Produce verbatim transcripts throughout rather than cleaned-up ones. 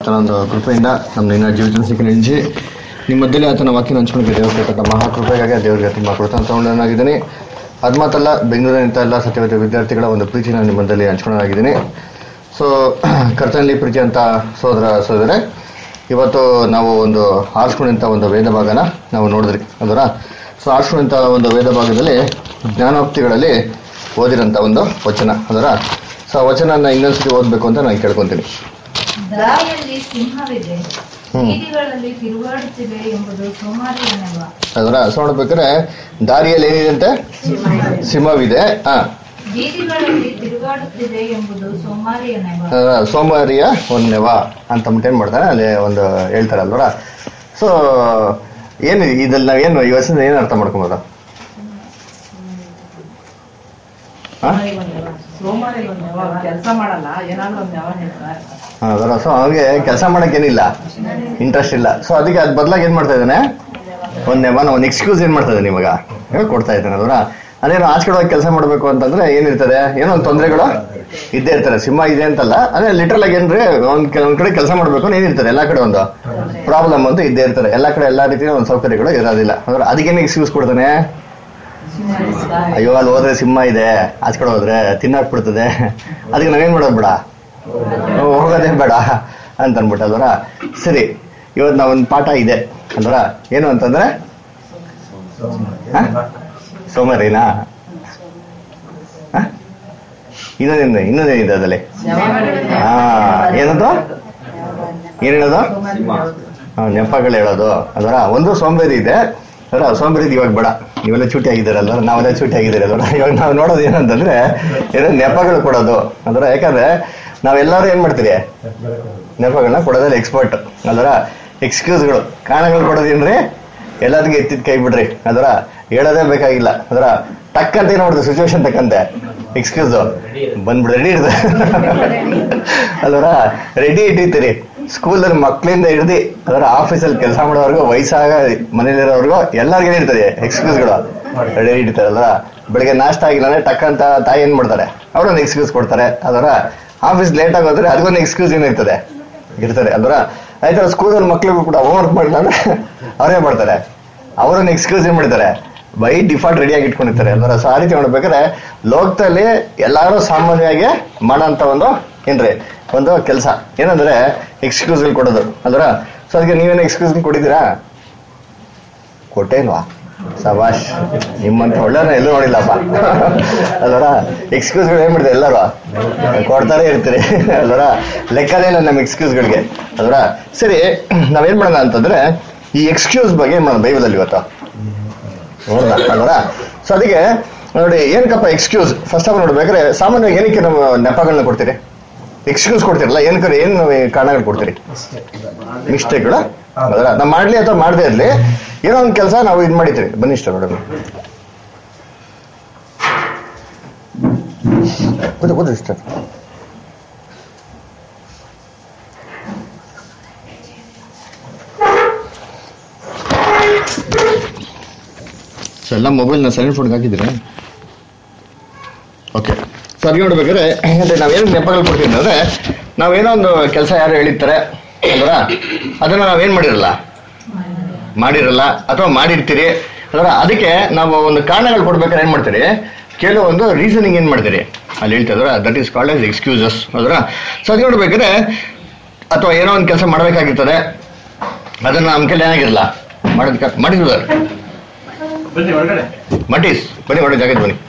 ಆತನ ಒಂದು ಕೃಪೆಯಿಂದ ನಮ್ಮ ನಿನ್ನ ಜೀವಿತ ಸಿಕ್ಕಿ ನಿಲ್ಲಿಸಿ ನಿಮ್ಮ ಮಧ್ಯದಲ್ಲಿ ಆತನ ವಾಕ್ಯನ ಹಂಚ್ಕೊಂಡಿದ್ದೆ. ದೇವ್ರ ಕೊಟ್ಟಂಥ ಮಹಾಕೃಪೆಗಾಗಿ ದೇವರಿಗೆ ತುಂಬ ಕೃತಜ್ಞನಾಗಿದ್ದೀನಿ. ಅದು ಮಾತಲ್ಲ, ಬೆಂಗಳೂರಿನಂಥ ಎಲ್ಲ ಸತ್ಯವೇದ ವಿದ್ಯಾರ್ಥಿಗಳ ಒಂದು ಪ್ರೀತಿನ ನಿಮ್ಮ ಮಧ್ಯದಲ್ಲಿ ಹಂಚ್ಕೊಳ್ಳೋನಾಗಿದ್ದೀನಿ. ಸೊ ಕರ್ತನಲ್ಲಿ ಪ್ರೀತಿ ಅಂತ ಸೋದರ ಸೋದರೇ, ಇವತ್ತು ನಾವು ಒಂದು ಆರಿಸ್ಕೊಂಡಂಥ ಒಂದು ವೇದ ಭಾಗನ ನಾವು ನೋಡಿದ್ರಿ ಅದರ. ಸೊ ಆರಿಸ್ಕೊಂಡಂಥ ಒಂದು ವೇದ ಭಾಗದಲ್ಲಿ ಜ್ಞಾನೋಕ್ತಿಗಳಲ್ಲಿ ಓದಿರೋಂಥ ಒಂದು ವಚನ ಅದರ. ಸೊ ಆ ವಚನ ಇನ್ನೊಂದ್ಸತಿ ಓದಬೇಕು ಅಂತ ನಾನು ಕೇಳ್ಕೊತೀನಿ. ದಾರಿಯಲ್ಲಿ ಸಿಂಹವಿದೆ, ಬೀದಿಗಳಲ್ಲಿ ತಿರುಗಾಡುತ್ತಿದೆ ಎಂಬುದು ಸೋಮಾರಿಯ ನೆವ. ಅದರ ಸೊ ನೋಡ್ಬೇಕಾದ್ರೆ ದಾರಿಯಲ್ಲಿ ಏನಿದೆ? ಸಿಂಹವಿದೆ. ಹಾ, ಬೀದಿಗಳಲ್ಲಿ ತಿರುಗಾಡುತ್ತಿದೆ ಎಂಬುದು ಸೋಮಾರಿಯ ನೆವ. ಸೋಮಾರಿಯ ಒಂದು ನೆವ ಅಂತ ಏನ್ ಮಾಡ್ತಾರೆ ಅಲ್ಲಿ ಒಂದು ಹೇಳ್ತಾರಲ್ವರ. ಸೊ ಏನು ಇದ್ರಲ್ಲಿ ನಾವೇನು ಈ ವರ್ಷದಿಂದ ಏನು ಅರ್ಥ ಮಾಡ್ಕೊಬೋದು? ಕೆಲಸ ಮಾಡಲ್ಲ, ಏನಾದ್ರು ಒಂದು ಯಾವ ಹೇಳ್ತಾರೆ. ಅದರ ಸೊ ಅವ್ನಿಗೆ ಕೆಲಸ ಮಾಡಕ್ ಏನಿಲ್ಲ, ಇಂಟ್ರೆಸ್ಟ್ ಇಲ್ಲ. ಸೊ ಅದಕ್ಕೆ ಅದ್ ಬದಲಾಗಿ ಏನ್ ಮಾಡ್ತಾ ಇದ್ದಾನೆ? ಒಂದ್ ನೆವನ ಒಂದು ಎಕ್ಸ್ಕ್ಯೂಸ್ ಏನ್ ಮಾಡ್ತಾ ಇದ್ದಾನೆ ಇವಾಗ ಕೊಡ್ತಾ ಇದ್ದಾನೆ ಅದರ. ಅದೇನು ಆಚೆ ಕಡೆ ಕೆಲಸ ಮಾಡ್ಬೇಕು ಅಂತಂದ್ರೆ ಏನಿರ್ತದೆ, ಏನೋ ಒಂದು ತೊಂದರೆಗಳು ಇದ್ದೇ ಇರ್ತಾರೆ. ಸಿಂಹ ಇದೆ ಅಂತಲ್ಲ, ಅದೇ ಲಿಟ್ರಲ್ ಆಗಿ ಏನ್ರಿ ಒಂದ್ ಕೆಲವೊಂದ್ ಕಡೆ ಕೆಲಸ ಮಾಡ್ಬೇಕು ಅಂತ ಏನಿರ್ತದೆ, ಎಲ್ಲಾ ಕಡೆ ಒಂದು ಪ್ರಾಬ್ಲಮ್ ಅಂತ ಇದ್ದೇ ಇರ್ತಾರೆ. ಎಲ್ಲಾ ಕಡೆ ಎಲ್ಲಾ ರೀತಿಯ ಒಂದು ಸೌಕರ್ಯಗಳು ಇರೋದಿಲ್ಲ. ಅಂದ್ರೆ ಅದಕ್ಕೇನು ಎಕ್ಸ್ಕ್ಯೂಸ್ ಕೊಡ್ತಾನೆ? ಅಯ್ಯೋ ಅಲ್ಲಿ ಹೋದ್ರೆ ಸಿಂಹ ಇದೆ, ಆಚೆ ಕಡೆ ಹೋದ್ರೆ ತಿನ್ನಾಕ್ ಬಿಡ್ತದೆ, ಅದಕ್ಕೆ ನಾವೇನ್ ಮಾಡೋದು ಬೇಡ, ಹೋಗೋದೇ ಬೇಡ ಅಂತ ಅನ್ಬಿಟ್ಟಲ್ವರ. ಸರಿ, ಇವತ್ತು ನಾವೊಂದು ಪಾಠ ಇದೆ ಅಂದ್ರ ಏನು ಅಂತಂದ್ರೆ ಸೋಮಾರಿನಾ? ಇನ್ನೊಂದೇನು ಇನ್ನೊಂದೇನಿದೆ ಅದಲ್ಲಿ? ಹಾ, ಏನದು ಏನ್ ಹೇಳೋದು? ನೆಪಗಳು ಹೇಳೋದು ಅದರ. ಒಂದು ಸೋಂಬೇರಿ ಇದೆ ಅದರ. ಸೋಂಬೇರಿ ಇವಾಗ ಬೇಡ, ನೀವೆಲ್ಲ ಚೂಟಿ ಆಗಿದ್ದೀರಲ್ವ, ನಾವೆಲ್ಲ ಚೂಟಿ ಆಗಿದ್ದೀರಲ್ವ. ಇವಾಗ ನಾವು ನೋಡೋದು ಏನಂತಂದ್ರೆ ಏನೋ ನೆಪಗಳು ಕೊಡೋದು ಅದರ. ಯಾಕಂದ್ರೆ ನಾವೆಲ್ಲರೂ ಏನ್ ಮಾಡ್ತೀವಿ, ನೆಪಗಳನ್ನ ಕೊಡೋದ್ರಲ್ಲಿ ಎಕ್ಸ್ಪರ್ಟ್ ಅದರ. ಎಕ್ಸ್ಕ್ಯೂಸ್ಗಳು, ಕಾರಣಗಳು ಕೊಡೋದೇನ್ರಿ ಎಲ್ಲದಕ್ಕೆ ಎತ್ತಿದ ಕೈ ಬಿಡ್ರಿ ಅದರ. ಹೇಳೋದೇ ಬೇಕಾಗಿಲ್ಲ ಅದರ. ಟಕ್ಕಂತ ನೋಡ್ದು ಸಿಚುವೇಶನ್ ತಕ್ಕಂತೆ ಎಕ್ಸ್ಕ್ಯೂಸ್ ಬಂದ್ಬಿಡ ರೆಡಿ ಇಡ್ದೆ ಅಲ್ವರ. ರೆಡಿ ಇಟ್ಟಿರ್ತೀರಿ. ಸ್ಕೂಲಲ್ಲಿ ಮಕ್ಳಿಂದ ಹಿಡ್ದು ಅದರ ಆಫೀಸಲ್ಲಿ ಕೆಲಸ ಮಾಡೋರ್ಗು, ವಯಸ್ಸಾಗ ಮನೇಲಿರೋರ್ಗು ಎಲ್ಲರಿಗೂ ಇರ್ತದೆ ಎಕ್ಸ್ಕ್ಯೂಸ್ಗಳು ರೆಡಿ ಇಡ್ತಾರಲ್ಲ. ಬೆಳಿಗ್ಗೆ ನಾಷ್ಟ ಆಗಿಲ್ಲ ಅಂದ್ರೆ ಟಕ್ಕಂತ ತಾಯಿ ಏನ್ ಮಾಡ್ತಾರೆ, ಅವ್ರೊಂದು ಎಕ್ಸ್ಕ್ಯೂಸ್ ಕೊಡ್ತಾರೆ ಅದರ. ಆಫೀಸ್ ಲೇಟ್ ಆಗೋದ್ರೆ ಅದಕ್ಕೊಂದು ಎಕ್ಸ್ಕ್ಯೂಸ್ ಏನಿರ್ತದೆ ಇರ್ತಾರೆ ಅಲ್ವರ. ಆಯ್ತಾ, ಸ್ಕೂಲಲ್ಲಿ ಮಕ್ಳಿಗೂ ಕೂಡ ಹೋಮ್ ವರ್ಕ್ ಮಾಡಿಲ್ಲ ಅಂದ್ರೆ ಅವರೇ ಮಾಡ್ತಾರೆ, ಅವರೊಂದು ಎಕ್ಸ್ಕ್ಯೂಸ್ ಏನ್ ಮಾಡ್ತಾರೆ, ಬೈ ಡಿಫಾಲ್ಟ್ ರೆಡಿಯಾಗಿ ಇಟ್ಕೊಂಡಿರ್ತಾರೆ ಅಲ್ವರ. ಸೊ ಆ ರೀತಿ ನೋಡ್ಬೇಕಾದ್ರೆ ಲೋಕದಲ್ಲಿ ಎಲ್ಲಾರು ಸಾಮಾನ್ಯವಾಗಿ ಮಾಡೋಂಥ ಒಂದು ಏನ್ರಿ ಒಂದು ಕೆಲಸ ಏನಂದ್ರೆ ಎಕ್ಸ್ಕ್ಯೂಸ್ಗಳು ಕೊಡೋದು ಅಲ್ವರ. ಸೊ ಅದಕ್ಕೆ ನೀವೇನು ಎಕ್ಸ್ಕ್ಯೂಸ್ ಕೊಟ್ಟಿದ್ದೀರಾ? ಕೊಟ್ಟೇ ಇಲ್ವಾ? ಸಭಾಷ್, ನಿಮ್ಮಂತ ಒಳ್ಳೆಯವ್ರನ್ನ ಎಲ್ಲೂ ನೋಡಿಲ್ಲಪ್ಪ ಅಲ್ವರ. ಎಕ್ಸ್ಕ್ಯೂಸ್ಗಳು ಏನ್ ಮಾಡಿದೆ ಎಲ್ಲರೂ ಕೊಡ್ತಾನೆ ಇರ್ತೀರಿ ಅಲ್ವರ. ಲೆಕ್ಕನೇ ಇಲ್ಲ ನಮ್ಮ ಎಕ್ಸ್ಕ್ಯೂಸ್ಗಳಿಗೆ ಅಲ್ವರ. ಸರಿ, ನಾವೇನ್ ಮಾಡೋಣ ಅಂತಂದ್ರೆ ಈ ಎಕ್ಸ್ಕ್ಯೂಸ್ ಬಗ್ಗೆ ಏನ್ ಮಾಡೋಣ ಬೈಬಲಲ್ಲಿ ಇವತ್ತು ನೋಡೋಣ ಅಲ್ವರ. ಸೊ ಅದಕ್ಕೆ ನೋಡಿ, ಏನಕ್ಕಪ್ಪ ಎಕ್ಸ್ಕ್ಯೂಸ್? ಫಸ್ಟ್ ಆಫ್ ಆಲ್ ನೋಡ್ಬೇಕಾದ್ರೆ ಸಾಮಾನ್ಯವಾಗಿ ಏನಕ್ಕೆ ನಾವು ನೆಪಗಳನ್ನ ಕೊಡ್ತೀರಿ, ಎಕ್ಸ್ಕ್ಯೂಸ್ ಕೊಡ್ತಿರಲ್ಲ, ಏನಕ್ಕೆ ಏನು ಕಾರಣಗಳು ಕೊಡ್ತೀರಿ? ಮಿಸ್ಟೇಕ್ಗಳು ಅದರ. ನಾವು ಮಾಡ್ಲಿ ಅಥವಾ ಮಾಡದೇ ಇರ್ಲಿ, ಏನೋ ಒಂದು ಕೆಲಸ ನಾವು ಇದು ಮಾಡಿತೀವಿ. ಬನ್ನಿ ಇಷ್ಟ ನೋಡೋಣ. ಕೂತು ಕೂತು ಇಷ್ಟ. ಸೊ ಎಲ್ಲ ಮೊಬೈಲ್ನ ಸೈಲೆಂಟ್ ಫೋನ್ಗೆ ಹಾಕಿದ್ದೀರಾ? ಓಕೆ. ಸೊ ಅದಕ್ಕೆ ನೋಡ್ಬೇಕಾದ್ರೆ ನಾವೇನು ನೆಪಗಳು ಕೊಡ್ತೀವಿ ಅಂದ್ರೆ, ನಾವೇನೋ ಒಂದು ಕೆಲಸ ಯಾರು ಹೇಳಿರ್ತಾರೆ ಅಲ್ವರ, ಅದನ್ನ ನಾವೇನ್ ಮಾಡಿರಲ್ಲ ಮಾಡಿರಲ್ಲ ಅಥವಾ ಮಾಡಿರ್ತೀರಿ ಅದರ. ಅದಕ್ಕೆ ನಾವು ಒಂದು ಕಾರಣಗಳು ಕೊಡ್ಬೇಕಾದ್ರೆ ಏನ್ ಮಾಡ್ತೀರಿ, ಕೆಲವೊಂದು ರೀಸನಿಂಗ್ ಏನ್ ಮಾಡ್ತೀರಿ ಅಲ್ಲಿ ಹೇಳ್ತಿದ್ರ, that is called as excuses ಅದರ. ಸೊ ಅದಕ್ಕೆ ನೋಡ್ಬೇಕಾದ್ರೆ ಅಥವಾ ಏನೋ ಒಂದು ಕೆಲಸ ಮಾಡ್ಬೇಕಾಗಿರ್ತದೆ, ಅದನ್ನ ನಮ್ಮ ಕೈಲಿ ಏನಾಗಿರಲ್ಲ ಮಾಡೋದಕ್ಕೆ ಮಾಡಿದ್ರು. ಮಟೀಸ್ ಬನ್ನಿ, ಒಳ್ಳೆ ಜಾಗಕ್ಕೆ ಬನ್ನಿ.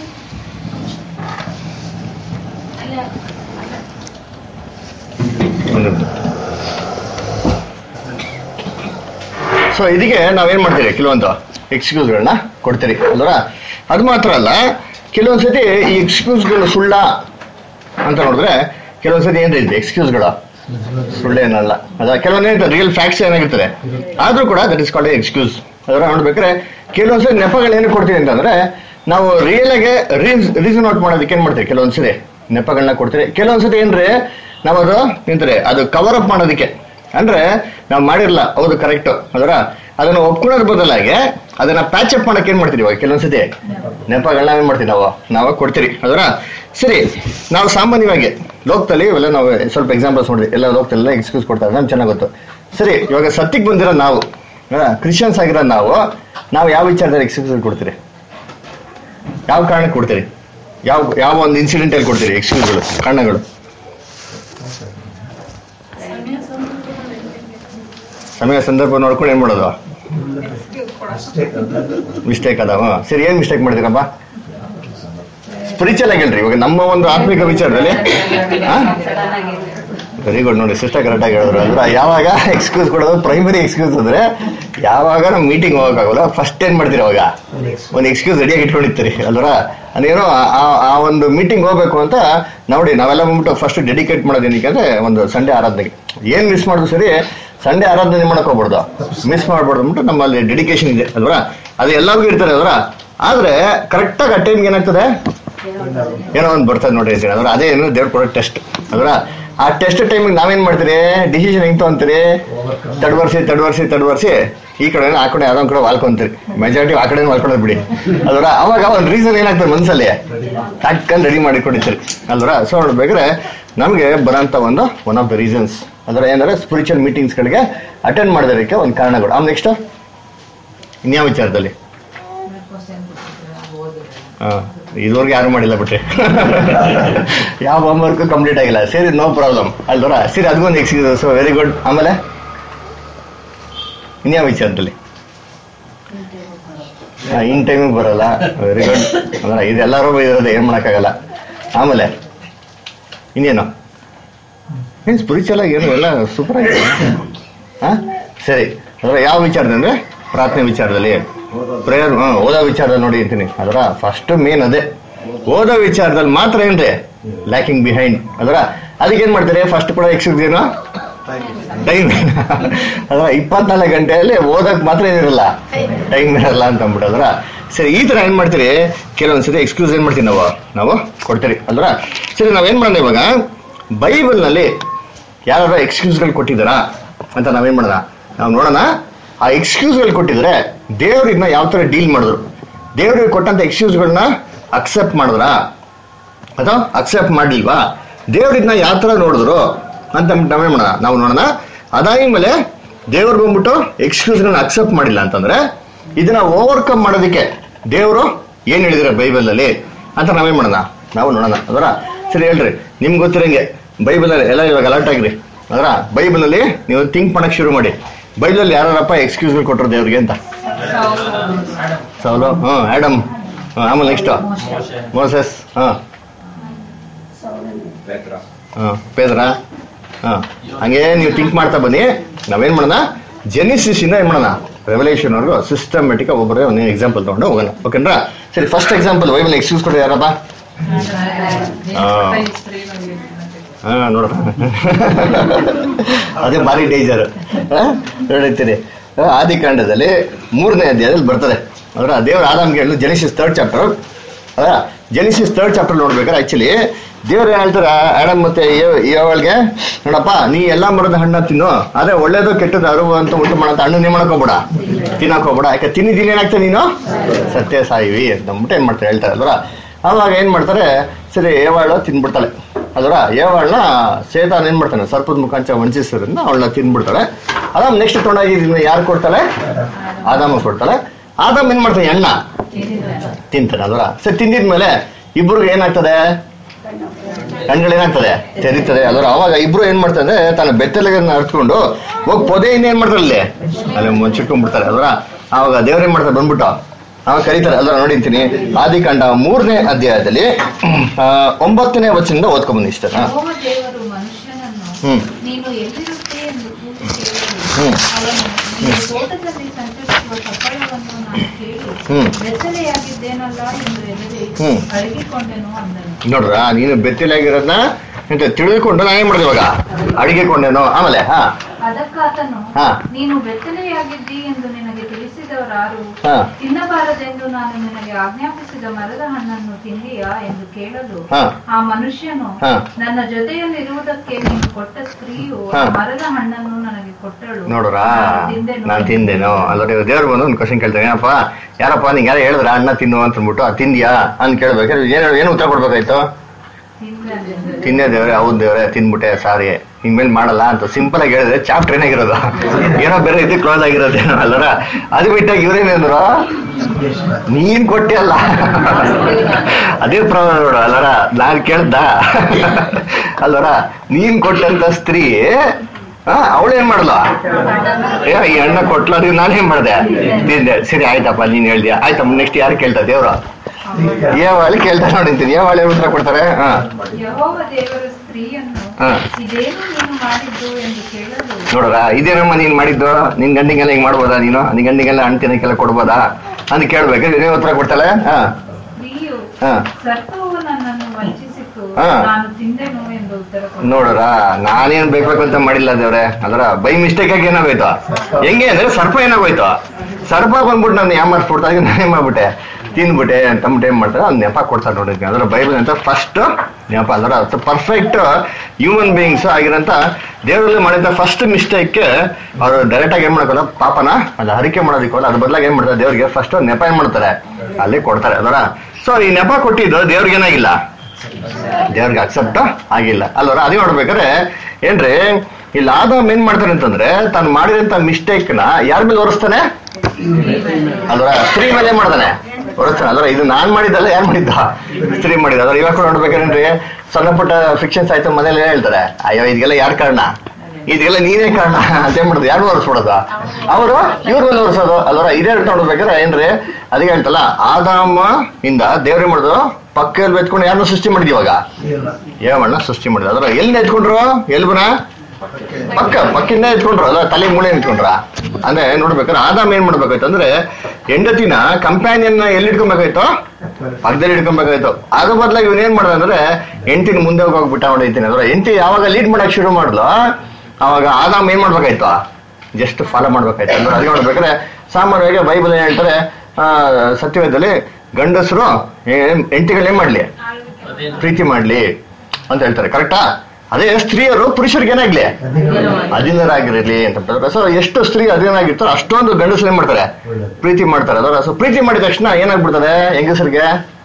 ಸೊ ಇದಕ್ಕೆ ನಾವೇನ್ ಮಾಡ್ತೀರಿ, ಕೆಲವೊಂದು ಎಕ್ಸ್ಕ್ಯೂಸ್ಗಳನ್ನ ಕೊಡ್ತೀರಿ ಅಲ್ವರ. ಅದು ಮಾತ್ರ ಅಲ್ಲ, ಕೆಲವೊಂದ್ಸತಿ ಈ ಎಕ್ಸ್ಕ್ಯೂಸ್ಗಳು ಸುಳ್ಳ ಅಂತ ನೋಡಿದ್ರೆ ಕೆಲವೊಂದ್ಸತಿ ಏನಿದೆ ಎಕ್ಸ್ಕ್ಯೂಸ್ಗಳು ಸುಳ್ಳೇನಲ್ಲ ಅದ. ಕೆಲವೊಂದು ರಿಯಲ್ ಫ್ಯಾಕ್ಟ್ಸ್ ಏನಾಗಿರ್ತದೆ, ಆದ್ರೂ ಕೂಡ ದಟ್ ಇಸ್ ಕಾಲ್ಡ್ ಎಕ್ಸ್ಕ್ಯೂಸ್ ಅದರ. ನೋಡ್ಬೇಕಾದ್ರೆ ಕೆಲವೊಂದ್ಸತಿ ನೆಪಗಳು ಏನು ಕೊಡ್ತೀವಿ ಅಂತಂದ್ರೆ, ನಾವು ರಿಯಲ್ ಆಗಿ ರೀಸನ್ ಔಟ್ ಮಾಡೋದಕ್ಕೆ ಏನ್ ಮಾಡ್ತೀವಿ, ಕೆಲವೊಂದ್ಸತಿ ನೆಪಗಳನ್ನ ಕೊಡ್ತೀರಿ. ಕೆಲವೊಂದ್ಸತಿ ಏನ್ರಿ ನಾವು ಅದು ನಿಂತ್ರೆ ಅದು ಕವರ್ ಅಪ್ ಮಾಡೋದಕ್ಕೆ, ಅಂದ್ರೆ ನಾವು ಮಾಡಿರಲ್ಲ, ಹೌದು ಕರೆಕ್ಟ್ ಅದರ, ಅದನ್ನ ಒಪ್ಕೊಳ್ಳೋದ್ರ ಬದಲಾಗಿ ಅದನ್ನ ಪ್ಯಾಚ್ ಅಪ್ ಮಾಡಕ್ಕೆ ಏನ್ ಮಾಡ್ತೀವಿ ಇವಾಗ ಕೆಲವೊಂದ್ಸತಿ ನೆಪಗಳನ್ನ ಏನ್ ಮಾಡ್ತೀವಿ ನಾವು ನಾವು ಕೊಡ್ತೀರಿ ಅದರ. ಸರಿ, ನಾವು ಸಾಮಾನ್ಯವಾಗಿ ಲೋಕದಲ್ಲಿ ಇವೆಲ್ಲ ನಾವು ಸ್ವಲ್ಪ ಎಕ್ಸಾಂಪಲ್ಸ್ ನೋಡ್ರಿ, ಎಲ್ಲ ಲೋಕದಲ್ಲೆಲ್ಲ ಎಕ್ಸ್ಕ್ಯೂಸ್ ಕೊಡ್ತಾರೆ, ನಮ್ಗೆ ಚೆನ್ನಾಗಿ ಗೊತ್ತು. ಸರಿ, ಇವಾಗ ಸತ್ಯಕ್ಕೆ ಬಂದಿರೋ ನಾವು ಕ್ರಿಶ್ಚಿಯನ್ಸ್ ಆಗಿರೋ ನಾವು ನಾವು ಯಾವ ವಿಚಾರದಲ್ಲಿ ಎಕ್ಸ್ಕ್ಯೂಸ್ ಕೊಡ್ತೀರಿ? ಯಾವ ಕಾರಣಕ್ಕೆ ಕೊಡ್ತೀರಿ? ಯಾವ ಯಾವ ಒಂದು ಇನ್ಸಿಡೆಂಟ್ ಅಲ್ಲಿ ಕೊಡ್ತೀರಿ ಎಕ್ಸ್ಕ್ಯೂಸ್ಗಳು, ಕಾರಣಗಳು? ಸಮಯ ಸಂದರ್ಭ ನೋಡ್ಕೊಂಡು ಏನ್ ಮಾಡೋದು? ಮಿಸ್ಟೇಕ್ ಅದಾವ. ಸರಿ, ಏನ್ ಮಿಸ್ಟೇಕ್ ಮಾಡಿದಿರಪ್ಪ? ಸ್ಪಿರಿಚುವಲ್ ಆಗಿ ಹೇಳ್ರಿ. ಇವಾಗ ನಮ್ಮ ಒಂದು ಆತ್ಮಿಕ ವಿಚಾರದಲ್ಲಿ ವೆರಿ ಗುಡ್ ನೋಡಿ, ಸಿಸ್ಟರ್ ಕರೆಕ್ಟ್ ಆಗಿ ಹೇಳಿದ್ರು. ಅಂದ್ರೆ ಯಾವಾಗ ಎಕ್ಸ್ಕ್ಯೂಸ್ ಕೊಡೋದು ಪ್ರೈಮರಿ ಎಕ್ಸ್ಕ್ಯೂಸ್ ಅಂದ್ರೆ ಯಾವಾಗ ನಾವು ಮೀಟಿಂಗ್ ಹೋಗಕ್ಕಾಗಲ್ಲ, ಫಸ್ಟ್ ಏನ್ ಮಾಡ್ತೀರಿ ಅವಾಗ ಒಂದು ಎಕ್ಸ್ಕ್ಯೂಸ್ ರೆಡಿಯಾಗಿ ಇಟ್ಕೊಂಡಿರ್ತೀರಿ ಅಲ್ವರ. ಅದೇನೋ ಆ ಒಂದು ಮೀಟಿಂಗ್ ಹೋಗ್ಬೇಕು ಅಂತ ನೋಡಿ, ನಾವೆಲ್ಲ ಬಂದ್ಬಿಟ್ಟು ಫಸ್ಟ್ ಡೆಡಿಕೇಟ್ ಮಾಡೋದು ಏನಕ್ಕೆ ಅಂದ್ರೆ ಒಂದು ಸಂಡೇ ಆರಾಧನೆಗೆ. ಏನ್ ಮಿಸ್ ಮಾಡೋದು ಸರಿ, ಸಂಡೇ ಆರಾಧನೆ ಮಾಡಕ್ ಹೋಗ್ಬಾರ್ದು, ಮಿಸ್ ಮಾಡ್ಬಾರ್ದು ಅಂದ್ಬಿಟ್ಟು ನಮ್ಮಲ್ಲಿ ಡೆಡಿಕೇಶನ್ ಇದೆ ಅಲ್ವರ. ಅದು ಎಲ್ಲರಿಗೂ ಇರ್ತಾರೆ ಅಲ್ವರ. ಆದ್ರೆ ಕರೆಕ್ಟ್ ಆಗಿ ಆ ಟೈಮ್ಗೆ ಏನಾಗ್ತದೆ, ಏನೋ ಒಂದು ಬರ್ತದೆ ನೋಡಿ ಅದ್ರ. ಅದೇ ಏನು ದೇವ್ರ ಕೊಡೋ ಟೆಸ್ಟ್ ಅಲ್ವರ. ಆ ಟೆಸ್ಟ್ ಟೈಮಿಗೆ ನಾವೇನ್ ಮಾಡ್ತೀರಿ, ಡಿಸಿಷನ್ ಹೆಂಗ್ ತಗೊಂತೀರಿ, ತಡ್ವರ್ಸಿ ತಡ್ವರ್ಸಿ ತಡ್ವರ್ಸಿ ಈ ಕಡೆ ಆ ಕಡೆ ಯಾವ್ದೊಂದ್ ಕಡೆ ವಾಲ್ಕೊಂತೀರಿ. ಮೆಜಾರಿಟಿ ಆ ಕಡೆ ವಾಲ್ಕೊಳ್ಳೋದು ಬಿಡಿ ಅಲ್ವರ. ಅವಾಗ ಒಂದು ರೀಸನ್ ಏನಾಗ್ತದೆ ಮನ್ಸಲ್ಲಿ ಟಕ್ಕಂಡ್ ರೆಡಿ ಮಾಡಿ ಕೊಡ್ತೀರಿ ಅಲ್ವರ. ಸೊ ನೋಡ್ಬೇಕಾದ್ರೆ ನಮ್ಗೆ ಬರೋಂಥ ಒಂದು ಒನ್ ಆಫ್ ದ ರೀಸನ್ಸ್ ಅಂದ್ರೆ ಏನಂದ್ರೆ ಸ್ಪಿರಿಚುವಲ್ ಮೀಟಿಂಗ್ಸ್ ಗಳಿಗೆ ಅಟೆಂಡ್ ಮಾಡೋದಕ್ಕೆ ಒಂದು ಕಾರಣಗಳು. ಆಮೇಲೆ ನೆಕ್ಸ್ಟ್ ಇನ್ಯಾವ ವಿಚಾರದಲ್ಲಿ? ಹಾ, ಇದುವರೆಗೆ ಯಾರು ಮಾಡಿಲ್ಲ ಬಿಟ್ರಿ, ಯಾವ ಹೋಮ್ವರ್ಕ್ ಕಂಪ್ಲೀಟ್ ಆಗಿಲ್ಲ. ಸರಿ, ನೋ ಪ್ರಾಬ್ಲಮ್ ಅಲ್ವರ. ಸರಿ, ಅದಕ್ಕೊಂದು ಎಕ್ಸ್ಕ್ಯೂಸ್, ವೆರಿ ಗುಡ್. ಆಮೇಲೆ ಇನ್ಯಾವ ವಿಚಾರದಲ್ಲಿ? ಇನ್ ಟೈಮಿಗೆ ಬರಲ್ಲ, ವೆರಿ ಗುಡ್. ಅಂದ್ರೆ ಇದೆಲ್ಲರೂ ಇರೋದು, ಏನ್ ಮಾಡಕ್ಕಾಗಲ್ಲ. ಆಮೇಲೆ ಇನ್ನೇನು ಏನ್ ಸ್ಪಿರಿಚುವಲ್ ಆಗಿ ಏನು ಎಲ್ಲ ಸೂಪರ್ ಆಗಿದೆ. ಹಾ ಸರಿ, ಅಂದ್ರೆ ಯಾವ ವಿಚಾರದಲ್ಲಿ ಅಂದ್ರೆ ಪ್ರಾರ್ಥನೆ ವಿಚಾರದಲ್ಲಿ, ಪ್ರೇಯರ್ ಓದೋ ವಿಚಾರದಲ್ಲಿ ನೋಡಿ ಅಂತೀನಿ. ಅದರ ಫಸ್ಟ್ ಮೇನ್ ಅದೇ, ಓದೋ ವಿಚಾರದಲ್ಲಿ ಮಾತ್ರ ಏನ್ರಿ ಲ್ಯಾಕಿಂಗ್ ಬಿಹೈಂಡ್ ಅದರ. ಅದಕ್ಕೆ ಏನ್ ಮಾಡ್ತೀರಿ, ಫಸ್ಟ್ ಕೂಡ ಎಕ್ಸ್ಕ್ಯೂಸ್ ಏನು, ಟೈಮ್. ಅದರ ಇಪ್ಪತ್ನಾಲ್ಕು ಗಂಟೆಯಲ್ಲಿ ಓದಕ್ ಮಾತ್ರ ಏನಿರಲ್ಲ, ಟೈಮ್ ಇರಲ್ಲ ಅಂತ ಅಂದ್ಬಿಟ್ಟದ್ರ. ಸರಿ, ಈ ತರ ಏನ್ ಮಾಡ್ತೀರಿ, ಕೆಲವೊಂದ್ಸರಿ ಎಕ್ಸ್ಕ್ಯೂಸ್ ಏನ್ ಮಾಡ್ತೀವಿ ನಾವು ನಾವು ಕೊಡ್ತೀರಿ ಅಲ್ರ. ಸರಿ, ನಾವೇನ್ ಮಾಡೋಣ ಇವಾಗ, ಬೈಬಲ್ ನಲ್ಲಿ ಯಾರು ಎಕ್ಸ್ಕ್ಯೂಸ್ಗಳು ಕೊಟ್ಟಿದ್ದಾರಾ ಅಂತ ನಾವೇನ್ ಮಾಡೋಣ, ನಾವು ನೋಡೋಣ. ಆ ಎಕ್ಸ್ಕ್ಯೂಸ್ಗಳು ಕೊಟ್ಟಿದ್ರೆ ದೇವ್ರನ್ನ ಯಾವ ತರ ಡೀಲ್ ಮಾಡಿದ್ರು, ದೇವ್ರಿಗೆ ಕೊಟ್ಟಂತ ಎಕ್ಸ್ಕ್ಯೂಸ್ಗಳನ್ನ ಅಕ್ಸೆಪ್ಟ್ ಮಾಡಿದ್ರ ಅಥವಾ ಅಕ್ಸೆಪ್ಟ್ ಮಾಡ್ಲಿಲ್ವಾ, ದೇವ್ರನ್ನ ಯಾವ ತರ ನೋಡಿದ್ರು ಅಂತ ನಾವೇನ್ ಮಾಡೋಣ, ನಾವು ನೋಡೋಣ. ಅದಾದ್ಮೇಲೆ ದೇವ್ರು ಬಂದ್ಬಿಟ್ಟು ಎಕ್ಸ್ಕ್ಯೂಸ್ಗಳನ್ನ ಅಕ್ಸೆಪ್ಟ್ ಮಾಡಿಲ್ಲ ಅಂತಂದ್ರೆ ಇದನ್ನ ಓವರ್ಕಮ್ ಮಾಡೋದಕ್ಕೆ ದೇವರು ಏನ್ ಹೇಳಿದಾರೆ ಬೈಬಲ್ ಅಲ್ಲಿ ಅಂತ ನಾವೇನ್ ಮಾಡೋಣ, ನಾವು ನೋಡೋಣ ಅದರ. ಸರಿ ಹೇಳ್ರಿ, ನಿಮ್ಗೆ ಗೊತ್ತಿರಂಗೆ ಬೈಬಲ್ ಅಲ್ಲಿ ಎಲ್ಲ ಇವಾಗ ಅಲರ್ಟ್ ಆಗಿರಿ ಅದರ. ಬೈಬಲ್ ಅಲ್ಲಿ ನೀವು ಥಿಂಕ್ ಮಾಡಕ್ ಶುರು ಮಾಡಿ, ಬೈಬಲ್ ಅಲ್ಲಿ ಯಾರಪ್ಪ ಎಕ್ಸ್ಕ್ಯೂಸ್ಗಳು ಕೊಟ್ಟರು ದೇವ್ರಿಗೆ ಅಂತ? ಸೌಲು, ಹ್ಮ್ ಆಡಮ್, ಆಮೇಲೆ ನೆಕ್ಸ್ಟ್ ಮೋಸೆಸ್, ಹಾ ಹಾ ಪೇದ್ರ, ಹಾ ಹಂಗೆ ನೀವು ಥಿಂಕ್ ಮಾಡ್ತಾ ಬನ್ನಿ. ನಾವೇನ್ ಮಾಡೋಣ, ಜೆನಿಸಿಸ್ ಇಂದ ಏನ್ ಮಾಡೋಣ ರೆವಲ್ಯೂಷನ್ ವರ್ಗು ಸಿಸ್ಟಮೆಟಿಕ್ ಒಬ್ಬರೇ ಒಂದು ಎಕ್ಸಾಂಪಲ್ ತಗೊಂಡು ಹೋಗೋಣ, ಓಕೆನಾ? ಸರಿ, ಫಸ್ಟ್ ಎಕ್ಸಾಂಪಲ್ ಬೈಬಲ್ ಎಕ್ಸ್ಕ್ಯೂಸ್ ಕೊಡಿ ಯಾರಪ್ಪ? ಹಾ ನೋಡ, ಅದೇ ಭಾರಿ ಡೇಂಜರ್ ನೋಡಿರ್ತೀರಿ. ಆದಿಕಾಂಡದಲ್ಲಿ ಮೂರನೇ ಅಧ್ಯಾಯದಲ್ಲಿ ಬರ್ತದೆ ಅದರ. ದೇವ್ರ ಆದಾಮ್ಗೆ ಹೇಳಿ ಜೆನಿಸಿಸ್ ಥರ್ಡ್ ಚಾಪ್ಟರ್ ಅದ. ಜೆನಿಸಿಸ್ ಥರ್ಡ್ ಚಾಪ್ಟರ್ ನೋಡ್ಬೇಕಾದ್ರೆ ಆಕ್ಚುಲಿ ದೇವ್ರು ಏನ್ ಹೇಳ್ತಾರ ಆಡಮ್ ಮತ್ತೆ ಯಾವಳ್ಗೆ, ನೋಡಪ್ಪ ನೀ ಎಲ್ಲಾ ಮರದ ಹಣ್ಣ ತಿನ್ನು, ಅದೇ ಒಳ್ಳೇದು ಕೆಟ್ಟದ್ದು ಅರಿವು ಅಂತ ಉಂಟು ಮಾಡಂತ ಹಣ್ಣು ನೀ ಮಾಡಕ್ ಹೋಗ್ಬೇಡ, ತಿನ್ನಕ್ ಹೋಗ್ಬೇಡ, ಯಾಕೆ ತಿನ್ನಿದ್ದೀನಿ ಏನಾಗ್ತದೆ ನೀನು ಸತ್ಯ ಸಾಯಿವಿ ಅಂತ ಅಂದ್ಬಿಟ್ಟು ಏನ್ ಮಾಡ್ತಾರೆ ಹೇಳ್ತಾರೆ ಅಲ್ವರ. ಅವಾಗ ಏನ್ ಮಾಡ್ತಾರೆ, ಸರಿ ಏವಾಳು ತಿನ್ಬಿಡ್ತಾಳೆ ಅದರ. ಏವಾಳನ್ನ ಸೇತಾನ್ ಏನ್ ಮಾಡ್ತಾನೆ, ಸರ್ಪದ ಮುಖಾಂಚ ವಂಚಿಸೋದ್ರಿಂದ ಅವಳನ್ನ ತಿನ್ಬಿಡ್ತಾಳೆ. ಆದಾಮ್ ನೆಕ್ಸ್ಟ್ ತೊಗೊಂಡಾಗಿ ಯಾರು ಕೊಡ್ತಾಳೆ, ಆದಾಮ ಕೊಡ್ತಾಳೆ. ಆದಾಮ್ ಏನ್ ಮಾಡ್ತಾನೆ, ಎಣ್ಣ ತಿಂತಾನೆ ಅದರ. ಸರಿ, ತಿಂದಿದ್ಮೇಲೆ ಇಬ್ರಿಗೆ ಏನಾಗ್ತದೆ, ಕಣ್ಗಳೇನಾಗ್ತದೆ, ತೆರೀತದೆ ಅದರ. ಅವಾಗ ಇಬ್ರು ಏನ್ ಮಾಡ್ತಾರೆ, ತನ್ನ ಬೆತ್ತಲೆಗಳನ್ನ ಅರ್ತ್ಕೊಂಡು ಹೋಗಿ ಪೊದೆಯಿಂದ ಏನ್ ಮಾಡ್ತಾರೆ ಅಲ್ಲಿ ಅಲ್ಲಿ ಮುಚ್ಚಿಟ್ಕೊಂಡ್ಬಿಡ್ತಾರೆ ಅದರ. ಅವಾಗ ದೇವ್ರ ಏನ್ ಮಾಡ್ತಾರೆ, ಬಂದ್ಬಿಟ್ಟು ಅವಾಗ ಕರೀತಾರೆ ಅದರ. ನೋಡಿರ್ತೀನಿ ಆದಿಕಾಂಡ ಮೂರನೇ ಅಧ್ಯಾಯದಲ್ಲಿ ಆ ಒಂಬತ್ತನೇ ವಚನದಿಂದ ಓದ್ಕೊಂಡ್ ಬಂದಿ ಇಷ್ಟ. ದೇವರು ಮನುಷ್ಯನನ್ನು ನೀನು ಎಲ್ಲಿರುತ್ತೆ ಎಂದು ಕೂಗಿ ಕೇಳಲು ಅವನು ನಿನ್ನ ತೋಟದಲ್ಲಿ ಸಂಚರಿಸುವ ಸಫಲವನ್ನು ನಾನು ಕೇಳಿ ಬೆತ್ತಲೆಯಾಗಿದ್ದೇನಲ್ಲ ಎಂದು ಎದುರಿ ಅಡಗಿಕೊಂಡೆನು ಅಂದನು. ನೋಡ್ರ, ನೀನು ಬೆತ್ತಲೆಯಾಗಿರೋದನ್ನ ಅಂತ ತಿಳಿದುಕೊಂಡು ನಾನೇನ್ ಮಾಡಿದೆ ಇವಾಗ ಅಡಿಗೆಕೊಂಡೇನೋ. ಆಮೇಲೆ ಹಾ ಅದಕ್ಕಾತನು ನೀನು ಬೆತ್ತಲೆಯಾಗಿದ್ದಿ ಎಂದು ನಿನಗೆ ತಿಳಿಸಿದವರಾರು ತಿನ್ನಬಾರದೆಂದು ನಾನು ನಿನಗೆ ಆಜ್ಞಾಪಿಸಿದ ಮರದ ಹಣ್ಣನ್ನು ತಿಂದೀಯಾ ಎಂದು ಕೇಳಲು ಆ ಮನುಷ್ಯನು ನನ್ನ ಜೊತೆಯಲ್ಲಿರುವುದಕ್ಕೆ ನೀನು ಕೊಟ್ಟ ಸ್ತ್ರೀಯು ಆ ಮರದ ಹಣ್ಣನ್ನು ನನಗೆ ಕೊಟ್ಟಳು. ನೋಡ್ರ, ನಾನು ತಿಂದೇನೋ ಅಲ್ಲ. ದೇವ್ರು ಬಂದು ಒಂದು ಕ್ವಶನ್ ಕೇಳ್ತೇನೆ, ಏನಪ್ಪ ಯಾರಪ್ಪ ನಿಂಗೆ ಯಾರು ಹೇಳಿದ್ರ ಅಣ್ಣ ತಿನ್ನು ಅಂತ ಅಂದ್ಬಿಟ್ಟು, ತಿಂದಿಯಾ ಅಂತ ಕೇಳ್ಬೇಕಾದ್ರೆ ಏನು ಏನು ಉತ್ತರ ಕೊಡ್ಬೇಕಾಯ್ತು? ತಿನ್ನೇ ದೇವ್ರೆ, ಹೌದು ದೇವ್ರೆ ತಿನ್ಬಿಟ್ಟೆ ಸಾರಿ ಇನ್ಮೇಲೆ ಮಾಡಲ್ಲ ಅಂತ ಸಿಂಪಲ್ ಆಗಿ ಹೇಳಿದ್ರೆ ಚಾಪ್ಟರ್ ಏನಾಗಿರೋದು ಏನೋ ಬೇರೆ ಇದು ಕ್ಲೋಸ್ ಆಗಿರೋದೇನೋ ಅಲ್ಲರ. ಅದು ಬಿಟ್ಟಾಗ ಇವ್ರೇನೇಂದ್ರು ನೀನ್ ಕೊಟ್ಟೆ ಅಲ್ಲ ಅದೇ ಪ್ರಾಬ್ಲಮ್ ನೋಡು ಅಲ್ಲರ. ನಾನ್ ಕೇಳ್ದ ಅಲ್ವರ, ನೀನ್ ಕೊಟ್ಟಂತ ಸ್ತ್ರೀ ಅವಳೇನ್ ಮಾಡಲ್ಲ, ಈ ಹಣ್ಣ ಕೊಟ್ಲ ನಾನೇನ್ ಮಾಡ್ದೆ ತಿಂದೆ. ಸರಿ ಆಯ್ತಪ್ಪ ನೀನ್ ಹೇಳ್ದ್ಯಾ, ಆಯ್ತಮ್ಮ ನೆಕ್ಸ್ಟ್ ಯಾರು ಕೇಳ್ತಾ ದೇವ್ರು ಯಾವಳಿ ಕೇಳ್ತಾರೆ ನೋಡಿಂತೀನಿ, ಯಾವಳಿ ಉತ್ತರ ಕೊಡ್ತಾರೆ. ಹಾ ನೋಡ್ರ, ಇದೇನಮ್ಮ ನೀನ್ ಮಾಡಿದ್ದು, ನಿನ್ ಗಂಡಿಗೆಲ್ಲ ಹಿಂಗ್ ಮಾಡ್ಬೋದಾ, ನೀನು ನಿನ್ ಗಂಡಿಗೆಲ್ಲ ಹಣ್ಣು ತಿನ್ನಕ್ಕೆಲ್ಲ ಕೊಡ್ಬೋದಾ ಅಂತ ಕೇಳ್ಬೇಕು. ನೀನೇ ಉತ್ತರ ಕೊಡ್ತಾಳೆ. ಹಾ ಹಾ ನೋಡ್ರ, ನಾನೇನ್ ಬೇಕು ಅಂತ ಮಾಡಿಲ್ಲ ದೇವ್ರೆ, ಅದರ ಬೈ ಮಿಸ್ಟೇಕ್ ಆಗಿ ಏನಾಗೋಯ್ತು, ಹೆಂಗೆ ಅಂದ್ರೆ ಸರ್ಪ ಏನಾಗೋಯ್ತು, ಸರ್ಪ ಬಂದ್ಬಿಟ್ಟು ನಾನು ಯಾಮಾರ್ಸ್ಬಿಡ್ತಾ ನಾನೇ ಮಾಡ್ಬಿಟ್ಟೆ ತಿನ್ಬಿಟ್ಟೆ ತಮ್ಮ ಏನ್ ಮಾಡ್ತಾರೆ ಅದ್ ನೆಪ ಕೊಡ್ತಾರೆ ನೋಡಿ. ಅದರ ಬೈಬಲ್ ಅಂತ ಫಸ್ಟ್ ನೆಪ ಅದರ ಪರ್ಫೆಕ್ಟ್ ಹ್ಯೂಮನ್ ಬೀಯಿಂಗ್ಸ್ ಆಗಿರೋಂತ ದೇವರಲ್ಲಿ ಮಾಡಿದ ಫಸ್ಟ್ ಮಿಸ್ಟೇಕ್ ಅವ್ರು ಡೈರೆಕ್ಟ್ ಆಗಿ ಏನ್ ಮಾಡ್ತಾರೆ ಪಾಪನ ಅದು ಹರಿಕೆ ಮಾಡೋದಿಕ್ಕಲ್ಲ, ಅದ್ರ ಬದಲಾಗಿ ಏನ್ ಮಾಡ್ತಾರೆ ದೇವ್ರಿಗೆ ಫಸ್ಟ್ ನೆಪ ಏನ್ ಮಾಡ್ತಾರೆ ಅಲ್ಲಿ ಕೊಡ್ತಾರೆ ಅದರ. ಸೊ ಈ ನೆಪ ಕೊಟ್ಟಿದ್ದು ದೇವ್ರಿಗೆ ಏನಾಗಿಲ್ಲ, ದೇವ್ರಿಗೆ ಅಕ್ಸೆಪ್ಟ್ ಆಗಿಲ್ಲ ಅಲ್ವರ. ಅದೇ ನೋಡ್ಬೇಕಾದ್ರೆ ಏನ್ರಿ ಇಲ್ಲಿ ಆದಾಮ್ ಏನ್ ಮಾಡ್ತಾನೆ ಅಂತಂದ್ರೆ ತಾನು ಮಾಡಿದಂತ ಮಿಸ್ಟೇಕ್ ನ ಯಾರ ಮೇಲೆ ಹೊರಿಸ್ತಾನೆ ಅಲ್ವರ, ಸ್ತ್ರೀ ಮೇಲೆ ಮಾಡ್ತಾನೆ ಹೊರಿಸ್ತಾನೆ ಅಲ್ವರ. ಇದು ನಾನ್ ಮಾಡಿದ್ದಲ್ಲ, ಯಾರು ಮಾಡಿದ್ದ, ಸ್ತ್ರೀ ಮಾಡಿದ ಅದ್ರ. ಇವಾಗ ನೋಡ್ಬೇಕೇನ್ರಿ ಸಣ್ಣ ಪುಟ್ಟ ಫಿಕ್ಷನ್ಸ್ ಆಯ್ತು ಮನೇಲಿ ಹೇಳ್ತಾರೆ, ಅಯ್ಯೋ ಇದೆಲ್ಲ ಯಾರ್ ಕಾರಣ, ಇದೆಲ್ಲ ನೀನೇ ಕಾರಣ ಅಂತ ಏನ್ ಮಾಡೋದು, ಯಾರು ಹೊರಿಸ್ಬಿಡೋದು, ಅವರು ಇವ್ರ ಮೇಲೆ ಹೊರಿಸೋದು ಅಲ್ವರ. ಇದೇ ನೋಡ್ಬೇಕಾದ್ರೆ ಏನ್ರಿ ಅದಕ್ಕೆ ಹೇಳ್ತಲ್ಲ, ಆದಾಮ ಇಂದ ದೇವ್ರೇ ಮಾಡುದು ಪಕ್ಕದಲ್ಲಿ ಎತ್ಕೊಂಡು ಯಾರನ್ನ ಸೃಷ್ಟಿ ಮಾಡಿದ್ವಿ, ಇವಾಗ ಏವಣ್ಣ ಸೃಷ್ಟಿ ಮಾಡಿದ ಅದ್ರ. ಎಲ್ಲಿ ಎತ್ಕೊಂಡ್ರು, ಎಲ್ಬನ ಪಕ್ಕ ಪಕ್ಕಿಂದ ಎತ್ಕೊಂಡ್ರು ಅಲ್ಲ, ತಲೆ ಮೂಳೆ ಎತ್ಕೊಂಡ್ರ ಅಂದ್ರೆ ನೋಡ್ಬೇಕಾದ್ರೆ ಆದಾಮ ಏನ್ ಮಾಡ್ಬೇಕಾಯ್ತು ಅಂದ್ರೆ ಹೆಂಡತಿನ ಕಂಪ್ಯಾನಿಯನ್ ಎಲ್ಲಿ ಇಟ್ಕೊಬೇಕಾಯ್ತು, ಪಕ್ಕದಲ್ಲಿ ಇಟ್ಕೊಬೇಕಾಯ್ತು. ಅದ್ರ ಬದಲಾಗಿ ಇವನ್ ಏನ್ ಮಾಡ್ದ ಅಂದ್ರೆ ಹೆಂಡತಿನ ಮುಂದೆ ಹೋಗ್ಬಿಟ್ಟ ಹೊಡಿತೀನಿ ಅದ್ರ. ಹೆಂಡತಿ ಯಾವಾಗ ಲೀಡ್ ಮಾಡಕ್ ಶುರು ಮಾಡ್ಲು ಅವಾಗ ಆದಾಮ ಏನ್ ಮಾಡ್ಬೇಕಾಯ್ತು, ಜಸ್ಟ್ ಫಾಲೋ ಮಾಡ್ಬೇಕಾಯ್ತು ಅಂದ್ರೆ. ಅದೇ ನೋಡ್ಬೇಕಾದ್ರೆ ಸಾಮಾನ್ಯವಾಗಿ ಬೈಬಲ್ ಏನ್ ಹೇಳ್ತಾರೆ, ಆ ಸತ್ಯವೇದದಲ್ಲಿ ಗಂಡಸರು ಹೆಂಡತಿಗಳು ಏನ್ ಮಾಡ್ಲಿ, ಪ್ರೀತಿ ಮಾಡ್ಲಿ ಅಂತ ಹೇಳ್ತಾರೆ, ಕರೆಕ್ಟಾ. ಅದೇ ಸ್ತ್ರೀಯರು ಪುರುಷರಿಗೆ ಏನಾಗ್ಲಿ ಅಧೀನರಾಗಿರಲಿ ಅಂತ ಹೇಳ್ತಾರೆ. ಸೊ ಎಷ್ಟು ಸ್ತ್ರೀ ಅಧೀನರಾಗಿರ್ತಾರೋ ಅಷ್ಟೊಂದು ಗಂಡಸರು ಏನ್ ಮಾಡ್ತಾರೆ ಪ್ರೀತಿ ಮಾಡ್ತಾರೆ ಅದರ. ಸೊ ಪ್ರೀತಿ ಮಾಡಿದ ತಕ್ಷಣ ಏನಾಗ್ಬಿಡ್ತಾರೆ ಹೆಂಗಸರಿಗೆ,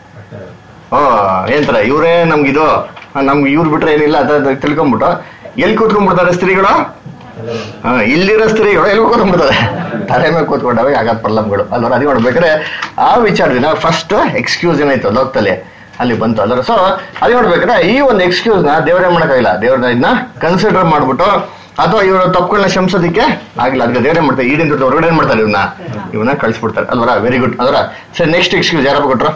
ಓ ಏನಂತಾರೆ ಇವ್ರೇ ನಮ್ಗಿದು, ನಮ್ಗೆ ಇವ್ರು ಬಿಟ್ರೆ ಏನಿಲ್ಲ ಅದ ತಿಳ್ಕೊಂಡ್ಬಿಟ್ಟು ಎಲ್ಲಿ ಕೂತ್ಕೊಂಡ್ಬಿಡ್ತಾರೆ ಸ್ತ್ರೀಗಳು, ಹ ಇಲ್ಲಿರೋ ಸ್ತ್ರೀಗಳು ಎಲ್ಲಿ ಕೂತ್ಕೊಂಡ್ಬಿಡ್ತಾರೆ ತಲೆ ಮೇಲೆ ಕೂತ್ಕೊಂಡಾಗ ಆಗಾದ ಪ್ರಾಬ್ಲಮ್ಗಳು ಅಲ್ವ. ಅದೇ ನೋಡ್ಬೇಕಾದ್ರೆ ಆ ವಿಚಾರದಿಂದ ಫಸ್ಟ್ ಎಕ್ಸ್ಕ್ಯೂಸ್ ಏನಾಯ್ತು ಲೋಕದಲ್ಲಿ ಅಲ್ಲಿ ಬಂತು ಅಲ್ವ. ಸೊ ಅದೇ ನೋಡ್ಬೇಕಾದ್ರೆ ಈ ಒಂದು ಎಕ್ಸ್ಕ್ಯೂಸ್ ನ ದೇವರೇ ಮಾಡಕ್ಕಾಗಿಲ್ಲ, ದೇವ್ರನ್ನ ಇದನ್ನ ಕನ್ಸಿಡರ್ ಮಾಡ್ಬಿಟ್ಟು ಅಥವಾ ಇವ್ರ ತಪ್ಪುಗಳನ್ನ ಶಮಿಸೋದಿಕ್ಕೆ ಆಗಿಲ್ಲ, ಅದಕ್ಕೆ ದೇವರೇ ಮಾಡ್ತಾರೆ ಈಡಿನ ದುಡ್ಡು ಹೊರಗಡೆ ಏನ್ ಮಾಡ್ತಾರೆ ಇವನ್ನ ಇವನ್ನ ಕಳಿಸ್ಬಿಡ್ತಾರೆ ಅಲ್ವರ. ವೆರಿ ಗುಡ್ ಅಲ್ವರ. ಸರಿ ನೆಕ್ಸ್ಟ್ ಎಕ್ಸ್ಕ್ಯೂಸ್ ಯಾರಪ್ಪ ಕೊಟ್ರು,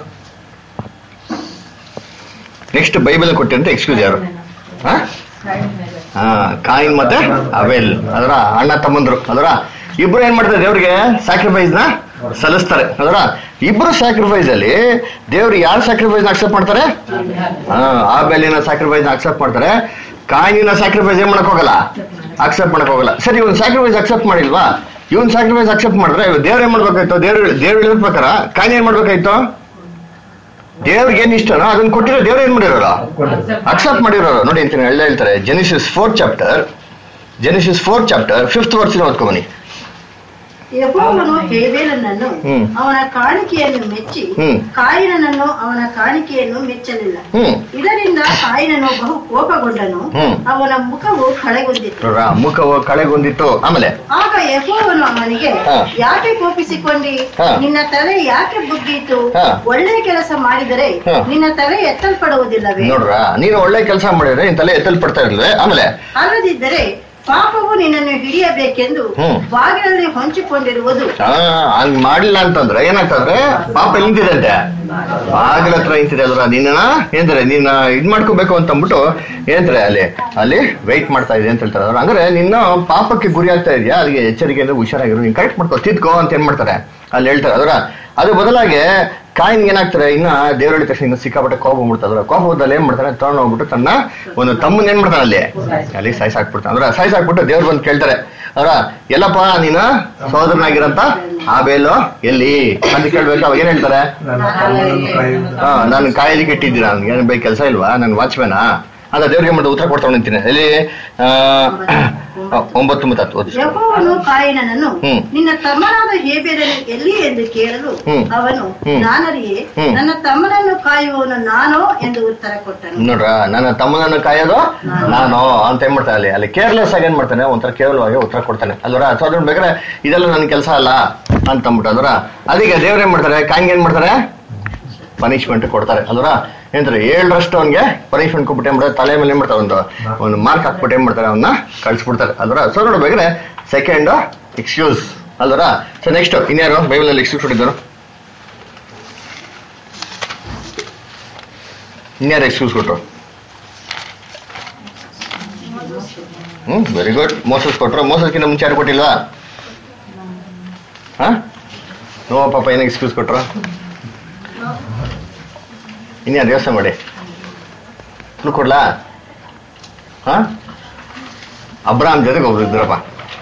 ನೆಕ್ಸ್ಟ್ ಬೈಬಲ್ ಕೊಟ್ಟಿರಂತ ಎಕ್ಸ್ಕ್ಯೂಸ್ ಯಾರು, ಹಾ ಹಾ ಕಾಯಿನ್ ಮತ್ತೆ ಅವೆಲ್ ಅದರ ಅಣ್ಣ ತಮ್ಮಂದ್ರು ಅದರ. ಇಬ್ರು ಏನ್ ಮಾಡ್ತಾರೆ ದೇವ್ರಿಗೆ ಸ್ಯಾಕ್ರಿಫೈಸ್ ನ ಸಲ್ಲಿಸ್ತಾರೆ ಅದರ. ಇಬ್ರು ಸ್ಯಾಕ್ರಿಫೈಸ್ ಅಲ್ಲಿ ದೇವ್ರು ಯಾರು ಸ್ಯಾಕ್ರಿಫೈಸ್ ನ ಅಕ್ಸೆಪ್ಟ್ ಮಾಡ್ತಾರೆ, ಹಾ ಆಬೇಲಿನ ಸ್ಯಾಕ್ರಿಫೈಸ್ ನ ಅಕ್ಸೆಪ್ಟ್ ಮಾಡ್ತಾರೆ, ಕಾಯಿನ ಸ್ಯಾಕ್ರಿಫೈಸ್ ಏನ್ ಮಾಡಕ್ ಹೋಗಲ್ಲ, ಅಕ್ಸೆಪ್ಟ್ ಮಾಡಕ್ ಹೋಗಲ್ಲ. ಸರಿ ಇವನ್ ಸ್ಯಾಕ್ರಿಫೈಸ್ ಅಕ್ಸೆಪ್ಟ್ ಮಾಡಿಲ್ವಾ, ಇವನ್ ಸ್ಯಾಕ್ರಿಫೈಸ್ ಅಕ್ಸೆಪ್ಟ್ ಮಾಡಿದ್ರೆ ದೇವ್ರ ಏನ್ ಮಾಡ್ಬೇಕಾಯ್ತು, ದೇವ್ರ ದೇವ್ರ ಹೇಳಿದ ಪ್ರಕಾರ ಕಾಯಿನ್ ಏನ್ ಮಾಡ್ಬೇಕಾಯ್ತು, ದೇವ್ರಿಗೆ ಏನ್ ಇಷ್ಟನೋ ಅದನ್ನ ಕೊಟ್ಟಿರೋ ದೇವ್ರ ಏನ್ ಮಾಡಿರೋರು ಅಕ್ಸೆಪ್ಟ್ ಮಾಡಿರೋರು. ನೋಡಿ ಅಂತೀನಿ ಎಲ್ಲ ಹೇಳ್ತಾರೆ Genesis fourth chapter, Genesis fourth chapter fifth ವರ್ಸಿನ ಓದ್ಕೊಂಬನಿ. ಯೆಹೋವನು ಹೇಬೇಲನನ್ನು ಅವನ ಕಾಣಿಕೆಯನ್ನು ಮೆಚ್ಚಿ ಕಾಯಿನನನ್ನು ಅವನ ಕಾಣಿಕೆಯನ್ನು ಮೆಚ್ಚಲಿಲ್ಲ. ಇದರಿಂದ ಕಾಯಿನನು ಬಹು ಕೋಪಗೊಂಡನು, ಅವನ ಮುಖವು ಕಳೆಗೊಂಡಿತ್ತು ಮುಖವು ಕಳೆಗೊಂಡಿತ್ತು ಆಮೇಲೆ ಆಗ ಯೆಹೋವನು ಅವನಿಗೆ, ಯಾಕೆ ಕೋಪಿಸಿಕೊಂಡಿ, ನಿನ್ನ ತಲೆ ಯಾಕೆ ಬುಗ್ಗಿತು, ಒಳ್ಳೆ ಕೆಲಸ ಮಾಡಿದರೆ ನಿನ್ನ ತಲೆ ಎತ್ತಲ್ಪಡುವುದಿಲ್ಲವೇ. ನೋಡ್ರ, ನೀನು ಒಳ್ಳೆ ಕೆಲಸ ಮಾಡಿದ್ರೆ ನಿನ್ ತಲೆ ಎತ್ತಲ್ಪಡ್ತಾ ಇರ್ಲಿಲ್ಲ, ಆಮೇಲೆ ಅಲ್ಲದಿದ್ದರೆ ಪಾಪವು ನಿನ್ನನ್ನು ಹಿಡಿಯಬೇಕೆಂದು ಬಾಗಿಲಲ್ಲಿ ಹೊಂಚಿಕೊಂಡಿರುವುದು. ಹಂಗ್ ಮಾಡಿಲ್ಲ ಅಂತಂದ್ರೆ ಏನಾಗ್ತಂದ್ರೆ ಪಾಪ ನಿಂತಿದೆ, ಬಾಗಿಲ ಹತ್ರ ನಿಂತಿದೆ ಅಲ್ರ. ನಿನ್ನ ಏನಂತಾರೆ ನೀನ್ ಇದ್ ಮಾಡ್ಕೋಬೇಕು ಅಂತ ಅಂದ್ಬಿಟ್ಟು ಏನಂತಾರೆ ಅಲ್ಲಿ ಅಲ್ಲಿ ವೆಯ್ಟ್ ಮಾಡ್ತಾ ಇದೆ ಅಂತ ಹೇಳ್ತಾರೆ. ಅವ್ರು ಅಂದ್ರೆ ನಿನ್ನ ಪಾಪಕ್ಕೆ ಗುರಿ ಆಗ್ತಾ ಇದೆಯಾ, ಅದಕ್ಕೆ ಎಚ್ಚರಿಕೆ ಅಂದ್ರೆ ಹುಷಾರಾಗಿರು, ನೀನ್ ಕರೆಕ್ಟ್ ಮಾಡ್ಕೋ ತಿದ್ಕೋ ಅಂತ ಏನ್ ಮಾಡ್ತಾರೆ ಅಲ್ಲಿ ಹೇಳ್ತಾರೆ ಅದರ. ಅದು ಬದಲಾಗಿ ಕಾಯಿನ್ ಏನಾಗ್ತಾರೆ ಇನ್ನ ದೇವ್ರ ಹೇಳಿದ ತಕ್ಷಣ ಇನ್ನು ಸಿಕ್ಕಾಪಟ್ಟೆ ಕೋಪ ಬಿಡ್ತಾರ. ಕೋಪದಲ್ಲಿ ಏನ್ ಮಾಡ್ತಾನೆ ತಗೊಂಡ್ ಹೋಗ್ಬಿಟ್ಟು ತನ್ನ ಒಂದು ತಮ್ಮನ್ ಏನ್ ಮಾಡ್ತಾನೆ ಅಲ್ಲಿ ಅಲ್ಲಿ ಸಾಯ್ಸಾಕ್ಬಿಡ್ತಾನೆ. ಅಂದ್ರೆ ಸಾಯ್ಸಾಕ್ಬಿಟ್ಟು ದೇವ್ರ ಬಂದು ಕೇಳ್ತಾರೆ ಅವ್ರ, ಎಲ್ಲಪ್ಪ ನೀನು ಸಹೋದರನಾಗಿರಂತ ಆಬೇಲು ಎಲ್ಲಿ ಅಂತ ಕೇಳ್ಬೇಕು. ಅವಾಗ ಏನ್ ಹೇಳ್ತಾರೆ, ಹಾ ನಾನು ಕಾಯಿಲಿಕ್ಕೆ ಇಟ್ಟಿದ್ದೀರಾ, ನನ್ಗೆ ಏನ್ ಬೇಕು ಕೆಲಸ ಇಲ್ವಾ, ನನ್ ವಾಚ್ಮ್ಯಾನಾ ಅದ ದೇವ್ರಿಗೆ ಮಾಡಿದ ಉತ್ತರ ಕೊಡ್ತಾ ನಿಂತೀನಿ ಇಲ್ಲಿ ಒಂಬತ್ತು ಮತ್ತು ಹತ್ತು ಓದಿ. ಯೆಹೋವನು ಕಾಯಿನನನ್ನು ನಿನ್ನ ತಮ್ಮನಾದ ಹೇಬೆರನು ಎಲ್ಲಿ ಎಂದು ಕೇಳಲು ಅವನು ನಾನರಿಯೇ, ನನ್ನ ತಮ್ಮನನ್ನು ಕಾಯುವವನು ನಾನೋ ಎಂದು ಉತ್ತರ ಕೊಟ್ಟನು. ನೋಡ್ರ, ನನ್ನ ತಮ್ಮನನ್ನು ಕಾಯೋದು ನಾನು ಅಂತ ಏನ್ ಮಾಡ್ತಾನೆ ಅಲ್ಲಿ ಅಲ್ಲಿ ಕೇರ್ಲೆಸ್ ಆಗಿ ಏನ್ ಮಾಡ್ತಾನೆ, ಒಂಥರ ಕೇವಲವಾಗಿ ಉತ್ತರ ಕೊಡ್ತಾನೆ ಅಲ್ವರ. ಸೊ ಅದ್ರ ಬೇಕಾದ್ರೆ ಇದೆಲ್ಲ ನನ್ನ ಕೆಲಸ ಅಲ್ಲ ಅಂತ ಅಂದ್ಬಿಟ್ಟು ಅಲ್ವರ. ಅದಕ್ಕೆ ದೇವ್ರ ಏನ್ ಮಾಡ್ತಾರೆ, ಕಾಯಿಗೆ ಏನ್ ಮಾಡ್ತಾರೆ, ಪನಿಷ್ಮೆಂಟ್ ಕೊಡ್ತಾರೆ ಅಲ್ವರ. ಏನಂತಾರೆ, ಏಳರಷ್ಟು ಅವನ್ಗೆ ಪನಿಷ್ಮೆಂಟ್ ಕೊಟ್ಬಿಟ್ಟು ಏನ್ ಮಾಡ್ತಾರೆ, ತಲೆ ಮೇಲೆ ಏನ್ ಮಾಡ್ತಾರೆ, ಒಂದು ಒಂದು ಮಾರ್ಕ್ ಹಾಕ್ಬಿಟ್ಟು ಏನ್ ಮಾಡ್ತಾರೆ, ಅವನ್ನ ಕಳ್ಸಿಬಿಡ್ತಾರೆ ಅಲ್ವರ. ಸೊ ನೋಡ್ಬೇಕಾದ್ರೆ ಸೆಕೆಂಡ್ ಎಕ್ಸ್ಕ್ಯೂಸ್ ಅಲ್ವರ. ಸೊ ನೆಕ್ಸ್ಟ್ ಇನ್ಯಾರು ಬೈಬಲ್ ಅಲ್ಲಿ ಎಕ್ಸ್ಕ್ಯೂಸ್ ಕೊಟ್ಟಿದ್ದರು, ಇನ್ಯಾರು ಎಕ್ಸ್ಕ್ಯೂಸ್ ಕೊಟ್ರು? ಹ್ಮ್ ವೆರಿ ಗುಡ್. ಮೋಸಸ್ ಕೊಟ್ರು. ಮೋಸಸ್ಕಿಂತ ಮುಂಚೆ ಯಾರು ಕೊಟ್ಟಿಲ್ವಾ? ಹಾ ನೋ ಪಾಪ ಏನ ಎಕ್ಸ್ಕ್ಯೂಸ್ ಕೊಟ್ರು? ಇನ್ಯಾರು ಯೋಚನೆ ಮಾಡಿ, ಫ್ಲೂ ಕೊಡ್ಲಾ? ಹಾ ಅಬ್ರಾಮ್ ಜೊತೆಗೆ ಒಬ್ರು ಇದ್ರಪ್ಪ,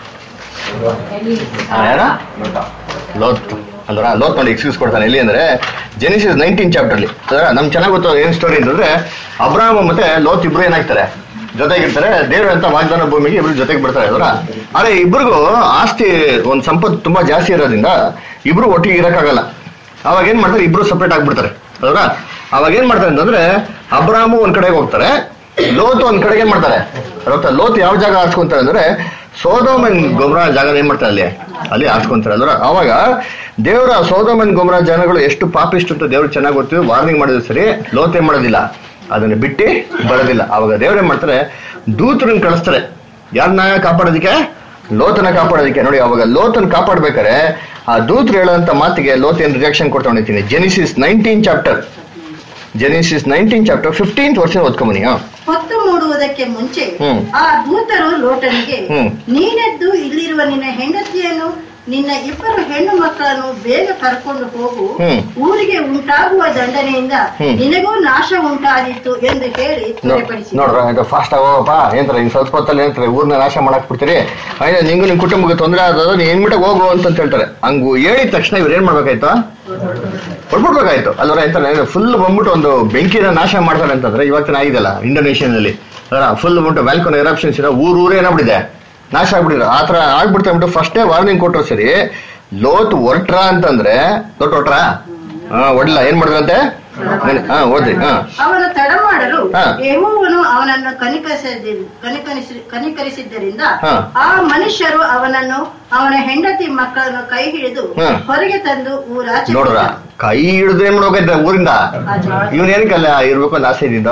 ಯಾರ? ಲೋತ್ ಅಲ್ವರ. ಲೋತ್ ನೋಡಿ ಎಕ್ಸ್ಕ್ಯೂಸ್ ಕೊಡ್ತಾನೆ ಎಲ್ಲಿ ಅಂದ್ರೆ ಜೆನಿಸಿಸ್ ನೈನ್ಟೀನ್ ಚಾಪ್ಟರ್ ಅಲ್ಲಿ. ನಮ್ಗೆ ಚೆನ್ನಾಗಿ ಗೊತ್ತು ಏನ್ ಸ್ಟೋರಿ ಅಂತಂದ್ರೆ, ಅಬ್ರಾಮ್ ಮತ್ತೆ ಲೋತ್ ಇಬ್ರು ಏನಾಗ್ತಾರೆ, ಜೊತೆಗಿರ್ತಾರೆ. ದೇವ್ರ ಅಂತ ವಾಗ್ದಾನ ಭೂಮಿಗೆ ಇಬ್ರು ಜೊತೆಗೆ ಬಿಡ್ತಾರೆ ಅಲ್ವರ. ಆದ್ರೆ ಇಬ್ರಿಗೂ ಆಸ್ತಿ ಒಂದ್ ಸಂಪತ್ತು ತುಂಬಾ ಜಾಸ್ತಿ ಇರೋದ್ರಿಂದ ಇಬ್ರು ಒಟ್ಟಿಗೆ ಇರಕ್ಕಾಗಲ್ಲ. ಅವಾಗ ಏನ್ ಮಾಡ್ತಾರೆ, ಇಬ್ರು ಸಪ್ರೇಟ್ ಆಗ್ಬಿಡ್ತಾರೆ ಅಲ್ವರ. ಅವಾಗ ಏನ್ ಮಾಡ್ತಾರೆ ಅಂತಂದ್ರೆ, ಅಬ್ರಾಮು ಒಂದ್ ಕಡೆಗೆ ಹೋಗ್ತಾರೆ, ಲೋತ್ ಒಂದ್ ಕಡೆಗೆ ಏನ್ ಮಾಡ್ತಾರೆ. ಲೋತ್ ಯಾವ ಜಾಗ ಆಡ್ಸ್ಕೊಂತಾರೆ ಅಂದ್ರೆ ಸೋದೋಮ್ ಅಂಡ್ ಗೊಮ್ರಾ ಜಾಗ ಏನ್ ಮಾಡ್ತಾರೆ, ಅಲ್ಲಿ ಅಲ್ಲಿ ಆಡ್ಸ್ಕೊಂತಾರೆ ಅಲ್ವರ. ಅವಾಗ ದೇವರ ಸೋದೋಮ್ ಅಂಡ್ ಗೊಮ್ರಾ ಜನಗಳು ಎಷ್ಟು ಪಾಪಿಷ್ಟು ಅಂತ ದೇವ್ರು ಚೆನ್ನಾಗಿ ಗೊತ್ತಿದ್ದು ವಾರ್ನಿಂಗ್ ಮಾಡಿದ್ರು ಸರಿ, ಲೋತ್ ಏನ್ ಮಾಡೋದಿಲ್ಲ, ಅದನ್ನ ಬಿಟ್ಟು ಬರೋದಿಲ್ಲ. ಅವಾಗ ದೇವ್ರ ಏನ್ ಮಾಡ್ತಾರೆ, ದೂತರನ್ನ ಕಳಿಸ್ತಾರೆ. ಯಾರನ್ನ ಕಾಪಾಡೋದಿಕ್ಕೆ? ಲೋತನ ಕಾಪಾಡೋದಿಕ್ಕೆ. ನೋಡಿ, ಅವಾಗ ಲೋತನ್ ಕಾಪಾಡ್ಬೇಕಾರೆ ಆ ದೂತರು ಹೇಳೋಂತ ಮಾತಿಗೆ ಲೋತ್ ಏನ್ ರಿಯಾಕ್ಷನ್ ಕೊಡ್ಕೊಂಡಿದ್ದೀನಿ. Genesis nineteen chapter Genesis nineteen chapter fifteenth ವರ್ಷ ಓದ್ಕೊಂಬನಿ. ಹೊತ್ತು ಮೂಡುವುದಕ್ಕೆ ಮುಂಚೆ ಆ ದೂತರು ಲೋಟನಿಗೆ, ನೀನೆದ್ದು ಇಲ್ಲಿರುವ ನಿನ್ನ ಹೆಂಡತಿಯನ್ನು ನಿನ್ನ ಇಬ್ಬರು ಹೆಣ್ಣು ಮಕ್ಕಳನ್ನು ಬೇಗ ಕರ್ಕೊಂಡು ಹೋಗು, ಊರಿಗೆ ಉಂಟಾಗುವ ದಂಡನೆಯಿಂದ ನಿನಗೂ ನಾಶ ಉಂಟಾದಿತ್ತು ಎಂದು ಹೇಳಿ ತ್ವರೆಪಡಿಸಿ. ನೋಡ್ರ ಫಾಸ್ಟ್ ಆಗೋಪ್ಪ, ಏನ್ತಾರೆ ಇನ್ ಸ್ವಲ್ಪ ಹೊತ್ತಲ್ಲಿ ಏನಂತಾರೆ, ಊರ್ನ ನಾಶ ಮಾಡಕ್ ಬಿಡ್ತೀರಿ, ಆಯ್ತಾ ನಿಂಗು ನಿಮ್ ಕುಟುಂಬಕ್ಕೆ ತೊಂದರೆ ಆದದು, ನೀನ್ ಏನ್ ಬಿಟ್ಟ ಹೋಗು ಅಂತ ಹೇಳ್ತಾರೆ. ಹಂಗು ಹೇಳಿದ ತಕ್ಷಣ ಇವ್ರು ಏನ್ ಮಾಡ್ಬೇಕಾಯ್ತು, ಹೊಡ್ಬಿಡ್ಬೇಕಾಯ್ತು ಅಲ್ವರ. ಎಂತ ಫುಲ್ ಬಂದ್ಬಿಟ್ಟು ಒಂದು ಬೆಂಕಿನ ನಾಶ ಮಾಡ್ತಾರೆ ಅಂತಂದ್ರೆ, ಇವಾಗ ಆಗಿದೆಲ್ಲ ಇಂಡೋನೇಷಿಯಾದಲ್ಲಿ ಫುಲ್ ಬಂದ್ಬಿಟ್ಟು ವ್ಯಾಲ್ಕೋನ್ ಎರಪ್ಷನ್ಸ್ ಇರೋ ಊರ್ ಊರೇ ಏನಾಗ್ಬಿಟ್ಟಿದೆ, ನಾಶ ಆಗ್ಬಿಟ್ಟಿದ್ರು. ಆತರ ಆಗ್ಬಿಡ್ತಾ ಬಿಟ್ಟು ಫಸ್ಟೇ ವಾರ್ನಿಂಗ್ ಕೊಟ್ಟರು ಸರಿ. ಲೋತ್ ಹೊರಟ್ರ ಅಂತಂದ್ರೆ ಲೋಟ್ ಹೊಟ್ರ ಹಾ ಹೊಡ್ಲ ಏನ್ ಮಾಡಿದ್ರಂತೆ, ಹಾ ಓದ್ರಿ. ಹಾ ಅವನು ತಡ ಮಾಡಲು ಯೆಹೋವನು ಅವನನ್ನು ಕನಿಕರಿಸಿ ಕನಿಕರಿಸಿದ್ದರಿಂದ ಆ ಮನುಷ್ಯರು ಅವನನ್ನು ಅವನ ಹೆಂಡತಿ ಮಕ್ಕಳನ್ನು ಕೈ ಹಿಡಿದು ಹೊರಗೆ ತಂದು ಊರಾಚೆ. ನೋಡ್ರ, ಕೈ ಹಿಡಿದು ಏನ್ ಮಾಡ್ಬೇಕಂತ ಊರಿಂದ ಇವನ್ ಏನಕ್ಕಲ್ಲ ಇರ್ಬೇಕು ಅಂತ ಆಸೆ ಇದ್ದಿದ್ದು,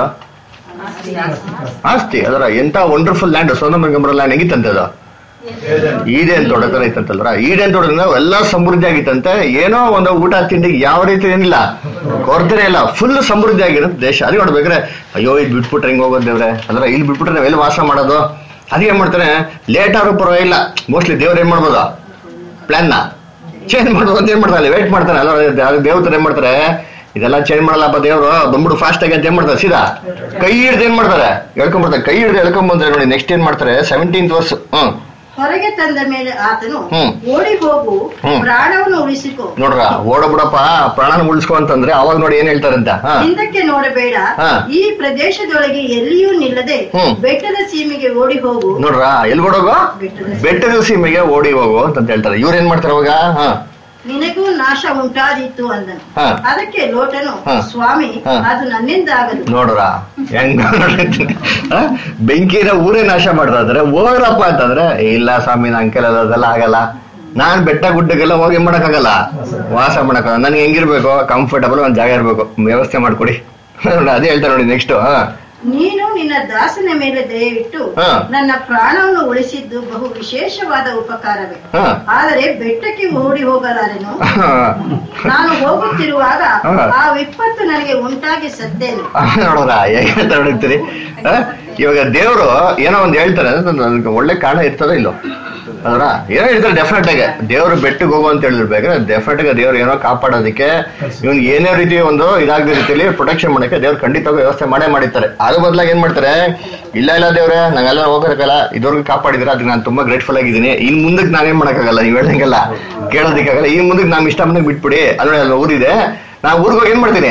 ಆಸ್ತಿ ಅದರ. ಎಂತ wonderful land Sodom and Gomorrah land ಹೆಂಗಿತ್ತಂತೆ, ಅದು ಈಡೇನ್ ತೋಟತರ ಇತ್ತಂತಲ್ರ. ಈಡೇನ್ ತೋಟದಿಂದ ಎಲ್ಲಾ ಸಮೃದ್ಧಿ ಆಗಿತ್ತಂತೆ. ಏನೋ ಒಂದು ಊಟ ತಿಂಡಿಗೆ ಯಾವ ರೀತಿ ಏನಿಲ್ಲ, ಕೊರತೆ ಇಲ್ಲ, ಫುಲ್ ಸಮೃದ್ಧಿ ಆಗಿರುತ್ತೆ ದೇಶ. ಅದೇ ನೋಡ್ಬೇಕ್ರೆ, ಅಯ್ಯೋ ಇದ್ ಬಿಟ್ಬಿಟ್ರೆ ಹೆಂಗ್ ಹೋಗೋದು ದೇವ್ರೆ ಅದ್ರ, ಇಲ್ಲಿ ಬಿಟ್ಬಿಟ್ರೆ ನಾವ್ ಎಲ್ಲಿ ವಾಸ ಮಾಡೋದು? ಅದಕ್ಕೆ ಏನ್ ಮಾಡ್ತಾರೆ, ಲೇಟ್ ಆದ್ರೂ ಪರವಾಗಿಲ್ಲ, ಮೋಸ್ಟ್ಲಿ ದೇವ್ರ ಏನ್ ಮಾಡ್ಬೋದು, ಪ್ಲಾನ್ ನ ಚೇಂಜ್ ಮಾಡ್ಬೋದು ಅಂತ ಏನ್ ಮಾಡ್ತಾರೆ, ವೇಟ್ ಮಾಡ್ತಾರೆ ಅಲ್ಲ. ದೇವ್ರ ಏನ್ ಮಾಡ್ತಾರೆ, ಇದೆಲ್ಲ ಚೇಂಜ್ ಮಾಡಲ್ಲಪ್ಪ ದೇವ್ರು, ಬಂದ್ಬಿಡು ಫಾಸ್ಟ್ ಆಗಿ ಅಂತ ಏನ್ ಮಾಡ್ತಾರೆ, ಸೀದಾ ಕೈ ಹಿಡ್ದು ಏನ್ ಮಾಡ್ತಾರೆ, ಹೇಳ್ಕೊಂಡ್ಬಿಡ್ತಾರೆ. ಕೈ ಹಿಡ್ದು ಹೇಳ್ಕೊಂಡ್ ಬಂದ್ರೆ ನೋಡಿ ನೆಕ್ಸ್ಟ್ ಏನ್ ಮಾಡ್ತಾರೆ, ಸೆವೆಂಟೀನ್ತ್ ವರ್ಷ ಹ್ಮ್ ಹೊರಗೆ ತಂದ ಮೇಲೆ ಆತನು ಓಡಿ ಹೋಗು, ಪ್ರಾಣವನ್ನು ಉಳಿಸಿಕೊ. ನೋಡ್ರ, ಓಡಬಿಡಪ್ಪ ಪ್ರಾಣನ ಉಳಿಸ್ಕೊ ಅಂತಂದ್ರೆ ಅವಾಗ ನೋಡಿ ಏನ್ ಹೇಳ್ತಾರಂತ, ಹಿಂದಕ್ಕೆ ನೋಡಬೇಡ, ಈ ಪ್ರದೇಶದೊಳಗೆ ಎಲ್ಲಿಯೂ ನಿಲ್ಲದೆ ಬೆಟ್ಟದ ಸೀಮೆಗೆ ಓಡಿ ಹೋಗು. ನೋಡ್ರ, ಎಲ್ಲಿ ಓಡೋಗು, ಬೆಟ್ಟದ ಸೀಮೆಗೆ ಓಡಿ ಹೋಗು ಅಂತ ಹೇಳ್ತಾರೆ. ಇವ್ರ ಏನ್ ಮಾಡ್ತಾರೆ ಅವಾಗ, ನಿನಗೂ ನಾಶ ಉಂಟಾದಿತ್ತು ಅಂದನು. ಅದಕ್ಕೆ ಲೋಟನು, ಸ್ವಾಮಿ ಅದು ನನ್ನಿಂದ ಆಗದು. ನೋಡ್ರ ಹೆಂಗ ಬೆಂಕಿನ ಊರೇ ನಾಶ ಮಾಡ್ದಾದ್ರೆ ಹೋಗ್ರಪ್ಪ ಅಂತಂದ್ರೆ, ಇಲ್ಲ ಸ್ವಾಮಿ ನನ್ ಕೆಲಸ ಅದೆಲ್ಲ ಆಗಲ್ಲ, ನಾನ್ ಬೆಟ್ಟ ಗುಡ್ಡಕ್ಕೆಲ್ಲ ಹೋಗಿ ಮಾಡಕ್ ಆಗಲ್ಲ, ವಾಸ ಮಾಡಕ್ ಆಗಲ್ಲ, ನನ್ಗೆ ಹೆಂಗಿರ್ಬೇಕು, ಕಂಫರ್ಟಬಲ್ ಒಂದ್ ಜಾಗ ಇರ್ಬೇಕು, ವ್ಯವಸ್ಥೆ ಮಾಡ್ಕೊಡಿ. ಅದೇ ಹೇಳ್ತಾರೆ ನೋಡಿ ನೆಕ್ಸ್ಟ್, ನೀನು ನಿನ್ನ ದಾಸನ ಮೇಲೆ ದಯವಿಟ್ಟು ನನ್ನ ಪ್ರಾಣವನ್ನು ಉಳಿಸಿದ್ದು ಬಹು ವಿಶೇಷವಾದ ಉಪಕಾರವೇ, ಆದರೆ ಬೆಟ್ಟಕ್ಕೆ ಓಡಿ ಹೋಗಲಾರೆನು. ನಾನು ಹೋಗುತ್ತಿರುವಾಗ ಆ ವಿಪತ್ತು ನನಗೆ ಉಂಟಾಗಿ ಸತ್ತೇನೆ. ನೋಡ್ರ ಹೇಗೆ ನೋಡಿರ್ತೀರಿ. ಇವಾಗ ದೇವ್ರು ಏನೋ ಒಂದ್ ಹೇಳ್ತಾರೆ, ಒಳ್ಳೆ ಕಾರಣ ಇರ್ತದ ಇಲ್ಲೋ ಅದರ, ಏನೋ ಹೇಳ್ತಾರೆ ಡೆಫಿನೆಟ್ ಆಗಿ. ದೇವ್ರು ಬೆಟ್ಟಿಗೆ ಹೋಗು ಅಂತ ಹೇಳಿರ್ಬೇಕಾದ್ರೆ ಡೆಫಿನೆಟ್ ಆಗಿ ದೇವ್ರು ಏನೋ ಕಾಪಾಡೋದಕ್ಕೆ, ಇವ್ನ್ ಏನೇ ರೀತಿ ಒಂದು ಇದಾಗದ ರೀತಿಯಲ್ಲಿ ಪ್ರೊಟೆಕ್ಷನ್ ಮಾಡಕ್ಕೆ ದೇವ್ರು ಖಂಡಿತವಾಗಿ ವ್ಯವಸ್ಥೆ ಮಾಡೇ ಮಾಡಿರ್ತಾರೆ. ಅದ್ರ ಬದಲಾಗಿ ಏನ್ ಮಾಡ್ತಾರೆ, ಇಲ್ಲ ಇಲ್ಲ ದೇವ್ರೆ ನಂಗೆಲ್ಲ ಹೋಗಕ್ಕಾಗಲ್ಲ, ಇದ್ರವ್ರಿಗೆ ಕಾಪಾಡಿದ್ರೆ ಅದಕ್ಕೆ ನಾನು ತುಂಬಾ ಗ್ರೇಟ್ಫುಲ್ ಆಗಿದ್ದೀನಿ, ಇನ್ ಮುಂದಕ್ಕೆ ನಾನೇನ್ ಮಾಡಕ್ಕಾಗಲ್ಲ, ನೀವ್ ಹೇಳ್ದಂಗೆಲ್ಲ ಕೇಳೋದಕ್ಕಾಗಲ್ಲ, ಇನ್ ಮುಂದಕ್ಕೆ ನಾವ್ ಇಷ್ಟ ಬಂದಾಗ ಬಿಟ್ಬಿಡಿ, ಅದ್ರ ಊರಿದೆ, ನಾ ಊರಿಗೆ ಹೋಗಿ ಏನ್ ಮಾಡ್ತೀನಿ,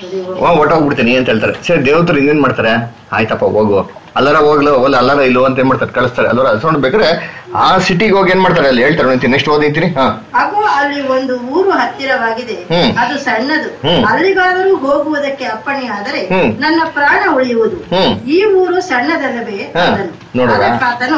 ಹೊಟ್ಟೋಗ್ಬಿಡ್ತೀನಿ ಅಂತ ಹೇಳ್ತಾರೆ. ಸರಿ, ದೇವತರು ಇನ್ನೇನ್ ಮಾಡ್ತಾರೆ, ಆಯ್ತಪ್ಪ ಹೋಗು, ಅಲ್ಲಾರ ಹೋಗ್ಲು ಹೋಗ್ಲ ಅಲ್ಲಾರ ಇಲ್ಲೋ ಅಂತ ಏನ್ ಮಾಡ್ತಾರೆ, ಕಳಿಸ್ತಾರೆ. ಅಲ್ವರ ಅನ್ಸ್ಕೊಂಡು ಬೇಕಾದ್ರೆ ಆ ಸಿಟಿಗೆ ಹೋಗಿ ಏನ್ ಮಾಡ್ತಾರೆ, ಅಲ್ಲಿ ಹೇಳ್ತಾರೆ. ನೆಕ್ಸ್ಟ್ ಓದಿತೀನಿ. ಹಾ, ಹಾಗೂ ಅಲ್ಲಿ ಒಂದು ಊರು ಹತ್ತಿರವಾಗಿದೆ, ಅದು ಸಣ್ಣದು, ಅಲ್ಲಿಗಾದರೂ ಹೋಗುವುದಕ್ಕೆ ಅಪ್ಪಣೆ ಆದರೆ ನನ್ನ ಪ್ರಾಣ ಉಳಿಯುವುದು. ಈ ಊರು ಸಣ್ಣದಲ್ಲವೇ? ಅದಕ್ಕಾತನು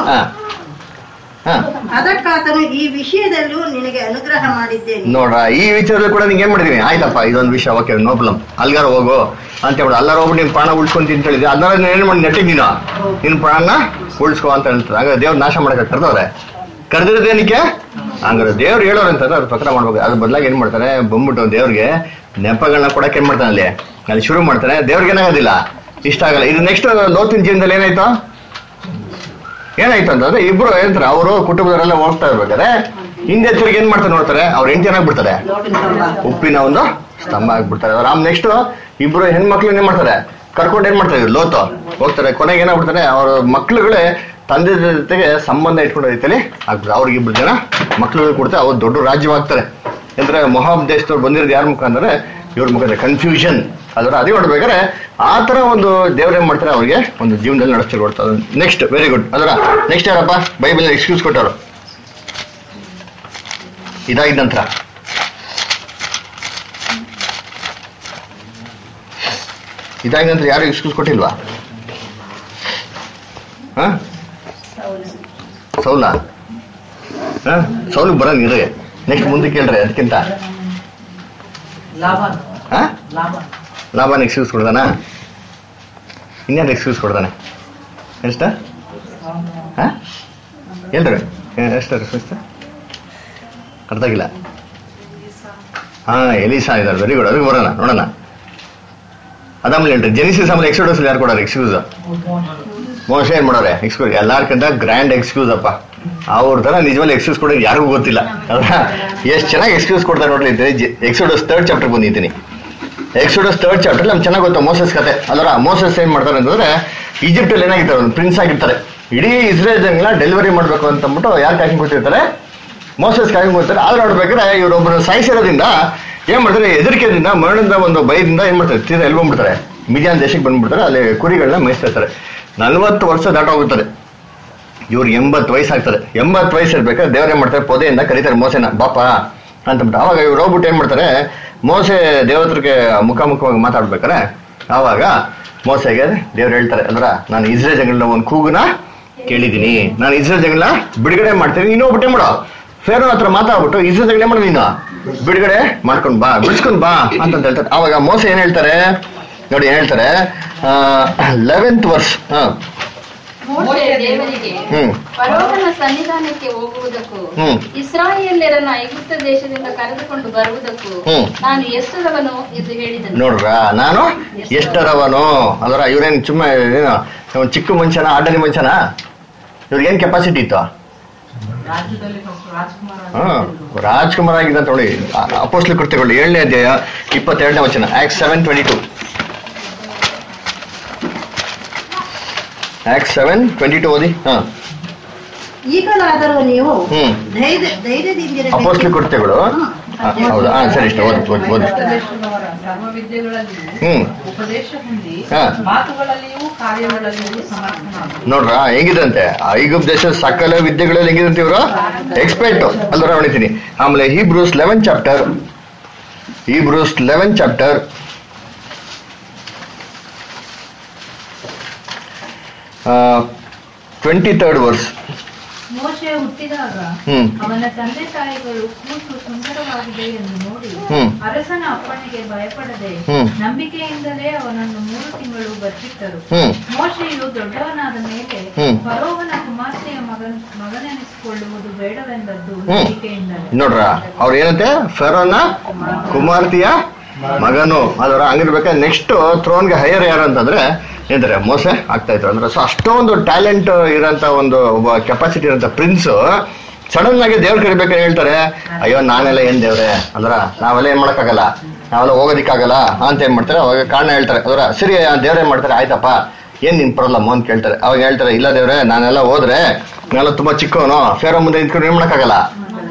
ಅದಕ್ಕಾತನು ಈ ವಿಷಯದಲ್ಲೂ ನಿನಗೆ ಅನುಗ್ರಹ ಮಾಡಿದ್ದೇನೆ. ನೋಡ್ರ, ಈ ವಿಚಾರದಲ್ಲಿ ಕೂಡ ನಿಂಗೆ ಏನ್ ಮಾಡಿದೀನಿ, ಆಯ್ತಪ್ಪ ಇದೊಂದು ವಿಷಯ, ಓಕೆ, ನೋ ಪ್ರಾಬ್ಲಮ್, ಅಲ್ಗಾರ ಹೋಗು ಅಂತ ಹೇಳ್ಬಿಡು. ಅಲ್ಲಾರ ಹೋಗ್ಬಿಟ್ಟು ನಿನ್ ಪ್ರಾಣ ಉಳ್ಸ್ಕೊಂತೀನಿ ಅಂತ ಹೇಳಿದ್ವಿ, ಅದನ್ನ ಏನ್ ಮಾಡಿ ನೆಟ್ಟಿಗೆ ನೀನು ನಿನ್ ಪ್ರಾಣ ಉಳ್ಸ್ಕೊ ಅಂತ ಹೇಳ್ತಾರೆ. ಹಾಗಾದ್ರೆ ದೇವ್ರ ನಾಶ ಮಾಡಕ್ಕೆ ಕರೆದವ್ರೆ, ಕರೆದಿರೋದೇನಕ್ಕೆ? ಹಂಗಾರೆ ದೇವ್ರು ಹೇಳೋರು ಅಂತಂದ್ರೆ ಅದ್ರ ಪ್ರಕಾರ ಮಾಡ್ಬೇಕು. ಅದ್ರ ಬದಲಾಗಿ ಏನ್ ಮಾಡ್ತಾರೆ, ಬಂದ್ಬಿಟ್ಟು ದೇವ್ರಿಗೆ ನೆಪಗಳನ್ನ ಕೊಡಕ್ಕೆ ಏನ್ ಮಾಡ್ತಾನೆ, ಅಲ್ಲಿ ಅಲ್ಲಿ ಶುರು ಮಾಡ್ತಾನೆ. ದೇವ್ರಿಗೆ ಏನಾಗೋದಿಲ್ಲ, ಇಷ್ಟ ಆಗಲ್ಲ. ಇದು ನೆಕ್ಸ್ಟ್ ಲೋತಿನ ಜೀವನದಲ್ಲಿ ಏನಾಯ್ತು ಏನಾಯ್ತು ಅಂತಂದ್ರೆ, ಇಬ್ರು ಹೇಳ್ತಾರೆ, ಅವರು ಕುಟುಂಬದವರೆಲ್ಲ ಹೋಗ್ತಾ ಇರ್ಬೇಕಾದ್ರೆ ಹಿಂದೆ ತಿರುಗಿ ಏನ್ ಮಾಡ್ತಾರೆ ನೋಡ್ತಾರೆ, ಅವ್ರ ಹೆಂಡತಿ ಏನಾಗ್ಬಿಡ್ತಾರೆ, ಉಪ್ಪಿನ ಒಂದು ಸ್ತಂಭ ಆಗ್ಬಿಡ್ತಾರೆ. ರಾಮ್ ನೆಕ್ಸ್ಟ್ ಇಬ್ರು ಹೆಣ್ಮಕ್ಳು ಏನ್ ಮಾಡ್ತಾರೆ, ಕರ್ಕೊಂಡು ಏನ್ ಮಾಡ್ತಾರೆ, ಲೋತು ಹೋಗ್ತಾರೆ. ಕೊನೆಗೆ ಏನಾಗ್ಬಿಡ್ತಾರೆ, ಅವ್ರ ಮಕ್ಳುಗಳೇ ತಂದೆ ಜೊತೆಗೆ ಸಂಬಂಧ ಇಟ್ಕೊಂಡು ರೀತಿಯಲ್ಲಿ ಆಗ್ಬಿಡ್ತಾರೆ. ಅವ್ರಿಗೆ ಇಬ್ರು ಜನ ಮಕ್ಳುಗಳು ಕೊಡ್ತಾರೆ, ಅವ್ರು ದೊಡ್ಡ ರಾಜ್ಯವಾಗ್ತಾರೆ. ಅಂದ್ರೆ ಮೊಹಾಬ್ ದೇಶದವ್ರು ಬಂದಿರೋದು ಯಾರ ಮುಖ ಅಂದ್ರೆ ಇವ್ರ ಮುಖ, ಕನ್ಫ್ಯೂಷನ್. ಅದರ ಅದೇ ನೋಡ್ಬೇಕಾದ್ರೆ ಆ ತರ ಒಂದು ದೇವ್ರ ಏನ್ ಮಾಡ್ತಾರೆ, ಅವ್ರಿಗೆ ಒಂದು ಜೀವನದಲ್ಲಿ ನಡೆಸ್ತಾರೆ ಕೊಡ್ತಾರೆ. Next very good. ಅದರ ನೆಕ್ಸ್ಟ್ ಯಾರಪ್ಪ ಬೈಬಲ್ ಎಕ್ಸ್ಕ್ಯೂಸ್ ಕೊಟ್ಟವರು? ಇದಾಗಿದ್ದ ನಂತರ ಇದಾಗಿದ ನಂತರ ಯಾರು ಎಕ್ಸ್ಕ್ಯೂಸ್ ಕೊಟ್ಟಿಲ್ವಾ? ಹ ಸೌಲ ಹ ಸೌಲಿಗೆ ಬರೋಣ ಇರ್ರಿ. ನೆಕ್ಸ್ಟ್ ಮುಂದೆ ಕೇಳ್ರಿ. ಅದಕ್ಕಿಂತ ಲಾಭನ ಎಕ್ಸ್ಕ್ಯೂಸ್ ಕೊಡ್ದಾನ, ಇನ್ಯಾರು ಎಕ್ಸ್ಕ್ಯೂಸ್ ಕೊಡ್ದಾನೆ? ಎಷ್ಟ ಹಾ ಹೇಳ್ರಿ, ಎಷ್ಟು ಎಷ್ಟ ಅರ್ಥ ಆಗಿಲ್ಲ. ಹಾ, ಎಲಿಸಾ ಇದಾರೆ. Very good. ಅದಕ್ಕೆ ಬರೋಣ, ನೋಡೋಣ. ಅದಾಮೇಲೆ ಹೇಳ್ರಿ, ಜೆನಿಸಿಸ್ ಆಮೇಲೆ ಎಕ್ಸ್ಕ್ಯೂಸ್ ಯಾರು ಕೊಡೋರು ಎಕ್ಸ್ಕ್ಯೂಸ್? ಮೋಶ ಏನ್ ಮಾಡೋರೆ ಎಕ್ಸ್ಕ್ಯೂಸ್? ಎಲ್ಲಾರ್ಕಿಂತ ಗ್ರ್ಯಾಂಡ್ ಎಕ್ಸ್ಕ್ಯೂಸ್ ಅಪ್ಪ. ಅವ್ರ ತರ ನಿಜವಾಗಿ ಎಕ್ಸ್ಕ್ಯೂಸ್ ಕೊಡೋದು ಯಾರಿಗೂ ಗೊತ್ತಿಲ್ಲ. ಅಲ್ವಾ? ಎಷ್ಟು ಚೆನ್ನಾಗಿ ಎಕ್ಸ್ಕ್ಯೂಸ್ ಕೊಡ್ತಾರೆ ನೋಡ್ರಿ. ಎಕ್ಸೋಡಸ್ ಥರ್ಡ್ ಚಾಪ್ಟರ್ ಬಂದಿದ್ದೀನಿ. ಎಕ್ಸೋಡಸ್ ಥರ್ಡ್ ಚಾಪ್ಟರ್ ನಮ್ಗೆ ಚೆನ್ನಾಗಿ ಗೊತ್ತು, ಮೋಸಸ್ ಕತೆ. ಅಲ್ವರ ಮೋಸಸ್ ಏನ್ ಮಾಡ್ತಾರೆ ಅಂತಂದ್ರೆ, ಈಜಿಪ್ಟ್ ಅಲ್ಲಿ ಏನಾಗಿರ್ತಾರೆ, ಒಂದು ಪ್ರಿನ್ಸ್ ಆಗಿರ್ತಾರೆ. ಇಡೀ ಇಸ್ರೇಲ್ ಜನಗಳನ್ನ ಡೆಲಿವರಿ ಮಾಡ್ಬೇಕು ಅಂತ ಅಂದ್ಬಿಟ್ಟು ಯಾರು ಕಾಯ್ಕೊಂಡು ಕೂತಿರ್ತಾರೆ, ಮೋಸಸ್ ಕಾಯ್ಕೊಂಡು ಕೂತಿರ್ತಾರೆ. ಆದ್ರೆ ನೋಡ್ಬೇಕಾದ್ರೆ ಇವ್ರೊಬ್ಬರು ಸಾಯಿಸಿರೋದ್ರಿಂದ ಏನ್ ಮಾಡ್ತಾರೆ, ಹೆದರಿಕೆದಿಂದ ಮರಣದ ಒಂದು ಭಯದಿಂದ ಏನ್ ಮಾಡ್ತಾರೆ, ತೀರಾ ಎಲ್ಲಿ ಬಂದ್ಬಿಡ್ತಾರೆ, ಮಿಡಿಯಾನ್ ದೇಶಕ್ಕೆ ಬಂದ್ಬಿಡ್ತಾರೆ. ಅಲ್ಲಿ ಕುರಿಗಳನ್ನ ಮೇಯಿಸ್ತಾ ಇರ್ತಾರೆ. ನಲ್ವತ್ತು ವರ್ಷ ದಾಟ ಹೋಗುತ್ತದೆ. ಇವ್ರು ಎಂಬತ್ತು ವಯಸ್ಸಾಗ್ತಾರೆ. ಎಂಬತ್ತು ವಯಸ್ಸು ಇರ್ಬೇಕಾದ್ರೆ ದೇವ್ರ ಏನ್ ಮಾಡ್ತಾರೆ, ಪೊದೆಯಿಂದ ಕರೀತಾರೆ ಮೋಸೆನ, ಬಾಪ ಅಂತಬಿಟ್ಟು. ಅವಾಗ ಇವ್ರು ಹೋಗ್ಬಿಟ್ಟು ಏನ್ ಮಾಡ್ತಾರೆ, ಮೋಸೆ ದೇವತರಿಗೆ ಮುಖಾಮುಖವಾಗಿ ಮಾತಾಡ್ಬೇಕಾರೆ ಆವಾಗ ಮೋಸೆಗೆ ದೇವ್ರು ಹೇಳ್ತಾರೆ, ಅಂದ್ರ ನಾನು ಇಸ್ರೇಲ್ ಜನಗಳನ್ನ ಒಂದು ಕೂಗುನ ಕೇಳಿದೀನಿ, ನಾನು ಇಸ್ರೇಲ್ ಜನಗಳನ್ನ ಬಿಡುಗಡೆ ಮಾಡ್ತೀನಿ, ನೀನು ಹೋಗ್ಬಿಟ್ಟೆ ಮಾಡೋ ಫೇರೋನ್ ಹತ್ರ ಮಾತಾಡ್ಬಿಟ್ಟು ಇಸ್ರೇಲ್ ಜನಗಳೇ ಮಾಡೋ, ನೀನು ಬಿಡುಗಡೆ ಮಾಡ್ಕೊಂಡ್ ಬಾ, ಬಿಡಿಸ್ಕೊಂಡ್ ಬಾ ಅಂತ ಹೇಳ್ತಾರೆ. ಅವಾಗ ಮೋಸೆ ಏನ್ ಹೇಳ್ತಾರೆ ನೋಡಿ, ಏನ್ ಹೇಳ್ತಾರೆ, ಲೆವೆಂತ್ ವರ್ಸ್. ಹ ಫರೋಹನ ಸನ್ನಿಧಾನಕ್ಕೆ ಹೋಗುವುದಕ್ಕೂ ಇಸ್ರಾಯೇಲ್ಯರನ್ನ ಐಗುಪ್ತ ದೇಶದಿಂದ ಕರೆದುಕೊಂಡು ಬರುವುದಕ್ಕೂ ನಾನು ಎಷ್ಟರವನು ಎಂದು ಹೇಳಿದನು. ನೋಡ್ರ, ನಾನು ಎಷ್ಟರವನು ಅದರ. ಇವ್ರೇನ್ ಸುಮ್ಮನೆ ಚಿಕ್ಕ ಮನುಷ್ಯನ, ಆರ್ಡರಿ ಮನುಷ್ಯನ? ಇವ್ರಿಗೇನ್ ಕೆಪಾಸಿಟಿ ಇತ್ತು? ಹ ರಾಜ್ಕುಮಾರ್ ಆಗಿದ್ದ ನೋಡಿ. ಅಪೊಸ್ತಲ ಕೃತ್ಯಗಳು ಏಳನೇ ಅಧ್ಯಾಯ ಇಪ್ಪತ್ತೆರಡನೇ ವಚನ, act seven twenty two act seven twenty two ಓದಿ. ಹ ಈಗಲಾದರೂ ನೀವು ಧೈರ್ಯದಿಂದ ಅಪೊಸ್ತಲ ಕೃತ್ಯಗಳು. ಹೌದಾ? ಹಾ, ಸರಿ, ಇಷ್ಟ ಓದಿ ಓದಿ ಓದಿ. ಸರ್ವ ವಿದ್ಯೆಗಳಲ್ಲಿ ಹ್ಮ್ ಉಪದೇಶ ಹೊಂದಿ ಮಾತುಗಳಲ್ಲಿಯೂ ಕಾರ್ಯಗಳಲ್ಲಿಯೂ ಸಮರ್ಥನಾದ. ನೋಡ್ರ ಹೆಂಗಿದಂತೆ, ಐಗುಪ್ತ ದೇಶ ಸಕಲ ವಿದ್ಯೆಗಳಲ್ಲಿ ಹೆಂಗಿದಂತೆ ಇವರು ಎಕ್ಸ್ಪರ್ಟ್ ಅಲ್ವರ ಹೊಣಿತೀನಿ. ಆಮೇಲೆ Hebrews eleven chapter Hebrews eleven chapter twenty third verse. ಮೋಶೆ ಹುಟ್ಟಿದಾಗ ಅವನ ತಂದೆ ತಾಯಿಗಳು ಕೂಸು ಸುಂದರವಾಗಿದೆ ಎಂದು ನೋಡಿ ಅರಸನ ಅಪ್ಪಣೆಗೆ ಭಯಪಡದೆ ನಂಬಿಕೆಯಿಂದಲೇ ಅವನನ್ನು ಮೂರು ತಿಂಗಳು ಬಚ್ಚಿಟ್ಟರು. ಮೋಶೆಯು ದೊಡ್ಡವನಾದ ಮೇಲೆ ಫರೋಹನ ಕುಮಾರ್ತೆಯ ಮಗನ್ ಮಗನೆನಿಸಿಕೊಳ್ಳುವುದು ಬೇಡವೆಂದದ್ದು ನಂಬಿಕೆಯಿಂದಲೇ. ನೋಡ್ರ, ಅವ್ರು ಏನಂತೆ, ಫರೋನ ಕುಮಾರ್ತೆಯ ಮಗನು ಅದರ ಹಂಗಿರ್ಬೇಕಾದ್ರೆ ನೆಕ್ಸ್ಟ್ ಥ್ರೋನ್ಗೆ ಹೈಯರ್ ಯಾರು ಅಂತಂದ್ರೆ ಏನಂತಾರೆ, ಮೋಸೆ ಆಗ್ತಾ ಇದ್ರು. ಅಂದ್ರೆ ಸೊ ಅಷ್ಟೊಂದು ಟ್ಯಾಲೆಂಟ್ ಇರೋಂಥ ಒಂದು ಒಬ್ಬ ಕೆಪಾಸಿಟಿ ಇರೋಂಥ ಪ್ರಿನ್ಸ್ ಸಡನ್ ಆಗಿ ದೇವ್ರ ಕರಿಬೇಕಾದ್ರೆ ಹೇಳ್ತಾರೆ, ಅಯ್ಯೋ ನಾನೆಲ್ಲ ಏನ್ ದೇವ್ರೆ ಅಂದ್ರ ನಾವೆಲ್ಲ ಏನ್ ಮಾಡಕ್ಕಾಗಲ್ಲ, ನಾವೆಲ್ಲ ಹೋಗೋದಿಕ್ಕಾಗಲ್ಲ ಅಂತ ಏನ್ ಮಾಡ್ತಾರೆ. ಅವಾಗ ಕಾರಣ ಹೇಳ್ತಾರೆ. ಅದರ ಸರಿ ದೇವ್ರ ಏನ್ ಮಾಡ್ತಾರೆ, ಆಯ್ತಪ್ಪ ಏನ್ ನಿನ್ ಪ್ರಾಬ್ಲಮ್ ಅಂತ ಕೇಳ್ತಾರೆ. ಅವಾಗ ಹೇಳ್ತಾರೆ, ಇಲ್ಲ ದೇವ್ರೆ ನಾನೆಲ್ಲ ಹೋದ್ರೆ ನಾನೆಲ್ಲ ತುಂಬಾ ಚಿಕ್ಕವನು, ಫೇರೋ ಮುಂದೆ ನಿಂತ್ಕೊಂಡು ಏನ್ ಮಾಡಕ್ಕಾಗಲ್ಲ,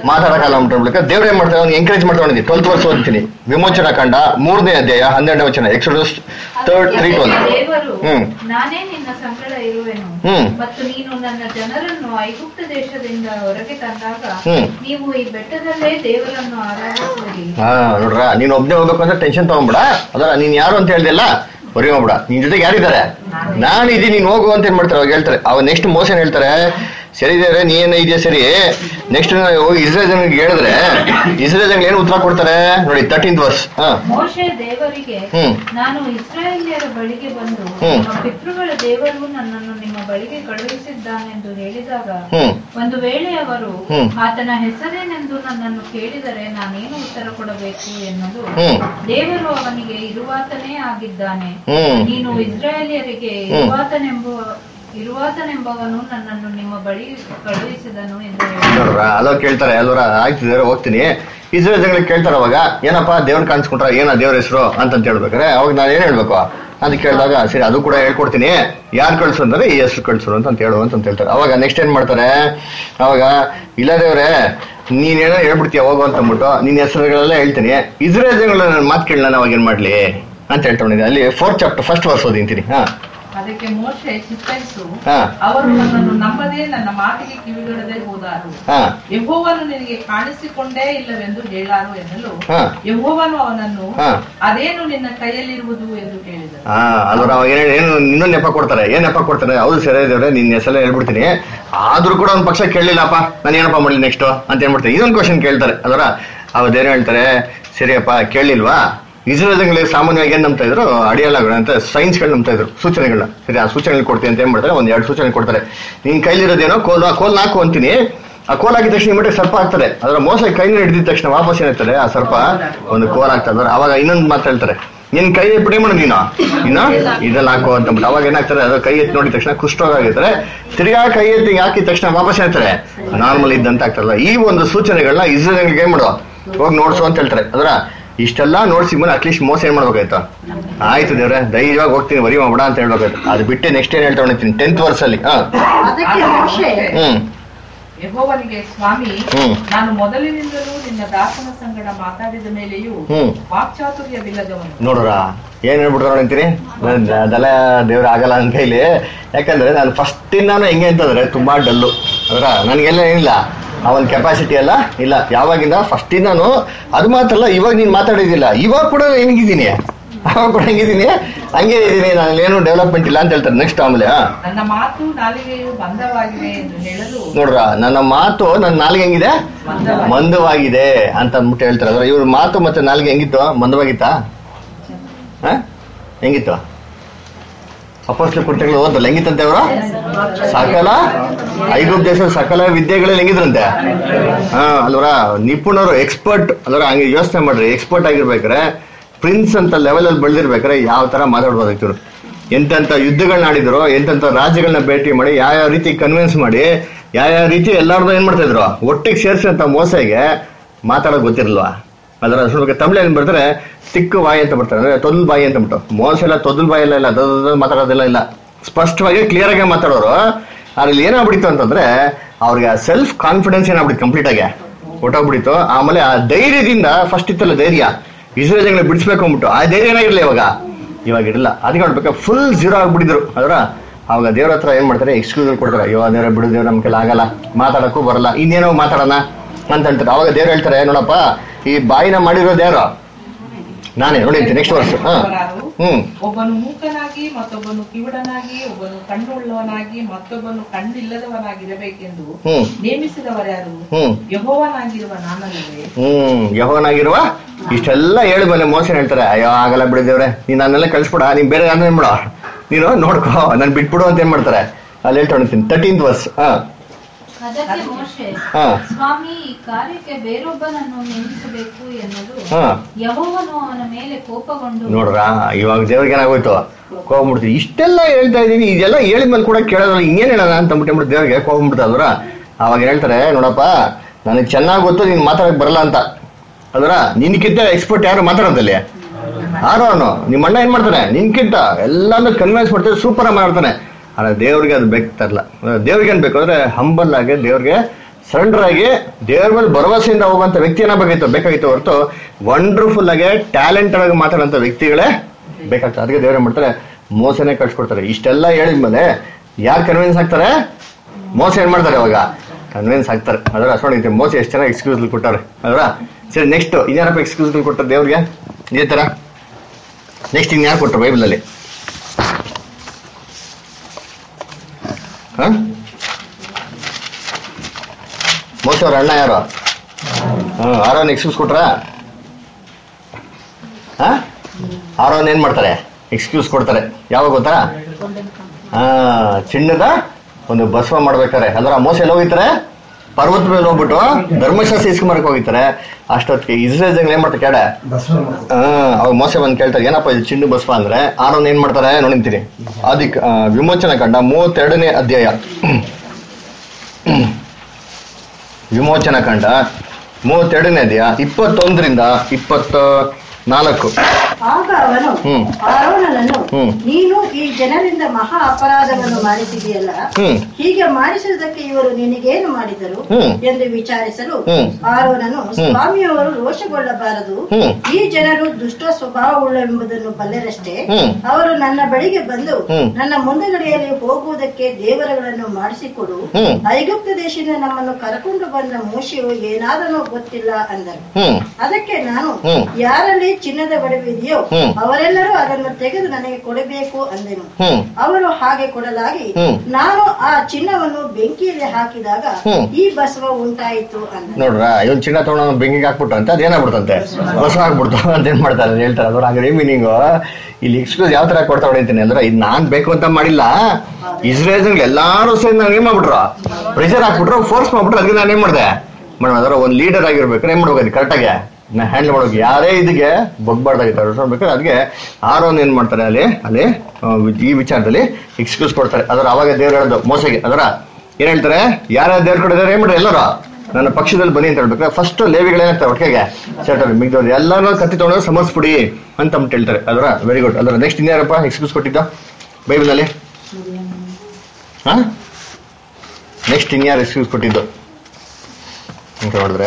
ಮಾತಾಡಕ್ಕಾಗಲ್ಲ ಅಂದ್ಬಿಟ್ಟು ದೇವ್ರು ಏನ್ ಮಾಡ್ತಾರೆ, ಅವ್ನು ಎಂಕರೇಜ್ ಮಾಡ್ತಾ ಟ್ವೆಲ್ತ್ ವರ್ಷ ಓದ್ತೀನಿ. ವಿಮೋಚನಾ ಕಂಡ ಮೂರನೇ ಅಧ್ಯಾಯ ಹನ್ನೆರಡನೇ ವಚನ, ಎಕ್ಸೋಡಸ್ ಥರ್ಡ್ ತ್ರೀ ಟ್ವೆಲ್. ದೇವರು ಹ್ಮ್ ನಾನೇ ನಿನ್ನ ಸಂಗಡ ಇರುವೆನು ಹ್ಮ್ ಮತ್ತು ನೀನು ನನ್ನ ಜನರನ್ನು ಐಗುಪ್ತ ದೇಶದಿಂದ ಹೊರಗೆ ತಂದಾಗ ಹ್ಮ್ ನೀವು ಈ ಬೆಟ್ಟದಲ್ಲೇ ದೇವರನ್ನು ಆರಾಧಿಸುವಿರಿ. ಹಾ ನೋಡ್ರ, ನೀನ್ ಒಬ್ನೇ ಹೋಗ್ಬೇಕು ಅಂದ್ರೆ ಟೆನ್ಷನ್ ತಗೊಂಬಿಡ. ಅದರ ನೀನ್ ಯಾರು ಅಂತ ಹೇಳ್ದಿಲ್ಲ, ಹೊರಗೆ ಹೋಗ್ಬಿಡ. ನಿನ್ ಜೊತೆಗೆ ಯಾರಿದ್ದಾರೆ, ನಾನು ಇದೀನಿ, ನೀನ್ ಹೋಗು ಅಂತ ಏನ್ ಮಾಡ್ತಾರೆ ಅವಾಗ ಹೇಳ್ತಾರೆ. ಅವ ನೆಕ್ಸ್ಟ್ ಮೋಸನ್ ಹೇಳ್ತಾರೆ, ಸರಿ ದೇವ್ರೆ ನೀನ ಇದೆಯಾ ಸರಿ, ನೆಕ್ಸ್ಟ್ ಹೋಗಿ ಇಸ್ರೇಲ್ ಜನರಿಗೆ ಹೇಳಿದ್ರೆ ಇಸ್ರೇಲ್ ಜನಗಳು ಏನು ಉತ್ತರ ಕೊಡ್ತಾರೆ ನೋಡಿ, ತರ್ಟೀನ್ತ್ ವರ್ಸ್. ಮೋಶೆ ದೇವರಿಗೆ, ನಾನು ಇಸ್ರಾಯೇಲ್ಯರ ಬಳಿಗೆ ಬಂದು ನಿಮ್ಮ ಪಿತೃಗಳ ದೇವರು ನನ್ನನ್ನು ನಿಮ್ಮ ಬಳಿಗೆ ಕಳುಹಿಸಿದ್ದಾನೆಂದು ಹೇಳಿದಾಗ ಒಂದು ವೇಳೆ ಅವರು ಆತನ ಹೆಸರೇನೆಂದು ನನ್ನನ್ನು ಕೇಳಿದರೆ ನಾನೇನು ಉತ್ತರ ಕೊಡಬೇಕು ಎನ್ನುವುದು. ದೇವರು ಅವನಿಗೆ ಇರುವಾತನೇ ಆಗಿದ್ದಾನೆ, ನೀನು ಇಸ್ರಾಯೇಲ್ಯರಿಗೆ ಇರುವಾತನೆಂಬುವ ಇರುವಾತನೆಂಬವನು ನನ್ನನ್ನು ನಿಮ್ಮ ಬಳಿ ಕಳುಹಿಸಿದನು ಎಂದು ನೋಡ್ರ. ಅಲೋ ಕೇಳ್ತಾರೆ, ಅಲ್ವರ ಆಯ್ತು ದೇವ್ರ ಹೋಗ್ತೀನಿ. ಇಸ್ರೇಲ್ ಜನಗಳಿಗೆ ಕೇಳ್ತಾರೆ ಅವಾಗ, ಏನಪ್ಪಾ ದೇವ್ರ ಕಾಣಿಸ್ಕೊಂಡ್ರ, ಏನ ದೇವ್ರ ಹೆಸರು ಅಂತಂತ ಹೇಳ್ಬೇಕಾರೆ ಅವಾಗ ನಾನು ಏನ್ ಹೇಳ್ಬೇಕು ಅಂತ ಕೇಳಿದಾಗ, ಸರಿ ಅದು ಕೂಡ ಹೇಳ್ಕೊಡ್ತೀನಿ, ಯಾರು ಕಳ್ಸು ಅಂದ್ರೆ ಈ ಹೆಸರು ಕಳ್ಸರು ಅಂತ ಹೇಳು ಅಂತ ಹೇಳ್ತಾರೆ. ಅವಾಗ ನೆಕ್ಸ್ಟ್ ಏನ್ ಮಾಡ್ತಾರೆ, ಅವಾಗ ಇಲ್ಲ ದೇವ್ರೆ ನೀನೇನೋ ಹೇಳ್ಬಿಡ್ತೀಯ ಹೋಗು ಅಂತ ಅಂದ್ಬಿಟ್ಟು ನಿನ್ನ ಹೆಸರುಗಳೆಲ್ಲ ಹೇಳ್ತೀನಿ, ಇಸ್ರೇಲ್ ಜನಗಳ ನನ್ನ ಮಾತು ಕೇಳಿ ನಾನು ಅವಾಗ ಏನ್ ಮಾಡ್ಲಿ ಅಂತ ಹೇಳ್ಕೊಂಡಿದ್ದೀನಿ. ಅಲ್ಲಿ ಫೋರ್ತ್ ಚಾಪ್ಟರ್ ಫಸ್ಟ್ ವರ್ಸ್ ಓದಿಂತೀನಿ. ಹಾ ಅದಕ್ಕೆ ಮೋಶೆ ಚಿತ್ತೈಸು, ಅವರು ನನ್ನನ್ನು ನಂಬದೆ ನನ್ನ ಮಾತಿಗೆ ಕಿವಿಗೊಡದೆ ಹೋದಾರು, ಯೆಹೋವನು ನಿನಗೆ ಕಾಣಿಸಿಕೊಂಡೇ ಇಲ್ಲವೆಂದು ಹೇಳಾರು ಎನ್ನಲು ಯೆಹೋವನು ಅವನನ್ನು ಅದೇನು ನಿನ್ನ ಕೈಯಲ್ಲಿರುವುದು ಎಂದು ಕೇಳಿದರು. ಹಾ ಅದ್ರ ಅವಾಗ ಏನು ಇನ್ನೊಂದು ನೆಪ ಕೊಡ್ತಾರೆ. ಏನ್ ನೆಪ ಕೊಡ್ತಾರೆ, ಹೌದು ಸರಿ ದೇವ್ರೆ ನಿನ್ನ ಹೆಸರೇ ಹೇಳ್ಬಿಡ್ತೀನಿ, ಆದ್ರೂ ಕೂಡ ಒಂದ್ ಪಕ್ಷ ಕೇಳಲಿಲ್ಲಪ್ಪ, ನಾನು ಏನಪ್ಪಾ ಮಾಡ್ಲಿ ನೆಕ್ಸ್ಟ್ ಅಂತ ಏನ್ಬಿಡ್ತಾರೆ, ಇದೊಂದು ಕ್ವಶನ್ ಕೇಳ್ತಾರೆ. ಅದರ ಅವ್ರದ್ದೇನು ಹೇಳ್ತಾರೆ, ಸರಿಯಪ್ಪ ಕೇಳಲಿಲ್ವಾ, ಇಸ್ರೇಲ್ಗಳಿಗೆ ಸಾಮಾನ್ಯವಾಗಿ ಏನ್ ನಂಬ್ತಾ ಇದ್ರು, ಅಡಿಯಲ್ಲ ಅಂತ ಸೈನ್ಸ್ಗಳು ನಂಬ್ತಾ ಇದ್ರು, ಸೂಚನೆಗಳನ್ನ. ಸರಿ ಆ ಸೂಚನೆಗಳು ಕೊಡ್ತೀನಿ ಅಂತ ಏನ್ ಮಾಡ್ತಾರೆ, ಒಂದ್ ಎರಡು ಸೂಚನೆ ಕೊಡ್ತಾರೆ. ನಿನ್ ಕೈಲಿರೋದೇನೋ ಕೋಲ್ ಕೋಲ್ ನಾಕು ಅಂತೀನಿ, ಆ ಕೋಲ್ ಹಾಕಿದ ತಕ್ಷಣ ಮಟ್ಟಿಗೆ ಸರ್ಪ ಆಗ್ತಾರೆ. ಅದರ ಮೋಸ ಕೈನ ಹಿಡಿದ ತಕ್ಷಣ ವಾಪಸ್ ಏನಾಗ್ತಾರೆ, ಆ ಸರ್ಪ ಒಂದು ಕೋಲ್ ಆಗ್ತದೆ. ಅವಾಗ ಇನ್ನೊಂದು ಮಾತು ಹೇಳ್ತಾರೆ, ನಿನ್ ಕೈ ಎಪ್ಪಡಿ ಮಾಡು ನೀನು ಇನ್ನು ಇದೆಲ್ಲ ಹಾಕೋ ಅಂತ ಅಂದ್ಬಿಟ್ಟು ಅವಾಗ ಏನಾಗ್ತಾರೆ, ಅದು ಕೈ ಎತ್ತಿ ನೋಡಿದ ತಕ್ಷಣ ಕುಷ್ಠರೋಗ ಆಗಿರ್ತಾರೆ. ತಿರ್ಗಾ ಕೈ ಎತ್ತಿ ಹಾಕಿದ ತಕ್ಷಣ ವಾಪಸ್ ಏನಾಗ್ತಾರೆ, ನಾರ್ಮಲ್ ಇದ್ದಂತ ಆಗ್ತಾರಲ್ಲ. ಈ ಒಂದು ಸೂಚನೆಗಳನ್ನ ಇಸ್ರೇಲ್ಗಳಿಗೆ ಏನ್ ಮಾಡುವ ಹೋಗಿ ನೋಡ್ಸು ಅಂತ ಹೇಳ್ತಾರೆ. ಅದರ ಇಷ್ಟೆಲ್ಲ ನೋಡ್ಸಿ ಮೇಲೆ ಅಟ್ಲೀಸ್ಟ್ ಮೋಸ ಏನ್ ಮಾಡ್ಬೇಕಾಯ್ತು, ಆಯ್ತು ದೇವ್ರೆ ಧೈರ್ಯವಾಗಿ ಹೋಗ್ತೀನಿ ವರಿ ಮಾಡ್ಬೇಡ ಅಂತ ಹೇಳ್ಬೇಕಾಯ್ತು. ಅದು ಬಿಟ್ಟೆ ನೆಕ್ಸ್ಟ್ ಏನ್ ಹೇಳ್ತಾ ಹೊಡಿತೀನಿ ಟೆಂತ್ ವರ್ಸ್ ಅಲ್ಲಿ. ಹ್ಮ್ ಯೆಹೋವನಿಗೆ, ಸ್ವಾಮಿ ನಾನು ಮೊದಲಿನಿಂದಲೂ ನಿನ್ನ ದಾಸನ ಸಂಗಡ ಮಾತಾಡಿದ ಮೇಲೆಯೂ ವಾಕ್ಚಾತುರ್ಯವಿಲ್ಲದವನು. ನೋಡ್ರ ಏನ್ ಹೇಳ್ಬಿಡ್ತಾರ ಅಂತೀನಿ, ಅದೆಲ್ಲ ದೇವ್ರ ಆಗಲ್ಲ ಅಂತ ಕೈಲಿ. ಯಾಕಂದ್ರೆ ನಾನು ಫಸ್ಟ್ ನಾನು ಹೆಂಗೆ ಅಂತಂದ್ರೆ ತುಂಬಾ ಡಲ್ಲು. ಅದ್ರ ನನ್ಗೆಲ್ಲ ಏನಿಲ್ಲ ಆ ಒಂದು ಕೆಪಾಸಿಟಿ ಎಲ್ಲ ಇಲ್ಲ. ಯಾವಾಗಿಂದ ಫಸ್ಟ್ ನಾನು ಅದು ಮಾತ್ರಲ್ಲ, ಇವಾಗ ನೀನ್ ಮಾತಾಡಿದಿಲ್ಲ, ಇವಾಗ ಕೂಡ ಹೆಂಗಿದ್ದೀನಿ, ಅವಾಗ ಕೂಡ ಹೆಂಗಿದ್ದೀನಿ ಹಂಗೆ ಇದೀನಿ, ನಾನು ಏನು ಡೆವಲಪ್ಮೆಂಟ್ ಇಲ್ಲ ಅಂತ ಹೇಳ್ತಾರೆ. ನೆಕ್ಸ್ಟ್ ಆಮೇಲೆ ನನ್ನ ಮಾತು ನಾಲಿಗೆಯು ಮಂದವಾಗಿದೆ ಎಂದು ಹೇಳಲು, ನೋಡ್ರ ನನ್ನ ಮಾತು ನನ್ನ ನಾಲಿಗೆ ಹೆಂಗಿದೆ, ಮಂದವಾಗಿದೆ ಅಂತ ಅಂದ್ಬಿಟ್ಟು ಹೇಳ್ತಾರೆ. ಅದ್ರ ಇವ್ರ ಮಾತು ಮತ್ತೆ ನಾಲಿಗೆ ಹೆಂಗಿತ್ತು, ಮಂದವಾಗಿತ್ತಾ, ಹ ಹೆಂಗಿತ್ತು? ಅಪೊಸ್ತಲ ಕೃತ್ಯಗಳು ಓದಲ್ಲ ಹೆಂಗಿತ್ತಂತೆ ಅವರು, ಸಕಲ ಐಗುಪ್ತ ದೇಶದ ಸಕಲ ವಿದ್ಯೆಗಳಲ್ಲಿ ಹೆಂಗಿದ್ರಂತೆ. ಹಾ ಅಲ್ವರ ನಿಪುಣರು, ಎಕ್ಸ್ಪರ್ಟ್. ಅಲ್ವರ ಹಂಗೆ ಯೋಚನೆ ಮಾಡ್ರಿ, ಎಕ್ಸ್ಪರ್ಟ್ ಆಗಿರ್ಬೇಕಾರೆ, ಪ್ರಿನ್ಸ್ ಅಂತ ಲೆವೆಲ್ ಅಲ್ಲಿ ಬೆಳೆದಿರ್ಬೇಕಾರೆ ಯಾವ ತರ ಮಾತಾಡ್ಬೋದಾಯ್ತು ಇವರು. ಎಂತೆಂತ ಯುದ್ಧಗಳನ್ನ ಆಡಿದ್ರು, ಎಂತೆಂತ ರಾಜ್ಯಗಳನ್ನ ಭೇಟಿ ಮಾಡಿ, ಯಾವ ರೀತಿ ಕನ್ವಿನ್ಸ್ ಮಾಡಿ, ಯಾವ ರೀತಿ ಎಲ್ಲಾರ್ದು ಏನ್ ಮಾಡ್ತಾ ಇದ್ರು ಒಟ್ಟಿಗೆ ಸೇರಿಸಿದಂತ ಮೋಸಗೆ ಮಾತಾಡೋದು ಗೊತ್ತಿರಲ್ವಾ. ಅದರ ಸ್ವಲ್ಪ ತಮಿಳು ಏನ್ ಬರ್ತಾರೆ, ತಿಕ್ಕು ಬಾಯಿ ಅಂತ ಬರ್ತಾರೆ, ಅಂದ್ರೆ ತೊದಲ್ ಬಾಯಿ ಅಂತ ಬಿಟ್ಟು. ಮೋಸ ಎಲ್ಲ ತೊದಲ್ ಬಾಯಿ ಎಲ್ಲ ಇಲ್ಲ, ದೊಡ್ಡ ಮಾತಾಡೋದಿಲ್ಲ ಇಲ್ಲ, ಸ್ಪಷ್ಟವಾಗಿ ಕ್ಲಿಯರ್ ಆಗಿ ಮಾತಾಡೋರು. ಅದ್ರಲ್ಲಿ ಏನಾಗ್ಬಿಡಿತು ಅಂತಂದ್ರೆ ಅವ್ರಿಗೆ ಆ ಸೆಲ್ಫ್ ಕಾನ್ಫಿಡೆನ್ಸ್ ಏನಾಗ್ಬಿಡಿತು, ಕಂಪ್ಲೀಟ್ ಆಗಿ ಹೊಟ್ಟೋಗ್ಬಿಡಿತು. ಆಮೇಲೆ ಆ ಧೈರ್ಯದಿಂದ, ಫಸ್ಟ್ ಇತ್ತಲ್ಲ ಧೈರ್ಯ, ಇಸ್ರೇಲ್ ಜನಗಳು ಬಿಡಿಸ್ಬೇಕು ಅಂದ್ಬಿಟ್ಟು, ಆ ಧೈರ್ಯ ಏನಾಗಿರ್ಲಿ ಇವಾಗ ಇವಾಗ ಇರಲ್ಲ. ಅದಕ್ಕೆ ನೋಡ್ಬೇಕು ಫುಲ್ ಜೀರೋ ಆಗ್ಬಿಟ್ಟಿದ್ರು. ಅದರ ಅವಾಗ ದೇವ್ರ ಹತ್ರ ಏನ್ ಮಾಡ್ತಾರೆ, ಎಕ್ಸ್ಕ್ಯೂಸ್ ಕೊಡ್ತಾರೆ, ಅಯ್ಯೋ ದೇವ್ರ ಬಿಡು ದೇವ್ರ ನಮ್ ಕೈಲಿ ಆಗಲ್ಲ, ಮಾತಾಡಕ್ಕೂ ಬರಲ್ಲ, ಇನ್ನೇನೋ ಮಾತಾಡೋಣ ಅಂತ ಹೇಳ್ತಾರೆ. ಅವಾಗ ದೇವ್ರು ಹೇಳ್ತಾರೆ, ನೋಡಪ್ಪ ಈ ಬಾಯಿನ ಮಾಡಿರೋದು ಯಾರು, ನಾನೇ ನೋಡಿ ನೆಕ್ಸ್ಟ್ ವರ್ಷ. ಹ್ಮ್ ಒಬ್ಬನು ಮೂಕನಾಗಿ ಮತ್ತೊಬ್ಬನು ಕಿವುಡನಾಗಿ, ಒಬ್ಬನು ಕಣ್ಣುಳ್ಳವನಾಗಿ ಮತ್ತೊಬ್ಬನು ಕಣ್ಣಿಲ್ಲದವನಾಗಿರಬೇಕೆಂದು ನೇಮಿಸಿದವರ್ಯಾರು, ಯೆಹೋವನಾಗಿರುವ ನಾನಲ್ಲವೇ. ಹ್ಮ್ ಯೆಹೋವನಾಗಿರುವ ಇಷ್ಟೆಲ್ಲ ಹೇಳಿ ಮೇಲೆ ಮೋಸ ಹೇಳ್ತಾರೆ, ಅಯ್ಯೋ ಆಗಲ್ಲ ಬಿಡಿದೇವ್ರೆ, ನೀನ್ ನನ್ನೆಲ್ಲ ಕಳ್ಸ್ಬಿಡ, ನೀನ್ ಬೇರೆ ಯಾರನ್ನ ಏನ್ ಬಿಡೋ, ನೀನು ನೋಡ್ಕೋ, ನನ್ ಬಿಟ್ಬಿಡು ಅಂತ ಏನ್ ಮಾಡ್ತಾರೆ. ಅಲ್ಲಿ ಹೇಳ್ತೀನಿ ತರ್ಟೀನ್ತ್ ವರ್ಸ್. ಹ ಅದಕ್ಕೆ ಮೋಶೆ, ಸ್ವಾಮಿ ಈ ಕಾರ್ಯಕ್ಕೆ ಬೇರೊಬ್ಬನನ್ನು ನೇಮಿಸಬೇಕು ಎನ್ನಲು ಯೆಹೋವನು ಅವನ ಮೇಲೆ ಕೋಪಗೊಂಡು. ನೋಡ್ರ ಇವಾಗ ದೇವ್ರಿಗೆ ಏನಾಗೋಯ್ತು, ಕೋಪ ಬಿಡ್ತೀವಿ. ಇಷ್ಟೆಲ್ಲ ಹೇಳ್ತಾ ಇದೀನಿ, ಇದೆಲ್ಲ ಹೇಳಿದ್ಮೇಲೆ ಕೂಡ ಕೇಳೋದ್ರ ಇನ್ನೇನ್ ಹೇಳೋಣ ಅಂತ ಬಿಟ್ಟು ದೇವ್ರಿಗೆ ಕೋಪ ಬಿಡ್ತಲ್ರ. ಅವಾಗ ಹೇಳ್ತಾರೆ, ನೋಡಪ್ಪ ನನಗೆ ಚೆನ್ನಾಗ್ ಗೊತ್ತು ನೀನ್ ಮಾತಾಡಕ್ ಬರಲ್ಲ ಅಂತ. ಅದ್ರ ನಿನ್ಕಿಂತ ಎಕ್ಸ್ಪರ್ಟ್ ಯಾರು ಮಾತಾಡೋದಲ್ಲಿ, ಯಾರು ಅವನು ನಿಮ್ಮ ಅಣ್ಣ ಏನ್ ಮಾಡ್ತಾನೆ, ನಿನ್ಕಿಂತ ಎಲ್ಲಾನು ಕನ್ವಿನ್ಸ್ ಮಾಡ್ತಾರೆ, ಸೂಪರ್ ಆಗಿ ಮಾಡ್ತಾನೆ. ಆದ್ರೆ ದೇವ್ರಿಗೆ ಅದು ಬೇಕಾರಲ್ಲ. ದೇವ್ರಿಗೆ ಏನ್ ಬೇಕು ಅಂದ್ರೆ ಹಂಬಲ್ ಆಗಿ ದೇವ್ರಿಗೆ ಸರೆಂಡರ್ ಆಗಿ ದೇವ್ರ ಮೇಲೆ ಭರವಸೆಯಿಂದ ಹೋಗುವಂತ ವ್ಯಕ್ತಿ ಏನಾಗಬೇಕಿತ್ತು ಬೇಕಾಗಿತ್ತು ಹೊರತು ವಂಡರ್ಫುಲ್ ಆಗಿ ಟ್ಯಾಲೆಂಟ್ ಆಗಿ ಮಾತಾಡುವಂತ ವ್ಯಕ್ತಿಗಳೇ ಬೇಕಾಗ್ತದೆ. ಅದಕ್ಕೆ ದೇವ್ರ ಮಾಡ್ತಾರೆ ಮೋಸನೇ ಕಳ್ಸಿಕೊಡ್ತಾರೆ. ಇಷ್ಟೆಲ್ಲ ಹೇಳಿದ್ಮೇಲೆ ಯಾರು ಕನ್ವಿನ್ಸ್ ಆಗ್ತಾರೆ? ಮೋಸ ಏನ್ ಮಾಡ್ತಾರೆ ಅವಾಗ ಕನ್ವಿನ್ಸ್ ಆಗ್ತಾರೆ. ಅದರ ಅಷ್ಟೊಂದು ಮೋಸ ಎಷ್ಟು ಚೆನ್ನಾಗಿ ಎಕ್ಸ್ಕ್ಯೂಸ್ ಕೊಟ್ಟಾರೆ ಅದರ. ಸರಿ, ನೆಕ್ಸ್ಟ್ ಇನ್ಯಾರಪ್ಪ ಎಕ್ಸ್ಕ್ಯೂಸ್ ಕೊಟ್ಟಾರೆ ದೇವ್ರಿಗೆ ಇದೇ ತರ? ನೆಕ್ಸ್ಟ್ ಇನ್ಯಾರು ಕೊಟ್ಟರು ಬೈಬಲ್ ಅಲ್ಲಿ? ಹ ಮೋಸ ಅವ್ರ ಅಣ್ಣ ಯಾರು? ಹ್ಮ್ ಆರೋನ್ ಎಕ್ಸ್ಕ್ಯೂಸ್ ಕೊಟ್ರ? ಹ ಆರೋನ್ ಏನ್ ಮಾಡ್ತಾರೆ? ಎಕ್ಸ್ಕ್ಯೂಸ್ ಕೊಡ್ತಾರೆ. ಯಾವಾಗ ಗೊತ್ತಾ? ಹಾ ಚಿನ್ನದ ಒಂದು ಭಸ್ಮ ಮಾಡ್ಬೇಕಾರೆ ಅದರ ಮೋಸ ಎಲ್ಲ ಹೋಗಿತಾರೆ ಪರ್ವತ ಮೇಲೆ ಹೋಗ್ಬಿಟ್ಟು ಧರ್ಮಶಾಸ್ತ್ರ ಇಸ್ಕೊಂಬರಕ್ ಹೋಗಿತಾರೆ. ಅಷ್ಟೊತ್ತಿಗೆ ಇಸ್ರೇಲ್ ಜನ ಏನ್ ಮಾಡ್ತಾರೆ ಕೇಳ ಹ್ಮ್ ಅವಾಗ ಮೋಸ ಬಂದು ಕೇಳ್ತಾರೆ ಏನಪ್ಪ ಇದು ಚಿನ್ನ ಭಸ್ಮ ಅಂದ್ರೆ. ಆರೋನ್ ಏನ್ ಮಾಡ್ತಾರೆ ನೋಡಿಂತೀನಿ. ಅದಿಕ್ ವಿಮೋಚನಾ ಕಂಡ ಮೂವತ್ತೆರಡನೇ ಅಧ್ಯಾಯ ವಿಮೋಚನಾ ಕಂಡ ಮೂವತ್ತೆರಡನೇ ಅಧ್ಯಾಯ ಇಪ್ಪತ್ತೊಂದರಿಂದ ಇಪ್ಪತ್ತ ನಾಲ್ಕು. ಆಗ ಅವನು ಆರೋನನನ್ನು, ನೀನು ಈ ಜನರಿಂದ ಮಹಾ ಅಪರಾಧವನ್ನು ಮಾಡಿಸಿದೆಯಲ್ಲ, ಹೀಗೆ ಮಾಡಿಸುವುದಕ್ಕೆ ಇವರು ನಿನಗೇನು ಮಾಡಿದರು ಎಂದು ವಿಚಾರಿಸಲು ಆರೋನನು, ಸ್ವಾಮಿಯವರು ರೋಷಗೊಳ್ಳಬಾರದು, ಈ ಜನರು ದುಷ್ಟ ಸ್ವಭಾವವುಳ್ಳೆಂಬುದನ್ನು ಬಲ್ಲೆರಷ್ಟೇ. ಅವರು ನನ್ನ ಬಳಿಗೆ ಬಂದು ನನ್ನ ಮುಂದಗಡೆಯಲ್ಲಿ ಹೋಗುವುದಕ್ಕೆ ದೇವರುಗಳನ್ನು ಮಾಡಿಸಿಕೊಡು, ಐಗುಪ್ತ ದೇಶದಿಂದ ನಮ್ಮನ್ನು ಕರ್ಕೊಂಡು ಬಂದ ಮೋಶೆಯು ಏನಾದನೋ ಗೊತ್ತಿಲ್ಲ ಅಂದರು. ಅದಕ್ಕೆ ನಾನು, ಯಾರಲ್ಲಿ ಚಿನ್ನದ ಒಡವಿದೆಯೋ ಅವರೆಲ್ಲರೂ ಅದನ್ನು ತೆಗೆದು ನನಗೆ ಕೊಡಬೇಕು ಅಂದೆನು. ಅವರು ಹಾಗೆ ಕೊಡಲಾಗಿ ನಾನು ಆ ಚಿನ್ನವನ್ನು ಬೆಂಕಿಯಲ್ಲಿ ಹಾಕಿದಾಗ ಈ ಭಸ್ಮ ಉಂಟಾಯಿತು ಅಂದ. ನೋಡ್ರ ಇವನ್ ಚಿನ್ನ ತಗೊಂಡು ಬೆಂಕಿಗೆ ಹಾಕ್ಬಿಟ್ಟು ಅಂತ ಅದೇನಾಗ್ಬಿಡ್ತಂತೆ ಭಸ್ಮ ಆಗ್ಬಿಡ್ತು ಅಂತ ಏನ್ ಮಾಡ್ತಾರೆ ಹೇಳ್ತಾರೆ. ಅದ್ರ ಹಾಗೆ ಮೀನಿಂಗ್ ಇಲ್ಲಿ ಎಕ್ಸ್ಕ್ಯೂಸ್ ಯಾವ ತರ ಕೊಡ್ತಾ ಹೊಡಿತೀನಿ ಅಂದ್ರೆ, ಇದು ನಾನ್ ಬೇಕು ಅಂತ ಮಾಡಿಲ್ಲ, ಇಸ್ರೇಲ್ ಎಲ್ಲಾರು ಸೇರಿ ನಾನು ಏನ್ ಮಾಡ್ಬಿಟ್ರು ಪ್ರೆಷರ್ ಹಾಕ್ಬಿಟ್ರು, ಫೋರ್ಸ್ ಮಾಡ್ಬಿಟ್ರು. ಅದಕ್ಕೆ ನಾನು ಏನ್ ಮಾಡಿದೆ ಮೇಡಮ್ ಅದರ ಒಂದು ಲೀಡರ್ ಆಗಿರ್ಬೇಕು ಏನ್ ಮಾಡ್ಬೇಕು ಕರೆಕ್ಟಾಗಿ ನಾ ಹ್ಯಾಂಡಲ್ ಮಾಡೋಕೆ ಯಾರೇ ಇದಕ್ಕೆ ಬಗ್ಬಾರ್ದಾಗಿತ್ತು ಬೇಕಾದ್ರೆ. ಅದಕ್ಕೆ ಆರೋನ್ ಏನ್ ಮಾಡ್ತಾರೆ ಅಲ್ಲಿ ಅಲ್ಲಿ ಈ ವಿಚಾರದಲ್ಲಿ ಎಕ್ಸ್ಕ್ಯೂಸ್ ಕೊಡ್ತಾರೆ. ಅದರ ಅವಾಗ ದೇವ್ರು ಹೇಳೋದು ಮೋಸಗೆ ಅದರ ಏನ್ ಹೇಳ್ತಾರೆ, ಯಾರ್ಯಾರ ದೇವ್ರ ಕಡೆ ಏನ್ ಮಾಡ್ತಾರೆ ಎಲ್ಲರೂ ನನ್ನ ಪಕ್ಷದಲ್ಲಿ ಬನ್ನಿ ಅಂತ ಹೇಳ್ಬೇಕಾದ್ರೆ ಫಸ್ಟ್ ಲೇವಿಗಳೇನಾಗ್ತಾರೆ ಒಟ್ಟಿಗೆ ಸೇರ್ತಾರೆ, ಮಿಗ್ದವ್ರು ಎಲ್ಲರೂ ಕತ್ತಿ ತಗೊಂಡು ಸಮರ್ಸ್ಬಿಡಿ ಅಂತ ಅಂದ್ಬಿಟ್ಟು ಹೇಳ್ತಾರೆ. ಅದರ ವೆರಿ ಗುಡ್. ಅದರ ನೆಕ್ಸ್ಟ್ ಇನ್ಯಾರಪ್ಪ ಎಕ್ಸ್ಕ್ಯೂಸ್ ಕೊಟ್ಟಿದ್ದ ಬೈಬಲ್ನಲ್ಲಿ? ಹಾ ನೆಕ್ಸ್ಟ್ ಇನ್ಯಾರು ಎಕ್ಸ್ಕ್ಯೂಸ್ ಕೊಟ್ಟಿದ್ದು ಅಂತ ನೋಡಿದ್ರೆ,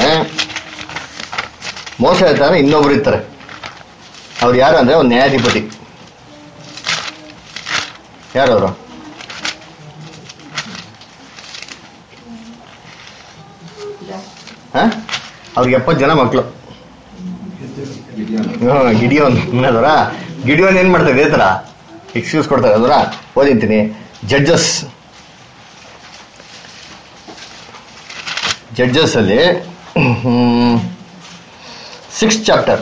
ಮೋಸ ಹೇಳ್ತಾರೆ ಇನ್ನೊಬ್ರು ಇರ್ತಾರೆ. ಅವ್ರು ಯಾರು ಅಂದ್ರೆ ಒಂದು ನ್ಯಾಯಾಧಿಪತಿ. ಯಾರವರು? ಹ ಅವ್ರಿಗೆ ಎಪ್ಪತ್ತು ಜನ ಮಕ್ಕಳು. ಹ್ಮ್ ಗಿಡಿಯೋನ್ ಅದರ ಗಿಡಿಯೋನ್ ಏನ್ ಮಾಡ್ತಾರೆ ಇದೇ ತರ ಎಕ್ಸ್ಕ್ಯೂಸ್ ಕೊಡ್ತಾರೆ. ಅದರ ಓದಿರ್ತೀನಿ. ಜಡ್ಜಸ್ ಜಡ್ಜಸ್ ಅಲ್ಲಿ hmm six chapter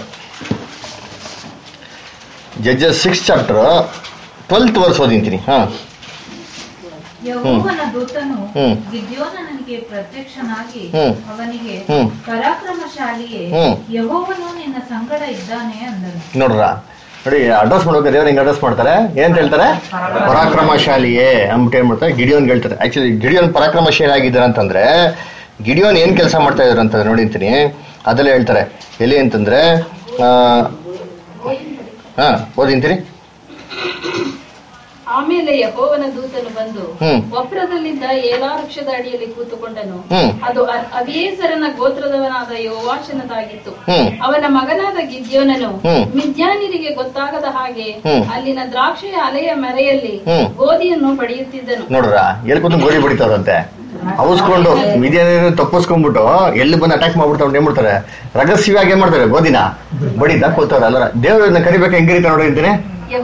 Judges six chapter twelfth verse ಓದಿಂತೀನಿ. ಹಾ ಯೆಹೋವನ ದೂತನು ಗಿದ್ಯೋನನಿಗೆ ಪ್ರತ್ಯಕ್ಷನಾಗಿ ಅವನಿಗೆ, ಪರಾಕ್ರಮಶಾಲಿಯೇ, ಯೆಹೋವನು ನಿನ್ನ ಸಂಗಡ ಇದ್ದಾನೆ ಅಂದನು. ನೋಡ್ರ ನೋಡಿ ಅಡ್ರೆಸ್ ಮಾಡ್ಬೇಕು ದೇವ್ರ ಹಿಂಗ್ ಅಡ್ರೆಸ್ ಮಾಡ್ತಾರೆ. ಏನ್ ಹೇಳ್ತಾರೆ? ಪರಾಕ್ರಮಶಾಲಿಯೇ ಅಂದ್ಬಿಟ್ಟು ಏನ್ ಮಾಡ್ತಾರೆ ಗಿಡಿಯೋನ್ ಹೇಳ್ತಾರೆ. ಆಕ್ಚುಲಿ ಗಿಡಿಯೋನ್ ಪರಾಕ್ರಮಶಾಲಿ ಆಗಿದ್ದಾರೆ ಅಂತಂದ್ರೆ ಗಿಡಿಯೋನ್ ಏನ್ ಕೆಲಸ ಮಾಡ್ತಾ ಇದ್ರು ಅಂತ ನೋಡಿರ್ತೀನಿ. ಅದೆಲ್ಲ ಹೇಳ್ತಾರೆ ಎಲ್ಲಿ ಅಂತಂದ್ರೆ ಹಾ ಓದಿಂತೀರಿ. ಆಮೇಲೆ ಯೆಹೋವನ ದೂತನು ಬಂದು ವಪ್ರದಲ್ಲಿದ್ದ ಏಲಾ ವೃಕ್ಷದ ಅಡಿಯಲ್ಲಿ ಕೂತುಕೊಂಡನು. ಅದು ಅಬೀಯೇಜರನ ಗೋತ್ರದವನಾದ ಯೋವಾಷನದಾಗಿತ್ತು. ಅವನ ಮಗನಾದ ಗಿದ್ಯೋನನು ಮಿದ್ಯಾನ್ಯರಿಗೆ ಗೊತ್ತಾಗದ ಹಾಗೆ ಅಲ್ಲಿನ ದ್ರಾಕ್ಷಿಯ ಅಲೆಯ ಮರೆಯಲ್ಲಿ ಗೋಧಿಯನ್ನು ಪಡೆಯುತ್ತಿದ್ದನು. ನೋಡ್ರ ಎಲ್ಲಿ ಕೂತು ಗೋಧಿ ಬಡಿತಾರಂತೆ ಅವಸ್ಕೊಂಡು ಮಿದ್ಯಾನ್ಯರು ತಪ್ಪಿಸ್ಕೊಂಡ್ಬಿಟ್ಟು ಎಲ್ಲಿ ಬಂದು ಅಟ್ಯಾಕ್ ಮಾಡ್ಬಿಡ್ತಾವ್ ಏನ್ ಮಾಡ್ತಾರೆ ರಹಸ್ಯವಾಗಿ ಏನ್ ಮಾಡ್ತಾರೆ ಗೋಧಿನ ಬಡಿತಾ ಕೂತವ್ರ. ಅಲ್ಲ ದೇವ್ರನ್ನ ಕರಿಬೇಕು ಹೆಂಗಿರಿತ ನೋಡಿರ್ತೀನಿ.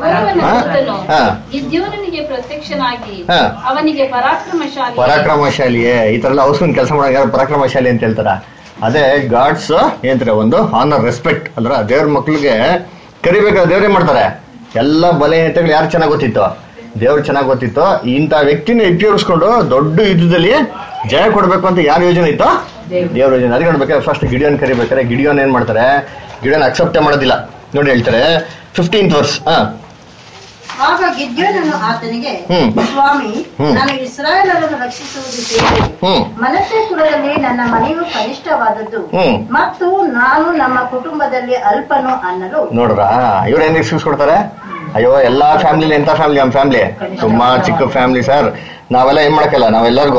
ಗಿದ್ಯೋನನಿಗೆ ಪ್ರತ್ಯಕ್ಷನಾಗಿ ಅವನಿಗೆ ಪರಾಕ್ರಮಶಾಲಿ ಪರಾಕ್ರಮಶಾಲಿಯೇ ಈ ತರ ಎಲ್ಲ ಅವಸ್ಕೊಂಡು ಕೆಲಸ ಮಾಡೋ ಯಾರು ಪರಾಕ್ರಮಶಾಲಿ ಅಂತ ಹೇಳ್ತಾರ. ಅದೇ ಗಾಡ್ಸ್ ಏನಂತಾರೆ ಒಂದು ಆನರ್ ರೆಸ್ಪೆಕ್ಟ್ ಅಲ್ರ. ದೇವ್ರ ಮಕ್ಳಿಗೆ ಕರಿಬೇಕಾದ್ರೆ ದೇವ್ರೇ ಮಾಡ್ತಾರೆ. ಎಲ್ಲ ಬಲಹೀನತೆಗಳು ಯಾರು ಚೆನ್ನಾಗ್ ಗೊತ್ತಿತ್ತು? ದೇವ್ರು ಚೆನ್ನಾಗ್ ಗೊತ್ತಿತ್ತು. ಇಂಥ ವ್ಯಕ್ತಿನ ಇಟ್ಟಿರಿಸ್ಕೊಂಡು ದೊಡ್ಡ ಯುದ್ಧದಲ್ಲಿ ಜಯ ಕೊಡ್ಬೇಕು ಅಂತ ಯಾರು ಯೋಜನೆ ಇತ್ತು? ದೇವ್ರ ಯೋಜನೆ. ಅದಕ್ಕೆ ನೋಡ್ಬೇಕಾದ್ರೆ ಫಸ್ಟ್ ಗಿಡಿಯೋನ್ ಕರಿಬೇಕಾರೆ ಗಿಡಿಯೋನ್ ಏನ್ ಮಾಡ್ತಾರೆ, ಗಿಡಿಯೋನ್ ಅಕ್ಸೆಪ್ಟೇ ಮಾಡೋದಿಲ್ಲ. ನೋಡಿ ಹೇಳ್ತಾರೆ ಫಿಫ್ಟೀನ್ತ್ ವರ್ಸ್. ಆಗ ಗಿದ್ಯೋನನು ಆತನಿಗೆ, ಸ್ವಾಮಿ, ನಾನು ಇಸ್ರಾಯೇಲರನ್ನು ರಕ್ಷಿಸುವುದು ಹೇಗೆ? ಮನಸ್ಸೆ ಕುಲದಲ್ಲಿ ನನ್ನ ಮನೆಯು ಕನಿಷ್ಠವಾದದ್ದು ಮತ್ತು ನಾನು ನಮ್ಮ ಕುಟುಂಬದಲ್ಲಿ ಅಲ್ಪನು ಅನ್ನಲು. ನೋಡ್ರ ಇವ್ರ ಏನ್ ಎಕ್ಸ್ಕ್ಯೂಸ್ ಕೊಡ್ತಾರೆ? ಅಯ್ಯೋ ಎಲ್ಲಾ ಫ್ಯಾಮಿಲಿ ಎಂತ ಫ್ಯಾಮಿಲಿ ನಮ್ಮ ಫ್ಯಾಮಿಲಿ ತುಂಬಾ ಚಿಕ್ಕ ಫ್ಯಾಮಿಲಿ ಸರ್, ನಾವೆಲ್ಲ ಏನ್ ಮಾಡಕ್ಕಲ್ಲ, ನಾವೆಲ್ಲರಿಗೂ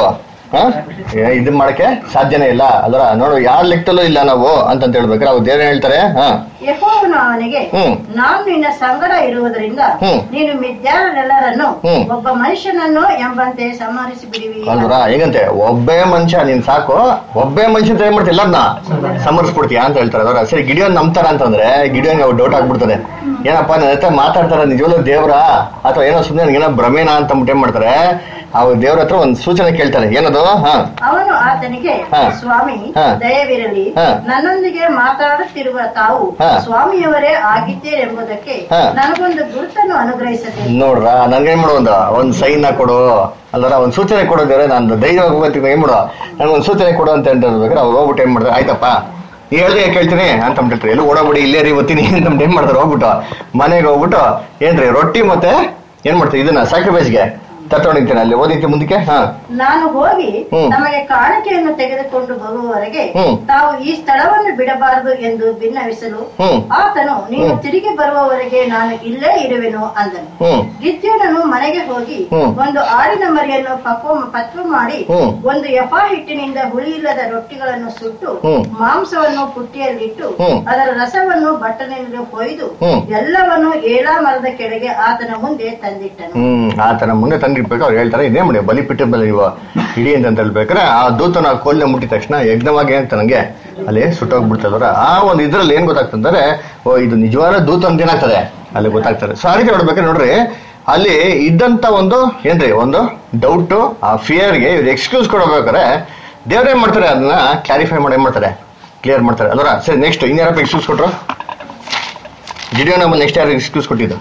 ಇದನ್ ಮಾಡಕ್ಕೆ ಸಾಧ್ಯನೇ ಇಲ್ಲ ಅದರ ನೋಡು ಯಾರ ಲೆಕ್ಕದಲ್ಲೂ ಇಲ್ಲ ನಾವು ಅಂತ ಹೇಳ್ಬೇಕಾರೆ ಅವ್ರು ದೇವ್ರ ಹೇಳ್ತಾರೆ. ಯೆಹೋವನು ಅವನಿಗೆ, ನಾನು ನಿನ್ನ ಸಂಗಡ ಇರುವುದರಿಂದ ನೀನು ಮಿದ್ಯಾನರೆಲ್ಲರನ್ನು ಒಬ್ಬ ಮನುಷ್ಯನನ್ನು ಎಂಬಂತೆ ಸಂಹರಿಸಿ ಬಿಡುವಿ ಅಲ್ವರ. ಹೇಗಂತೆ ಒಬ್ಬೇ ಮನುಷ್ಯ ನೀನ್ ಸಾಕು, ಒಬ್ಬೇ ಮನುಷ್ಯ ಏನ್ ಮಾಡ್ತೀಯ ಎಲ್ಲರನ್ನ ಸಂಹರಿಸ್ಬಿಡ್ತೀಯ ಅಂತ ಹೇಳ್ತಾರೆ ಅದರ. ಸರಿ, ಗಿಡಿಯೋನ್ ನಂಬ್ತಾರ ಅಂತಂದ್ರೆ ಗಿಡಿಯೋನ್ ಅವ್ರು ಡೌಟ್ ಆಗ್ಬಿಡ್ತದೆ, ಏನಪ್ಪಾ ನನ್ನ ಹತ್ರ ಮಾತಾಡ್ತಾರ ನಿಜವಲ್ಲೂ ದೇವ್ರ ಅಥವಾ ಏನೋ ಸುಮ್ಮನೆ ಏನೋ ಭ್ರಮೇನ ಅಂತ ಏನ್ ಮಾಡ್ತಾರೆ, ಅವ್ರು ದೇವ್ರ ಹತ್ರ ಒಂದ್ ಸೂಚನೆ ಕೇಳ್ತಾರೆ. ಏನದು? ಅವನು ಆತನಿಗೆ, ಸ್ವಾಮಿ ದಯವಿರಲಿ, ನನ್ನೊಂದಿಗೆ ಮಾತಾಡುತ್ತಿರುವ ತಾವು ಸ್ವಾಮಿಯವರೇ ಆಗಿದ್ದೀರೆಂಬುದಕ್ಕೆ ನನಗೊಂದು ಗುರುತನ್ನು ಅನುಗ್ರಹಿಸಬೇಕು. ನೋಡ್ರ, ನನ್ಗೇನ್ ಮಾಡೋ ಒಂದ ಒಂದ್ ಸೈನ್ ಕೊಡು ಅಲ್ವರ, ಒಂದ್ ಸೂಚನೆ ಕೊಡೋದ್ರೆ ನಾನು ಧೈರ್ಯವಾಗಿ ಹೋಗ್ತೀನಿ, ಏನ್ ಮಾಡೋ ನನ್ಗೊಂದ್ ಸೂಚನೆ ಕೊಡು ಅಂತ ಹೇಳ್ಬೇಕಾದ್ರೆ ಅವ್ರು ಹೋಗ್ಬಿಟ್ಟು ಏನ್ ಮಾಡ್ತಾರೆ, ಆಯ್ತಪ್ಪ ನೀ ಹೇಳ್ದೆ ಕೇಳ್ತೀನಿ ಅಂತ ಹೇಳ್ತಾರೆ. ಎಲ್ಲೂ ಓಡಾಬಿಡಿ ಇಲ್ಲೇ ರೀ ಓದ್ತೀನಿ ಅಂತ ಏನ್ ಮಾಡ್ತಾರೆ, ಹೋಗ್ಬಿಟ್ಟು ಮನೆಗೆ ಹೋಗ್ಬಿಟ್ಟು ಏನ್ರಿ ರೊಟ್ಟಿ ಮತ್ತೆ ಏನ್ ಮಾಡ್ತಾರೆ ಇದನ್ನ ಸ್ಯಾಕ್ರಿಫೈಸ್ಗೆ ತಗೊಂಡಿದ್ದೇನೆ ಅಲ್ಲಿ ಓದಿಕ್ಕೆ ಮುಂದಕ್ಕೆ. ನಾನು ಹೋಗಿ ನಮಗೆ ಕಾಣಿಕೆಯನ್ನು ತೆಗೆದುಕೊಂಡು ಬರುವವರೆಗೆ ತಾವು ಈ ಸ್ಥಳವನ್ನು ಬಿಡಬಾರದು ಎಂದು ಭಿನ್ನವಿಸಲು ಆತನು ನೀನು ತಿರುಗಿ ಬರುವವರೆಗೆ ನಾನು ಇಲ್ಲೇ ಇರುವೆನು ಅಂದನು. ಗಿದ್ಯೋನನು ಮನೆಗೆ ಹೋಗಿ ಒಂದು ಆಡಿನ ಮರಿಯನ್ನು ಪಕ್ವ ಪತ್ವ ಮಾಡಿ ಒಂದು ಎಫಾ ಹಿಟ್ಟಿನಿಂದ ಹುಳಿಯಿಲ್ಲದ ರೊಟ್ಟಿಗಳನ್ನು ಸುಟ್ಟು ಮಾಂಸವನ್ನು ಪುಟ್ಟಿಯಲ್ಲಿಟ್ಟು ಅದರ ರಸವನ್ನು ಬಟ್ಟಲಿನಲ್ಲಿ ಕೊಯ್ದು ಎಲ್ಲವನ್ನು ಏಳಾ ಮರದ ಕೆಳಗೆ ಆತನ ಮುಂದೆ ತಂದಿಟ್ಟನು. ಆತನ ಮುಂದೆ ತಂದಿ ಅವ್ರು ಹೇಳ್ತಾರೆ, ಇದೇ ಮಾಡಿ ಬಲಿಪಿಟ್ಟ ಮೇಲೆ ನೀವು ಹಿಡಿ ಅಂತ ಹೇಳ್ಬೇಕಾರೆ ಆ ದೂತನ ಕೋಲ್ನ ಮುಟ್ಟಿದ ತಕ್ಷಣ ಯಜ್ಞವಾಗಿ ಅಂತ ನಂಗೆ ಅಲ್ಲಿ ಸುಟ್ಟೋಗ್ಬಿಡ್ತದವ್ರ. ಆ ಒಂದು ಇದ್ರಲ್ಲಿ ಏನ್ ಗೊತ್ತಾಗ್ತಂದ್ರೆ, ಓ ಇದು ನಿಜವಾದ ದೂತ ಅಂತ ಏನಾಗ್ತದೆ ಅಲ್ಲಿ ಗೊತ್ತಾಗ್ತದೆ. ಸೊ ಆ ರೀತಿ ನೋಡ್ಬೇಕಾದ್ರೆ ನೋಡ್ರಿ, ಅಲ್ಲಿ ಇದ್ದಂತ ಒಂದು ಏನ್ರಿ ಒಂದು ಡೌಟ್, ಆ ಫಿಯರ್ಗೆ ಇವ್ರು ಎಕ್ಸ್ಕ್ಯೂಸ್ ಕೊಡಬೇಕಾರೆ ದೇವ್ರೇನ್ ಮಾಡ್ತಾರೆ, ಅದನ್ನ ಕ್ಲಾರಿಫೈ ಮಾಡಿ ಏನ್ ಮಾಡ್ತಾರೆ, ಕ್ಲಿಯರ್ ಮಾಡ್ತಾರೆ ಅಲ್ವರ. ಸರಿ, ನೆಕ್ಸ್ಟ್ ಇನ್ಯಾರಪ್ಪ ಎಕ್ಸ್ಕ್ಯೂಸ್ ಕೊಟ್ರು? ಗಿಡಿಯೋನ ನೆಕ್ಸ್ಟ್ ಯಾರು ಎಕ್ಸ್ಕ್ಯೂಸ್ ಕೊಟ್ಟಿದ್ದು?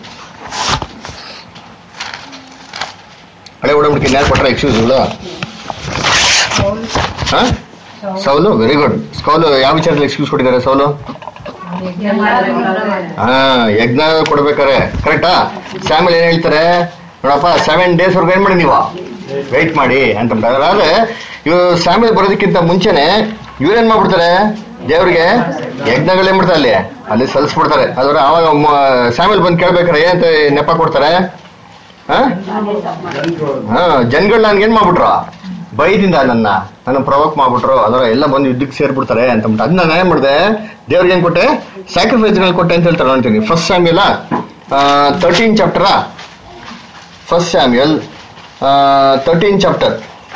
ಹಳೆ ಓಡಂಬಿಡಿಕೆ ಯಾರು ಕೊಟ್ರ ಎಕ್ಸ್ಕ್ಯೂಸ್ಗಳು? ಹಾ, ಸೌಲು. Very good. ಸೌಲು ಯಾವ ವಿಚಾರದಲ್ಲಿ ಎಕ್ಸ್ಕ್ಯೂಸ್ ಕೊಟ್ಟಿದ್ದಾರೆ? ಸೌಲು ಹಾ ಯಜ್ಞ ಕೊಡ್ಬೇಕಾರೆ ಕರೆಕ್ಟಾ. ಸ್ಯಾಮ್ಯಲ್ ಏನ್ ಹೇಳ್ತಾರೆ ನೋಡಪ್ಪ, ಸೆವೆನ್ ಡೇಸ್ ವರ್ಗು ಏನ್ ಮಾಡಿ ನೀವು ವೆಯ್ಟ್ ಮಾಡಿ ಅಂತ. ಆದ್ರೆ ಇವ್ ಸ್ಯಾಮ್ಯಲ್ ಬರೋದಕ್ಕಿಂತ ಮುಂಚೆನೆ ಇವ್ರೇನ್ ಮಾಡ್ಬಿಡ್ತಾರೆ, ದೇವ್ರಿಗೆ ಯಜ್ಞಗಳೇನ್ ಮಾಡ್ತಾರೆ ಅಲ್ಲಿ ಅಲ್ಲಿ ಸಲ್ಸ್ಬಿಡ್ತಾರೆ. ಅದ್ರ ಅವಾಗ ಸ್ಯಾಮ್ಯಲ್ ಬಂದು ಕೇಳ್ಬೇಕಾರೆ ಏನಂತ ನೆಪ ಕೊಡ್ತಾರೆ, ಹಾ ಜನಗಳು ನನ್ಗೆ ಏನ್ ಮಾಡ್ಬಿಟ್ರು, ಬೈದಿಂದ ನನ್ನ ನನ್ನ ಪ್ರವೋಕ್ ಮಾಡ್ಬಿಟ್ರು, ಅದರ ಎಲ್ಲ ಬಂದು ಯುದ್ಧಕ್ಕೆ ಸೇರ್ಬಿಡ್ತಾರೆ ಅಂತ. ಅದ್ ನಾನು ಏನ್ ಮಾಡಿದೆ, ದೇವ್ರಿಗೆ ಏನ್ ಕೊಟ್ಟೆ, ಸ್ಯಾಕ್ರಿಫೈಸ್ ಕೊಟ್ಟೆ ಅಂತ ಹೇಳ್ತಾರೆ ನೋಡ್ತೀನಿ. First Samuel thirteen chapter first Samuel thirteen chapter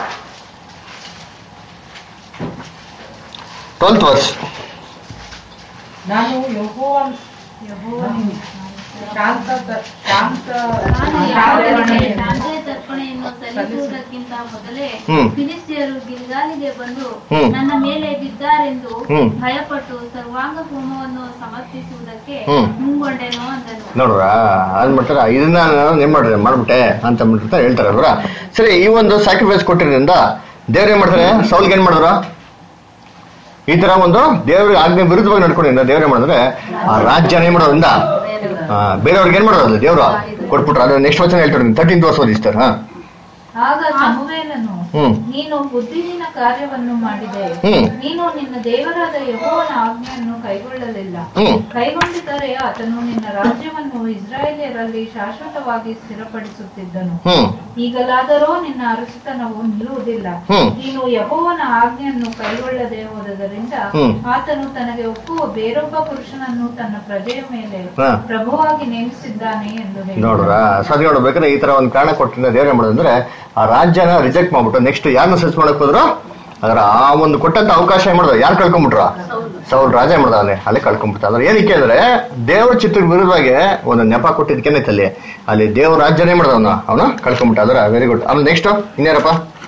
twelfth verse. ನಾನು ಯೆಹೋವನ ಶಾಂತ ಶಾಂತ ತರ್ಪಣೆಯನ್ನು ಸಲ್ಲಿಸುವುದಕ್ಕಿಂತ ಮೊದಲೇ ಫಿಲಿಸ್ತಿಯರು ಗಿಲ್ಗಾಲಿಗೆ ಬಂದು ನನ್ನ ಮೇಲೆ ಬಿದ್ದಾರೆಂದು ಭಯಪಟ್ಟು ಸರ್ವಾಂಗ ಹೋಮವನ್ನು ಸಮರ್ಪಿಸುವುದಕ್ಕೆ ಮುಂಗೊಂಡೆನು ಅಂದನು. ನೋಡ್ರ ಅದ್ ಮಾಡ್ತಾರ, ಇದನ್ನ ಏನ್ ಮಾಡ್ರಿ ಮಾಡ್ಬಿಟ್ಟೆ ಅಂತ ಹೇಳ್ತಾರೆ ಅವ್ರ. ಸರಿ, ಈ ಒಂದು ಸ್ಯಾಕ್ರಿಫೈಸ್ ಕೊಟ್ಟಿರೋದ್ರಿಂದ ದೇವ್ರ ಏನ್ ಮಾಡ್ತಾರೆ, ಸೌಲ್ಗೆ ಏನ್ ಮಾಡಿದ್ರು, ಈ ತರ ಒಂದು ದೇವ್ರಿಗೆ ಆಜ್ಞೆ ವಿರುದ್ಧವಾಗಿ ನಡ್ಕೊಂಡಿದ್ದ ದೇವ್ರ ಏನ್ ಮಾಡಿದ್ರೆ ಆ ರಾಜ್ಯನ ಏನ್ ಮಾಡೋದ್ರಿಂದ ಬೇರೆಯವ್ರಿಗೆ ಏನ್ ಮಾಡೋದು ದೇವ್ರು ಕೊಟ್ಬಿಟ್ರು. ಅದು ನೆಕ್ಸ್ಟ್ ವಚನ ಹೇಳ್ತಾರೆ, ತರ್ಟೀನ್ ವರ್ಷ ಓದಿಸ್ತಾರೆ. ಹಾ ಆಗ ಸಮುವೇಲನು, ನೀನು ಬುದ್ಧಿಹೀನ ಕಾರ್ಯವನ್ನು ಮಾಡಿದೆ, ನೀನು ನಿನ್ನ ದೇವರಾದ ಯೆಹೋವನ ಆಜ್ಞೆಯನ್ನು ಕೈಗೊಳ್ಳಲಿಲ್ಲ. ಕೈಗೊಂಡಿದ್ದರೆ ಆತನು ನಿನ್ನ ರಾಜ್ಯವನ್ನು ಇಸ್ರಾಯೇಲ್ಯರಲ್ಲಿ ಶಾಶ್ವತವಾಗಿ ಸ್ಥಿರಪಡಿಸುತ್ತಿದ್ದನು. ಈಗಲಾದರೂ ನಿನ್ನ ಅರಸುತನವು ನಿಲ್ಲುವುದಿಲ್ಲ. ನೀನು ಯೆಹೋವನ ಆಜ್ಞೆಯನ್ನು ಕೈಗೊಳ್ಳದೆ ಹೋದದರಿಂದ ಆತನು ತನಗೆ ಒಪ್ಪುವ ಬೇರೊಬ್ಬ ಪುರುಷನನ್ನು ತನ್ನ ಪ್ರಜೆಯ ಮೇಲೆ ಪ್ರಭುವಾಗಿ ನೇಮಿಸಿದ್ದಾನೆ ಎಂದು ಹೇಳಿ. ನೋಡ್ರ ಸರಿ ನೋಡ್ಬೇಕಾದ್ರೆ ಈ ತರ ಒಂದು ಕಾರಣ ಕೊಟ್ಟಿದ್ದ ದೇವ್ರ ಮಾಡೋದಂದ್ರೆ ಆ ರಾಜ್ಯನ ರಿಜೆಕ್ಟ್ ಮಾಡ್ಬಿಟ್ಟು ನೆಕ್ಸ್ಟ್ ಯಾರನ್ನ ಸರ್ಚ್ ಮಾಡಕ್ ಹೋದ್ರು, ಅದರ ಆ ಒಂದು ಕೊಟ್ಟಂತ ಅವಕಾಶ ಏನ್ ಮಾಡಿದ್ರು, ಯಾರು ಕಳ್ಕೊಂಡ್ಬಿಟ್ರು, ಸೌಲ್ ರಾಜ ಏನ್ ಮಾಡ್ದ ಅಲ್ಲಿ ಅಲ್ಲಿ ಕಳ್ಕೊಂಡ್ಬಿಟ್ಟ. ಅದ್ರ ಏನಕ್ಕೆ ಅಂದ್ರೆ ದೇವ್ರ ಚಿತ್ರ ವಿರುದ್ಧವಾಗಿ ಒಂದು ನೆಪ ಕೊಟ್ಟಿದ್ಕೇನೈತೆ ಅಲ್ಲಿ ಅಲ್ಲಿ ದೇವ್ರ ರಾಜ್ಯನೇ ಮಾಡ್ದ ಅವನ ಅವನು ಕಳ್ಕೊಂಡ್ಬಿಟ್ಟ. ಅದರ ವೆರಿ ಗುಡ್. ಆಮೇಲೆ ನೆಕ್ಸ್ಟ್ ಇನ್ಯಾರಪ್ಪ,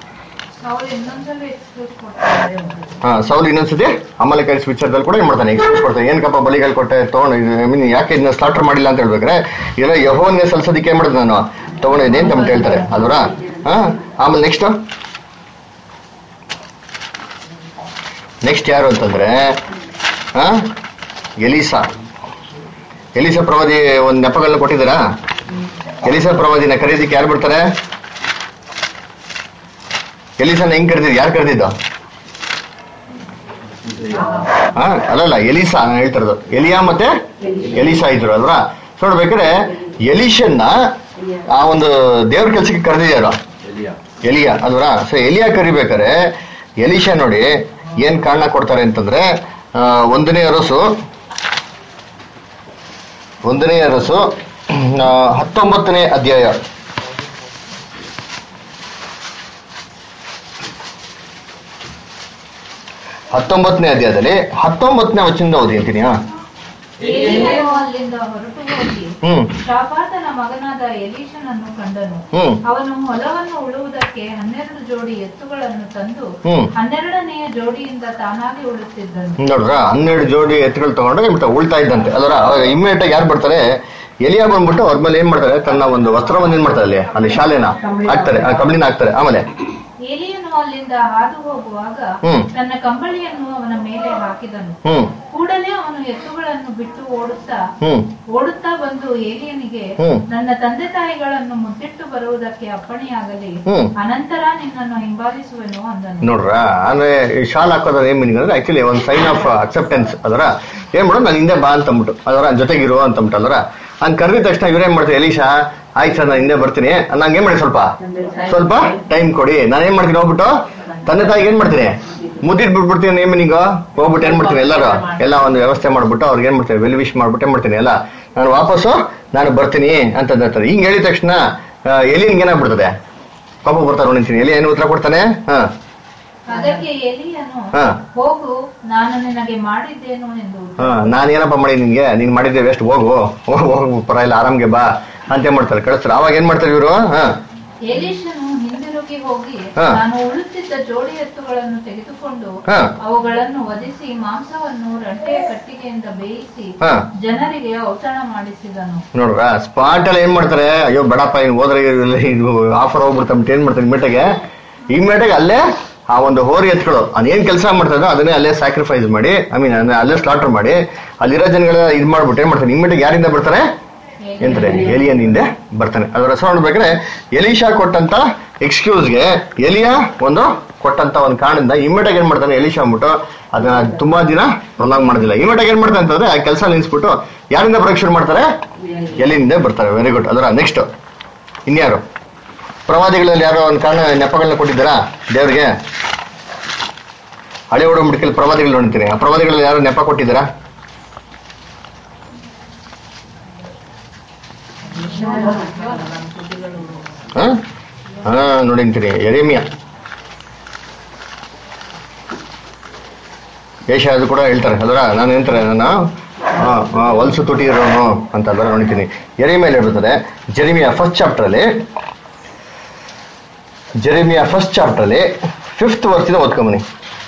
ಹಾ ಸೌಲ್ ಇನ್ನೊಂದ್ಸತಿ ಅಮಲೇಕೈಟ್ಸ್ ವಿಚಾರದಲ್ಲಿ ಕೂಡ ಏನ್ ಮಾಡ್ತಾನೆ, ಎಕ್ಸ್ಪ್ರೆಸ್ ಕೊಡ್ತಾನೆ. ಏನಕ್ಕಪ್ಪ ಬಲಿಗಳು ಕೊಟ್ಟೆ ತಗೊಂಡು, ಐ ಮೀನ್ ಯಾಕೆ ಇದನ್ನ ಸ್ಲಾಟರ್ ಮಾಡಿಲ್ಲ ಅಂತ ಹೇಳ್ಬೇಕ್ರೆ, ಇಲ್ಲ ಯೆಹೋವನಿಗೆ ಸಲ್ಸೋದಕ್ಕೆ ಏನ್ ಮಾಡಿದ್ ನಾನು ತಗೊಂಡಿದ್ದೀನಿ ಅಂತ ಹೇಳ್ತಾರೆ ಅದರ. ಹಾ ಆಮೇಲೆ ನೆಕ್ಸ್ಟ್ ನೆಕ್ಸ್ಟ್ ಯಾರು ಅಂತಂದ್ರೆ ಹಾ ಎಲೀಸಾ. ಎಲೀಸಾ ಪ್ರವಾದಿ ಒಂದ್ ನೆಪಗಳನ್ನ ಕೊಟ್ಟಿದ್ದೀರಾ? ಎಲೀಸಾ ಪ್ರವಾದಿನ ಕರೀದಿಕ್ಕೆ ಯಾರು ಬಿಡ್ತಾರೆ? ಎಲೀಸಾನ ಹೆಂಗ್ ಕರೆದಿದ್ದು, ಯಾರು ಕರೆದಿದ್ದು? ಹಾ ಅಲ್ಲಲ್ಲ, ಎಲೀಸಾ ನಾನು ಹೇಳ್ತಿರೋದು. ಎಲಿಯಾ ಮತ್ತೆ ಎಲೀಸಾ ಇದ್ರು ಅಲ್ವಾ. ನೋಡ್ಬೇಕಾದ್ರೆ ಎಲೀಶನ್ನ ಆ ಒಂದು ದೇವ್ರ ಕೆಲ್ಸಕ್ಕೆ ಕರೆದಿದ್ಯಾರು? ಎಲಿಯಾ ಅಲ್ವರ. ಸೊ ಎಲಿಯಾ ಕರಿಬೇಕಾರೆ ಎಲಿಶಾ ನೋಡಿ ಏನ್ ಕಾರಣ ಕೊಡ್ತಾರೆ ಅಂತಂದ್ರೆ, ಒಂದನೇ ಅರಸು ಒಂದನೇ ಅರಸು ಹತ್ತೊಂಬತ್ತನೇ ಅಧ್ಯಾಯ ಹತ್ತೊಂಬತ್ತನೇ ಅಧ್ಯಾಯದಲ್ಲಿ ಹತ್ತೊಂಬತ್ತನೇ ವಚನದಿಂದ ಓದಿ ಅಂತೀನಿ. ಎಲೀಯನು ಅಲ್ಲಿಂದ ಹೊರಟು ಹೋಗಿ ಶಾಫಾಟನ ಮಗನಾದ ಎಲೀಷನನ್ನು ಕಂಡನು. ಅವನು ಹೊಲವನ್ನು ಉಳುವುದಕ್ಕೆ ಹನ್ನೆರಡು ಜೋಡಿ ಎತ್ತುಗಳನ್ನು ತಂದು ಹನ್ನೆರಡನೆಯ ಜೋಡಿಯಿಂದ ತಾನಾಗಿ ಉಳುತ್ತಿದ್ದನು. ನೋಡ್ರ, ಹನ್ನೆರಡು ಜೋಡಿ ಎತ್ತುಗಳು ತಗೊಂಡು ಉಳ್ತಾ ಇದ್ದಂತೆ. ಅದರ ಇಮ್ಮಿಡಿಯೇಟ್ ಆಗಿ ಯಾರು ಬರ್ತಾರೆ? ಎಲಿಯಾ ಬಂದ್ಬಿಟ್ಟು ಅವ್ರ ಮೇಲೆ ಏನ್ ಮಾಡ್ತಾರೆ? ತನ್ನ ಒಂದು ವಸ್ತ್ರವನ್ನು ಏನ್ ಮಾಡ್ತಾರೆ? ಅಲ್ಲಿ ಅಲ್ಲಿ ಶಾಲೆನ ಹಾಕ್ತಾರೆ, ಕಂಬಳಿನ ಹಾಕ್ತಾರೆ. ಆಮೇಲೆ ಎಲೀಯನು ಅಲ್ಲಿಂದ ಹಾದು ಹೋಗುವಾಗ ತನ್ನ ಕಂಬಳಿಯನ್ನು ಅವನ ಮೇಲೆ ಹಾಕಿದನು. ಕೂಡಲೇ ಅವನು ಎತ್ತುಗಳನ್ನು ಬಿಟ್ಟು ಓಡುತ್ತಾ ಓಡುತ್ತಾ ಬಂದು ಏಲಿಯನಿಗೆ, ನನ್ನ ತಂದೆ ತಾಯಿಗಳನ್ನು ಮುದ್ದಿಟ್ಟು ಬರುವುದಕ್ಕೆ ಅಪ್ಪಣೆಯಾಗಲಿ, ಅನಂತರ ನಿನ್ನನ್ನು ಹಿಂಬಾಲಿಸುವೆನು ಅಂದನು. ನೋಡ್ರ, ಅಂದ್ರೆ ಶಾಲ್ ಹಾಕೋದ್ರ ಏನ್ ಮೀನಿಂಗ್ ಅಂದ್ರೆ ಆಕ್ಚುಲಿ ಒಂದು ಸೈನ್ ಆಫ್ ಅಕ್ಸೆಪ್ಟೆನ್ಸ್. ಅದರ ಏನ್ ಮಾಡೋದು, ನಾನು ಹಿಂದೆ ಬಾ ಅಂತಂದ್ಬಿಟ್ಟು, ಅದರ ಜೊತೆಗಿರುವ ಅಂತಂದ್ಬಿಟ್ಟು. ಅಲ್ರ ಹಂಗ್ ಕರೆದ ತಕ್ಷಣ ಇವ್ರೇನ್ ಮಾಡ್ತಾರೆ? ಎಲೀಶಾ ಆಯ್ತು ಸರ್ ನಾನು ಹಿಂದೆ ಬರ್ತೀನಿ, ನಂಗೆ ಏನ್ ಮಾಡಿ ಸ್ವಲ್ಪ ಸ್ವಲ್ಪ ಟೈಮ್ ಕೊಡಿ, ನಾನು ಏನ್ ಮಾಡ್ತೀನಿ ಹೋಗ್ಬಿಟ್ಟು ತಂದೆ ತಾಯಿಗೆ ಏನ್ ಮಾಡ್ತೀನಿ ಮುದ್ದಿಟ್ ಬಿಟ್ಬಿಡ್ತೀನಿ. ಏನ್ ಮೀನಿಂಗ್ ಹೋಗ್ಬಿಟ್ಟು ಏನ್ ಮಾಡ್ತೀನಿ ಎಲ್ಲರೂ ಎಲ್ಲ ಒಂದು ವ್ಯವಸ್ಥೆ ಮಾಡ್ಬಿಟ್ಟು ಅವ್ರಿಗೆ ಏನ್ ಮಾಡ್ತೀನಿ ವೆಲ್ ವಿಶ್ ಮಾಡ್ಬಿಟ್ಟು ಏನ್ ಮಾಡ್ತೀನಿ ಎಲ್ಲ ನಾನು ವಾಪಸ್ಸು ನಾನು ಬರ್ತೀನಿ ಅಂತ ಹೇಳ್ತಾರೆ. ಹಿಂಗ್ ಹೇಳಿದ ತಕ್ಷಣ ಎಲಿನಿಗೆ ಏನಾಗ್ಬಿಡ್ತದೆ? ಪಾಪ ಬರ್ತಾರೆ ನಿಂತೀನಿ. ಎಲಿ ಏನು ಉತ್ತರ ಕೊಡ್ತಾನೆ? ಹಾ ಅದಕ್ಕೆ ಎಲೀಯನು, ಹೋಗು, ನಾನು ನಿನಗೆ ಮಾಡಿದ್ದೇನು ಎಂದು. ಹಾ ನಾನೇನಪ್ಪ ಮಾಡಿ ನಿನ್ಗೆ? ನೀನ್ ಮಾಡಿದ್ದೆ ವೇಸ್ಟ್, ಹೋಗು ಹೋಗು ಪರವಾಗಿಲ್ಲ ಆರಾಮ್ಗೆ ಬಾ ಅಂತ ಮಾಡ್ತಾರೆ, ಕಳಿಸ್ತಾರೆ. ಅವಾಗ ಏನ್ ಮಾಡ್ತಾರೆ ಇವರು? ಹಾ ಎಲೀಷನು ಹಿಂದಿರುಗಿ ಹೋಗಿ ನಾನು ಉಳುತ್ತಿದ್ದ ಜೋಡಿ ಎತ್ತುಗಳನ್ನು ತೆಗೆದುಕೊಂಡು ಅವುಗಳನ್ನು ವಧಿಸಿ ಮಾಂಸವನ್ನು ರಂಟೆಯ ಕಟ್ಟಿಗೆಯಿಂದ ಬೇಯಿಸಿ ಜನರಿಗೆ ಔತಣ ಮಾಡಿಸಿದನು. ನೋಡ್ರ, ಸ್ಪಾಟ್ ಅಲ್ಲಿ ಏನ್ ಮಾಡ್ತಾರೆ? ಅಯ್ಯೋ ಬೇಡಪ್ಪ ಇನ್ ಹೋದ್ರೆ ಇದು ಆಫರ್ ಹೋಗ್ಬಿಡ್ತಂತ ಏನ್ ಮಾಡ್ತಾರೆ? ಇಮ್ಮಿಡಿಯೇಟಾಗೆ ಇಮ್ಮಿಡಿಯೇಟಾಗಿ ಅಲ್ಲೇ ಆ ಒಂದು ಹೋರಿ ಎತ್ಗಳು ಅದೇನ್ ಕೆಲಸ ಮಾಡ್ತಾರೆ ಅದನ್ನೇ ಅಲ್ಲೇ ಸ್ಯಾಕ್ರಿಫೈಸ್ ಮಾಡಿ, ಐ ಮೀನ್ ಅಲ್ಲೇ ಸ್ಲಾಟರ್ ಮಾಡಿ ಅಲ್ಲಿರೋ ಜನಗಳ ಇದ್ ಮಾಡ್ಬಿಟ್ಟು ಏನ್ ಮಾಡ್ತಾರೆ? ಇಮ್ಮಿಡಿಯೇಟ್ ಯಾರಿಂದ ಬರ್ತಾರೆ? ಎಂತಾರೆ ಎಲಿಯನ್ ಹಿಂದೆ ಬರ್ತಾನೆ. ಅದರ ಹೆಸರು ನೋಡ್ಬೇಕಾದ್ರೆ ಎಲೀಶಾ ಕೊಟ್ಟಂತ ಎಕ್ಸ್ಕ್ಯೂಸ್ಗೆ ಎಲಿಯಾ ಒಂದು ಕೊಟ್ಟಂತ ಒಂದು ಕಾರಣದಿಂದ ಇಮ್ಮಿಡಿಯೇಟ್ ಏನ್ ಮಾಡ್ತಾನೆ? ಎಲೀಶಾ ಅಂದ್ಬಿಟ್ಟು ಅದನ್ನ ತುಂಬಾ ದಿನ ಪ್ರೊಲಾಂಗ್ ಮಾಡೋದಿಲ್ಲ. ಇಮ್ಮಿಡಿಯೇಟ್ ಏನ್ ಮಾಡ್ತಾನೆ ಅಂತಂದ್ರೆ ಆ ಕೆಲಸ ನಿಲ್ಸ್ಬಿಟ್ಟು ಯಾರಿಂದ ಬರೋಕ್ ಶುರು ಮಾಡ್ತಾರೆ? ಎಲಿಯಿಂದ ಬರ್ತಾರೆ. Very good. ಅದರ ನೆಕ್ಸ್ಟ್ ಇನ್ಯಾರು ಪ್ರವಾದಿಗಳಲ್ಲಿ ಯಾರೋ ಒಂದು ಕಾರಣ ನೆಪಗಳನ್ನ ಕೊಟ್ಟಿದ್ದಾರಾ ದೇವ್ರಿಗೆ? ಹಳೆ ಒಡಂಬಡಿಕೆಯಲ್ಲಿ ಪ್ರವಾದಿಗಳು ನೋಡ್ತೀನಿ. ಆ ಪ್ರವಾದಿಗಳಲ್ಲಿ ಯಾರು ನೆಪ ಕೊಟ್ಟಿದ್ದಾರಾ? ಹಾ ನೋಡಿಂತೀನಿ. ಯೆರೆಮೀಯ, ಯೆಶಾಯ ಅದು ಕೂಡ ಹೇಳ್ತಾರೆ. ಅದರ ನಾನು ಹೇಳ್ತಾರೆ ನಾನು ಹೊಲಸು ತುಟಿ ಇರೋನು ಅಂತ ಅದರ ನೋಡಿತೀನಿ. ಯೆರೆಮೀಯಲ್ಲಿ ಹೇಳ್ತಾರೆ. ಜೆರೆಮಿಯಾ ಫಸ್ಟ್ ಚಾಪ್ಟರ್ ಅಲ್ಲಿ ಜೆರೆಮಿಯಾ ಫಸ್ಟ್ ಚಾಪ್ಟರ್ ಅಲ್ಲಿ ಫಿಫ್ತ್ ವರ್ಸಿಂದ ಓದ್ಕೊಂಬನಿ.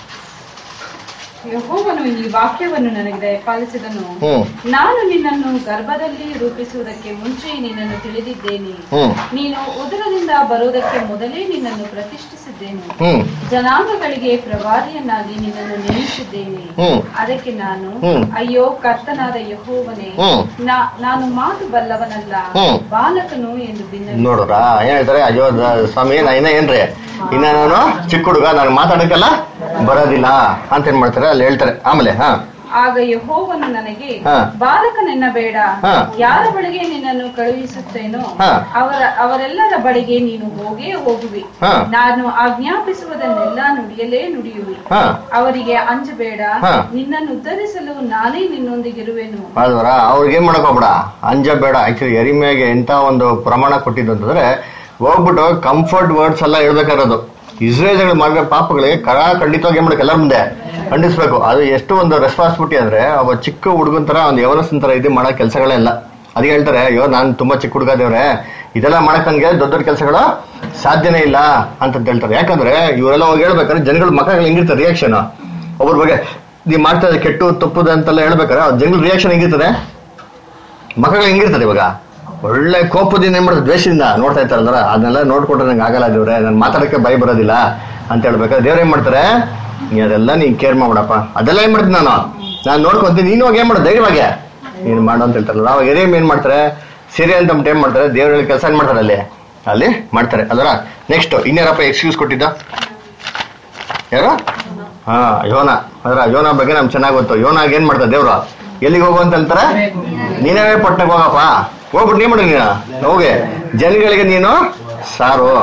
ಯೆಹೋವನು ಈ ವಾಕ್ಯವನ್ನು ನನಗೆ ದಯಪಾಲಿಸಿದನು. ನಾನು ನಿನ್ನನ್ನು ಗರ್ಭದಲ್ಲಿ ರೂಪಿಸುವುದಕ್ಕೆ ಮುಂಚೆ ನಿನ್ನನ್ನು ತಿಳಿದಿದ್ದೇನೆ. ನೀನು ಉದರದಿಂದ ಬರುವುದಕ್ಕೆ ಮೊದಲೇ ನಿನ್ನನ್ನು ಪ್ರತಿಷ್ಠಿಸಿದ್ದೇನೆ. ಜನಾಂಗಗಳಿಗೆ ಪ್ರವಾದಿಯನ್ನಾಗಿ ನಿನ್ನನ್ನು ನೇಮಿಸಿದ್ದೇನೆ. ಅದಕ್ಕೆ ನಾನು, ಅಯ್ಯೋ ಕರ್ತನಾದ ಯೆಹೋವನೇ, ನಾನು ಮಾತು ಬಲ್ಲವನಲ್ಲ, ಬಾಲಕನು ಎಂದು ಬಿನ್ನ. ನೋಡ್ರ ಏನ್ ಹೇಳ್ತಾರೆ? ಅಯ್ಯೋ ಸ್ವಾಮಿ ನಾ ಇನ್ನ ಏನ್ರಿ ಇನ್ನ ನಾನು ಚಿಕ್ಕ ಹುಡುಗ, ನಾನು ಮಾತಾಡಕ್ಕೆಲ್ಲ ಬರೋದಿಲ್ಲ ಅಂತ ಏನ್ ಮಾಡ್ತಾರೆ ಅಲ್ಲಿ ಹೇಳ್ತಾರೆ. ಆಮೇಲೆ ಹಾ ಆಗ ಯೆಹೋವನು ನನಗೆ, ಬಾಲಕನೆನ್ನಬೇಡ, ಯಾರ ಬಳಿಗೆ ನಿನ್ನನ್ನು ಕಳುಹಿಸುತ್ತೇನೋ ಅವರ ಅವರೆಲ್ಲರ ಬಳಿಗೆ ನೀನು ಹೋಗೇ ಹೋಗುವಿ. ನಾನು ಆಜ್ಞಾಪಿಸುವುದನ್ನೆಲ್ಲ ನುಡಿಯಲೇ ನುಡಿಯುವಿ. ಅವರಿಗೆ ಅಂಜಬೇಡ, ನಿನ್ನನ್ನು ಉದ್ಧರಿಸಲು ನಾನೇ ನಿನ್ನೊಂದಿಗಿರುವೆನು. ಅಲ್ವರ ಅವ್ರಿಗೆ ಏನ್ ಮಾಡಕ್ ಹೋಗ್ಬೇಡ, ಅಂಜಬೇಡ. ಆಕ್ಚುಲಿ ಯೆರೆಮೀಯಗೆ ಎಂತ ಒಂದು ಪ್ರಮಾಣ ಕೊಟ್ಟಿದ್ದು ಅಂತಂದ್ರೆ ಹೋಗ್ಬಿಟ್ಟು ಕಂಫರ್ಟ್ ವರ್ಡ್ಸ್ ಎಲ್ಲ ಹೇಳ್ಬೇಕಾಗಿರೋದು. ಇಸ್ರೇಲ್ ಮಾಡಿರೋ ಪಾಪಗಳಿಗೆ ಕರ ಖಂಡಿತವಾಗಿ ಏನ್ ಮಾಡಬೇಕು? ಎಲ್ಲರ ಮುಂದೆ ಖಂಡಿಸ್ಬೇಕು. ಅದು ಎಷ್ಟು ಒಂದು ರೆಸ್ಪಾನ್ಸಿಬಿಲಿಟಿ ಅಂದ್ರೆ ಒಬ್ಬ ಚಿಕ್ಕ ಹುಡುಗನ್ ತರ ಒಂದು ಯವನಸ್ಸನ್ ತರ ಇದು ಮಾಡೋ ಕೆಲಸಗಳೆಲ್ಲ. ಅದಕ್ಕೆ ಹೇಳ್ತಾರೆ, ಅಯ್ಯೋ ನಾನು ತುಂಬಾ ಚಿಕ್ಕ ಹುಡುಗ ದೇವ್ರೆ, ಇದೆಲ್ಲ ಮಾಡಕ್ ನನ್ಗೆ ದೊಡ್ಡ ದೊಡ್ಡ ಕೆಲಸಗಳು ಸಾಧ್ಯನೇ ಇಲ್ಲ ಅಂತ ಹೇಳ್ತಾರೆ. ಯಾಕಂದ್ರೆ ಇವರೆಲ್ಲ ಹೋಗಿ ಹೇಳ್ಬೇಕಾದ್ರೆ ಜನಗಳ ಮಕ್ಕಳು ಹೆಂಗಿರ್ತಾರೆ ರಿಯಾಕ್ಷನ್? ಒಬ್ಬರ ಬಗ್ಗೆ ನೀವು ಮಾಡ್ತಾ ಇದ್ರೆ ಕೆಟ್ಟು ತಪ್ಪುದ ಅಂತೆಲ್ಲ ಹೇಳ್ಬೇಕಾರೆ ಜನಗಳ ರಿಯಾಕ್ಷನ್ ಹೆಂಗಿರ್ತದೆ? ಮಕ್ಕಳು ಹೆಂಗಿರ್ತಾರೆ ಇವಾಗ? ಒಳ್ಳೆ ಕೋಪದಿಂದ ಏನ್ ಮಾಡ್ತಾರೆ? ದ್ವೇಷದಿಂದ ನೋಡ್ತಾ ಇರ್ತಾರಲ್ಲ, ಅದನ್ನೆಲ್ಲ ನೋಡ್ಕೊಟ್ರೆ ನಂಗೆ ಆಗಲ್ಲ ದೇವ್ರೆ, ನಾನು ಮಾತಾಡಕ್ಕೆ ಭಯ ಬರೋದಿಲ್ಲ ಅಂತ ಹೇಳ್ಬೇಕಾದ್ರೆ ದೇವ್ರ ಏನ್ ಮಾಡ್ತಾರೆ? ನೀ ಅದೆಲ್ಲ ನೀನ್ ಕೇರ್ ಮಾಡ್ಬಿಡಪ್ಪ, ಅದೆಲ್ಲ ಏನ್ ಮಾಡ್ತೀನಿ ನಾನು ನಾನು ನೋಡ್ಕೊಂತೀನಿ, ನೀನು ಹೋಗಿ ಏನ್ ಮಾಡ ಧೈರ್ಯವಾಗಿ ನೀನ್ ಮಾಡು ಅಂತ ಹೇಳ್ತಾರಲ್ಲ. ಅವಾಗ ಎರೇಮ್ ಏನ್ ಮಾಡ್ತಾರೆ? ಸರಿ ಅಂತ ಏನ್ ಮಾಡ್ತಾರೆ? ದೇವ್ರ ಕೆಲಸ ಏನ್ ಮಾಡ್ತಾರೆ ಅಲ್ಲಿ ಅಲ್ಲಿ ಮಾಡ್ತಾರೆ. ಅದರ ನೆಕ್ಸ್ಟ್ ಇನ್ಯಾರಪ್ಪ ಎಕ್ಸ್ಕ್ಯೂಸ್ ಕೊಟ್ಟಿದ್ದ? ಯಾರು? ಹಾ ಯೋನ. ಅದರ ಯೋನ ಬಗ್ಗೆ ನಮ್ಗೆ ಚೆನ್ನಾಗಿ ಗೊತ್ತು. ಯೋನಾಗ ಏನ್ ಮಾಡ್ತಾರೆ ದೇವ್ರು? ಎಲ್ಲಿಗೆ ಹೋಗು ಅಂತ ಹೇಳ್ತಾರೆ? ನೀನೇ ಪಟ್ಟಣಕ್ಕೆ ಹೋಗಪ್ಪ, ಹೋಗ್ಬಿಟ್ಟು ನೀ ಮಾಡಿ ನೀನು ಹೋಗಿ ಜನಗಳಿಗೆ ನೀನು ಸಾರು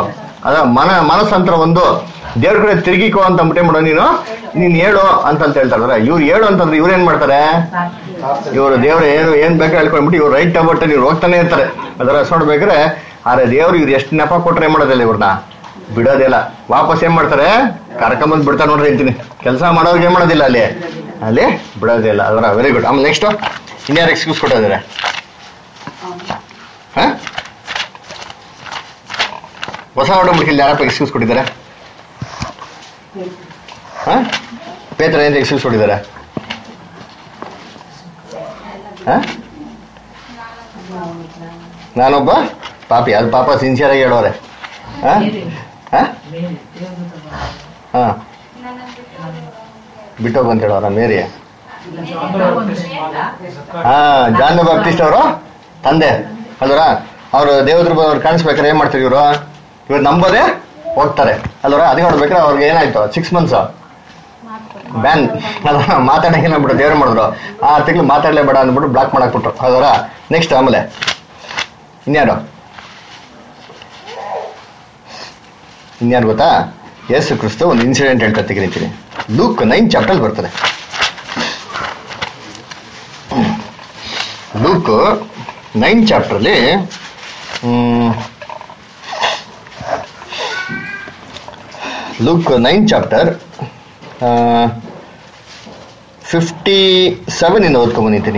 ಅದ ಮನ ಮನಸ್ಸಂತರ ಒಂದು ದೇವ್ರ ಕಡೆ ತಿರುಗಿಕೋ ಅಂತ ಅಂಬಿಟ್ಟೆ ಮಾಡೋ ನೀನು ನೀನ್ ಹೇಳು ಅಂತಂತ ಹೇಳ್ತಾರ. ಇವ್ರು ಹೇಳು ಅಂತಂದ್ರೆ ಇವ್ರು ಏನ್ ಮಾಡ್ತಾರೆ, ಇವ್ರು ದೇವ್ರು ಏನು ಏನ್ ಬೇಕಾ ಹೇಳ್ಕೊಂಡ್ಬಿಟ್ಟು ಇವ್ರು ರೈಟ್ ಆಗ್ಬಿಟ್ಟು ಇವ್ರು ಹೋಗ್ತಾನೆ ಇರ್ತಾರೆ. ಅದರ ನೋಡ್ಬೇಕ್ರೆ ಆದ್ರೆ ದೇವ್ರು ಇವ್ರು ಎಷ್ಟು ನೆಪ ಕೊಟ್ರೆ ಏನ್ ಮಾಡೋದಿಲ್ಲ, ಇವ್ರನ್ನ ಬಿಡೋದಿಲ್ಲ. ವಾಪಸ್ ಏನ್ ಮಾಡ್ತಾರೆ, ಕರ್ಕೊಂಬಂದ್ ಬಿಡ್ತಾರೆ ನೋಡ್ರಿ ಅಂತೀನಿ. ಕೆಲಸ ಮಾಡೋರ್ಗೆ ಏನ್ ಮಾಡೋದಿಲ್ಲ ಅಲ್ಲಿ ಅಲ್ಲಿ ಬಿಡೋದಿಲ್ಲ. ಅದರ ವೆರಿ ಗುಡ್. ಆಮೇಲೆ ನೆಕ್ಸ್ಟ್ ಇನ್ಯಾರು ಎಕ್ಸ್ಕ್ಯೂಸ್ ಕೊಟ್ಟಿದ್ದಾರೆ? ಹ ಹೊಸ ಒಡಂಬಡಿಕೆಯಲ್ಲಿ ಯಾರಪ್ಪ ಎಕ್ಸ್ಕ್ಯೂಸ್ ಕೊಟ್ಟಿದ್ದಾರೆ? ಹ ಪೇತ್ರ ಏನ್ ಎಕ್ಸ್ಕ್ಯೂಸ್ ಕೊಟ್ಟಿದ್ದಾರೆ? ಹ ನಾನೊಬ್ಬ ಪಾಪಿ. ಅದು ಪಾಪ ಸಿನ್ಸಿಯರ್ ಆಗಿ ಹೇಳೋರೆ. ಹ ಹ ಬಿಟ್ಟೋಗ್ ಅಂತ ಹೇಳೋರ ಮೇರಿ. ಹಾ ಜಾನ್ ದ ಬಾಪ್ಟಿಸ್ಟ್ ಅವರು ತಂದೆ ಅಲ್ವರ. ಅವ್ರು ದೇವದ್ರ ಅವ್ರು ಕಾಣಿಸ್ಬೇಕಾರೆ ಏನ್ ಮಾಡ್ತಾರೆ ಇವರು, ಇವ್ರು ನಂಬೋದೇ ಹೋಗ್ತಾರೆ ಅಲ್ವರ. ಅದಕ್ಕೆ ನೋಡ್ಬೇಕಾರೆ ಅವ್ರಿಗೆ ಏನಾಯ್ತು, ಸಿಕ್ಸ್ ಮಂತ್ಸ್ ಬ್ಯಾನ್ ಅಲ್ವ, ಮಾತಾಡಕ್ಕೆ ಏನಾಗ್ಬಿಟ್ಟು ದೇವ್ರು ಮಾಡಿದ್ರು ಆ ತಿಂಗಳು ಮಾತಾಡ್ಲೇ ಬೇಡ ಅಂದ್ಬಿಟ್ಟು ಬ್ಲಾಕ್ ಮಾಡಾಕ್ಬಿಟ್ರು ಅಲ್ವರ. ನೆಕ್ಸ್ಟ್ ಆಮೇಲೆ ಇನ್ಯಾರು ಇನ್ಯಾರು ಗೊತ್ತಾ, ಯೇಸು ಕ್ರಿಸ್ತ ಒಂದು ಇನ್ಸಿಡೆಂಟ್ ಹೇಳ್ತಾ ತೆಗಿತೀನಿ. ಲೂಕ್ ನೈನ್ ಚಾಪ್ಟರ್ ಬರ್ತದೆ. ಲೂಕ್ ನೈನ್ ಚಾಪ್ಟರ್ಲಿ Luke nine chapter fifty seven ಇಂದ ಓದ್ಕೊಂಡ್ಬಂದಿದ್ದೀನಿ.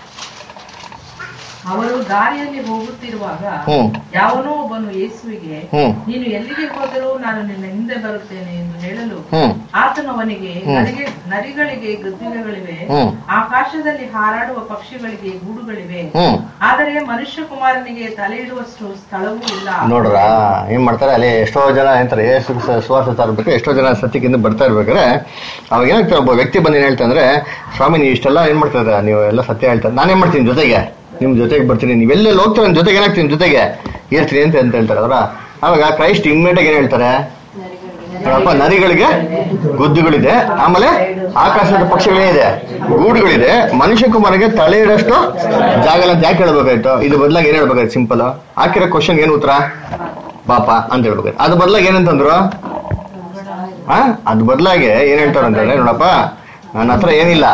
ಅವರು ದಾರಿಯಲ್ಲಿ ಹೋಗುತ್ತಿರುವಾಗ ಯಾವನೋ ಒಬ್ಬನು ಯೇಸುವಿಗೆ, ನೀನು ಎಲ್ಲಿಗೆ ಹೋದರೂ ನಾನು ನಿನ್ನ ಹಿಂದೆ ಬರುತ್ತೇನೆ ಎಂದು ಹೇಳಲು, ಆತನು ಅವನಿಗೆ, ನನಗೆ ನರಿಗಳಿಗೆ ಗದ್ದಿಗೆಗಳಿವೆ, ಆಕಾಶದಲ್ಲಿ ಹಾರಾಡುವ ಪಕ್ಷಿಗಳಿಗೆ ಗೂಡುಗಳಿವೆ, ಆದರೆ ಮನುಷ್ಯ ಕುಮಾರನಿಗೆ ತಲೆ ಇಡುವಷ್ಟು ಸ್ಥಳವೂ ಇಲ್ಲ. ನೋಡ್ರ ಏನ್ ಮಾಡ್ತಾರೆ ಅಲ್ಲಿ, ಎಷ್ಟೋ ಜನ ಏನಂತಾರೆ ಯೇಸು ಸುವಾರ್ತೆ ತರಬೇಕು, ಎಷ್ಟೋ ಜನ ಸತ್ಯಕ್ಕಿಂತ ಬರ್ತಾ ಇರ್ಬೇಕಾದ್ರೆ ಅವಾಗ ಏನಾಗ್ತಾರೆ, ಒಬ್ಬ ವ್ಯಕ್ತಿ ಬಂದು ಏನ್ ಹೇಳ್ತಂದ್ರೆ, ಸ್ವಾಮಿ ನೀವು ಇಷ್ಟೆಲ್ಲ ಏನ್ ಮಾಡ್ತಾರೆ, ನೀವು ಎಲ್ಲ ಸತ್ಯ ಹೇಳ್ತಾರೆ, ನಾನೇನ್ ಮಾಡ್ತೀನಿ ಜೊತೆಗೆ ನಿಮ್ ಜೊತೆಗೆ ಬರ್ತೀನಿ, ನೀವೆಲ್ಲ ಹೋಗ್ತಾರೆ ನನ್ನ ಜೊತೆಗೆ ಏನಾಗ್ತೀನಿ ಜೊತೆಗೆ ಇರ್ತೀನಿ ಅಂತ ಅಂತ ಹೇಳ್ತಾರೆ ಅವರ. ಅವಾಗ ಕ್ರೈಸ್ಟ್ ಇಮ್ಮಿಡಿಯೇಟ್ ಆಗಿ ಏನ್ ಹೇಳ್ತಾರೆ, ನೋಡಪ್ಪ ನರಿಗಳಿಗೆ ಗುದ್ದುಗಳಿದೆ, ಆಮೇಲೆ ಆಕಾಶದ ಪಕ್ಷಿಗಳೇ ಇದೆ, ಗೂಡುಗಳಿದೆ, ಮನುಷ್ಯ ಕುಮಾರಿಗೆ ತಲೆ ಇಡಷ್ಟು ಜಾಗ ಅಂತ ಯಾಕೆ ಹೇಳ್ಬೇಕಾಯ್ತು? ಇದು ಬದಲಾಗಿ ಏನ್ ಹೇಳ್ಬೇಕಾಯ್ತು? ಸಿಂಪಲ್ ಹಾಕಿರೋ ಕ್ವಶನ್ ಏನ್ ಉತ್ತರ? ಪಾಪ ಅಂತ ಹೇಳ್ಬೇಕಾಯ್ತು. ಅದ್ರ ಬದಲಾಗಿ ಏನಂತಂದ್ರು, ಹ ಅದ್ ಬದಲಾಗಿ ಏನ್ ಹೇಳ್ತಾರ ಅಂತಂದ್ರೆ, ನೋಡಪ್ಪ ನನ್ನ ಹತ್ರ ಏನಿಲ್ಲ,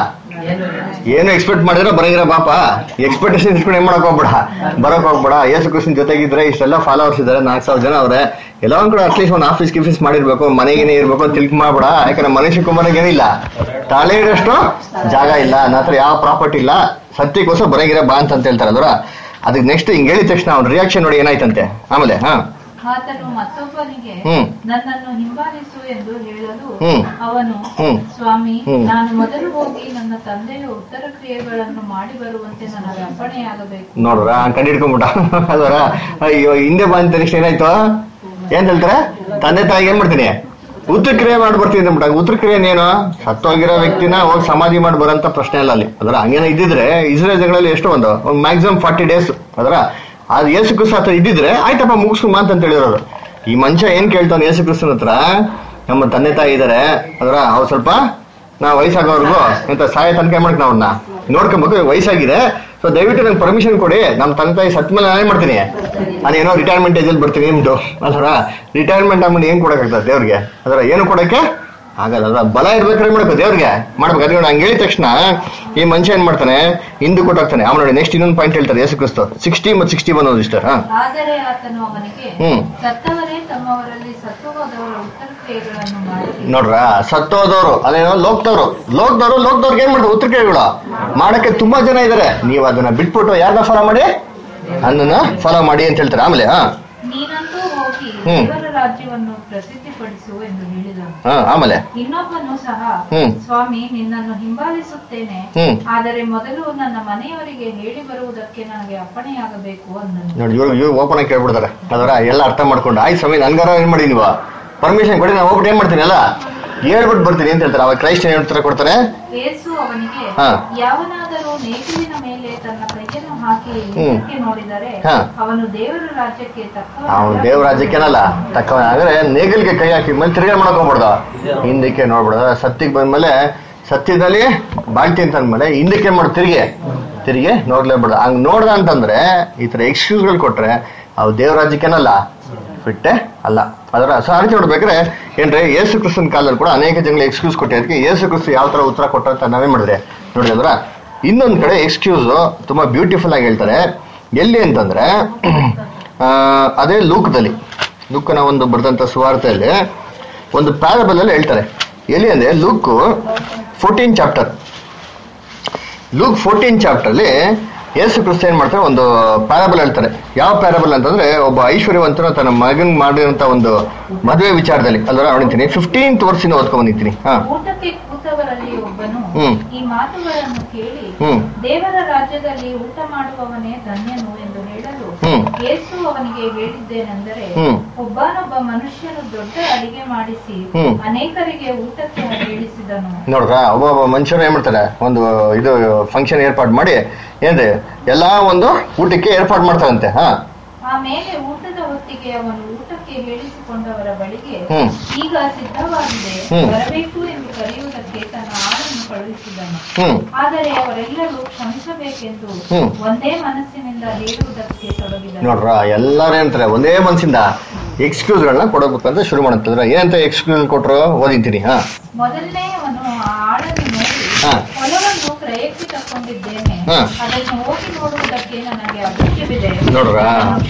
ಏನು ಎಕ್ಸ್ಪೆಕ್ಟ್ ಮಾಡಿದ್ರೆ ಬರೀರ ಪಾಪ, ಎಕ್ಸ್ಪೆಕ್ಟೇಷನ್ ಇಟ್ಕೊಂಡು ಏನ್ ಮಾಡಕ್ ಹೋಗ್ಬೇಡ, ಬರಕ್ ಹೋಗ್ಬೇಡ. ಯೇಸು ಕ್ರಿಸ್ತನ ಜೊತೆಗಿದ್ರೆ ಇಷ್ಟೆಲ್ಲ ಫಾಲೋವರ್ಸ್ ಇದಾರೆ, ನಾಲ್ಕು ಸಾವಿರ ಜನ ಅವ್ರೆ, ಎಲ್ಲ ಒಂದ್ ಕಡೆ ಅಟ್ಲೀಸ್ಟ್ ಒಂದು ಆಫೀಸ್ ಗಿಫೀಸ್ ಮಾಡಿರ್ಬೇಕು, ಮನೆಗೇನೆ ಇರ್ಬೇಕು ಅಂತ ತಿಳ್ಕ್ ಮಾಡ್ಬೇಡ. ಯಾಕಂದ್ರೆ ಮನುಷ್ಯ ಕುಮಾರಿಗೆ ಏನಿಲ್ಲ, ತಲೆ ಇಡಷ್ಟು ಜಾಗ ಇಲ್ಲ, ನನ್ನ ಹತ್ರ ಯಾವ ಪ್ರಾಪರ್ಟಿ ಇಲ್ಲ, ಸತ್ಯಕ್ಕೋಸ್ಕರ ಬರಗಿರ ಬಾ ಅಂತ ಹೇಳ್ತಾರೆ ಅಲ್ವರ. ಅದಕ್ಕೆ ನೆಕ್ಸ್ಟ್ ಹಿಂಗ್ ಹೇಳಿದ ತಕ್ಷಣ ಅವ್ನ ರಿಯಾಕ್ಷನ್ ನೋಡಿ ಏನಾಯ್ತಂತೆ ಆಮೇಲೆ. ಹಾ ಆತನು ಮತ್ತೊಬ್ಬನಿಗೆ ನನ್ನನ್ನು ಹಿಂಬಾಲಿಸು ಎಂದು ಹೇಳಲು ಅವನು, ಸ್ವಾಮಿ ನಾನು ಮೊದಲು ಹೋಗಿ ನನ್ನ ತಂದೆಯ ಉತ್ತರ ಕ್ರಿಯೆಗಳನ್ನು ಮಾಡಿ ಬರುವಂತೆ ನನಗೆ ಅಪ್ಪಣೆಯಾಗಬೇಕು. ನೋಡ್ರ ಕಂಡಿಡ್ಕೊಂಡ್ಬಿಟ್ಟ ಅಲ್ವರ. ಅಯ್ಯೋ ಹಿಂದೆ ಬಂದ ತಕ್ಷಣ ಏನಾಯ್ತು, ಏನ್ ಹೇಳ್ತಾರೆ, ತಂದೆ ತಾಯಿಗೆ ಏನ್ ಮಾಡ್ತೀನಿ ಉತ್ತರ ಕ್ರಿಯೆ ಮಾಡಿ ಬರ್ತೀನಿ ಅಂದ್ಬಿಟ್ಟಾಗ. ಉತ್ತರ ಕ್ರಿಯೆನೇನು, ಸತ್ತೋಗಿರೋ ವ್ಯಕ್ತಿನ ಹೋಗಿ ಸಮಾಧಿ ಮಾಡಿ ಬರೋಂತ ಪ್ರಶ್ನೆ ಇಲ್ಲ ಅಲ್ಲಿ ಅದರ. ಹಂಗೇನ ಇದ್ದಿದ್ರೆ ಇಸ್ರೇಲ್ಗಳಲ್ಲಿ ಎಷ್ಟು ಒಂದು ಒಂದು ಮ್ಯಾಕ್ಸಿಮಮ್ ಫಾರ್ಟಿ ಡೇಸ್ ಅದರ. ಅದು ಯೇಸು ಕ್ರಿಸ್ತ ಹತ್ರ ಇದ್ದಿದ್ರೆ ಆಯ್ತಪ್ಪ ಮುಗಿಸ್ಕೊಂಬ ಅಂತ ಹೇಳಿರೋರು. ಈ ಮನುಷ್ಯ ಏನ್ ಕೇಳ್ತಾನೆ ಯೇಸು ಕ್ರಿಸ್ತನ ಹತ್ರ, ನಮ್ಮ ತಂದೆ ತಾಯಿ ಇದಾರೆ ಅದರ, ಅವ್ರು ಸ್ವಲ್ಪ ನಾ ವಯಸ್ಸಾಗೋರ್ಗು ಎಂತ ಸಹಾಯ ತನಕ ಮಾಡಕ್ ನಾವನ್ನ ನೋಡ್ಕೊಬೇಕು, ವಯಸ್ಸಾಗಿದೆ, ಸೊ ದಯವಿಟ್ಟು ನಂಗೆ ಪರ್ಮಿಷನ್ ಕೊಡಿ, ನಮ್ಮ ತಂದೆ ತಾಯಿ ಸತ್ ಮೇಲೆ ನಾನೇ ಮಾಡ್ತೀನಿ, ನಾನೇನೋ ರಿಟೈರ್ಮೆಂಟ್ ಏಜಲ್ಲಿ ಬರ್ತೀನಿ ನಿಮ್ದು ಅದರ. ರಿಟೈರ್ಮೆಂಟ್ ಆಮೇಲೆ ಏನ್ ಕೊಡಕ್ಕಾಗ್ತದೆ ದೇವ್ರಿಗೆ ಅದರ, ಏನು ಕೊಡಕ್ಕೆ ಆಗಲ್ಲ. ಅದ್ರ ಬಲ ಇರ್ಬೇಕಾದ್ರೆ ಮಾಡ್ಬೇಕು ದೇವ್ರಿಗೆ ಮಾಡ್ಬೇಕು. ಅದ್ ನೋಡಿ ಹಂಗೆ ಹೇಳಿದ ತಕ್ಷಣ ಈ ಮನುಷ್ಯ ಏನ್ ಮಾಡ್ತಾನೆ, ಹಿಂದೆ ಕೊಟ್ಟಾಗ್ತಾನೆ. ಆಮೇಲೆ ನೋಡಿ ನೆಕ್ಸ್ಟ್ ಇನ್ನೊಂದು ಪಾಯಿಂಟ್ ಹೇಳ್ತಾರೆ ಯೇಸು ಕ್ರಿಸ್ತ ಸಿಕ್ಸ್ಟಿ ಮತ್ತು ಸಿಕ್ಸ್ಟಿ ಒನ್ ಓದಿ ಇಷ್ಟ. ಆದರೆ ಆತನು ಅವನಿಗೆ, ಸತ್ತವರೇ ತಮ್ಮವರಲ್ಲಿ ಸತ್ತು ಹೋದವರ ಉತ್ತರ ಕ್ರಿಯೆಗಳನ್ನು ಮಾಡಿ. ನೋಡ್ರ ಸತ್ತೋದವರು ಅದೇನೋ ಲೋಕದವ್ರು, ಲೋಕದವ್ರು ಲೋಕದವ್ರಿಗೆ ಏನ್ ಮಾಡ್ತಾರೆ ಉತ್ತರ ಕ್ರಿಯೆಗಳು ಮಾಡಕ್ಕೆ ತುಂಬಾ ಜನ ಇದಾರೆ. ನೀವು ಅದನ್ನ ಬಿಟ್ಬಿಟ್ಟು ಯಾರನ್ನ ಫಾಲೋ ಮಾಡಿ, ನನ್ನನ್ನ ಫಾಲೋ ಮಾಡಿ ಅಂತ ಹೇಳ್ತಾರೆ. ಆಮೇಲೆ ಹಾ ನೀನಂತೂ ಹೋಗಿ ದೇವರ ರಾಜ್ಯವನ್ನು ಪ್ರಸಿದ್ಧಿಪಡಿಸು ಎಂದು ಹೇಳಿದನು. ಆಮೇಲೆ ಇನ್ನೊಬ್ಬನು ಸಹ, ಸ್ವಾಮಿ ನಿನ್ನನ್ನು ಹಿಂಬಾಲಿಸುತ್ತೇನೆ, ಆದರೆ ಮೊದಲು ನನ್ನ ಮನೆಯವರಿಗೆ ಹೇಳಿ ಬರುವುದಕ್ಕೆ ನನಗೆ ಅಪ್ಪಣೆಯಾಗಬೇಕು ಅಂದನು. ನೋಡಿ ಇವ್ರು ಇವ್ರು ಓಪನ್ ಆಗಿ ಕೇಳ್ಬಿಡ್ತಾರೆ ಅದರ, ಎಲ್ಲ ಅರ್ಥ ಮಾಡ್ಕೊಂಡು ಆಯ್ತು ಸ್ವಾಮಿ ನನ್ಗಾರ ಏನ್ ಮಾಡಿ ನೀವು ಪರ್ಮಿಷನ್ ಕೊಡಿ, ನಾನು ಹೋಗ್ಬಿಟ್ಟು ಏನ್ ಮಾಡ್ತೀನಿ ಅಲ್ಲ ಹೇಳ್ಬಿಟ್ಟು ಬರ್ತೀನಿ ಅಂತ ಹೇಳ್ತಾರೆ. ಅವಾಗ ಕ್ರೈಸ್ಟ್ ಏನ್ ಉತ್ತರ ಕೊಡ್ತಾರೆ, ಯೇಸು ಅವನಿಗೆ, ಯಾವನಾದರೂ ನೇಗಿಲಿನ ಮೇಲೆ ತನ್ನ ಕೈಯನ್ನು ಹಾಕಿ ಹಿಂದಕ್ಕೆ ನೋಡಿದರೆ ಅವನು ದೇವರ ರಾಜ್ಯಕ್ಕೆ ತಕ್ಕವ. ಅವನು ದೇವರ ರಾಜ್ಯಕ್ಕೇನಲ್ಲ ತಕ್ಕವ. ಅಂದ್ರೆ ನೇಗಿಲ್ಗೆ ಕೈ ಹಾಕಿ ಮೇಲೆ ತಿರುಗಿ ಮಾಡಕ್ ಹೋಗ್ಬಿಡ್ದ, ಹಿಂದಕ್ಕೆ ನೋಡ್ಬಿಡ್ದ. ಸತ್ತಿಗೆ ಬಂದ್ಮೇಲೆ ಸತ್ಯದಲ್ಲಿ ಬಾಳ್ತಿ ಅಂತ ಅಂದ್ಮೇಲೆ ಹಿಂದಕ್ಕೆ ಮಾಡ್ ತಿರುಗಿ ತಿರುಗಿ ನೋಡ್ಲೇಬಿಡ್ದ. ಹಂಗ್ ನೋಡ್ದ ಅಂತಂದ್ರೆ ಈ ತರ ಎಕ್ಸ್ಕ್ಯೂಸ್ಗಳು ಕೊಟ್ರೆ ಅವು ದೇವ್ರ ರಾಜ್ಯಕ್ಕೇನಲ್ಲ ಬಿಟ್ಟೆ ಅಲ್ಲ. ಅದರ ಸಾರಿಗೆ ನೋಡ್ಬೇಕಾದ್ರೆ ಏನ್ರಿ ಯೇಸು ಕ್ರಿಸ್ತನ ಕಾಲದಲ್ಲಿ ಕೂಡ ಅನೇಕ ಜನಗಳು ಎಕ್ಸ್ಕ್ಯೂಸ್ ಕೊಟ್ಟಿದ್ದಕ್ಕೆ ಯೇಸು ಕ್ರಿಸ್ತು ಯಾವ ತರ ಉತ್ತರ ಕೊಟ್ಟ ಅಂತ ನಾವೇ ಮಾಡಿದ್ರೆ ನೋಡಿ. ಅಂದ್ರ ಇನ್ನೊಂದ್ ಕಡೆ ಎಕ್ಸ್ಕ್ಯೂಸ್ ತುಂಬಾ ಬ್ಯೂಟಿಫುಲ್ ಆಗಿ ಹೇಳ್ತಾರೆ. ಎಲ್ಲಿ ಅಂತಂದ್ರೆ ಆ ಅದೇ ಲೂಕದಲ್ಲಿ, ಲೂಕನ ಒಂದು ಬರೆದಂತ ಸುವಾರ್ತೆಯಲ್ಲಿ ಒಂದು ಪ್ಯಾರಬಲ್ ಅಲ್ಲಿ ಹೇಳ್ತಾರೆ. ಎಲ್ಲಿ ಅಂದ್ರೆ Luke fourteen chapter Luke fourteen chapter ಅಲ್ಲಿ ಯೇಸು ಕ್ರಿಸ್ತ ಏನ್ ಮಾಡ್ತಾರೆ, ಒಂದು ಪ್ಯಾರಬಲ್ ಹೇಳ್ತಾರೆ. ಯಾವ ಪ್ಯಾರಬಲ್ ಅಂತಂದ್ರೆ ಒಬ್ಬ ಐಶ್ವರ್ಯವಂತನು ತನ್ನ ಮಗನ್ ಮಾಡಿದಂತ ಒಂದು ಮದುವೆ ವಿಚಾರದಲ್ಲಿ ಅಲ್ವರ ನೋಡಿದ್ದೀನಿ. ಫಿಫ್ಟೀನ್ತ್ ವರ್ಷದಿಂದ ಓದ್ಕೊಂಡ್ ಬಂದಿದ್ದೀನಿ. ಹಾ ಊಟಕ್ಕೆ ಕೂತವರಲ್ಲಿ ಒಬ್ಬನು ಈ ಮಾತುಗಳನ್ನು ಕೇಳಿ ದೇವರ ರಾಜ್ಯದಲ್ಲಿ ಊಟ ಮಾಡುವವನೇ ಧನ್ಯನು ಎಂದು ಹೇಳಲು ಯೇಸು ಅವನಿಗೆ ಹೇಳಿದ್ದೇನೆಂದರೆ, ಒಬ್ಬನೊಬ್ಬ ಮನುಷ್ಯನು ದೊಡ್ಡ ಅಡಿಗೆ ಮಾಡಿಸಿ ಅನೇಕರಿಗೆ ಊಟಕ್ಕೆ ಹೇಳಿಸಿದನು. ನೋಡ್ರ, ಒಬ್ಬೊಬ್ಬ ಮನುಷ್ಯರು ಏನ್ ಮಾಡ್ತಾರೆ, ಒಂದು ಇದು ಫಂಕ್ಷನ್ ಏರ್ಪಾಡು ಮಾಡಿ ಏನ್ರಿ ಎಲ್ಲಾ ಒಂದು ಊಟಕ್ಕೆ ಏರ್ಪಾಡು ಮಾಡ್ತಾರಂತೆ. ಹಾ ಆಮೇಲೆ ಊಟದ ಹೊತ್ತಿಗೆ ಅವನು ಊಟಕ್ಕೆ ಹೇಳಿಸಿಕೊಂಡವರ ಬಳಿಗೆ ಈಗ ಸಿದ್ಧವಾಗಿದೆ, ಬರಬೇಕು ಎಂದು ಕರೆಯುವುದಕ್ಕೆ ತನ್ನ ಆಳನ್ನು ಕಳುಹಿಸಿದನು. ಆದರೆ ಅವರೆಲ್ಲರೂ ಕ್ಷಮಿಸಬೇಕೆಂದು ಒಂದೇ ಮನಸ್ಸಿನಿಂದ ಹೇಳುವುದಕ್ಕೆ ತೊಡಗಿದರು. ನೋಡ್ರ, ಎಲ್ಲಾರು ಏನಂತಾರೆ, ಒಂದೇ ಮನಸ್ಸಿಂದ ಎಕ್ಸ್ಕ್ಯೂಸ್ ಗಳನ್ನ ಕೊಡಬೇಕಂತ ಶುರು ಮಾಡಂತಂದ್ರ ಏನಂತ ಎಕ್ಸ್ಕ್ಯೂಸ್ ಕೊಟ್ರು ಓದಿದ್ದೀನಿ. ಹಾ ಮೊದಲನೇ ಅವನು ಆ ಆಳನ್ನು ನೋಡಿ ಹೊಲವನ್ನು ಕ್ರಯಕ್ಕೆ ತಕೊಂಡಿದ್ದೇನೆ, ಅದನ್ನು ಹೋಗಿ ನೋಡುವುದಕ್ಕೆ ನನಗೆ ಅಗತ್ಯವಿದೆ. ನೋಡ್ರ,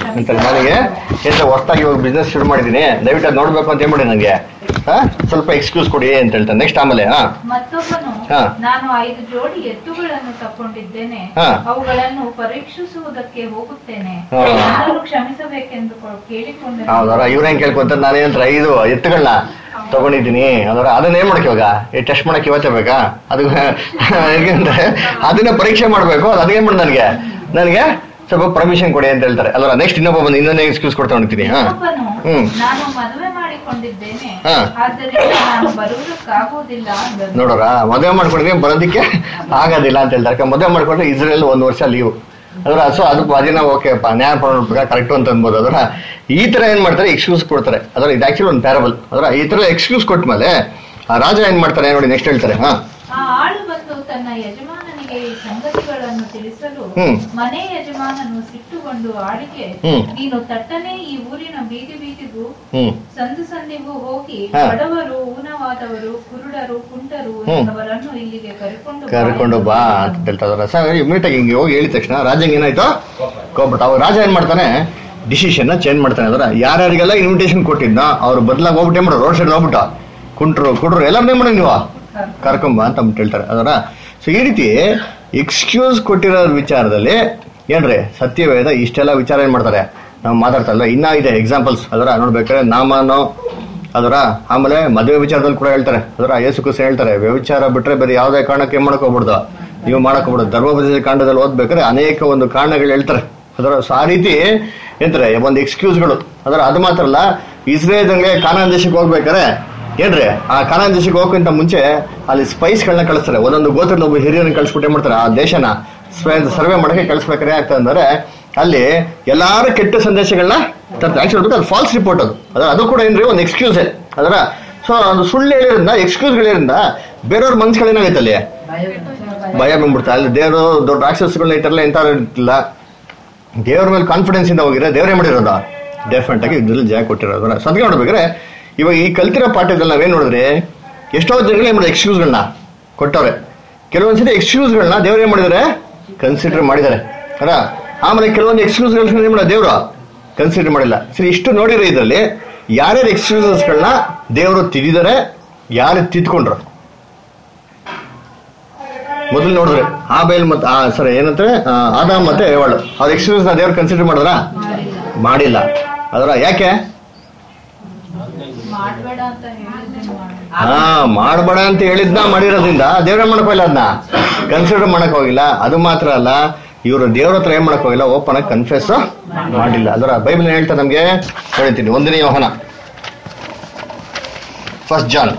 ನನಗೆ ಎಂತ ಹೊಸದಾಗಿ ಇವಾಗ ಬಿಸ್ನೆಸ್ ಶುರು ಮಾಡಿದೀನಿ, ದಯವಿಟ್ಟು ಅದ್ ನೋಡ್ಬೇಕು ಅಂತ ಹೇಳಿ ನನಗೆ ಸ್ವಲ್ಪ ಎಕ್ಸ್ಕ್ಯೂಸ್ ಕೊಡಿ ಅಂತ ಹೇಳ್ತಾನೆ. ನೆಕ್ಸ್ಟ್ ಆಮೇಲೆ ಮತ್ತೊಬ್ಬನು, ನಾನು ಐದು ಜೋಡಿ ಎತ್ತುಗಳನ್ನು ತಕೊಂಡಿದ್ದೇನೆ, ಅವುಗಳನ್ನು ಪರೀಕ್ಷಿಸುವುದಕ್ಕೆ ಹೋಗುತ್ತೇನೆ, ಕ್ಷಮಿಸಬೇಕೆಂದು ಕೇಳಿಕೊಂಡೆ. ಹೌದರ, ಇವ್ರೇನ್ ಕೇಳ್ಕೊಂತ ನಾನೇನಂತ ಐದು ಎತ್ತುಗಳನ್ನ ತಗೊಂಡಿದ್ದೀನಿ ಅದರ ಅದನ್ನ ಏನ್ ಮಾಡಕ್ ಇವಾಗ ಟೆಸ್ಟ್ ಮಾಡಕ್ ಇವತ್ತೇ ಬೇಕಾ? ಅದು ಹೇಗೆಂದ್ರೆ ಅದನ್ನ ಪರೀಕ್ಷೆ ಮಾಡ್ಬೇಕು. ಅದು ಅದೇನ್ ಮಾಡ ನನಗೆ ನನಗೆ ಸ್ವಲ್ಪ ಪರ್ಮಿಷನ್ ಕೊಡಿ ಅಂತ ಹೇಳ್ತಾರೆ ಅಲ್ವಾ. ನೆಕ್ಸ್ಟ್ ಇನ್ನೊಬ್ಬ ಬಂದು ಇನ್ನೊಂದೇ ಎಕ್ಸ್ಕ್ಯೂಸ್ ಕೊಡ್ತಾ ಹೊಂಟಿದ್ದೀನಿ. ಹಾ ಹ್ಮ್ ನಾನು ಮದುವೆ ಮಾಡಿಕೊಂಡಿದ್ದೇನೆ, ಆದ್ದರಿಂದ ನಾನು ಬರುವುದಕ್ಕಾಗುವುದಿಲ್ಲ. ನೋಡೋರ, ಮದುವೆ ಮಾಡ್ಕೊಂಡಿದ್ದೀನಿ ಬರೋದಕ್ಕೆ ಆಗೋದಿಲ್ಲ ಅಂತ ಹೇಳ್ತಾರೆ. ಮದುವೆ ಮಾಡ್ಕೊಂಡ್ರೆ ಇಸ್ರೇಲ್ ಒಂದ್ ವರ್ಷ ಲೀವ್ ಅದ್ರ. ಸೊ ಅದು ಅದೇನ ಓಕೆಪ್ಪ, ನ್ಯಾಯ ಮಾಡ್ಬೇಕಾ ಕರೆಕ್ಟ್ ಅಂತ ಅನ್ಬೋದು. ಅದರ ಈ ತರ ಏನ್ ಮಾಡ್ತಾರೆ, ಎಕ್ಸ್ಕ್ಯೂಸ್ ಕೊಡ್ತಾರೆ. ಅದರ ಇದು ಆಕ್ಚುಲಿ ಒಂದು ಪ್ಯಾರಬಲ್. ಅದರ ಈ ತರ ಎಕ್ಸ್ಕ್ಯೂಸ್ ಕೊಟ್ಮೇಲೆ ಆ ರಾಜ ಏನ್ ಮಾಡ್ತಾರೆ ನೋಡಿ, ನೆಕ್ಸ್ಟ್ ಹೇಳ್ತಾರೆ. ಹಾ ಆ ಆಳು ಬಂದು ತನ್ನ ಯಜಮಾನನಿಗೆ ಈ ಸಂಗತಿಗಳನ್ನು ತಿಳಿಸಲು ಮನೆ ಯಜಮಾನನು ಸಿಟ್ಟುಕೊಂಡು ಆಳಿಗೆ, ನೀನು ತಟ್ಟನೆ ಈ ಊರಿನ ಬೀದಿ ಬೀದಿಗೂ ಸಂದು ಸಂದಿಗೂ ಹೋಗಿ ಬಡವರು, ಊನವಾದವರು, ಕುರುಡರು, ಕುಂಟರು ಅವರನ್ನು ಇಲ್ಲಿಗೆ ಕರೆಕೊಂಡು ಕರ್ಕೊಂಡು ಬಾ ಅಂತ ಹೇಳ್ತಾ ಸರ್. ಇಮಿಡಿಯೇಟ್ ಆಗಿ ಹಿಂಗೆ ಹೋಗಿ ಹೇಳಿದ ತಕ್ಷಣ ರಾಜಂಗೆ ಏನಾಯ್ತು, ಕೋಬಿಡ್ತಾ. ಅವಾಗ ರಾಜ ಏನ್ ಮಾಡ್ತಾನೆ, ಡಿಸಿಷನ್ ಚೇಂಜ್ ಮಾಡ್ತಾನೆ. ಅದರ ಯಾರ್ಯಾರಿಗೆಲ್ಲ ಇನ್ವಿಟೇಷನ್ ಕೊಟ್ಟಿದ್ನ ಅವ್ರು ಬದಲಾಗಿ ಹೋಗ್ಬಿಟ್ಟು ಏನ್ ಮಾಡೋದು, ರೋಡ್ ಸೈಡ್ ಹೋಗ್ಬಿಟ್ಟ ಕುಂಟ್ರು ಕುಡ್ರು ಎಲ್ಲರನ್ನೇ ಮಾಡಿ ನೀವು ಕರ್ಕೊಂಬ ಅಂತ ಹೇಳ್ತಾರೆ. ಅದರ ಸೊ ಈ ರೀತಿ ಎಕ್ಸ್ಕ್ಯೂಸ್ ಕೊಟ್ಟಿರೋ ವಿಚಾರದಲ್ಲಿ ಏನ್ರಿ ಸತ್ಯವೇದ ಇಷ್ಟೆಲ್ಲ ವಿಚಾರ ಏನ್ ಮಾಡ್ತಾರೆ ನಾವು ಮಾತಾಡ್ತಾರಲ್ಲ. ಇನ್ನ ಇದೆ ಎಕ್ಸಾಂಪಲ್ಸ್. ಅದರ ನೋಡ್ಬೇಕಾದ್ರೆ ನಾಮಾನು ಅದರ ಆಮೇಲೆ ಮದುವೆ ವಿಚಾರದಲ್ಲಿ ಕೂಡ ಹೇಳ್ತಾರೆ. ಅದರ ಯೇಸು ಕ್ರಿಸ್ತ ಹೇಳ್ತಾರೆ, ವ್ಯವಿಚಾರ ಬಿಟ್ರೆ ಬೇರೆ ಯಾವುದೇ ಕಾರಣಕ್ಕೆ ಏನ್ ಮಾಡಕ್ ಹೋಗ್ಬಿಡ್ದು, ನೀವು ಮಾಡಕ್ ಹೋಗ್ಬಿಡುದು. ಧರ್ಮೋಪದೇಶ ಕಾಂಡದಲ್ಲಿ ಓದ್ಬೇಕಾದ್ರೆ ಅನೇಕ ಒಂದು ಕಾರಣಗಳು ಹೇಳ್ತಾರೆ. ಅದರ ಆ ರೀತಿ ಎಂತಾರೆ ಒಂದು ಎಕ್ಸ್ಕ್ಯೂಸ್ಗಳು. ಅದರ ಅದು ಮಾತ್ರ ಅಲ್ಲ, ಇಸ್ರೇಲ್ಗೆ ಕಾನಾನ್ ದೇಶಕ್ಕೆ ಹೋಗ್ಬೇಕಾರೆ ಏನ್ರಿ ಆ ಕಾನಾನ್ ದೇಶಕ್ಕೆ ಹೋಗೋಕ್ಕಿಂತ ಮುಂಚೆ ಅಲ್ಲಿ ಸ್ಪೈಸ್ ಗಳನ್ನ ಕಳಿಸ್ತಾರೆ. ಒಂದೊಂದು ಗೋತ್ರದ ಒಬ್ಬ ಹಿರಿಯರನ್ನ ಕಳಿಸ್ಬಿಟ್ಟು ಮಾಡ್ತಾರೆ ಆ ದೇಶನ ಸರ್ವೆ ಮಾಡಕ್ಕೆ ಕಳಿಸ್ಬೇಕಾರೆ ಆಗ್ತದೆ ಅಂದ್ರೆ ಅಲ್ಲಿ ಎಲ್ಲಾರು ಕೆಟ್ಟ ಸಂದೇಶಗಳನ್ನ ತರ್ತಾರೆ. ಆಕ್ಚುಲಿ ಅದು ಫಾಲ್ಸ್ ರಿಪೋರ್ಟ್ ಅದು. ಅದರ ಅದು ಕೂಡ ಏನ್ರಿ ಒಂದು ಎಕ್ಸ್ಕ್ಯೂಸ್ ಅದರ. ಸೊ ಅದು ಸುಳ್ಳು ಹೇಳಿದ್ರಿಂದ ಎಕ್ಸ್ಕ್ಯೂಸ್ ಗಳಿಂದ ಬೇರೆಯವ್ರ ಮನ್ಸುಗಳೇನಾಗೈತೆ ಅಲ್ಲಿ ಭಯ ಬಂದ್ಬಿಡ್ತಾರೆ. ಅಲ್ಲಿ ದೇವರು ದೊಡ್ಡ ರಾಕ್ಷಸಗಳನ್ನ ಇಟ್ಟರಲ್ಲ ಎಂತ ಇರ್ತಿಲ್ಲ. ದೇವ್ರ ಮೇಲೆ ಕಾನ್ಫಿಡೆನ್ಸ್ ಇಂದ ಹೋಗಿದ್ರೆ ದೇವರೇ ಮಾಡಿರೋದು ಡೆಫಿನೆಟ್ ಆಗಿ ಇದ್ರಲ್ಲಿ ಜಯ ಕೊಟ್ಟಿರೋದು. ಸದ್ಯ ನೋಡ್ಬೇಕಾದ್ರೆ ಇವಾಗ ಈ ಕಲ್ತಿರೋ ಪಾಠದಲ್ಲಿ ನಾವೇನ್ ನೋಡಿದ್ರೆ ಎಷ್ಟೋ ಜನಗಳು ಏನ್ ಮಾಡಿದ್ರೆ ಎಕ್ಸ್ಕ್ಯೂಸ್ಗಳನ್ನ ಕೊಟ್ಟವ್ರೆ. ಕೆಲವೊಂದ್ಸತಿ ಎಕ್ಸ್ಕ್ಯೂಸ್ಗಳನ್ನ ದೇವ್ರು ಏನ್ ಮಾಡಿದಾರೆ, ಕನ್ಸಿಡರ್ ಮಾಡಿದ್ದಾರೆ. ಅಲ್ಲ, ಆಮೇಲೆ ಕೆಲವೊಂದು ಎಕ್ಸ್ಕ್ಯೂಸ್ಗಳನ್ನ ಏನ್ ಮಾಡಿದ ದೇವ್ರು ಕನ್ಸಿಡರ್ ಮಾಡಿಲ್ಲ. ಸರಿ, ಇಷ್ಟು ನೋಡಿರೋ ಇದ್ರಲ್ಲಿ ಯಾರ್ಯಾರು ಎಕ್ಸ್ಕ್ಯೂಸಸ್ಗಳನ್ನ ದೇವರು ತಿದ್ದಿದ್ದಾರೆ, ಯಾರು ತಿದ್ಕೊಂಡ್ರು ಮೊದಲು ನೋಡಿದ್ರೆ ಆಬೇಲ್ ಮತ್ತೆ ಸರಿ ಏನಂದ್ರೆ ಆದಾಮ್ ಮತ್ತೆ ಏವಾಳು ಅವ್ರ ಎಕ್ಸ್ಕ್ಯೂಸ್ ನ ದೇವ್ರು ಕನ್ಸಿಡರ್ ಮಾಡಿದ್ರ ಮಾಡಿಲ್ಲ. ಅದರ ಯಾಕೆ ಹಾ ಮಾಡಬೇಡ ಅಂತ ಹೇಳಿದ್ನ ಮಾಡಿರೋದ್ರಿಂದ ದೇವ್ರ ಮಾಡಕ್ ಹೋಗಿಲ್ಲ, ಅದನ್ನ ಕನ್ಸಿಡರ್ ಮಾಡಕ್ ಹೋಗಿಲ್ಲ. ಅದು ಮಾತ್ರ ಅಲ್ಲ, ಇವರು ದೇವ್ರ ಹತ್ರ ಏನ್ ಮಾಡಕ್ ಹೋಗಿಲ್ಲ, ಓಪನ್ ಆಗಿ ಕನ್ಫೆಸ್ ಮಾಡಿಲ್ಲ. ಅದರ ಬೈಬಲ್ ಹೇಳ್ತಾರೆ ನಮ್ಗೆ, ಹೇಳ್ತೀನಿ. ಒಂದನೇ ಯೋಹನ first John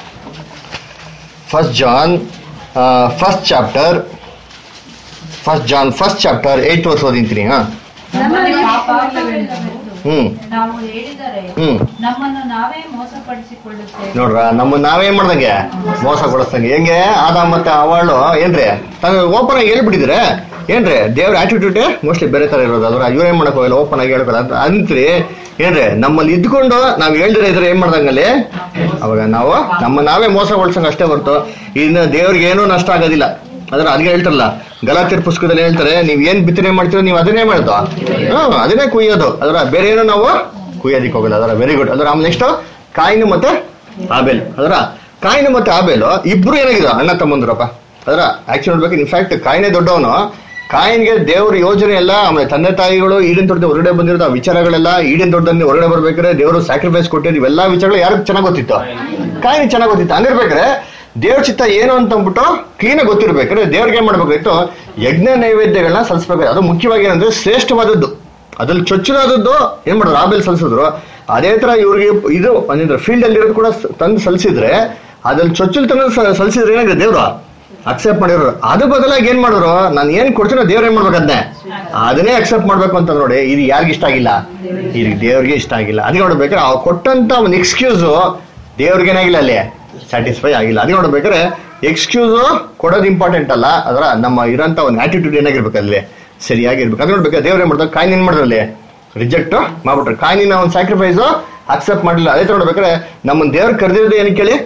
first John first chapter first John first chapter eight verse ಓದಿಂತೀನಿ. ಹಾ ಹ್ಮ್ ನಾವು ಹೇಳಿದರೆ ಹ್ಮ್ ನಮ್ಮನ್ನು ನಾವೇ ಮೋಸಪಡಿಸಿಕೊಳ್ಳುತ್ತೇವೆ. ನೋಡ್ರ ನಮ್ಮ ನಾವೇನ್ ಮಾಡ್ದಂಗೆ ಮೋಸ ಕೊಡಿಸ್ದಂಗೆ. ಹೆಂಗೆ ಆದಾಮ್ ಮತ್ತೆ ಅವಳು ಏನ್ರಿ ತಾನು ಓಪನ್ ಆಗಿ ಹೇಳ್ಬಿಟ್ಟಿದ್ರೆ ಏನ್ರಿ ದೇವ್ರ ಆಟಿಟ್ಯೂಡ್ ಮೋಸ್ಟ್ಲಿ ಬೇರೆ ತರ ಇರೋದು. ಅದ್ರ ಇವ್ರೇನ್ ಮಾಡಕ್ ಹೋಗಲ್ಲ, ಓಪನ್ ಆಗಿ ಹೇಳ್ಕೊಲ್ಲ ಅಂತ್ರಿ ಏನ್ರಿ ನಮ್ಮಲ್ಲಿ ಇದ್ಕೊಂಡು ನಾವ್ ಹೇಳ್ದಿರ ಇದ್ರೆ ಏನ್ ಮಾಡ್ದಂಗಲ್ಲಿ ಅವಾಗ ನಾವು ನಮ್ಮ ನಾವೇ ಮೋಸಗೊಳ್ಸಂಗ ಅಷ್ಟೇ ಹೊರ್ತು ಇನ್ನು ದೇವ್ರಿಗೆ ಏನೂ ನಷ್ಟ ಆಗೋದಿಲ್ಲ. ಅದ್ರ ಅದ್ಗೆ ಹೇಳ್ತಾರಲ್ಲ ಗಲಾತ್ಯರ ಪುಸ್ತಕದಲ್ಲಿ ಹೇಳ್ತಾರೆ, ನೀವ್ ಏನ್ ಬಿತ್ತನೆ ಮಾಡ್ತೀರೋ ನೀವು ಅದನ್ನೇ ಮಾಡೋದು, ಹ್ಮ್ ಅದನ್ನೇ ಕುಯ್ಯೋದು. ಅದರ ಬೇರೆ ಏನೋ ನಾವು ಕುಯ್ಯೋದಿಕ್ ಹೋಗಲ್ಲ. ಅದರ ವೆರಿ ಗುಡ್. ಅದ್ರ ಆಮೇಲೆ ನೆಕ್ಸ್ಟ್ ಕಾಯಿನ್ ಮತ್ತೆ ಆಬೇಲ್. ಅದರ ಕಾಯಿನ್ ಮತ್ತೆ ಆಬೇಲು ಇಬ್ರು ಏನಾಗಿದ್ರು ಅಣ್ಣ ತಮ್ಮಂದ್ರಪ್ಪ. ಅದರ ಆಕ್ಚುಲಿ ನೋಡ್ಬೇಕು, ಇನ್ಫ್ಯಾಕ್ಟ್ ಕಾಯಿನೇ ದೊಡ್ಡವನು. ಕಾಯಿನ್ಗೆ ದೇವ್ರ ಯೋಜನೆ ಎಲ್ಲ, ಆಮೇಲೆ ತಂದೆ ತಾಯಿಗಳು ಈಡೇನ್ ದೊಡ್ಡ ಹೊರಗಡೆ ಬಂದಿರೋದು ಆ ವಿಚಾರಗಳೆಲ್ಲ, ಈಡೇನ್ ದೊಡ್ಡಲ್ಲಿ ಹೊರಗಡೆ ಬರ್ಬೇಕಾದ್ರೆ ದೇವರು ಸ್ಯಾಕ್ರಿಫೈಸ್ ಕೊಟ್ಟಿದ್ದು ಇವೆಲ್ಲಾ ವಿಚಾರಗಳು ಯಾರು ಚೆನ್ನಾಗ್ ಗೊತ್ತಿತ್ತು? ಕಾಯಿನ್ ಚೆನ್ನಾಗ್ ಗೊತ್ತಿತ್ತು. ಹಂಗಿರ್ಬೇಕಾದ್ರೆ ದೇವ್ರ ಚಿತ್ತ ಏನು ಅಂತ ಅಂದ್ಬಿಟ್ಟು ಕ್ಲೀನ್ ಆಗಿ ಗೊತ್ತಿರ್ಬೇಕಾದ್ರೆ ದೇವ್ರಿಗೆ ಏನ್ ಮಾಡ್ಬೇಕಾಯ್ತು? ಯಜ್ಞ ನೈವೇದ್ಯಗಳನ್ನ ಸಲ್ಲಿಸ್ಬೇಕಾದ್ರೆ ಅದು ಮುಖ್ಯವಾಗಿ ಏನಂದ್ರೆ ಶ್ರೇಷ್ಠವಾದದ್ದು, ಅದ್ರಲ್ಲಿ ಚೊಚ್ಚಲಾದದ್ದು ಏನ್ ಮಾಡಿದ್ರು ಆಬೇಲ್ ಸಲ್ಲಿಸಿದ್ರು. ಅದೇ ತರ ಇವ್ರಿಗೆ ಇದು ಅಂದ್ರೆ ಫೀಲ್ಡ್ ಅಲ್ಲಿ ಇರೋದು ಕೂಡ ತಂದು ಸಲ್ಲಿಸಿದ್ರೆ ಅದ್ರಲ್ಲಿ ಚೊಚ್ಚಲ್ ತಂದು ಸಲ್ಲಿಸಿದ್ರೆ ಏನಾಗಿದೆ ದೇವ್ರು ಅಕ್ಸೆಪ್ಟ್ ಮಾಡಿರೋರು. ಅದ್ರ ಬದಲಾಗಿ ಏನ್ ಮಾಡಿದ್ರು, ನಾನು ಏನ್ ಕೊಡ್ತೀನೋ ದೇವ್ರ ಏನ್ ಮಾಡ್ಬೇಕು ಅದನ್ನೇ ಅದನ್ನೇ ಅಕ್ಸೆಪ್ಟ್ ಮಾಡ್ಬೇಕು ಅಂತ ನೋಡಿ. ಇದು ಯಾರಿಗ ಇಷ್ಟ ಆಗಿಲ್ಲ? ಇದು ದೇವ್ರಿಗೆ ಇಷ್ಟ ಆಗಿಲ್ಲ. ಅದಕ್ಕೆ ನೋಡ್ಬೇಕಾದ್ರೆ ಅವ್ರು ಕೊಟ್ಟಂತ ಒಂದು ಎಕ್ಸ್ಕ್ಯೂಸ್ ದೇವ್ರಿಗೆ ಏನಾಗಿಲ್ಲ, ಅಲ್ಲಿ ಸ್ಯಾಟಿಸ್ಫೈ ಆಗಿಲ್ಲ. ಅದಕ್ಕೆ ನೋಡ್ಬೇಕಾದ್ರೆ ಎಕ್ಸ್ಕ್ಯೂಸ್ ಕೊಡೋದು ಇಂಪಾರ್ಟೆಂಟ್ ಅಲ್ಲ, ಅದರ ನಮ್ಮ ಇರೋಂತ ಒಂದು ಆಟಿಟ್ಯೂಡ್ ಏನಾಗಿರ್ಬೇಕು ಅಲ್ಲಿ ಸರಿಯಾಗಿರ್ಬೇಕು. ಅದು ನೋಡ್ಬೇಕು ದೇವ್ರ ಏನ್ ಮಾಡ್ತಾರೆ, ಕಾಯಿನ್ ಏನ್ ಮಾಡಿದ್ರು ಅಲ್ಲಿ ರಿಜೆಕ್ಟ್ ಮಾಡ್ಬಿಟ್ರೆ, ಕಾಯಿನ ಒಂದು ಸ್ಯಾಕ್ರಿಫೈಸ್ ಅಕ್ಸೆಪ್ಟ್ ಮಾಡಲಿಲ್ಲ. ಅದೇ ತರ ನೋಡ್ಬೇಕಾದ್ರೆ ನಮ್ಮನ್ನ ದೇವ್ರ ಕರೆದಿರೋದು ಏನಕ್ಕೆ ಹೇಳಿ?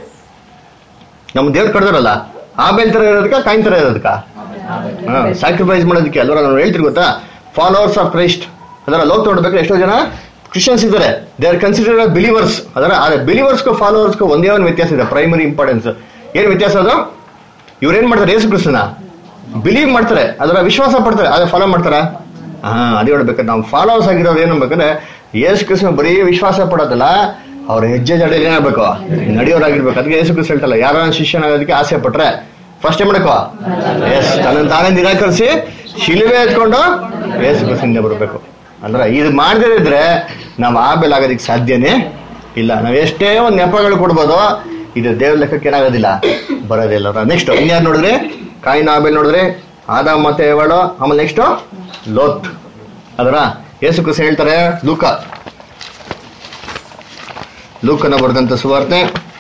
ನಮ್ಮ ದೇವ್ರ ಕರೆದಿರಲ್ಲ ಆಬೇಲ್ ತರ ಇರೋದಕ್ಕ ಕಾಯಿನ್ ತರ ಇರೋದಕ್ಕ ಸ್ಯಾಕ್ರಿಫೈಸ್ ಮಾಡೋದಕ್ಕೆ ಅಲ್ವ ನಾವು ಹೇಳ್ತೀವಿ ಗೊತ್ತಾ? Followers of Christ. ಅದರ ಲೋಕ ನೋಡ್ಬೇಕಾದ್ರೆ ಎಷ್ಟೋ ಜನ ಕ್ರಿಶ್ಚಿಯನ್ಸ್ ಇದ್ದಾರೆ, ದೇ ಆರ್ ಕನ್ಸಿಡರ್ಡ್ ಬಿಲೀವರ್ಸ್. ಅದರ ಬಿಲೀವರ್ಸ್ಗೂ ಫಾಲೋವರ್ಸ್ಗೂ ಒಂದೇ ಒಂದು ವ್ಯತ್ಯಾಸ ಇದೆ, ಪ್ರೈಮರಿ ಇಂಪಾರ್ಟೆನ್ಸ್. ಏನ್ ವ್ಯತ್ಯಾಸ ಅದು? ಇವ್ರೇನ್ ಮಾಡ್ತಾರೆ, ಯೇಸು ಕ್ರಿಸ್ತನ ಬಿಲೀವ್ ಮಾಡ್ತಾರೆ, ಅದರ ವಿಶ್ವಾಸ ಪಡ್ತಾರೆ, ಅದೇ ಫಾಲೋ ಮಾಡ್ತಾರ? ಹಾ ಅದೇ ನೋಡ್ಬೇಕಾದ್ರೆ ನಾವು ಫಾಲೋವರ್ಸ್ ಆಗಿರೋರು ಏನ್ ಮಾಡ್ಬೇಕಂದ್ರೆ ಯೇಸು ಕ್ರಿಸ್ತನ ಬರೀ ವಿಶ್ವಾಸ ಪಡೋದಲ್ಲ, ಅವ್ರ ಹೆಜ್ಜೆ ಜಡೆಯಲ್ಲಿ ಏನಾಗಬೇಕು, ನಡೆಯೋರಾಗಿರ್ಬೇಕು. ಅದಕ್ಕೆ ಯೇಸು ಕ್ರಿಸ್ತ ಹೇಳ್ತಲ್ಲ, ಯಾರ ಶಿಷ್ಯನಾಗೋದಕ್ಕೆ ಆಸೆ ಪಟ್ರೆ ಫಸ್ಟ್ ಏನ್ ಮಾಡಬೇಕು, ಎಸ್ ತನ್ನ ತಾನೇ ನಿರಾಕರಿಸಿ ಶಿಲುಬೆ ಎತ್ಕೊಂಡು ಯೇಸು ಕ್ರಿಸ್ತನಿಂದ ಬರಬೇಕು. ಅಂದ್ರೆ ಇದು ಮಾಡದೇ ಇದ್ರೆ ನಾವು ಆಬೇಲ್ ಆಗೋದಕ್ಕೆ ಸಾಧ್ಯನೇ ಇಲ್ಲ. ನಾವ್ ಎಷ್ಟೇ ಒಂದ್ ನೆಪಗಳು ಕೊಡ್ಬೋದು, ಇದು ದೇವ್ರ ಲೆಕ್ಕಕ್ಕೆ ಏನಾಗೋದಿಲ್ಲ, ಬರೋದಿಲ್ಲ. ನೆಕ್ಸ್ಟ್ ಇನ್ಯಾರು ನೋಡಿದ್ರೆ ಕಾಯಿನ್ ಆಬೇಲ್ ನೋಡಿದ್ರೆ ಆದಾಮ್ ಮತ್ತೆ ಹೇವಾಳು. ಆಮೇಲೆ ನೆಕ್ಸ್ಟ್ ಲೋತ್. ಅದರ ಯೇಸು ಕ್ರಿಸ್ತ ಹೇಳ್ತಾರೆ ಲೂಕ ಲೂಕನ ಬರೆದಂತ ಸುವಾರ್ತೆ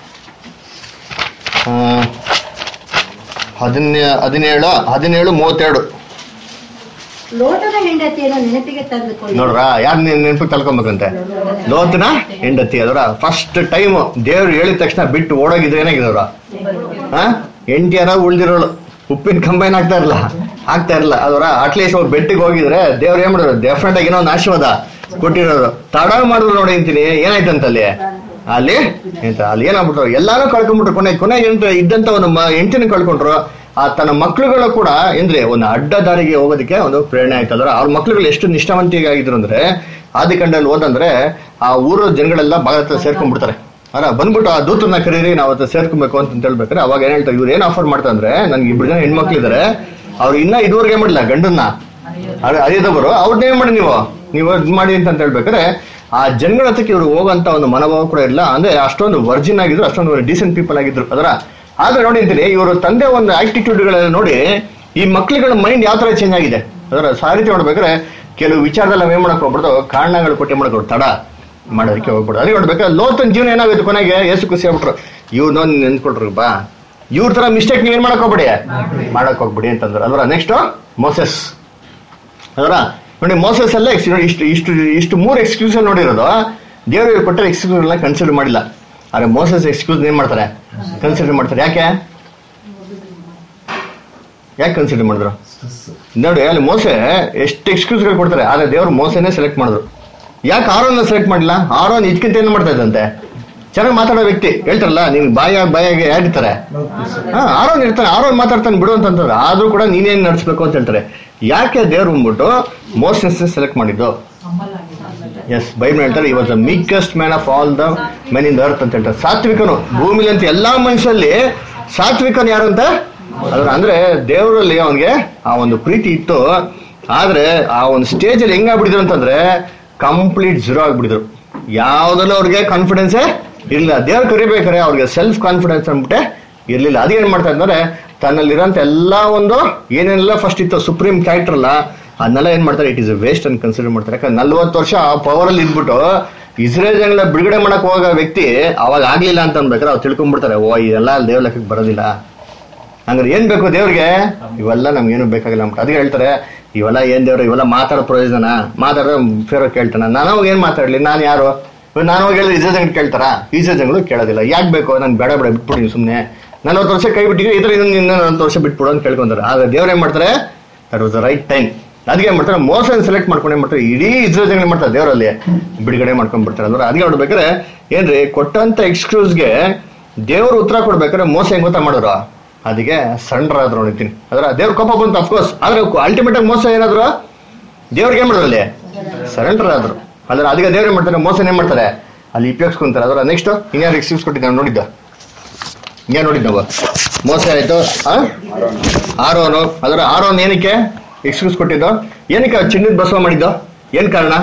ಹದಿನೇ ಹದಿನೇಳು ಹದಿನೇಳು ಮೂವತ್ತೆರಡು. ಲೋಟದ ಹೆಂಡತಿಯನ್ನು ನೆನಪಿಗೆ ತಂದುಕೊಳ್ಳಿ. ನೋಡ್ರ ಯಾರು ನೆನಪಿಗೆ ತಳ್ಕೊಬೇಕಂತೆ? ಲೋತನ ಹೆಂಡತಿ. ಅದರ ಫಸ್ಟ್ ಟೈಮ್ ದೇವ್ರು ಹೇಳಿದ ತಕ್ಷಣ ಬಿಟ್ಟು ಓಡೋಗಿದ್ರೆ ಏನಾಗಿದವ್ರ ಹಾ ಹೆಂಡತಿ ಯಾರ ಉಳ್ದಿರೋಳು, ಉಪ್ಪಿನ ಕಂಬೈನ್ ಆಗ್ತಾ ಇರಲ್ಲ ಆಗ್ತಾ ಇರಲ್ಲ ಅದರ ಅಟ್ಲೀಸ್ಟ್ ಅವ್ರು ಬೆಟ್ಟಿಗೆ ಹೋಗಿದ್ರೆ ದೇವ್ರು ಏನ್ ಮಾಡಿದ್ರು, ಡೆಫಿನೆಟ್ ಆಗಿ ಏನೋ ಒಂದು ಆಶೀರ್ವಾದ ಕೊಟ್ಟಿರೋರು. ತಡ ಮಾಡಿದ್ರು ನೋಡಿ ಅಂತೀನಿ, ಏನಾಯ್ತಂತ ಅಲ್ಲಿ ಅಲ್ಲಿ ಎಂತ ಅಲ್ಲಿ ಏನಾಗ್ಬಿಟ್ರು, ಎಲ್ಲಾನು ಕಳ್ಕೊಂಡ್ಬಿಟ್ರು. ಕೊನೆ ಕೊನೆ ಎಂತ ಇದ್ದಂತ ಒಂದು ಹೆಂಡತಿನ ಕಳ್ಕೊಂಡ್ರು. ಆ ತನ್ನ ಮಕ್ಳುಗಳು ಕೂಡ ಅಂದ್ರೆ ಒಂದು ಅಡ್ಡ ದಾರಿಗೆ ಹೋಗೋದಕ್ಕೆ ಒಂದು ಪ್ರೇರಣೆ ಆಯ್ತದ್ರ. ಅವ್ರ ಮಕ್ಳುಗಳು ಎಷ್ಟು ನಿಷ್ಠಾವಂತಿಗೆ ಆಗಿದ್ರು ಅಂದ್ರೆ ಆದಿಕಾಂಡದಲ್ಲಿ ಓದಂದ್ರೆ ಆ ಊರ ಜನಗಳೆಲ್ಲ ಭಾರತ ಸೇರ್ಕೊಂಡ್ಬಿಡ್ತಾರೆ. ಅಲ್ಲ ಬಂದ್ಬಿಟ್ಟು ಆ ದೂತರನ್ನ ಕರೀರಿ ನಾವು ಅವತ್ತು ಸೇರ್ಕೊಬೇಕು ಅಂತ ಹೇಳ್ಬೇಕಾರೆ ಅವಾಗ ಏನ್ ಹೇಳ್ತಾರೆ, ಇವ್ರು ಏನ್ ಆಫರ್ ಮಾಡ್ತಾರೆ ಅಂದ್ರೆ, ನನ್ಗೆ ಇಬ್ರು ಜನ ಹೆಣ್ಮಕ್ಳು ಇದಾರೆ, ಅವ್ರು ಇನ್ನ ಇದುವರೆಗೆ ಮಾಡಿಲ್ಲ ಗಂಡನ್ನ ಅರಿದವರು, ಅವ್ರನ್ನೇನ್ ಮಾಡಿ ನೀವು ನೀವು ಇದ್ ಮಾಡಿ ಅಂತ ಹೇಳ್ಬೇಕಾರೆ ಆ ಜನಗಳ ಹತ್ರಕ್ಕೆ ಇವ್ರು ಹೋಗಂತ ಒಂದು ಮನೋಭಾವ ಕೂಡ ಇಲ್ಲ. ಅಂದ್ರೆ ಅಷ್ಟೊಂದು ವರ್ಜಿನ್ ಆಗಿದ್ರು, ಅಷ್ಟೊಂದು ಡೀಸೆಂಟ್ ಪೀಪಲ್ ಆಗಿದ್ರು. ಅದರ ಆದ್ರೆ ನೋಡಿ ಅಂತೀನಿ, ಇವರು ತಂದೆ ಒಂದು ಆಟಿಟ್ಯೂಡ್ಗಳೆಲ್ಲ ನೋಡಿ ಈ ಮಕ್ಳುಗಳ ಮೈಂಡ್ ಯಾವ ತರ ಚೇಂಜ್ ಆಗಿದೆ. ಅದರ ಸಾರಿತಿ ನೋಡ್ಬೇಕಾದ್ರೆ ಕೆಲವು ವಿಚಾರದಲ್ಲಿ ನಾವ್ ಏನ್ ಮಾಡಕ್ ಹೋಗ್ಬಿಡ್ದು, ಕಾರಣಗಳು ಕೊಟ್ಟೆ ಮಾಡ್ಕೊಡು, ತಡ ಮಾಡೋದಕ್ಕೆ ಹೋಗ್ಬಿಡು. ಅದೇ ನೋಡ್ಬೇಕಾದ್ರೆ ಲೋತನ ಜೀವನ ಏನಾಗುತ್ತೆ, ಕೊನೆಗೆ ಯೇಸು ಖುಷಿ ಆಗ್ಬಿಟ್ರು, ಇವ್ರನ್ನ ನೆನ್ಸ್ಕೊಟ್ರು ಬಾ, ಇವ್ರ ತರ ಮಿಸ್ಟೇಕ್ ನೀವೇನ್ ಮಾಡಕ್ ಹೋಗ್ಬಿಡಿ ಮಾಡಕ್ ಹೋಗ್ಬಿಡಿ ಅಂತಂದ್ರು. ಅದರ ನೆಕ್ಸ್ಟ್ ಮೋಸೆಸ್. ಅದರ ನೋಡಿ ಮೋಸೆಸ್ ಎಲ್ಲ ಇಷ್ಟು ಇಷ್ಟು ಇಷ್ಟು ಮೂರು ಎಕ್ಸ್ಕ್ಯೂಸ್ ನೋಡಿರೋದು, ದೇವರು ಕೊಟ್ಟ ಎಕ್ಸ್ಕ್ಯೂಸ್ ಎಲ್ಲ ಕನ್ಸಿಡರ್ ಮಾಡಿಲ್ಲ. ಆದ್ರೆ ಮೋಸೆಸ್ ಎಕ್ಸ್ಕ್ಯೂಸ್ ಏನ್ ಮಾಡ್ತಾರೆ, ಕನ್ಸಿಡರ್ ಮಾಡ್ತಾರೆ. ಯಾಕೆ ಯಾಕೆ ಕನ್ಸಿಡರ್ ಮಾಡಿದ್ರು ನೋಡಿ, ಅಲ್ಲಿ ಮೋಸೆ ಎಷ್ಟು ಎಕ್ಸ್ಕ್ಯೂಸ್ಗಳು ಕೊಡ್ತಾರೆ, ಆದ್ರೆ ದೇವ್ರು ಮೋಸೆನೇ ಸೆಲೆಕ್ಟ್ ಮಾಡಿದ್ರು. ಯಾಕೆ ಆರೋನ್ನ ಸೆಲೆಕ್ಟ್ ಮಾಡಿಲ್ಲ? ಆರೋನ್ ಇದಕ್ಕಿಂತ ಏನ್ ಮಾಡ್ತಾ ಇದ್ದಂತೆ, ಚೆನ್ನಾಗಿ ಮಾತಾಡೋ ವ್ಯಕ್ತಿ. ಹೇಳ್ತಾರಲ್ಲ ನೀವು ಬಾಯಾಗ ಬಾಯಾಗೆ ಯಾರಿರ್ತಾರೆ, ಹಾ ಆರೋನ್ ಇರ್ತಾನೆ, ಆರೋನ್ ಮಾತಾಡ್ತಾನೆ ಬಿಡು ಅಂತಂತಾರೆ. ಆದ್ರೂ ಕೂಡ ನೀನೇನ್ ನಡೆಸ್ಬೇಕು ಅಂತ ಹೇಳ್ತಾರೆ. ಯಾಕೆ ದೇವ್ರು ಬಂದ್ಬಿಟ್ಟು ಮೋಸೆಸ್ ಸೆಲೆಕ್ಟ್ ಮಾಡಿದ್ದು? ಎಸ್, ಬೈಬಲ್ ಹೇಳ್ತಾರೆ he was the meekest man of all the men in the earth ಅಂತ ಹೇಳ್ತಾರೆ. ಸಾತ್ವಿಕನು ಭೂಮಿಲಿ ಅಂತ ಎಲ್ಲಾ ಮನುಷ್ಯರಲ್ಲಿ ಸಾತ್ವಿಕನು ಯಾರು ಅಂತ ಅದ್ರ ಅಂದ್ರೆ ದೇವರಲ್ಲಿ ಅವನಿಗೆ ಆ ಒಂದು ಪ್ರೀತಿ ಇತ್ತು. ಆದ್ರೆ ಆ ಒಂದು ಸ್ಟೇಜ್ ಅಲ್ಲಿ ಹೆಂಗಾಗ್ಬಿಡಿದ್ರು ಅಂತಂದ್ರೆ ಕಂಪ್ಲೀಟ್ ಝೀರೋ ಆಗ್ಬಿಡಿದ್ರು. ಯಾವ್ದಲ್ಲೂ ಅವ್ರಿಗೆ ಕಾನ್ಫಿಡೆನ್ಸೇ ಇರ್ಲಿಲ್ಲ. ದೇವ್ರು ಕರಿಬೇಕಾರೆ ಅವ್ರಿಗೆ ಸೆಲ್ಫ್ ಕಾನ್ಫಿಡೆನ್ಸ್ ಅಂದ್ಬಿಟ್ಟೆ ಇರ್ಲಿಲ್ಲ. ಅದೇನ್ ಮಾಡ್ತಾ ಇದ್ದಾರೆ, ತನ್ನಲ್ಲಿರೋಂಥ ಎಲ್ಲಾ ಒಂದು ಏನೇನೆಲ್ಲ ಫಸ್ಟ್ ಇತ್ತು ಸುಪ್ರೀಂ ಕ್ಯಾರೆಕ್ಟರ್ ಅಲ್ಲ ಅದನ್ನೆಲ್ಲ ಏನ್ ಮಾಡ್ತಾರೆ, ಇಟ್ ಇಸ್ ವೇಸ್ಟ್ ಅಂತ ಕನ್ಸಿಡರ್ ಮಾಡ್ತಾರೆ. ಯಾಕಂದ್ರೆ ನಲ್ವತ್ತು ವರ್ಷ ಪವರ್ ಅಲ್ಲಿ ಇದ್ಬಿಟ್ಟು ಇಸ್ರೇಲ್ ಜನಗಳ ಬಿಡುಗಡೆ ಮಾಡಕ್ ಹೋಗೋ ವ್ಯಕ್ತಿ ಅವಾಗ ಆಗ್ಲಿಲ್ಲ ಅಂತ ಅನ್ಬೇಕಾರೆ ಅವ್ರು ತಿಳ್ಕೊಂಡ್ಬಿಡ್ತಾರೆ, ಓ ಇದೆಲ್ಲ ದೇವ್ರ ಲೆಕ್ಕಕ್ಕೆ ಬರೋದಿಲ್ಲ. ಹಂಗಾರೆ ಏನ್ ಬೇಕು ದೇವ್ರಿಗೆ? ಇವೆಲ್ಲ ನಮ್ಗೇನು ಬೇಕಾಗಿಲ್ಲ ಅಂತ. ಅದಕ್ಕೆ ಹೇಳ್ತಾರೆ, ಇವೆಲ್ಲ ಏನ್ ದೇವ್ರು, ಇವೆಲ್ಲ ಮಾತಾಡೋ ಪ್ರಯೋಜನ, ಮಾತಾಡೋ ಫೇರೋ ಕೇಳ್ತಾನ. ನಾನು ಅವಾಗ ಏನ್ ಮಾತಾಡ್ಲಿ, ನಾನು ಯಾರು? ನಾನು ಹೋಗಿ ಹೇಳಿದ್ರೆ ಇಸ್ರೇಲ್ ಜನಗಳು ಕೇಳ್ತಾರ? ಇಸ್ರೇಲ್ ಜನಗಳು ಕೇಳೋದಿಲ್ಲ. ಯಾಕೆ ಬೇಕು? ನಾನು ಬೇಡ ಬೇಡ ಬಿಟ್ಬಿಡಿ ಸುಮ್ಮನೆ, ನಲ್ವತ್ತು ವರ್ಷ ಕೈ ಬಿಟ್ಟಿದ್ವಿ, ಇದ್ರ ಇನ್ನ ನಲ್ವತ್ತು ವರ್ಷ ಬಿಟ್ಬಿಡು ಅಂತ ಕೇಳ್ಕೊಂತಾರೆ. ಆದ್ರೆ ದೇವ್ರ ಏನ್ ಮಾಡ್ತಾರೆ, that was the right time. ಅದಕ್ಕೆ ಏನ್ ಮಾಡ್ತಾರೆ, ಮೋಸನ ಸೆಲೆಕ್ಟ್ ಮಾಡ್ಕೊಂಡು ಏನ್ ಮಾಡ್ತಾರೆ, ಇಡೀ ಇಸ್ರೇಲ್ ಜನಗಳು ಮಾಡ್ತಾರೆ ದೇವರಲ್ಲಿ ಬಿಡುಗಡೆ ಮಾಡ್ಕೊಂಡ್ ಬಿಡ್ತಾರೆ. ಅಂದ್ರೆ ಅದಕ್ಕೆ ನೋಡ್ಬೇಕಾರೆ ಏನ್ರಿ, ಕೊಟ್ಟಂತ ಎಕ್ಸ್ಕ್ಯೂಸ್ಗೆ ದೇವ್ರು ಉತ್ತರ ಕೊಡ್ಬೇಕಾದ್ರೆ ಮೋಸ ಹೆಂಗ್ ಗೊತ್ತಾ ಮಾಡೋರು, ಅದಕ್ಕೆ ಸರೆಂಡರ್ ಆದ್ರು ನೋಡಿದ್ದೀನಿ. ಅದ್ರ ದೇವ್ರ ಕೋಪ ಬಂತು ಅಫ್ಕೋರ್ಸ್, ಆದ್ರೆ ಅಲ್ಟಿಮೇಟ್ ಆಗಿ ಮೋಸ ಏನಾದ್ರು ದೇವ್ರಿಗೆ ಏನ್ ಮಾಡೋದು, ಅಲ್ಲಿ ಸರೆಂಡರ್ ಆದ್ರು. ಅದ್ರ ಅದಕ್ಕೆ ದೇವ್ರ ಏನ್ ಮಾಡ್ತಾರೆ, ಮೋಸನ ಏನ್ ಮಾಡ್ತಾರೆ ಅಲ್ಲಿ ಉಪಯೋಗಿಸ್ಕೊಂತಾರೆ. ಅದರ ನೆಕ್ಸ್ಟ್ ಇನ್ಯಾರು ಎಕ್ಸ್ಕ್ಯೂಸ್ ಕೊಟ್ಟಿದ್ದ ನೋಡಿದ್ದ, ಇನ್ಯಾರು ನೋಡಿದ್ ನಾವು, ಮೋಸ ಆಯ್ತು, ಆರೋನು. ಅದರ ಆರೋನ್ ಏನಕ್ಕೆ ಎಕ್ಸ್ಕ್ಯೂಸ್ ಕೊಟ್ಟಿದ್ದು, ಏನಕ್ಕೆ ಚಿನ್ನದ ಬಸವ ಮಾಡಿದ್ದು, ಏನ್ ಕಾರಣ?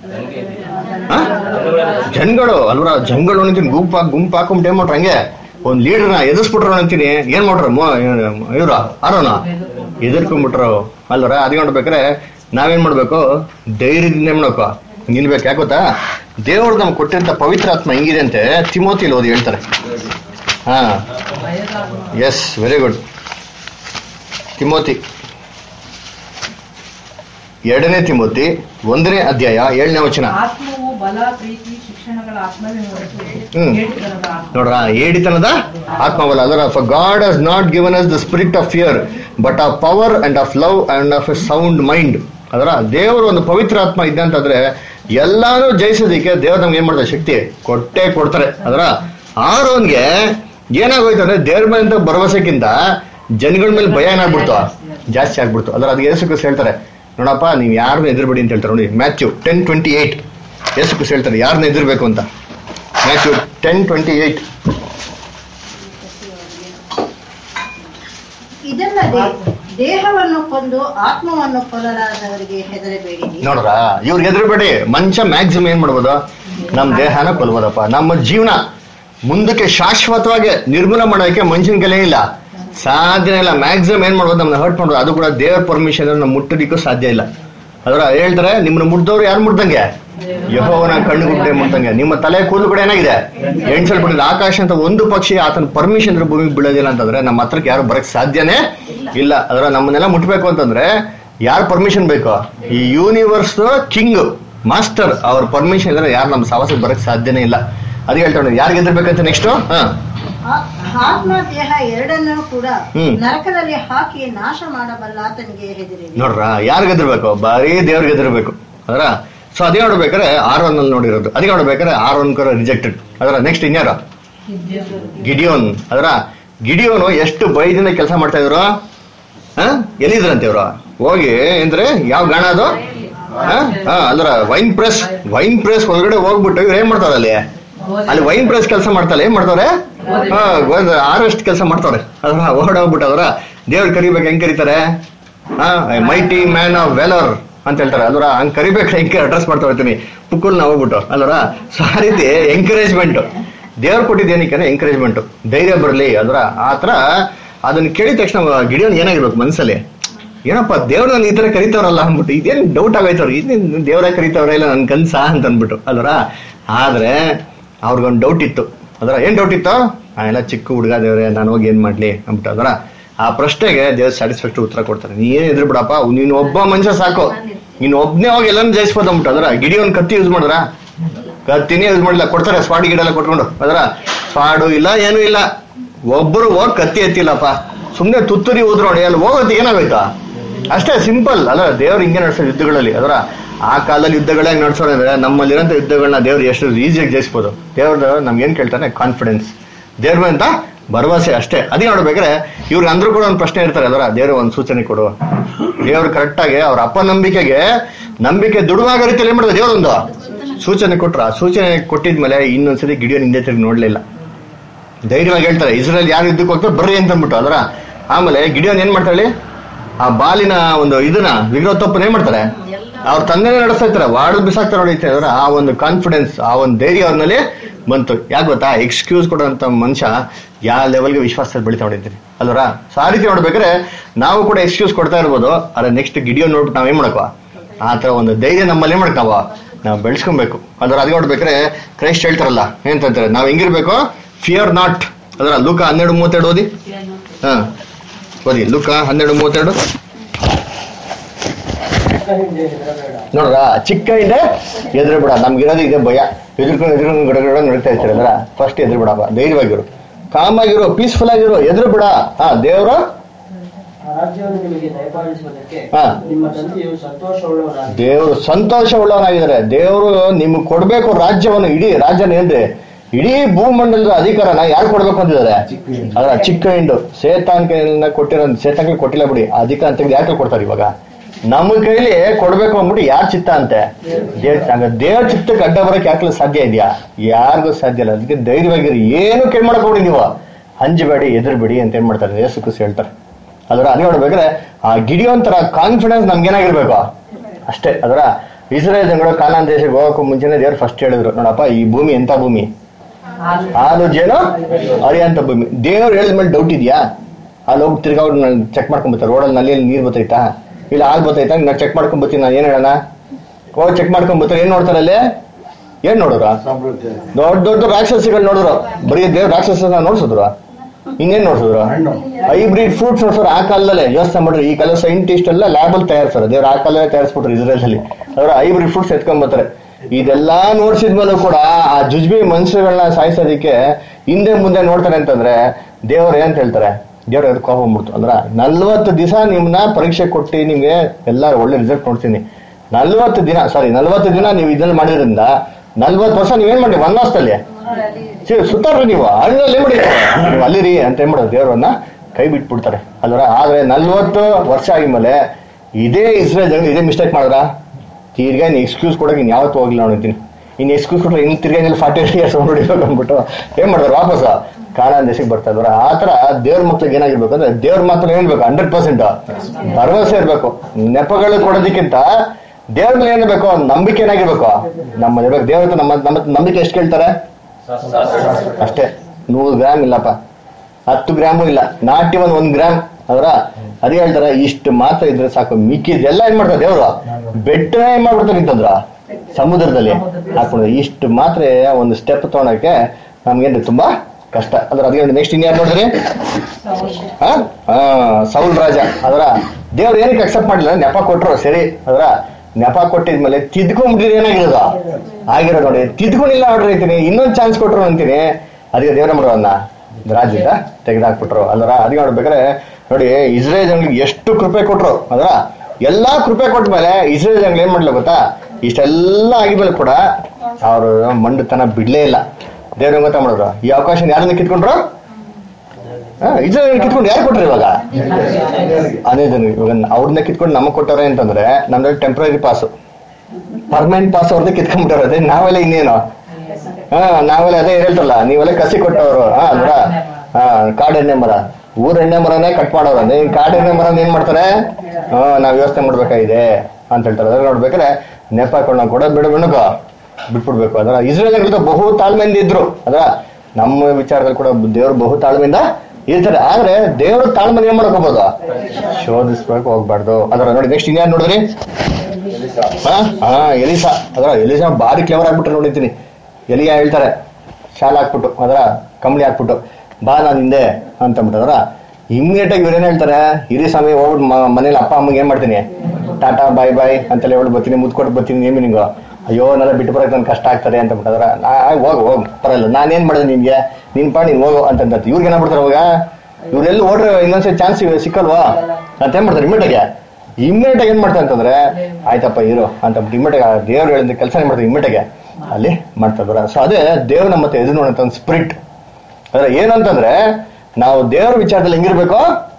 ಜನಗಳು ಅಲ್ವರ, ಜನಗಳು ಅಂತೀನಿ ಗುಂಪು ಗುಂಪು ಹಾಕೊಂಡ್ ಏನ್ ಮಾಡ್ರ, ಹಂಗೆ ಒಂದ್ ಲೀಡರ್ನ ಎದುರಿಸ್ಬಿಟ್ರು ಅಂತೀನಿ. ಏನ್ ಮಾಡ್ರ ಇವ್ರ ಆರೋನ ಎದುರ್ಕೊಂಡ್ಬಿಟ್ರು ಅಲ್ವರ. ಅದಕ್ಕೆ ನೋಡ್ಬೇಕಾರೆ ನಾವೇನ್ ಮಾಡ್ಬೇಕು, ಧೈರ್ಯದಿಂದ ಏನ್ ಮಾಡ್ಬೇಕು, ನಿಲ್ಬೇಕು. ಯಾಕೆ ಗೊತ್ತಾ, ದೇವ್ರು ನಮ್ಗೆ ಕೊಟ್ಟಿರಂತ ಪವಿತ್ರ ಆತ್ಮ ಹೆಂಗಿದೆ ಅಂತೆ ತಿಮೋತಿಲಿ ಓದಿ ಹೇಳ್ತಾರೆ. ಹಾ ಎಸ್, ವೆರಿ ಗುಡ್. ತಿಮೋತಿ ಎರಡನೇ ತಿಮೋತಿ ಒಂದನೇ ಅಧ್ಯಾಯ ಏಳನೇ ವಚನ. ಹ್ಮ್ ನೋಡ್ರ, ಏಡಿತನದ ಆತ್ಮವಲ್ಲ. ಅದರ for God has not given us the spirit of fear but of power and of love and of a sound mind. ಅದರ ದೇವರು ಒಂದು ಪವಿತ್ರ ಆತ್ಮ ಇದ್ದ ಅಂತಂದ್ರೆ ಎಲ್ಲಾನು ಜಯಿಸೋದಿಕ್ಕೆ ದೇವ್ರು ನಮ್ಗೆ ಏನ್ ಮಾಡ್ತಾರೆ, ಶಕ್ತಿ ಕೊಟ್ಟೆ ಕೊಡ್ತಾರೆ. ಅದರ ಆರೋನ್ಗೆ ಏನಾಗೋಯ್ತು ಅಂದ್ರೆ ದೇವ್ರ ಮೇಲೆ ಭರವಸೆಕ್ಕಿಂತ ಜನಗಳ ಮೇಲೆ ಭಯ ಏನಾಗ್ಬಿಡ್ತು, ಜಾಸ್ತಿ ಆಗ್ಬಿಡ್ತು. ಅದರ ಅದಕ್ಕೆ ಯೇಸು ಕ್ರಿಸ್ತ ಹೇಳ್ತಾರೆ, ನೋಡಪ್ಪ ನೀವ್ ಯಾರನ್ನ ಎದುರ್ಬೇಡಿ ಅಂತ ಹೇಳ್ತಾರೆ. ನೋಡಿ ಮ್ಯಾಥ್ಯೂ ಟೆನ್ ಟ್ವೆಂಟಿ ಏಟ್ ಯೇಸು ಕ್ರಿಸ್ತ ಹೇಳ್ತಾರೆ ಯಾರನ್ನ ಎದುರ್ಬೇಕು ಅಂತ. ಮ್ಯಾಥ್ಯೂ ಟೆನ್ ಟ್ವೆಂಟಿ ಏಟ್ ಇದಲ್ಲದೆ ದೇಹವನ್ನು ಕೊಂದು ಆತ್ಮವನ್ನು ಕೊಲ್ಲಲಾರದವರಿಗೆ ಹೆದರಬೇಡಿ. ನೋಡ್ರ, ಇವ್ರಿಗೆ ಹೆದರಬೇಡಿ. ಮನುಷ್ಯ ಮ್ಯಾಕ್ಸಿಮಮ್ ಏನ್ ಮಾಡ್ಬೋದು, ನಮ್ ದೇಹನ ಕೊಲ್ಬೋದಪ್ಪ. ನಮ್ಮ ಜೀವನ ಮುಂದಕ್ಕೆ ಶಾಶ್ವತವಾಗಿ ನಿರ್ಮೂಲ ಮಾಡೋಕೆ ಮನುಷ್ಯನ ಕಲೆ ಇಲ್ಲ, ಸಾಧ್ಯ ಇಲ್ಲ. ಮ್ಯಾಕ್ಸಿಮಮ್ ಏನ್ ಮಾಡ್ಬೋದು, ನಮ್ನ ಹರ್ಟ್ ಮಾಡ್ಬೋದು. ಅದು ಕೂಡ ದೇವರ ಪರ್ಮಿಷನ್ ನಮ್ ಮುಟ್ಟಲಿಕ್ಕೂ ಸಾಧ್ಯ ಇಲ್ಲ. ಅದರ ಹೇಳ್ತಾರೆ, ನಿಮ್ಮನ್ನ ಮುಟ್ದವ್ರು ಯಾರು ಮುಟ್ದಂಗೆ, ಯೆಹೋವನ ಕಣ್ಣು ಗುಡ್ಡೆ ಮುಟ್ದಂಗೆ. ನಿಮ್ಮ ತಲೆ ಕೂದಲು ಕೂಡ ಏನಾಗಿದೆ, ಎಣ್ಸಲ್ಪಟ್ಟಿದೆ. ಆಕಾಶ ಅಂತ ಒಂದು ಪಕ್ಷಿ ಆತನ ಪರ್ಮಿಷನ್ ಭೂಮಿಗೆ ಬೀಳೋದಿಲ್ಲ ಅಂತಂದ್ರೆ ನಮ್ಮ ಹತ್ರಕ್ಕೆ ಯಾರು ಬರಕ್ ಸಾಧ್ಯನೇ ಇಲ್ಲ. ಅದರ ನಮ್ಮನ್ನೆಲ್ಲ ಮುಟ್ಬೇಕು ಅಂತಂದ್ರೆ ಯಾರು ಪರ್ಮಿಷನ್ ಬೇಕು, ಈ ಯೂನಿವರ್ಸ್ ಕಿಂಗ್ ಮಾಸ್ಟರ್ ಅವ್ರ ಪರ್ಮಿಷನ್ ಇದ್ರೆ ಯಾರು ನಮ್ಮ ಸಾಹಸಕ್ಕೆ ಬರಕ್ ಸಾಧ್ಯನೇ ಇಲ್ಲ. ಅದಕ್ಕೆ ಹೇಳ್ತಾರೆ ಯಾರಿಗೆ ಎದುರ್ಬೇಕಂತ. ನೆಕ್ಸ್ಟ್ ಆತ್ಮ ದೇಹ ಎರಡನ್ನೂ ಕೂಡ ನರಕದಲ್ಲಿ ಹಾಕಿ ನಾಶ ಮಾಡಬಲ್ಲ ಆತನಿಗೆ ಹೆದರಿರಿ. ನೋಡ್ರ, ಯಾರಿಗೆ ಎದುರ್ಬೇಕು, ಬರೀ ದೇವ್ರಿಗೆ ಎದುರ್ಬೇಕು. ಅದರ ಸೊ ಅದೇ ನೋಡ್ಬೇಕಾರೆ ಆರೋನ್ ಅಲ್ಲಿ ನೋಡಿರೋದು. ಅದಕ್ಕೆ ನೋಡ್ಬೇಕಾರೆ ಆರೋನ್ ಕರ ರಿಜೆಕ್ಟೆಡ್. ಅದರ ನೆಕ್ಸ್ಟ್ ಇನ್ಯಾರು, ಗಿಡಿಯೋನ್. ಅದರ ಗಿಡಿಯೋನು ಎಷ್ಟು ಬೈದಿಂದ ಕೆಲಸ ಮಾಡ್ತಾ ಇದ್ರು, ಹ ಎಲ್ಲಿದ್ರಂತೆ ಇವ್ರು ಹೋಗಿ ಅಂದ್ರೆ ಯಾವ ಗಾಣ ಅದು, ಹ ಅಲ್ರ ವೈನ್ ಪ್ರೆಸ್ ವೈನ್ ಪ್ರೆಸ್ ಒಳಗಡೆ ಹೋಗ್ಬಿಟ್ಟು ಇವ್ರು ಏನ್ ಮಾಡ್ತಾರ ಅಲ್ಲಿ ಅಲ್ಲಿ ವೈನ್ ಪ್ರೆಸ್ ಕೆಲಸ ಮಾಡ್ತಾರೆ. ಏನ್ ಮಾಡ್ತಾರೆ, ಆರೆಸ್ಟ್ ಕೆಲಸ ಮಾಡ್ತಾರೆ. ಅದ್ರ ಓಡೋಗ್ಬಿಟ್ಟು ಅದರ ದೇವ್ರ ಕರಿಬೇಕು. ಹೆಂಗ್ ಕರೀತಾರೆ, ಹ ಮೈಟಿ ಮ್ಯಾನ್ ಆಫ್ ವೆಲರ್ ಅಂತ ಹೇಳ್ತಾರೆ. ಅದರ ಹಂಗ್ ಕರಿಬೇಕು, ಹೆಂಗೆ ಅಡ್ರೆಸ್ ಮಾಡ್ತಾ ಇರ್ತೀನಿ ಪುಕ್ಕಲ್ನ ಹೋಗ್ಬಿಟ್ಟು. ಅಲ್ವರ ಸೊ ಆ ರೀತಿ ಎಂಕರೇಜ್ಮೆಂಟ್ ದೇವ್ರು ಕೊಟ್ಟಿದ್ದು ಏನಕ್ಕೆ, ಎಂಕರೇಜ್ಮೆಂಟ್, ಧೈರ್ಯ ಬರಲಿ. ಅದರ ಆತರ ಅದನ್ನ ಕೇಳಿದ ತಕ್ಷಣ ಗಿಡಿಯೋನ್ ಏನಾಗಿರ್ಬೇಕು ಮನ್ಸಲ್ಲಿ, ಏನಪ್ಪ ದೇವ್ರ ನಾನು ಈ ತರ ಕರಿತವ್ರಲ್ಲ ಅಂದ್ಬಿಟ್ಟು ಇದೇನ್ ಡೌಟ್ ಆಗೈತವ್ರು, ಇದೇನ್ ದೇವ್ರ ಕರಿತವ್ರ ಇಲ್ಲ ನನ್ ಕನ್ಸ ಅಂತ ಅಂದ್ಬಿಟ್ಟು. ಅಲ್ವರ ಆದ್ರೆ ಅವ್ರಿಗೊಂದು ಡೌಟ್ ಇತ್ತು. ಅದರ ಏನ್ ಡೌಟ್ ಇತ್ತು, ಎಲ್ಲ ಚಿಕ್ಕ ಹುಡುಗ ದೇವ್ರೆ ನಾನು ಹೋಗಿ ಏನ್ ಮಾಡ್ಲಿ ಅಂದ್ಬಿಟ್ಟು. ಅದರ ಆ ಪ್ರಶ್ನೆಗೆ ದೇವ್ರ ಸ್ಯಾಟಿಸ್ಫ್ಯಾಕ್ಟರಿ ಉತ್ತರ ಕೊಡ್ತಾರೆ. ನೀ ಏನ್ ಎದ್ರು ಬಿಡಪ್ಪ, ನೀನ್ ಒಬ್ಬ ಮನುಷ್ಯ ಸಾಕು, ನೀನ್ ಒಬ್ನೇ ಹೋಗಿ ಎಲ್ಲಾನು ಜಯಿಸ್ಬೋದು ಅಂದ್ಬಿಟ್ಟು. ಅದರ ಗಿಡಿಯೋನ್ ಕತ್ತಿ ಯೂಸ್ ಮಾಡಿದ್ರ, ಕತ್ತಿನೇ ಯೂಸ್ ಮಾಡಿಲ್ಲ, ಕೊಡ್ತಾರೆ ಸ್ವಾಡಿ ಗಿಡ ಎಲ್ಲ ಕೊಟ್ಕೊಂಡು. ಅದರ ಸ್ವಾಡು ಇಲ್ಲ ಏನೂ ಇಲ್ಲ, ಒಬ್ಬರು ಹೋಗಿ ಕತ್ತಿ ಎತ್ತಿಲ್ಲಪ್ಪ, ಸುಮ್ನೆ ತುತ್ತೂರಿ ಉದ್ರೋಡಿ ಅಲ್ಲಿ ಹೋಗೋದು ಏನಾಗೋಯ್ತಾ ಅಷ್ಟೇ, ಸಿಂಪಲ್. ಅಲ್ಲ ದೇವ್ರು ಹಿಂಗೆ ನಡೆಸೋ ಯುದ್ಧಗಳಲ್ಲಿ. ಅದರ ಆ ಕಾಲದಲ್ಲಿ ಯುದ್ಧಗಳೇ ನಡ್ಸೋಣ ಅಂದ್ರೆ ನಮ್ಮಲ್ಲಿರೋಂಥ ಯುದ್ಧಗಳನ್ನ ದೇವ್ರು ಎಷ್ಟು ಈಸಿಯಾಗಿ ಜಯಿಸ್ಬೋದು. ದೇವ್ರ ನಮ್ಗೆ ಏನ್ ಕೇಳ್ತಾನೆ, ಕಾನ್ಫಿಡೆನ್ಸ್, ದೇವ್ರ ಅಂತ ಭರವಸೆ ಅಷ್ಟೇ. ಅದೇ ನೋಡ್ಬೇಕಾದ್ರೆ ಇವ್ರಿಗೆ ಅಂದ್ರೂ ಕೂಡ ಒಂದು ಪ್ರಶ್ನೆ ಇರ್ತಾರೆ. ಅದರ ದೇವ್ರ ಒಂದು ಸೂಚನೆ ಕೊಡು. ದೇವ್ರು ಕರೆಕ್ಟ್ ಆಗಿ ಅವ್ರ ಅಪನಂಬಿಕೆಗೆ ನಂಬಿಕೆ ದುಡುವಾಗ ರೀತಿಯಲ್ಲಿ ಏನ್ ಮಾಡಿದ್ರೆ ದೇವ್ರೊಂದು ಸೂಚನೆ ಕೊಟ್ರ. ಆ ಸೂಚನೆ ಕೊಟ್ಟಿದ್ಮೇಲೆ ಇನ್ನೊಂದ್ಸರಿ ಗಿಡಿಯೋನ್ ಹಿಂದೆ ತಿರುಗಿ ನೋಡ್ಲಿಲ್ಲ, ಧೈರ್ಯವಾಗಿ ಹೇಳ್ತಾರೆ ಇಸ್ರೇಲ್ ಯಾರು ಯುದ್ಧಕ್ಕೆ ಹೋಗ್ತಾರೆ ಬರ್ರಿ ಅಂತ ಅಂದ್ಬಿಟ್ಟು. ಅದರ ಆಮೇಲೆ ಗಿಡಿಯೋನ್ ಏನ್ ಮಾಡ್ತಾಳೆ, ಆ ಬಾಲಿನ ಒಂದು ಇದನ್ನ ವಿಗ್ರಹೋತ್ಪನ್ನ ಏನ್ ಮಾಡ್ತಾರೆ, ಅವ್ರ ತಂದೆನೇ ನಡೆಸ್ತಾ ಇರ್ತಾರೆ, ವಾಡದ್ ಬಿಸಾಕ್ತಾರೆ. ನೋಡಿರ್ತಾರೆ. ಅದರ ಆ ಒಂದು ಕಾನ್ಫಿಡೆನ್ಸ್, ಆ ಒಂದು ಧೈರ್ಯ ಅವ್ರಲ್ಲಿ ಬಂತು. ಯಾಕೆ ಗೊತ್ತಾ, ಎಕ್ಸ್ಕ್ಯೂಸ್ ಕೊಡೋಂಥ ಮನುಷ್ಯ ಯಾವ ಲೆವೆಲ್ಗೆ ವಿಶ್ವಾಸದಲ್ಲಿ ಬೆಳಿತಾ ಹೊಡಿತೀರಿ ಅಲ್ವರ. ಸೊ ಆ ರೀತಿ ನೋಡ್ಬೇಕಾದ್ರೆ ನಾವು ಕೂಡ ಎಕ್ಸ್ಕ್ಯೂಸ್ ಕೊಡ್ತಾ ಇರ್ಬೋದು, ಆದರೆ ನೆಕ್ಸ್ಟ್ ಗಿಡಿಯೋ ನೋಡ್ಬಿಟ್ಟು ನಾವೇನ್ ಮಾಡಕೋ ಆ ಥರ ಒಂದು ಧೈರ್ಯ ನಮ್ಮಲ್ಲಿ ಏನ್ ಮಾಡ್ತಾವ ನಾವು ಬೆಳೆಸ್ಕೊಬೇಕು. ಅದರ ಅದು ನೋಡ್ಬೇಕಾದ್ರೆ ಕ್ರೈಸ್ಟ್ ಹೇಳ್ತಾರಲ್ಲ ಏನಂತಾರೆ, ನಾವು ಹೆಂಗಿರ್ಬೇಕು, ಫಿಯರ್ ನಾಟ್. ಅದರ ಲೂಕ ಹನ್ನೆರಡು ಮೂವತ್ತೆರಡು ಓದಿ. ಹಾ ಓದಿ ಲೂಕ ಹನ್ನೆರಡು ಮೂವತ್ತೆರಡು. ನೋಡ್ರ, ಚಿಕ್ಕ ಇದೆ ಎದುರು ಬಿಡ, ನಮ್ಗಿರೋದು ಇದೆ ಭಯ, ಎದುರ್ಕೊಂಡು ಎದುರ್ಕೊಂಡು ಗಡಗಡ ನಡೀತಾ ಇರ್ತಾರೆ ಅದ್ರ ಫಸ್ಟ್ ಎದುರು ಬಿಡಪ್ಪ, ಧೈರ್ಯವಾಗಿರು, ಕಾಮ್ ಆಗಿರು, ಪೀಸ್ಫುಲ್ ಆಗಿರು, ಎದುರು ಬಿಡ. ಹಾ ದೇವರು ದೇವರು ಸಂತೋಷ ಉಳ್ಳವನಾಗಿದ್ದಾರೆ. ದೇವರು ನಿಮ್ಗೆ ಕೊಡ್ಬೇಕು ರಾಜ್ಯವನ್ನು, ಇಡೀ ರಾಜ್ಯನ ಏನ್ರಿ ಇಡೀ ಭೂಮಂಡಲದ ಅಧಿಕಾರನ ಯಾರು ಕೊಡ್ಬೇಕು ಅಂತಿದ್ದಾರೆ, ಅದ್ರ ಚಿಕ್ಕ ಹಿಂಡು ಸೇತಾನ್ ಕೈಯಿಂದ ಕೊಟ್ಟಿರೋ, ಸೇತಾನ್ ಕೊಟ್ಟಿಲ್ಲ ಬಿಡಿ, ಅಧಿಕಾರ ಅಂತ ಯಾಕೆ ಕೊಡ್ತಾರೆ ಇವಾಗ ನಮ್ಮ ಕೈಲಿ ಕೊಡ್ಬೇಕು ಅಂದ್ಬಿಟ್ಟು ಯಾರ್ ಚಿತ್ತ ಅಂತೆ, ದೇವ್ರ ಚಿತ್ತಕ್ಕೆ ಅಡ್ಡ ಬರೋಕೆ ಯಾಕೆ ಸಾಧ್ಯ ಇದೆಯಾ, ಯಾರಿಗೂ ಸಾಧ್ಯ ಇಲ್ಲ. ಅದಕ್ಕೆ ಧೈರ್ಯವಾಗಿರಿ, ಏನು ಕೇಳಿ ಮಾಡಕ್ ಹೋಗಿ ನೀವು ಹಂಜಬೇಡಿ, ಎದುರುಬೇಡಿ ಅಂತ ಏನ್ ಮಾಡ್ತಾರೆ ಯೇಸು ಕ್ರಿಸ್ತ ಹೇಳ್ತಾರೆ. ಅದರ ಅದು ನೋಡ್ಬೇಕಾದ್ರೆ ಆ ಗಿಡಿಯೋಂತರ ಕಾನ್ಫಿಡೆನ್ಸ್ ನಮ್ಗೇನಾಗಿರ್ಬೇಕು ಅಷ್ಟೇ. ಅದರ ಇಸ್ರೇಲ್ ಜನಗಳು ಕಾನಾನ್ ದೇಶಕ್ಕೆ ಹೋಗಕ್ಕೂ ಮುಂಚೆನೆ ದೇವ್ರು ಫಸ್ಟ್ ಹೇಳಿದ್ರು, ನೋಡಪ್ಪ ಈ ಭೂಮಿ ಎಂತ ಭೂಮಿ, ಹಾಲು ಜೇನು ಹರಿಯಂತ ಭೂಮಿ. ದೇವ್ರು ಹೇಳಿದ್ಮೇಲೆ ಡೌಟ್ ಇದೆಯಾ, ಅಲ್ಲಿ ಹೋಗಿ ತಿರ್ಗಾ ಚೆಕ್ ಮಾಡ್ಕೊಂಡ್ಬರ್ತಾರೆ, ರೋಡಲ್ಲಿ ನಲ್ಲಿಯಲ್ಲಿ ನೀರ್ ಬತ್ತೈತಾ ಇಲ್ಲ ಹಾಲು ಬತ್ತೈತಾ, ನಾ ಚೆಕ್ ಮಾಡ್ಕೊಂಡ್ ಬರ್ತೀನಿ, ನಾನು ಏನ್ ಹೇಳೋಣ, ಹೋಗಿ ಚೆಕ್ ಮಾಡ್ಕೊಂಡ್ ಬರ್ತಾರೆ. ಏನ್ ನೋಡ್ತಾರೆ ಅಲ್ಲಿ, ಏನ್ ನೋಡ್ರ, ದೊಡ್ಡ ದೊಡ್ಡ ರಾಕ್ಷಸಿಗಳು ನೋಡಿದ್ರು, ಬರೀ ದೇವ್ರ ರಾಕ್ಷಸ ನೋಡ್ಸಿದ್ರು, ಇನ್ನೇನ್ ನೋಡ್ಸಿದ್ರು, ಹೈಬ್ರಿಡ್ ಫ್ರೂಟ್ಸ್ ನೋಡ್ಸೋರು. ಆ ಕಾಲದಲ್ಲೇ ಯೋಚನೆ ಮಾಡ್ರಿ, ಈ ಕಾಲ ಸೈಂಟಿಸ್ಟ್ ಎಲ್ಲ ಲ್ಯಾಬ್ ಅಲ್ಲಿ ತಯಾರಿಸ್ತಾರೆ, ದೇವ್ರ ಆ ಕಾಲದಲ್ಲೇ ತಯಾರಿಸ್ಬಿಟ್ರು ಇಸ್ರೇಲ್ ಅಲ್ಲಿ. ಅವ್ರ ಹೈಬ್ರಿಡ್ ಫ್ರೂಟ್ಸ್ ಎತ್ಕೊಂಡ್ ಬರ್ತಾರೆ. ಇದೆಲ್ಲಾ ನೋಡ್ಸಿದ್ಮೇಲೂ ಕೂಡ ಆ ಜುಜ್ಬಿ ಮನುಷ್ಯಗಳನ್ನ ಸಾಯಿಸೋದಿಕ್ಕೆ ಹಿಂದೆ ಮುಂದೆ ನೋಡ್ತಾರೆ ಅಂತಂದ್ರೆ ದೇವ್ರ ಏನಂತ ಹೇಳ್ತಾರೆ, ದೇವ್ರ ಎದ್ ಕೋಪ ಬಂದ್ಬಿಡ್ತು. ಅಂದ್ರ ನಲ್ವತ್ತು ದಿವಸ ನಿಮ್ನ ಪರೀಕ್ಷೆ ಕೊಟ್ಟು ನಿಮ್ಗೆ ಎಲ್ಲ ಒಳ್ಳೆ ರಿಸಲ್ಟ್ ನೋಡ್ತೀನಿ, ನಲ್ವತ್ತು ದಿನ ಸಾರಿ ನಲ್ವತ್ತು ದಿನ ನೀವು ಇದನ್ನ ಮಾಡಿದ್ರಿಂದ ನಲ್ವತ್ತು ವರ್ಷ ನೀವೇನ್ ಮಾಡಿ ವನವಾಸದಲ್ಲಿ ಸುತ್ತಾರ್ರಿ, ನೀವು ಹಳ್ಳಿಯಲ್ಲಿ ಏನ್ ಮಾಡಿ ನೀವು ಅಲ್ಲಿರಿ ಅಂತ ಏನ್ ಮಾಡೋದು, ದೇವ್ರನ್ನ ಕೈ ಬಿಟ್ಬಿಡ್ತಾರೆ ಅಲ್ವರ. ಆದ್ರೆ ನಲ್ವತ್ತು ವರ್ಷ ಆಗಿದ್ಮೇಲೆ ಇದೇ ಇಸ್ರೇಲ್ ಜನ ಇದೇ ಮಿಸ್ಟೇಕ್ ಮಾಡಿದ್ರ ತಿರ್ಗಾ ಇನ್ನು ಎಕ್ಸ್ಕ್ಯೂಸ್ ಕೊಡೋಕೆ ಇನ್ ಯಾವತ್ತೂ ಹೋಗಿಲ್ಲ ನೋಡ್ತೀನಿ. ಇನ್ನು ಎಕ್ಸ್ಕ್ಯೂಸ್ ಕೊಟ್ಟರೆ ಇನ್ನು ತಿರ್ಗಾ ಫಾರ್ಟಿ ಇಯರ್ಸ್ ನೋಡಿರ್ಬೇಕು ಅಂದ್ಬಿಟ್ಟು ಏನ್ ಮಾಡ್ತಾರೆ, ವಾಪಸ್ ಕಾನಾನ್ ದೇಶಕ್ಕೆ ಬರ್ತಾ ಇದ್ರ. ಆ ತರ ದೇವ್ರ ಮಕ್ಳಿಗೆ ಏನಾಗಿರ್ಬೇಕು ಅಂದ್ರೆ ದೇವ್ರ ಮಾತ್ರ ಏನ್ಬೇಕು, ಹಂಡ್ರೆಡ್ ಪರ್ಸೆಂಟ್ ಭರವಸೆ ಇರ್ಬೇಕು. ನೆಪಗಳು ಕೊಡೋದಕ್ಕಿಂತ ದೇವ್ರ ಮೇಲೆ ಏನಿರ್ಬೇಕು, ನಂಬಿಕೆ ಏನಾಗಿರ್ಬೇಕು, ನಮ್ಮ ದೇವ್ರ ನಮ್ಮ ನಮ್ಮ ನಂಬಿಕೆ ಎಷ್ಟು ಕೇಳ್ತಾರೆ ಅಷ್ಟೇ. ನೂರು ಗ್ರಾಮ್ ಇಲ್ಲಪ್ಪ, ಹತ್ತು ಗ್ರಾಮು ಇಲ್ಲ, ನಾಟಿ ಒಂದ್ ಒಂದ್ ಗ್ರಾಮ್. ಅವರ ಅದೇ ಹೇಳ್ತಾರ, ಇಷ್ಟು ಮಾತ್ರ ಇದ್ರೆ ಸಾಕು, ಮಿಕ್ಕಿದೆಲ್ಲ ಏನ್ ಮಾಡ್ತಾರೆ ದೇವ್ರು ಬೆಟ್ಟ ಏನ್ ಮಾಡ್ಬಿಡ್ತಾರೆ ಅಂತಂದ್ರ ಸಮುದ್ರದಲ್ಲಿ ಹಾಕೊಂಡು. ಇಷ್ಟು ಮಾತ್ರ ಒಂದು ಸ್ಟೆಪ್ ತಗೊಳಕ್ಕೆ ನಮ್ಗೇನ್ರಿ ತುಂಬಾ ಕಷ್ಟ. ಅದ್ರ ಅದೇ ನೆಕ್ಸ್ಟ್ ಇನ್ಯಾರು ನೋಡಿದ್ರಿ, ಹಾ ಸೌಲ್ ರಾಜ. ಅದರ ದೇವ್ರು ಏನಕ್ಕೆ ಅಕ್ಸೆಪ್ಟ್ ಮಾಡಿಲ್ಲ, ನೆಪ ಕೊಟ್ರು ಸರಿ, ಅದರ ನೆಪ ಕೊಟ್ಟಿದ್ಮೇಲೆ ತಿದ್ಕೊಂಡ್ಬಿಟ್ಟಿದ್ರೆ ಏನಾಗಿರೋದು ಆಗಿರೋದು ನೋಡಿ, ತಿದ್ಕೊಂಡಿಲ್ಲ ನೋಡ್ರಿ ಅಂತೀನಿ, ಇನ್ನೊಂದು ಚಾನ್ಸ್ ಕೊಟ್ರು ಅಂತೀನಿ, ಅದಕ್ಕೆ ದೇವ್ರ ಮಾಡೋದನ್ನ ರಾಜ್ಯದ ತೆಗೆದಾಕ್ಬಿಟ್ರು. ಅಲ್ವರ ಅದೇ ನೋಡ್ಬೇಕಾದ್ರೆ ನೋಡಿ, ಇಸ್ರೇಲ್ ಜನಗಳಿಗೆ ಎಷ್ಟು ಕೃಪೆ ಕೊಟ್ರು. ಅದರ ಎಲ್ಲಾ ಕೃಪೆ ಕೊಟ್ಟ ಮೇಲೆ ಇಸ್ರೇಲ್ ಜನಗಳು ಏನ್ ಮಾಡ್ಲ ಗೊತ್ತಾ, ಇಷ್ಟೆಲ್ಲ ಆಗಿದ್ಮೇಲೆ ಕೂಡ ಅವರು ಮಂಡತನ ಬಿಡ್ಲೇ ಇಲ್ಲ. ದೇವ್ರ ಗೊತ್ತಾ ಮಾಡಿದ್ರು, ಈ ಅವಕಾಶ ಯಾರನ್ನ ಕಿತ್ಕೊಂಡ್ರು, ಇಸ್ರೇಲ್ ಕಿತ್ಕೊಂಡು ಯಾರು ಕೊಟ್ರು ಇವಾಗ ಅದೇ ಜನ. ಇವಾಗ ಅವ್ರನ್ನ ಕಿತ್ಕೊಂಡು ನಮಗ್ ಕೊಟ್ಟಾರೆ ಅಂತಂದ್ರೆ ನಮ್ದ್ರಲ್ಲಿ ಟೆಂಪ್ರರಿ ಪಾಸ್, ಪರ್ಮನೆಂಟ್ ಪಾಸ್ ಅವ್ರದ್ದು ಕಿತ್ಕೊಂಡ್ಬಿಟ್ಟಾರೆ. ಅದೇ ನಾವೆಲ್ಲ ಇನ್ನೇನು, ಹಾ ನಾವೆಲ್ಲ ಅದೇ ಹೇಳ್ತಲ್ಲ, ನೀವೆಲ್ಲ ಕಸಿ ಕೊಟ್ಟವ್ರು. ಹಾ ನೋಡ, ಹಾ ಕಾಡೆಣ್ಣೆ ಮರ, ಊರ್ ಎಣ್ಣೆ ಮರನೇ ಕಟ್ ಮಾಡೋರು. ಅಂದ್ರೆ ಕಾಡೆಣ್ಣೆ ಮರ ಏನ್ ಮಾಡ್ತಾರೆ, ಹಾ ನಾವ್ ವ್ಯವಸ್ಥೆ ಮಾಡ್ಬೇಕಾಗಿದೆ ಅಂತ ಹೇಳ್ತಾರೆ. ಅದ್ರ ನೋಡ್ಬೇಕಾದ್ರೆ ನೆಪ ಹಾಕೊಂಡು ನಾವು ಕೊಡೋದ್ ಬಿಡ ಬಿಡಕ ಬಿಟ್ಬಿಡ್ಬೇಕು. ಅದರ ಇಸ್ರೇಲ್ ಬಹು ತಾಳ್ಮೆಯಿಂದ ಇದ್ರು. ಅದರ ನಮ್ಮ ವಿಚಾರದಲ್ಲಿ ಕೂಡ ದೇವ್ರು ಬಹು ತಾಳ್ಮೆಯಿಂದ ಇರ್ತಾರೆ. ಆದ್ರೆ ದೇವ್ರ ತಾಳ್ಮೆ ಏನ್ ಮಾಡಕ್ ಹೋಗ್ಬೋದು, ಶೋಧಿಸ್ಬೇಕು ಹೋಗ್ಬಾರ್ದು. ಅದರ ನೋಡಿ ನೆಕ್ಸ್ಟ್ ಇನ್ಯಾರು ನೋಡಿದ್ರಿ, ಹಾ ಹಾ ಎಲಿಸಾ. ಅದರ ಎಲಿಸಾ ಬಾರಿ ಕ್ಲೆವರ್ ಆಗ್ಬಿಟ್ರೆ ನೋಡಿದ್ದೀನಿ. ಎಲಿಯಾ ಹೇಳ್ತಾರೆ ಶಾಲ ಹಾಕ್ಬಿಟ್ಟು, ಅದರ ಕಂಬಳಿ ಹಾಕ್ಬಿಟ್ಟು, ಬಾ ನಾನು ಹಿಂದೆ ಅಂತಂದ್ಬಿಟ್ಟು. ಅದರ ಇಮ್ಮಿಡಿಯೇಟ್ ಆಗಿ ಇವ್ರೇನ್ ಹೇಳ್ತಾರೆ, ಹಿರಿ ಸಮಯ ಹೋಗ್ಬಿಟ್ಟು ಮನೇಲಿ ಅಪ್ಪ ಅಮ್ಮಗೆ ಏನ್ ಮಾಡ್ತೀನಿ, ಟಾಟಾ ಬಾಯ್ ಬಾಯ್ ಅಂತೆಲ್ಲ ಹೇಳ್ಬಿಟ್ಟು ಬರ್ತೀನಿ, ಮುದ್ ಕೊಟ್ಟು ಬರ್ತೀನಿ, ನೇಮಿ ನಿಂಗು ಅಯ್ಯೋ ನಾಳೆ ಬಿಟ್ಟು ಬರೋಕೆ ನನ್ ಕಷ್ಟ ಆಗ್ತದೆ ಅಂತ ಬಿಟ್ಟದ್ರ. ಹೋಗು ಹೋಗು ಪರಲ್ಲ, ನಾನೇನ್ ಮಾಡಿದೆ ನಿನ್ಗೆ, ನಿನ್ ಪಾ ನೀನ್ ಹೋಗು ಅಂತಂತ. ಇವ್ರಿಗೆ ಏನಾಗ್ಬಿಡ್ತಾರೆ ಅವಾಗ, ಇವ್ರೆಲ್ಲ ಓಡ್ರೆ ಇನ್ನೊಂದ್ಸರಿ ಚಾನ್ಸ್ ಸಿಕ್ಕಲ್ವಾ ಅಂತ ಏನ್ ಮಾಡ್ತಾರೆ, ಇಮ್ಮಿಡಿಯಾಗೆ ಇಮ್ಮಿಡಿಯೇಟ್ ಆಗಿ ಏನ್ ಮಾಡ್ತಾರೆ ಅಂತಂದ್ರೆ ಆಯ್ತಪ್ಪ ಇರು ಅಂತ ಇಮ್ಮಿಡಿಯಾಗ ದೇವ್ರು ಹೇಳಿದ ಕೆಲಸ ಏನ್ ಮಾಡ್ತಾರೆ ಇಮ್ಮಿಡಿಯಾಗೆ ಅಲ್ಲಿ ಮಾಡ್ತಾ ಇದ್ರ. ಸೊ ಅದೇ ದೇವ್ರ ನಮ್ಮ ಮತ್ತೆ ಎದುರು ನೋಡಂತ ಒಂದು ಸ್ಪಿರಿಟ್. ಅದ್ರ ಏನಂತಂದ್ರೆ ನಾವು ದೇವ್ರ ವಿಚಾರದಲ್ಲಿ ಹೆಂಗಿರ್ಬೇಕು,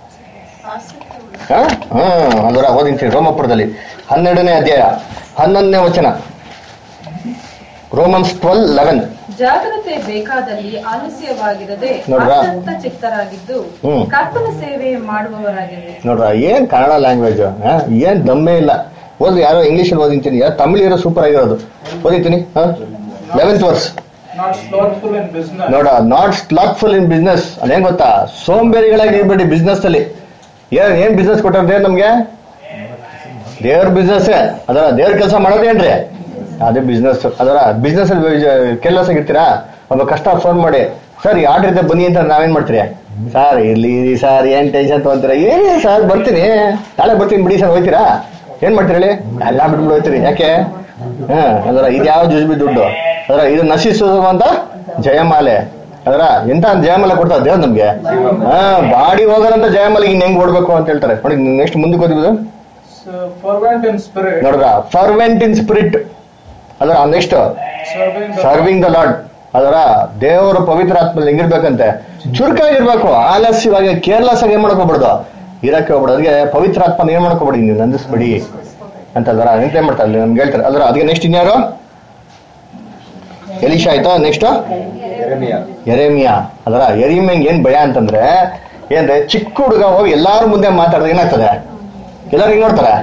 ಹಾ ಹ್ಮ್ ಅದರ ಓದಿಂತೀನಿ ರೋಮಪುರದಲ್ಲಿ ಹನ್ನೆರಡನೇ ಅಧ್ಯಾಯ ಹನ್ನೊಂದನೇ ವಚನ, ರೋಮನ್ಸ್ ಟ್ವೆಲ್ ಲೆವೆನ್. ಜಾಗ್ರತೆ ಬೇಕಾದಲ್ಲಿ ಆಲಸ್ಯವಾಗಿರದೆ ಚಿತ್ತರಾಗಿದ್ದು ಕರ್ತನ ಸೇವೆ ಮಾಡುವವರಾಗಿದೆ. ನೋಡ್ರ ಏನ್ ಕನ್ನಡ ಲ್ಯಾಂಗ್ವೇಜ್, ಏನ್ ದಮ್ಮೆ ಇಲ್ಲ. ಓದ್ರಿ, ಯಾರೋ ಇಂಗ್ಲಿಷ್ ಅಲ್ಲಿ ಓದಿಂತೀನಿ, ಯಾರು ತಮಿಳ್ ಇರೋ ಸೂಪರ್ ಆಗಿರೋದು ಓದಿತೀನಿ. ಲೆವೆಂತ್ ವರ್ಸ್ ನೋಡ, ನಾಟ್ ಸ್ಲಾತ್ಫುಲ್ ಇನ್ ಬಿಸ್ನೆಸ್. ಅದೇನ್ ಗೊತ್ತಾ, ಸೋಂಬೇರಿಗಳಾಗಿ ಇರ್ಬೇಡಿ ಬಿಸ್ನೆಸ್ ಅಲ್ಲಿ. ಏನ್ ಏನ್ ಬಿಸ್ನೆಸ್ ಕೊಟ್ಟಾರ ನಮ್ಗೆ? ದೇವ್ರ ಬಿಸ್ನೆಸ್. ಅದರ ದೇವ್ರ ಕೆಲಸ ಮಾಡೋದೇನ್ರಿ? ಅದೇ ಬಿಸ್ನೆಸ್. ಅದರ ಬಿಸ್ನೆಸ್ ಅಲ್ಲಿ ಕೆಲಸ ಆಗಿರ್ತೀರಾ, ಒಬ್ಬ ಕಷ್ಟ ಫೋನ್ ಮಾಡಿ, ಸರ್ ಈ ಆರ್ಡರ್ ಇದೆ ಬನ್ನಿ ಅಂತ ನಾವೇನ್ ಮಾಡ್ತೀರಿ? ಸರ್ ಇರ್ಲಿ ಸರ್, ಏನ್ ಟೆನ್ಷನ್ ತಗೊಂತೀರಾ? ಏನೇ ಸರ್ ಬರ್ತೀನಿ, ನಾಳೆ ಬರ್ತೀನಿ ಬಿಡಿ ಸರ್, ಹೋಯ್ತೀರಾ? ಏನ್ ಮಾಡ್ತೀರಿ ಹೇಳಿ? ಎಲ್ಲ ಬಿಟ್ಬಿಟ್ಟು ಹೋಯ್ತೀರಿ. ಯಾಕೆ? ಹಾ ಅದರ ಇದು ಯಾವ ಜುಜುಬಿ ದುಡ್ಡು? ಅದರ ಇದು ನಶಿಸುವಂತ ಜಯಮಾಲೆ. ಅದರ ಎಂತ ಜಯಮಾಲೆ ಕೊಡ್ತಾರ ದೇವ್ರು ನಮ್ಗೆ? ಹಾ ಬಾಡಿ ಹೋಗೋದಂತ ಜಯಮಾಲೆ ಇನ್ ಹೆಂಗ್ ಓಡ್ಬೇಕು ಅಂತ ಹೇಳ್ತಾರೆ ನೋಡಿ. ನೆಕ್ಸ್ಟ್ ಮುಂದಕ್ಕೆ ಓದಿಬೋದು ನೋಡ್ರ, ಫರ್ವೆಂಟ್ ಇನ್ ಸ್ಪಿರಿಟ್. ಅದರ ನೆಕ್ಸ್ಟ್ ಸರ್ವಿಂಗ್ ದ ಲಾರ್ಡ್. ಅದರ ದೇವರ ಪವಿತ್ರ ಆತ್ಮ ಹೆಂಗಿರ್ಬೇಕಂತೆ? ಚುರುಕಾಗಿರ್ಬೇಕು. ಆಲಸ್ಯವಾಗಿ ಕೇರ್ಲೆಸ್ ಆಗಿ ಏನ್ ಮಾಡ್ಕೋಬಾರ್ದು, ಇರಕ್ಕೆ ಹೋಗ್ಬಿಡು. ಅದಕ್ಕೆ ಪವಿತ್ರ ಆತ್ಮ ಏನ್ ಮಾಡ್ಕೋಬೇಡಿ, ನೀವು ನಂದಿಸ್ಬಿಡಿ ಅಂತ ಅದರ ಎಂತ ಮಾಡ್ತಾರೆ ನಮ್ಗೆ ಹೇಳ್ತಾರೆ. ಅದರ ಅದಕ್ಕೆ ನೆಕ್ಸ್ಟ್ ಇನ್ಯಾರು? ಎಲಿಶಾ ಆಯ್ತಾ. ನೆಕ್ಸ್ಟ್ ಯೆರೆಮೀಯ. ಅದರ ಯೆರೆಮೀಯಂಗೆ ಏನ್ ಭಯ ಅಂತಂದ್ರೆ ಏನ್ರೆ, ಚಿಕ್ಕ ಹುಡುಗ ಹೋಗಿ ಎಲ್ಲಾರು ಮುಂದೆ ಮಾತಾಡಿದ್ರೆ ಏನಾಗ್ತದೆ? ಎಲ್ಲಾರು ಹಿಂಗ್ ನೋಡ್ತಾರೆ,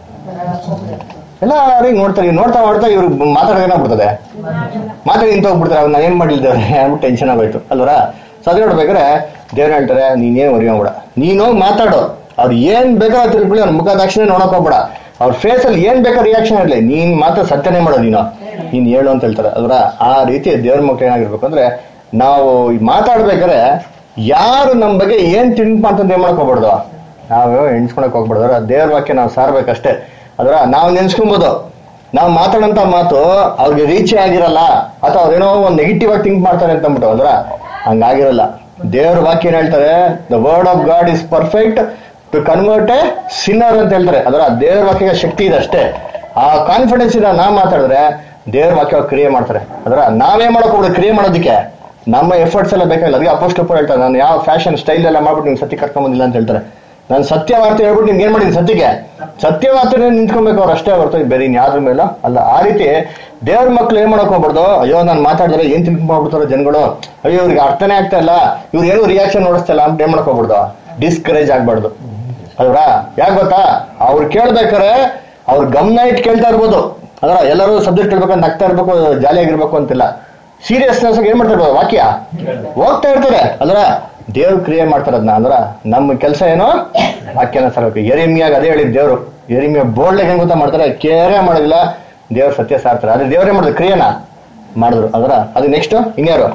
ಎಲ್ಲಾರು ಹಿಂಗ್ ನೋಡ್ತಾರೆ. ನೋಡ್ತಾ ನೋಡ್ತಾ ಇವ್ರಿಗೆ ಮಾತಾಡೋದು ಏನಾಗ್ಬಿಡ್ತದೆ, ಮಾತಾಡಿ ನಿಂತ ಹೋಗ್ಬಿಡ್ತಾರೆ. ಅವ್ರು ನಾನು ಏನ್ ಮಾಡಿಲ್ದೇವ್ರೆ ಅಂದ್ಬಿಟ್ಟು ಟೆನ್ಷನ್ ಆಗೋಯ್ತು ಅಲ್ವರ. ಸೊ ಅದ್ ನೋಡ್ಬೇಕಾದ್ರೆ ದೇವ್ರು ಹೇಳ್ತಾರೆ, ನೀನೇನ್ ಹೊರಿಯೋಗ್ಬೇಡ, ನೀನು ಮಾತಾಡು. ಅವ್ರು ಏನ್ ಬೇಕಾದ್ರೂ ತಿಳ್ಕೊಳ್ಳಿ, ಅವ್ರ ಮುಖ ದಾಕ್ಷಿಣ್ಯ ನೋಡಕ್ ಹೋಗ್ಬೇಡ. ಅವ್ರ ಫೇಸ್ ಅಲ್ಲಿ ಏನ್ ಬೇಕಾದ್ರೆ ರಿಯಾಕ್ಷನ್ ಇರಲಿ, ನೀನ್ ಮಾತ್ರ ಸತ್ಯನೇ ಮಾಡೋ, ನೀನು ನೀನ್ ಹೇಳು ಅಂತ ಹೇಳ್ತಾರೆ ಅಲ್ವರ. ಆ ರೀತಿ ದೇವ್ರ ಮಕ್ಳು ಏನಾಗಿರ್ಬೇಕು ಅಂದ್ರೆ, ನಾವು ಮಾತಾಡ್ಬೇಕಾದ್ರೆ ಯಾರು ನಮ್ ಬಗ್ಗೆ ಏನ್ ತಿಂಕ್ ಮಾಡ್ತಂತ ಏನ್ ಮಾಡಕ್ ಹೋಗ್ಬಾರ್ದು, ನಾವು ಎಣ್ಸ್ಕೊಳಕ್ ಹೋಗ್ಬಾರ್ದು. ಅದರ ದೇವ್ರ ವಾಕ್ಯ ನಾವು ಸಾರ್ಬೇಕಷ್ಟೇ. ಅದರ ನಾವು ನೆನ್ಸ್ಕೊಬೋದು, ನಾವು ಮಾತಾಡೋಂತ ಮಾತು ಅವ್ರಿಗೆ ರೀಚೇ ಆಗಿರಲ್ಲ, ಅಥವಾ ಅವ್ರೇನೋ ಒಂದು ನೆಗೆಟಿವ್ ಆಗಿ ಥಿಂಕ್ ಮಾಡ್ತಾರೆ ಅಂತ ಅಂದ್ಬಿಟ್ಟು. ಅದರ ಹಂಗಾಗಿರಲ್ಲ. ದೇವ್ರ ವಾಕ್ಯ ಏನ್ ಹೇಳ್ತಾರೆ, the word of God is perfect to convert a sinner ಅಂತ ಹೇಳ್ತಾರೆ. ಅದರ ದೇವ್ರ ವಾಕ್ಯ ಶಕ್ತಿ ಇದೆ ಅಷ್ಟೇ. ಆ ಕಾನ್ಫಿಡೆನ್ಸ್ ಇಂದ ನಾವ್ ಮಾತಾಡಿದ್ರೆ ದೇವ್ರ ವಾಕ್ಯ ಕ್ರಿಯೆ ಮಾಡ್ತಾರೆ. ಅದರ ನಾವೇ ಮಾಡಕ್ ಹೋಗ್ಬಿಡು ಕ್ರಿಯೆ ಮಾಡೋದಕ್ಕೆ, ನಮ್ಮ ಎಫರ್ಟ್ಸ್ ಎಲ್ಲ ಬೇಕಾಗಿಲ್ಲ. ಅದಕ್ಕೆ ಅಪೋಸ್ಟಲ್ ಪೌಲ್ ಹೇಳ್ತಾರೆ, ನಾನು ಯಾವ ಫ್ಯಾಷನ್ ಸ್ಟೈಲ್ ಎಲ್ಲ ಮಾಡ್ಬಿಟ್ಟು ನಿಮ್ಗೆ ಸತ್ಯ ಕರ್ಕೊಂಡ್ ಬಂದಿಲ್ಲ ಅಂತ ಹೇಳ್ತಾರೆ. ನಾನು ಸತ್ಯವಾರ್ತೆ ಹೇಳ್ಬಿಟ್ಟು ನಿಮ್ಗೆ ಏನ್ ಮಾಡಿದ್ದೀನಿ, ಸತ್ಯಕ್ಕೆ ಸತ್ಯವಾರ್ತೆ ನಿಂತ್ಕೊಬೇಕು ಅವ್ರು ಅಷ್ಟೇ ಹೊರತು ಬೇರೆ ಇನ್ ಯಾವ್ದ್ರ ಮೇಲೆ ಅಲ್ಲ. ಆ ರೀತಿ ದೇವ್ರ ಮಕ್ಳು ಏನ್ ಮಾಡಕ್ ಹೋಗ್ಬಾರ್ದು, ಅಯ್ಯೋ ನಾನು ಮಾತಾಡಿದ್ರೆ ಏನ್ ತಿಳ್ಕೊಂಡ್ ಮಾಡ್ಬಿಡ್ತಾರೋ ಜನಗಳು, ಅಯ್ಯೋ ಇವ್ರಿಗೆ ಅರ್ಥನೇ ಆಗ್ತಾ ಇಲ್ಲ, ಇವ್ರು ಏನು ರಿಯಾಕ್ಷನ್ ನೋಡಿಸ್ತಾ ಇಲ್ಲ ಅಂತ ಏನ್ ಮಾಡಕ್ ಹೋಗ್ಬಾರ್ದು, ಡಿಸ್ಕರೇಜ್ ಆಗ್ಬಾರ್ದು ಅಲ್ವಾ. ಯಾಕೆ ಗೊತ್ತಾ, ಅವ್ರು ಕೇಳ್ಬೇಕಾರೆ ಅವ್ರ ಗಮನ ಇಟ್ಟು ಕೇಳ್ತಾ ಇರ್ಬೋದು. ಅದರ ಎಲ್ಲರೂ ಸಬ್ಜೆಕ್ಟ್ ಕೇಳ್ಬೇಕಂತ ನಗ್ತಾ ಇರ್ಬೇಕು, ಜಾಲಿಯಾಗಿರ್ಬೇಕು ಅಂತಿಲ್ಲ. ಸೀರಿಯಸ್ನೆಸ್ ಏನ್ ಮಾಡ್ತಾ ಇರ್ಬೋದು, ವಾಕ್ಯ ಹೋಗ್ತಾ ಇರ್ತಾರೆ. ಅದರ ದೇವ್ರು ಕ್ರಿಯೆ ಮಾಡ್ತಾರ ಅದನ್ನ. ಅಂದ್ರ ನಮ್ಮ ಕೆಲಸ ಏನೋ ವಾಕ್ಯನ ಸಾರಬೇಕು. ಯೆರೆಮೀಯಾಗ ಅದೇ ಹೇಳಿದ್ ದೇವ್ರು. ಯೆರೆಮೀಯ ಬೋಲ್ಡ್ ಹೆಂಗ್ ಗೊತ್ತಾ ಮಾಡ್ತಾರೆ, ಕೇರೆ ಮಾಡೋದಿಲ್ಲ, ದೇವ್ರ ಸತ್ಯ ಸಾರ್ತಾರೆ. ಅದೇ ದೇವ್ರೇ ಮಾಡಿದ್ರು, ಕ್ರಿಯೆನ ಮಾಡಿದ್ರು. ಅದರ ಅದು ನೆಕ್ಸ್ಟ್ ಇನ್ಯಾರು?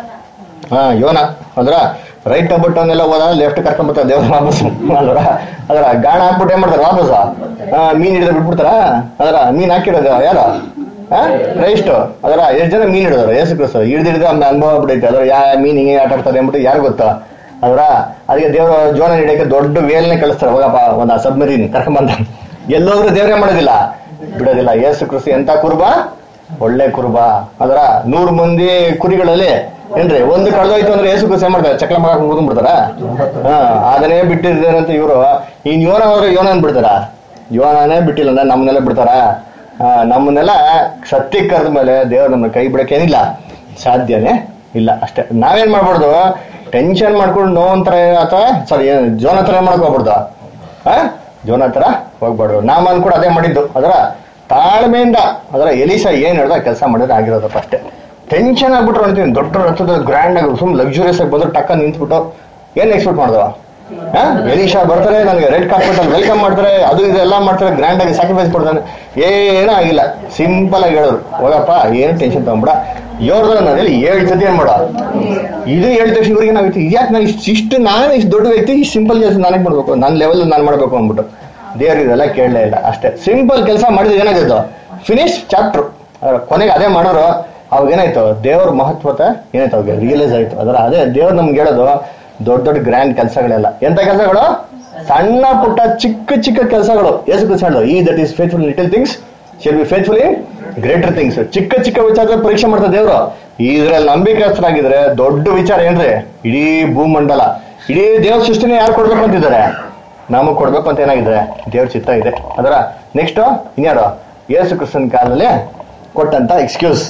ಹಾ ಯೋನ. ಅಂದ್ರ ರೈಟ್ ಬಟ್ಟನ್ನೆಲ್ಲ ಹೋದ ಲೆಫ್ಟ್ ಕರ್ಕೊಂಡ್ಬರ್ತಾರೆ ದೇವ್ರ ವಾಪಸ್ ಅಲ್ವರ. ಅದರ ಗಾಣ ಹಾಕ್ಬಿಟ್ಟು ಏನ್ ಮಾಡ್ತಾರೆ ವಾಪಸ್ ಮೀನ್ ಹಿಡಿದ್ರೆ ಬಿಟ್ಬಿಡ್ತಾರ. ಅದರ ಮೀನ್ ಹಾಕಿರೋದು ಯಾರು? ಕ್ರೈಸ್ಟ್. ಅದರ ಎಷ್ಟು ಜನ ಮೀನ್ ಹಿಡಿದ್ರು, ಯೇಸು ಕ್ರಿಸ್ತ ಹಿಡಿದಿಡಿದ ಅನುಭವ ಬಿಡೈತೆ. ಅದರ ಯಾವ ಮೀನ್ ಹಿಂಗೆ ಆಟ ಆಡ್ತಾರೆ ಅಂದ್ಬಿಟ್ಟು ಯಾರು ಗೊತ್ತಾ? ಅದರ ಅದಕ್ಕೆ ದೇವ್ರ ಜೋನ ಹಿಡಿಯಕ್ಕೆ ದೊಡ್ಡ ವೇಲ್ನೆ ಕಳಿಸ್ತಾರೆ, ಹೋಗಪ್ಪ ಒಂದ್ ಸಬ್ಮರೀನ್ ಕರ್ಕೊಂಬಂದ. ಎಲ್ಲೋದ್ರು ದೇವ್ರೇ ಮಾಡೋದಿಲ್ಲ, ಬಿಡೋದಿಲ್ಲ. ಯೇಸು ಕ್ರಿಸ್ತ ಎಂತ ಕುರುಬ, ಒಳ್ಳೆ ಕುರುಬ. ಅದರ ನೂರು ಮಂದಿ ಕುರಿಗಳಲ್ಲಿ ಏನ್ರಿ ಒಂದು ಕಳೆದೋಯ್ತು ಅಂದ್ರೆ ಯೇಸು ಕ್ರಿಸ್ತ ಏನ್ ಮಾಡ್ತಾರೆ, ಚಕ್ಲ ಮಗ ಮುಗಿದ್ ಬಿಡ್ತಾರ. ಹಾ ಅದನ್ನೇ ಬಿಟ್ಟಿದ್ದೇನಂತ ಇವರು. ಇನ್ ಯೋನ ಹೋದ್ರೆ ಯೋನ ಅಂದ್ಬಿಡ್ತಾರ, ಯೋನನೇ ಬಿಟ್ಟಿಲ್ಲ ಅಂದ್ರೆ ನಮ್ಮನ್ನೆಲ್ಲ ಬಿಡ್ತಾರ. ಆ ನಮ್ಮನ್ನೆಲ್ಲ ಸತ್ಯಕ್ಕೆ ಕರೆದ ಮೇಲೆ ದೇವ್ರು ನಮ್ಮನ್ನ ಕೈ ಬಿಡಕ್ಕೇನಿಲ್ಲ, ಸಾಧ್ಯನೇ ಇಲ್ಲ. ಅಷ್ಟೇ. ನಾವೇನ್ ಮಾಡ್ಬಾರ್ದು, ಟೆನ್ಷನ್ ಮಾಡ್ಕೊಂಡು ನೋವಂತರ ಅಥವಾ ಸಾರಿ ಜೋನ ಹತ್ರ ಏನ್ ಮಾಡಕ್ ಹೋಗ್ಬಾರ್ದು, ಆ ಜೋನ ಹತ್ರ ಹೋಗ್ಬಾರ್ದು. ನಾಮನ್ ಕೂಡ ಅದೇ ಮಾಡಿದ್ದು. ಅದರ ತಾಳ್ಮೆಯಿಂದ ಅದರ ಎಲಿಸಾ ಏನ್ ಹೇಳ್ದ ಕೆಲಸ ಮಾಡಿದ್ರೆ ಆಗಿರೋದಪ್ಪ ಅಷ್ಟೇ. ಟೆನ್ಷನ್ ಆಗ್ಬಿಟ್ರು ಅಂತೀನಿ, ದೊಡ್ಡ ರಥದ ಗ್ರ್ಯಾಂಡ್ ಆಗಿ ಸುಮ್ ಲಕ್ಸುರಿಯಸ್ ಆಗಿ ಬಂದ್ರು ಟಕ್ಕ ನಿಂತ್ಬಿಟ್ಟು ಏನ್ ಎಕ್ಸ್ಪೆಕ್ಟ್ ಮಾಡ್ದವ? ಹಾ ಎಲಿಶಾ ಬರ್ತಾರೆ, ನನಗೆ ರೆಡ್ ಕಾರ್ಪೆಟ್ ಅಲ್ಲಿ ವೆಲ್ಕಮ್ ಮಾಡ್ತಾರೆ, ಅದು ಇದೆಲ್ಲ ಮಾಡ್ತಾರೆ, ಗ್ರ್ಯಾಂಡ್ ಆಗಿ ಸ್ಯಾಕ್ರಿಫೈಸ್ ಕೊಡ್ತಾನೆ. ಏನೂ ಆಗಿಲ್ಲ, ಸಿಂಪಲ್ ಆಗಿ ಹೇಳಿದ್ರು, ಹೋಗಪ್ಪ ಏನು ಟೆನ್ಷನ್ ತಗೊಂಬಿಡ. ಯೋರ್ದ ನಾನು ಏಳು ಸತಿ ಏನ್ ಮಾಡ, ಇದು ಏಳು ತಕ್ಷಣ ಇವ್ರಿಗೆ ನಾವು ಇದ್ಯಾಕೆ ನಾನು ಇಷ್ಟು ಇಷ್ಟು ನಾನು ಇಷ್ಟು ದೊಡ್ಡ ವ್ಯಕ್ತಿ ಇಷ್ಟು ಸಿಂಪಲ್ ಕೆಲಸ ನಾನೇ ಮಾಡ್ಬೇಕು, ನನ್ನ ಲೆವೆಲ್ ನಾನು ಮಾಡ್ಬೇಕು ಅಂದ್ಬಿಟ್ಟು ದೇವ್ರು ಇದೆಲ್ಲ ಕೇಳಲೇ ಇಲ್ಲ. ಅಷ್ಟೇ ಸಿಂಪಲ್ ಕೆಲಸ ಮಾಡಿದ್ರೆ ಏನಾಗಿತ್ತು, ಫಿನಿಶ್ ಚಾಪ್ಟರ್. ಕೊನೆಗೆ ಅದೇ ಮಾಡೋರು ಅವಾಗ ಏನಾಯ್ತು, ದೇವ್ರ ಮಹತ್ವತೆ ಏನಾಯ್ತು ಅವಾಗ ರಿಯಲೈಸ್ ಆಯ್ತು. ಅದರ ಅದೇ ದೇವ್ರು ನಮ್ಗೆ ಹೇಳೋದು ದೊಡ್ಡ ದೊಡ್ಡ ಗ್ರ್ಯಾಂಡ್ ಕೆಲಸಗಳೆಲ್ಲ ಎಂತ ಕೆಲಸಗಳು, ಸಣ್ಣ ಪುಟ್ಟ ಚಿಕ್ಕ ಚಿಕ್ಕ ಕೆಲಸಗಳು. ಯೇಸು ಕ್ರಿಸ್ತ ಹೇಳಿದ್ರು, he that is faithful little things shall be faithful in greater things. ಚಿಕ್ಕ ಚಿಕ್ಕ ವಿಚಾರ ಪರೀಕ್ಷೆ ಮಾಡ್ತಾರೆ ದೇವ್ರು. ಇದ್ರಲ್ಲಿ ನಂಬಿಕಸ್ಥರಾಗಿದ್ರೆ ದೊಡ್ಡ ವಿಚಾರ ಏನ್ರಿ, ಇಡೀ ಭೂಮಂಡಲ ಇಡೀ ದೇವ್ರ ಸೃಷ್ಟಿನೇ ಯಾರು ಕೊಡ್ಬೇಕು ಅಂತಿದ್ದಾರೆ, ನಮಗ್ ಕೊಡ್ಬೇಕು ಅಂತ ಏನಾಗಿದೆ ದೇವ್ರ ಚಿತ್ತ ಇದೆ. ಅದರ ನೆಕ್ಸ್ಟ್ ಇನ್ಯಾರು, ಯೇಸು ಕ್ರಿಸ್ತನ ಕಾಲದಲ್ಲಿ ಕೊಟ್ಟಂತ ಎಕ್ಸ್ಕ್ಯೂಸ್.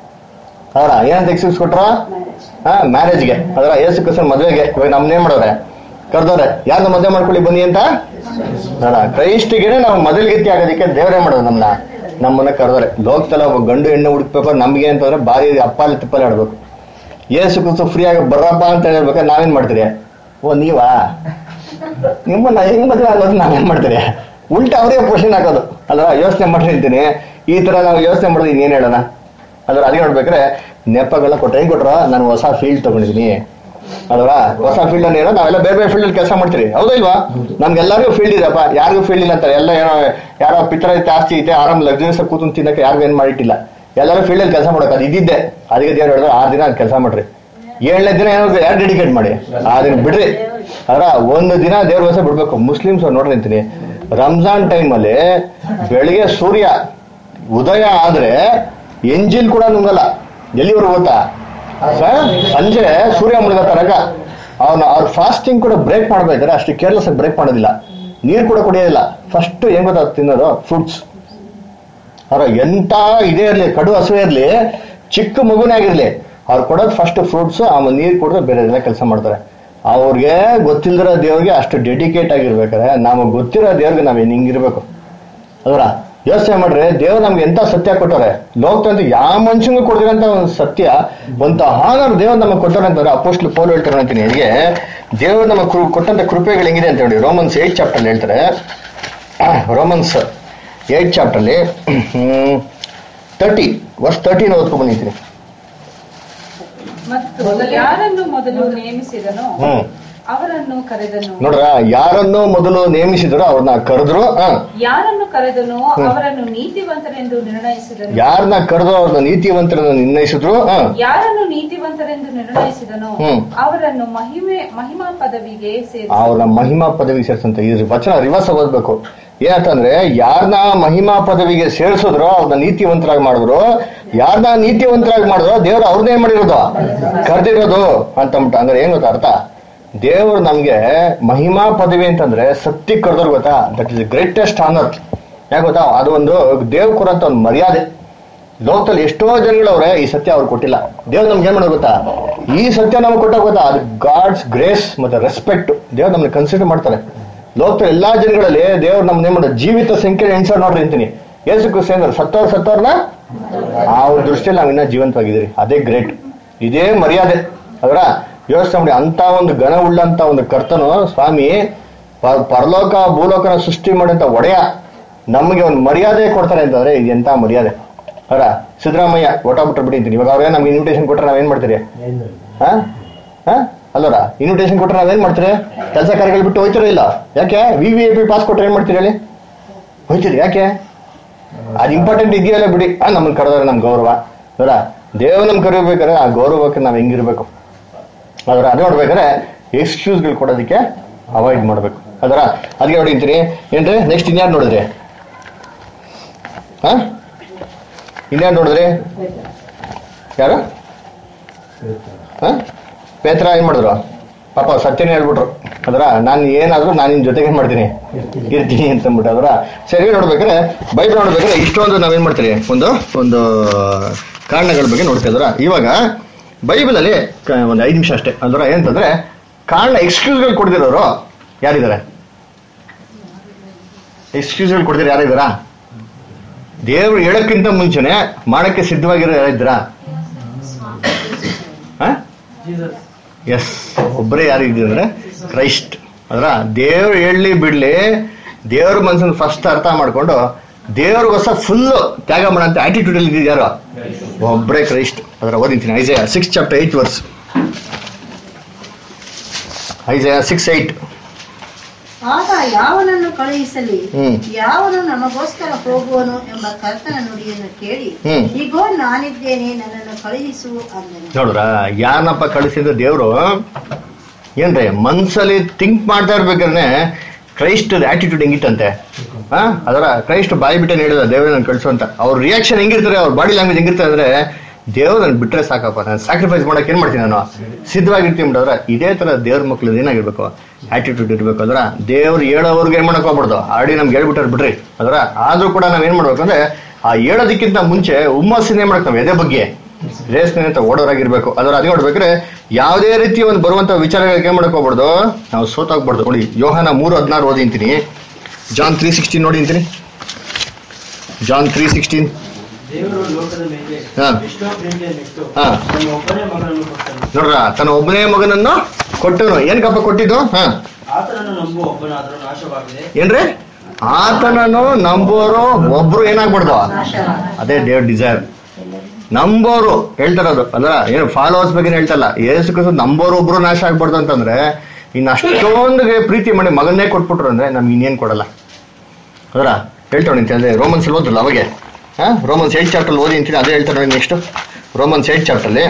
ಅದರ ಏನಂತ ಎಕ್ಸ್ಕ್ಯೂಸ್ ಕೊಟ್ರ, ಹಾ ಮ್ಯಾರೇಜ್ಗೆ. ಅದರ ಯೇಸು ಕ್ರಿಸ್ತನ ಮದುವೆಗೆ ಇವಾಗ ನಮ್ನೇನ್ ಮಾಡೋರೆ, ಕರ್ದವ್ರೆ ಯಾರನ್ನ ಮದುವೆ ಮಾಡ್ಕೊಳ್ಳಿ ಬನ್ನಿ ಅಂತ. ಕ್ರೈಸ್ಟಿಗೆ ನಾವು ಮೊದಲ್ಗತಿ ಆಗೋದಕ್ಕೆ ದೇವರೇ ಮಾಡೋದು, ನಮ್ನ ನಮ್ಮನ್ನ ಕರೆದಾರೆ. ಲೋಕದಲ್ಲ ಒಬ್ಬ ಗಂಡು ಹೆಣ್ಣು ಹುಡುಕ್ಬೇಕು ನಮ್ಗೆ ಅಂತಂದ್ರೆ ಬಾರಿ ಅಪ್ಪಾಲಿ ತಿಪ್ಪಲ್ಲಿ ಆಡ್ಬೇಕು. ಏಸು ಕೂತು ಫ್ರೀ ಆಗಿ ಬರ್ರಪ್ಪ ಅಂತ ಹೇಳ್ಬೇಕಾದ್ರೆ ನಾವೇನ್ ಮಾಡ್ತೀರಿ? ಓ ನೀವಾ ನಿಮ್ಮನ್ನ ಹೆಂಗ್ ಮದುವೆ ಆಗೋದು ನಾವೇನ್ ಮಾಡ್ತೀರಿ? ಉಲ್ಟಾ ಅವರೇ ಕ್ವಶನ್ ಹಾಕೋದು ಅಲ್ವಾ? ಯೋಚನೆ ಮಾಡಿರ್ತೀನಿ ಈ ತರ ನಾವು ಯೋಚನೆ ಮಾಡೋದು ಇನ್ನೇನ್ ಹೇಳೋಣ ಅದ್ರ ಅದೇ ನೋಡ್ಬೇಕ್ರೆ ನೆಪಗೆಲ್ಲ ಕೊಟ್ರೆ ಹೆಂಗ್ ಕೊಟ್ರ ನಾನು ಹೊಸ ಫೀಲ್ಡ್ ತಗೊಂಡಿದೀನಿ ಅಲ್ವಾ? ಹೊಸ ಫೀಲ್ಡ್ ಅಲ್ಲಿ ಏನೋ ನಾವೆಲ್ಲ ಬೇರೆ ಬೇರೆ ಫೀಲ್ಡ್ ಅಲ್ಲಿ ಕೆಲಸ ಮಾಡ್ತೀರಿ, ಹೌದಾ ಇಲ್ವಾ? ನಮ್ಗೆಲ್ಲರಿಗೂ ಫೀಲ್ಡ್ ಇದೆಪ್ಪ, ಯಾರಿಗೂ ಫೀಲ್ಡ್ ಇಲ್ಲ ಅಂತಾರೆ. ಎಲ್ಲ ಏನೋ ಯಾರೋ ಪಿತ್ರ ಜಾಸ್ತಿ ಐತೆ ಆರಾಮ್ ಲಗ್ಜರೀಸ್ ಕೂತು ತಿನ್ನಕ್ಕೆ ಯಾರಿಗೂ ಏನ್ ಮಾಡಿಟ್ಟಿಲ್ಲ. ಎಲ್ಲರೂ ಫೀಲ್ಡ್ ಅಲ್ಲಿ ಕೆಲಸ ಮಾಡೋಕೆ ಅದು ಇದ್ದಿದ್ದೆ. ಅದಕ್ಕೆ ದೇವ್ರು ಹೇಳಿದ್ರೆ ಆರು ದಿನ ಅದು ಕೆಲಸ ಮಾಡ್ರಿ, ಏಳನೇ ದಿನ ಏನೋ ಯಾರು ಡೆಡಿಕೇಟ್ ಮಾಡಿ ಆ ದಿನ ಬಿಡ್ರಿ. ಅದ್ರ ಒಂದು ದಿನ ದೇವ್ರ ಹೊಸ ಬಿಡ್ಬೇಕು. ಮುಸ್ಲಿಮ್ಸ್ ಅವ್ರು ನೋಡ್ರಿ ಅಂತೀನಿ, ರಂಜಾನ್ ಟೈಮ್ ಅಲ್ಲಿ ಬೆಳಿಗ್ಗೆ ಸೂರ್ಯ ಉದಯ ಆದ್ರೆ ಎಂಜಿಲ್ ಕೂಡ ನುಂಗಲ್ಲ. ಎಲ್ಲಿವರೆಗೂ ಗೊತ್ತಾ? ಸಂಜೆ ಸೂರ್ಯ ಮುಳುಗೋ ತನಕ ಅವನ ಅವ್ರ ಫಾಸ್ಟಿಂಗ್ ಕೂಡ ಬ್ರೇಕ್ ಮಾಡ್ಬೇಕಾದ್ರೆ ಅಷ್ಟು ಕೇರ್ಲೆಸ್ ಬ್ರೇಕ್ ಮಾಡೋದಿಲ್ಲ. ನೀರು ಕೂಡ ಕುಡಿಯೋದಿಲ್ಲ. ಫಸ್ಟ್ ಹೆಂಗ್ ಗೊತ್ತಾ ತಿನ್ನೋದು? ಫ್ರೂಟ್ಸ್. ಅವ್ರ ಎಂತ ಇದೇ ಇರ್ಲಿ, ಕಡು ಹಸುವೆ ಇರ್ಲಿ, ಚಿಕ್ಕ ಮಗುನೇ ಆಗಿರ್ಲಿ, ಅವ್ರು ಕೊಡೋದು ಫಸ್ಟ್ ಫ್ರೂಟ್ಸ್, ಆಮೇಲೆ ನೀರು ಕುಡಿದ್ರೆ ಬೇರೆ ಎಲ್ಲ ಕೆಲಸ ಮಾಡ್ತಾರೆ. ಅವ್ರಿಗೆ ಗೊತ್ತಿಲ್ದಿರೋ ದೇವ್ರಿಗೆ ಅಷ್ಟು ಡೆಡಿಕೇಟ್ ಆಗಿರ್ಬೇಕಾದ್ರೆ ನಮಗೆ ಗೊತ್ತಿರೋ ದೇವ್ರಿಗೆ ನಾವ್ ಹಿಂಗಿರ್ಬೇಕು. ಅದರ ಯೋಚನೆ ಮಾಡ್ರಿ, ದೇವ್ರು ನಮ್ಗೆ ಎಂತ ಸತ್ಯ ಕೊಟ್ಟಾರೆ. ಲೋಕದಂತ ಯಾವ ಮನುಷ್ಯಂಗೂ ಕೊಡ್ದಿರಂತ ಒಂದು ಸತ್ಯ, ಒಂದು ಹಾನರ್ ದೇವ್ರು ನಮಗೆ ಕೊಟ್ಟಾರೆ ಅಂತಂದ್ರೆ ಅಪೋಸ್ಟಲ್ ಪೌಲ್ ಹೇಳ್ತಾರೆ ಅಂತೀನಿ. ಹೀಗೆ ದೇವ್ರು ನಮಗೆ ಕೊಟ್ಟಂತ ಕೃಪೆಗಳು ಹೆಂಗಿದೆ ಅಂತ ಹೇಳಿ ರೋಮನ್ಸ್ ಏಟ್ ಚಾಪ್ಟರ್ ಹೇಳ್ತಾರೆ. ರೋಮನ್ಸ್ ಏಟ್ ಚಾಪ್ಟರ್ ಅಲ್ಲಿ ತರ್ಟಿ ವರ್ಷ ತರ್ಟೀನ್ ಓದ್ಕೊಂಡ್ ಬಂದಿದ್ದೀನಿ. ಮತ್ತು ಯಾರನ್ನು ಮೊದಲು ನೇಮಿಸಿದನೋ ಅವರನ್ನು ಕರೆದನು. ನೋಡ್ರ, ಯಾರನ್ನು ಮೊದಲು ನೇಮಿಸಿದ್ರು ಅವ್ರನ್ನ ಕರೆದ್ರು. ಯಾರನ್ನು ಕರೆದನು ಅವರನ್ನು ನೀತಿವಂತರೆಂದು ನಿರ್ಣಯಿಸಿದನು. ಯಾರನ್ನ ಕರೆದ್ರು ಅವ್ರನ್ನ ನೀತಿವಂತರನ್ನು ನಿರ್ಣಯಿಸಿದ್ರು. ಯಾರನ್ನು ನೀತಿವಂತರೆಂದು ನಿರ್ಣಯಿಸಿದನು ಅವರನ್ನು ಮಹಿಮೆ ಮಹಿಮಾ ಪದವಿಗೆ ಸೇರಿಸ ಅವ್ರನ್ನ ಮಹಿಮಾ ಪದವಿಗೆ ಸೇರಿಸಂತ ಈ ವಚನ ರಿವರ್ಸ್ ಓದ್ಬೇಕು. ಏನಂತಂದ್ರೆ ಯಾರನ್ನ ಮಹಿಮಾ ಪದವಿಗೆ ಸೇರಿಸಿದ್ರು ಅವ್ರನ್ನ ನೀತಿವಂತರಾಗಿ ಮಾಡಿದ್ರು. ಯಾರನ್ನ ನೀತಿವಂತರಾಗಿ ಮಾಡಿದ್ರು ದೇವ್ರು ಅವ್ರನ್ನೇ ಮಾಡಿರೋದು, ಕರೆದಿರೋದು ಅಂತಂದ್ಬಿಟ್ಟು. ಅಂದ್ರೆ ಏನ್ ಗೊತ್ತಾ ಅರ್ಥ? ದೇವ್ರು ನಮ್ಗೆ ಮಹಿಮಾ ಪದವಿ ಅಂತಂದ್ರೆ ಸತ್ಯ ಕರೆದ್ರು ಗೊತ್ತಾ? That is greatest honour. ಯಾಕೆ ಗೊತ್ತಾ? ಅದು ಒಂದು ದೇವ್ ಕೊರಂತ ಒಂದು ಮರ್ಯಾದೆ. ಲೋಕದಲ್ಲಿ ಎಷ್ಟೋ ಜನಗಳವ್ರೆ ಈ ಸತ್ಯ ಅವ್ರು ಕೊಟ್ಟಿಲ್ಲ. ದೇವ್ರು ನಮ್ಗೆ ಏನ್ ಮಾಡೋದು ಗೊತ್ತಾ? ಈ ಸತ್ಯ ನಮ್ಗೆ ಕೊಟ್ಟ ಗೊತ್ತಾ? ಅದು ಗಾಡ್ಸ್ ಗ್ರೇಸ್ ಮತ್ತೆ ರೆಸ್ಪೆಕ್ಟ್. ದೇವ್ರು ನಮ್ಗೆ ಕನ್ಸಿಡರ್ ಮಾಡ್ತಾರೆ. ಲೋಕದ ಎಲ್ಲಾ ಜನಗಳಲ್ಲಿ ದೇವ್ರು ನಮ್ಗೆ ಏನ್ ಮಾಡೋದು? ಜೀವಿತ ಸಂಖ್ಯೆ ಎಣ್ಸೋಡ್ ನೋಡ್ರಿ ಅಂತೀನಿ. ಯೇಸು ಕ್ರಿಸ್ತ ಸತ್ತವ್ರ ಸತ್ತವ್ರನ್ನ ಆ ಒಂದು ದೃಷ್ಟಿಯಲ್ಲಿ ನಾವ್ ಇನ್ನ ಜೀವಂತವಾಗಿದ್ದೀರಿ. ಅದೇ ಗ್ರೇಟ್, ಇದೇ ಮರ್ಯಾದೆ. ಅದರ ಯೋಚನೆ ಮಾಡಿ, ಅಂತ ಒಂದು ಘನ ಉಳ್ಳಂತ ಒಂದು ಕರ್ತನು ಸ್ವಾಮಿ ಪರಲೋಕ ಭೂಲೋಕನ ಸೃಷ್ಟಿ ಮಾಡಿದಂತ ಒಡೆಯ ನಮಗೆ ಒಂದು ಮರ್ಯಾದೆ ಕೊಡ್ತಾರೆ ಅಂತಂದ್ರೆ ಇದು ಎಂತ ಮರ್ಯಾದೆ. ಅವರ ಸಿದ್ದರಾಮಯ್ಯ ಒಟ್ಟಾಬಿಟ್ರೆ ಬಿಟ್ಟಿದ್ದೀನಿ. ಇವಾಗ ಅವ್ರೇ ನಮ್ಗೆ ಇನ್ವಿಟೇಷನ್ ಕೊಟ್ರೆ ನಾವೇನ್ ಮಾಡ್ತೀರಿ? ಹಾ ಹಾ ಅಲ್ಲರ ಇನ್ವಿಟೇಷನ್ ಕೊಟ್ರೆ ನಾವೇನ್ ಮಾಡ್ತೀರಿ? ಕೆಲಸ ಕಾರ್ಯಗಳು ಬಿಟ್ಟು ಹೋಯ್ತಿರೋ ಇಲ್ಲ? ಯಾಕೆ? V V I P pass ಕೊಟ್ರೆ ಏನ್ ಮಾಡ್ತೀರಿ ಹೇಳಿ? ಹೋಯ್ತೀರಿ. ಯಾಕೆ? ಅದು ಇಂಪಾರ್ಟೆಂಟ್ ಇದೆಯಲ್ಲ ಬಿಡಿ. ಆ ನಮ್ಮನ್ನ ಕರೆದ್ರೆ ನಮ್ ಗೌರವ ಅಲ್ಲ. ದೇವ್ ನಮ್ ಕರಿಬೇಕಾದ್ರೆ ಆ ಗೌರವಕ್ಕೆ ನಾವ್ ಹೆಂಗಿರ್ಬೇಕು? ಅದರ ಅದು ನೋಡ್ಬೇಕಾದ್ರೆ ಎಕ್ಸ್ಕ್ಯೂಸ್ಗಳು ಕೊಡೋದಕ್ಕೆ ಅವಾಯ್ಡ್ ಮಾಡ್ಬೇಕು. ಅದರ ಅದಕ್ಕೆ ನೋಡಿರ್ತೀನಿ ಏನ್ರಿ. ನೆಕ್ಸ್ಟ್ ಇನ್ಯಾರು ನೋಡಿದ್ರಿ? ಹಾ ಇನ್ಯಾರು ನೋಡಿದ್ರಿ? ಯಾರು? ಹ ಪೇತ್ರ ಏನ್ ಮಾಡಿದ್ರು? ಪಾಪ ಸತ್ಯನೇ ಹೇಳ್ಬಿಟ್ರು. ಅದರ ನಾನು ಏನಾದ್ರು ನಾನು ನಿನ್ ಜೊತೆಗೆ ಏನ್ ಮಾಡ್ತೀನಿ ಇರ್ತೀನಿ ಅಂತ ಅಂದ್ಬಿಟ್ಟು. ಅದರ ಸರಿ ನೋಡ್ಬೇಕಾದ್ರೆ ಬೈಬಲ್ ನೋಡ್ಬೇಕಾದ್ರೆ ಇಷ್ಟೊಂದು ನಾವೇನ್ ಮಾಡ್ತೀರಿ ಒಂದು ಒಂದು ಕಾರಣಗಳ ಬಗ್ಗೆ ನೋಡ್ತಾ ಇದ್ರ. ಇವಾಗ ಬೈಬಲ್ ಅಲ್ಲಿ ಒಂದು ಐದು ನಿಮಿಷ ಅಷ್ಟೇ. ಅದರ ಏನಂತಂದ್ರೆ ಕಾರಣ ಎಕ್ಸ್ಕ್ಯೂಸ್ಗಳು ಕೊಡ್ದಿರೋರು ಯಾರಿದ್ದಾರೆ? ಎಕ್ಸ್ಕ್ಯೂಸ್ಗಳು ಕೊಡ್ದಿರ ಯಾರಿದ್ದಾರಾ? ದೇವ್ರು ಹೇಳಕ್ಕಿಂತ ಮುಂಚೆನೆ ಮಾಡಕ್ಕೆ ಸಿದ್ಧವಾಗಿರೋ ಯಾರಿದ್ದೀರಾ? ಎಸ್, ಒಬ್ಬರೇ ಯಾರಿದ್ದೀವಿ ಅಂದ್ರೆ ಕ್ರೈಸ್ಟ್. ಅದರ ದೇವ್ರು ಹೇಳಿ ಬಿಡ್ಲಿ, ದೇವ್ರ ಮನ್ಸನ್ನ ಫಸ್ಟ್ ಅರ್ಥ ಮಾಡ್ಕೊಂಡು ದೇವ್ರಿಗೋಸ್ಕರ ಫುಲ್ ತ್ಯಾಗ ಮಾಡಂತ ಆಟಿಟ್ಯೂಡ್ ಅಲ್ಲಿ ಇದ್ದಿದ್ದು ಯಾರು? ಒಬ್ಬರೇ ಕ್ರೈಸ್ಟ್. ಅದರ ಓದಿಂತೀನಿ Isaiah six chapter eight verse. Isaiah six eight. ಆಗ ಯಾವನನ್ನು ಕಳುಹಿಸಲಿ, ಯಾವನು ನಮಗೋಸ್ಕರ ಹೋಗುವನು ಎಂಬ ಕರ್ತನ ನುಡಿಯನ್ನು ಕೇಳಿ, ಈಗೋ ನಾನಿದ್ದೇನೆ, ನನ್ನನ್ನು ಕಳುಹಿಸು ಅಂದನು. ನೋಡ್ರ, ಯಾರನ್ನಪ್ಪ ಕಳಿಸಿದ ದೇವ್ರು ಏನ್ರಿ ಮನ್ಸಲ್ಲಿ ಥಿಂಕ್ ಮಾಡ್ತಾ ಇರ್ಬೇಕಾದ್ರೆ ಕ್ರೈಸ್ಟ್ ಆಟಿಟ್ಯೂಡ್ ಹೆಂಗಿತ್ತಂತೆ. ಹಾ ಅದರ ಕ್ರೈಸ್ಟ್ ಬಾಯಿ ಬಿಟ್ಟೆ ಹೇಳಿದ ದೇವ್ರ ನಾನು ಕಳಿಸು ಅಂತ. ಅವ್ರ ರಿಯಾಕ್ಷನ್ ಹೆಂಗಿರ್ತಾರೆ, ಅವ್ರ ಬಾಡಿ ಲ್ಯಾಂಗ್ವೇಜ್ ಹೆಂಗಿರ್ತಾರೆ ಅಂದ್ರೆ ದೇವ್ರು ನನ್ ಬಿಟ್ರೆ ಸಾಕಪ್ಪ, ನಾನು ಸ್ಯಾಕ್ರಿಫೈಸ್ ಮಾಡಕ್ ಏನ್ ಮಾಡ್ತೀನಿ, ನಾನು ಸಿದ್ಧವಾಗಿರ್ತೀನಿ ಬಿಟ್ಟದ್ರ. ಇದೇ ತರ ದೇವ್ರ ಮಕ್ಳು ಏನಾಗಿರ್ಬೇಕು? ಆಟಿಟ್ಯೂಡ್ ಇರ್ಬೇಕು. ಅದರ ದೇವ್ರು ಹೇಳೋವ್ರಿಗೆ ಏನ್ ಮಾಡಕ್ ಹೋಗ್ಬಾರ್ದು, ಆಲ್ರೆಡಿ ನಮ್ಗೆ ಹೇಳ್ಬಿಟ್ಟಾರ ಬಿಡ್ರಿ. ಅದರ ಆದ್ರೂ ಕೂಡ ನಾವ್ ಏನ್ ಮಾಡ್ಬೇಕು ಅಂದ್ರೆ ಆ ಹೇಳೋದಕ್ಕಿಂತ ಮುಂಚೆ ಹುಮ್ಮಸ್ಸಿನ ಏನ್ ಮಾಡಕ್ ನಾವ್ ಎದೆ ಬಗ್ಗೆ ರೇಸ್ನೇ ಅಂತ ಓಡೋರಾಗಿರ್ಬೇಕು. ಅದರ ಅದೇ ನೋಡ್ಬೇಕ್ರೆ ಯಾವುದೇ ರೀತಿ ಒಂದು ಬರುವಂತ ವಿಚಾರಗಳಿಗೆ ಏನ್ ಮಾಡಕ್ ಹೋಗ್ಬಾರ್ದು, ನಾವು ಸೋತಾಗ್ಬಾರ್ದು. ನೋಡಿ ಯೋಹಾನ ಮೂರು ಹದಿನಾರು ಓದಿಂತೀನಿ, ಜಾನ್ ತ್ರೀ ಸಿಕ್ಸ್ಟೀನ್ ನೋಡಿ ಅಂತೀನಿ. John three sixteen. ನೋಡ್ರ ತನ್ನ ಒಬ್ಬನೇ ಮಗನನ್ನು ಕೊಟ್ಟನು. ಏನ್ಕಪ್ಪ ಕೊಟ್ಟಿದ್ದು? ಹಾ ಏನ್ರಿ? ಆತನನ್ನು ನಂಬೋರು ಒಬ್ರು ಏನಾಗ್ಬಾರ್ದು, ಅದೇ ದೇವ್ರ ಡಿಸೈರ್. ನಂಬೋರು ಹೇಳ್ತಾರದು ಅಲ್ಲ, ಏನು ಫಾಲೋವರ್ಸ್ ಬಗ್ಗೆ ಹೇಳ್ತಲ್ಲ. ಯೇಸು ಕ್ರಿಸ್ತ ನಂಬೋರು ಒಬ್ರು ನಾಶ ಆಗ್ಬಾರ್ದು ಅಂತಂದ್ರೆ ಇನ್ನು ಅಷ್ಟೊಂದು ಪ್ರೀತಿ ಮಾಡಿ ಮಗನ್ನೇ ಕೊಟ್ಬಿಟ್ರು ಅಂದ್ರೆ ನಮ್ಗೆ ಇನ್ನೇನ್ ಕೊಡಲ್ಲ ಅದರ ಹೇಳ್ತಾವೆ ನಿಂತ. ರೋಮನ್ಸ್ ಓದ್ರಲ್ಲ ಅವಾಗೆ, ಹಾ ರೋಮನ್ಸ್ ಏಟ್ ಚಾಪ್ಟರ್ ಓದಿ ಅಂತೀನಿ. ಅದೇ ಹೇಳ್ತಾರೆ ನೋಡಿ ನೆಕ್ಸ್ಟ್ ರೋಮನ್ಸ್ ಏಟ್ ಚಾಪ್ಟರ್ಲಿ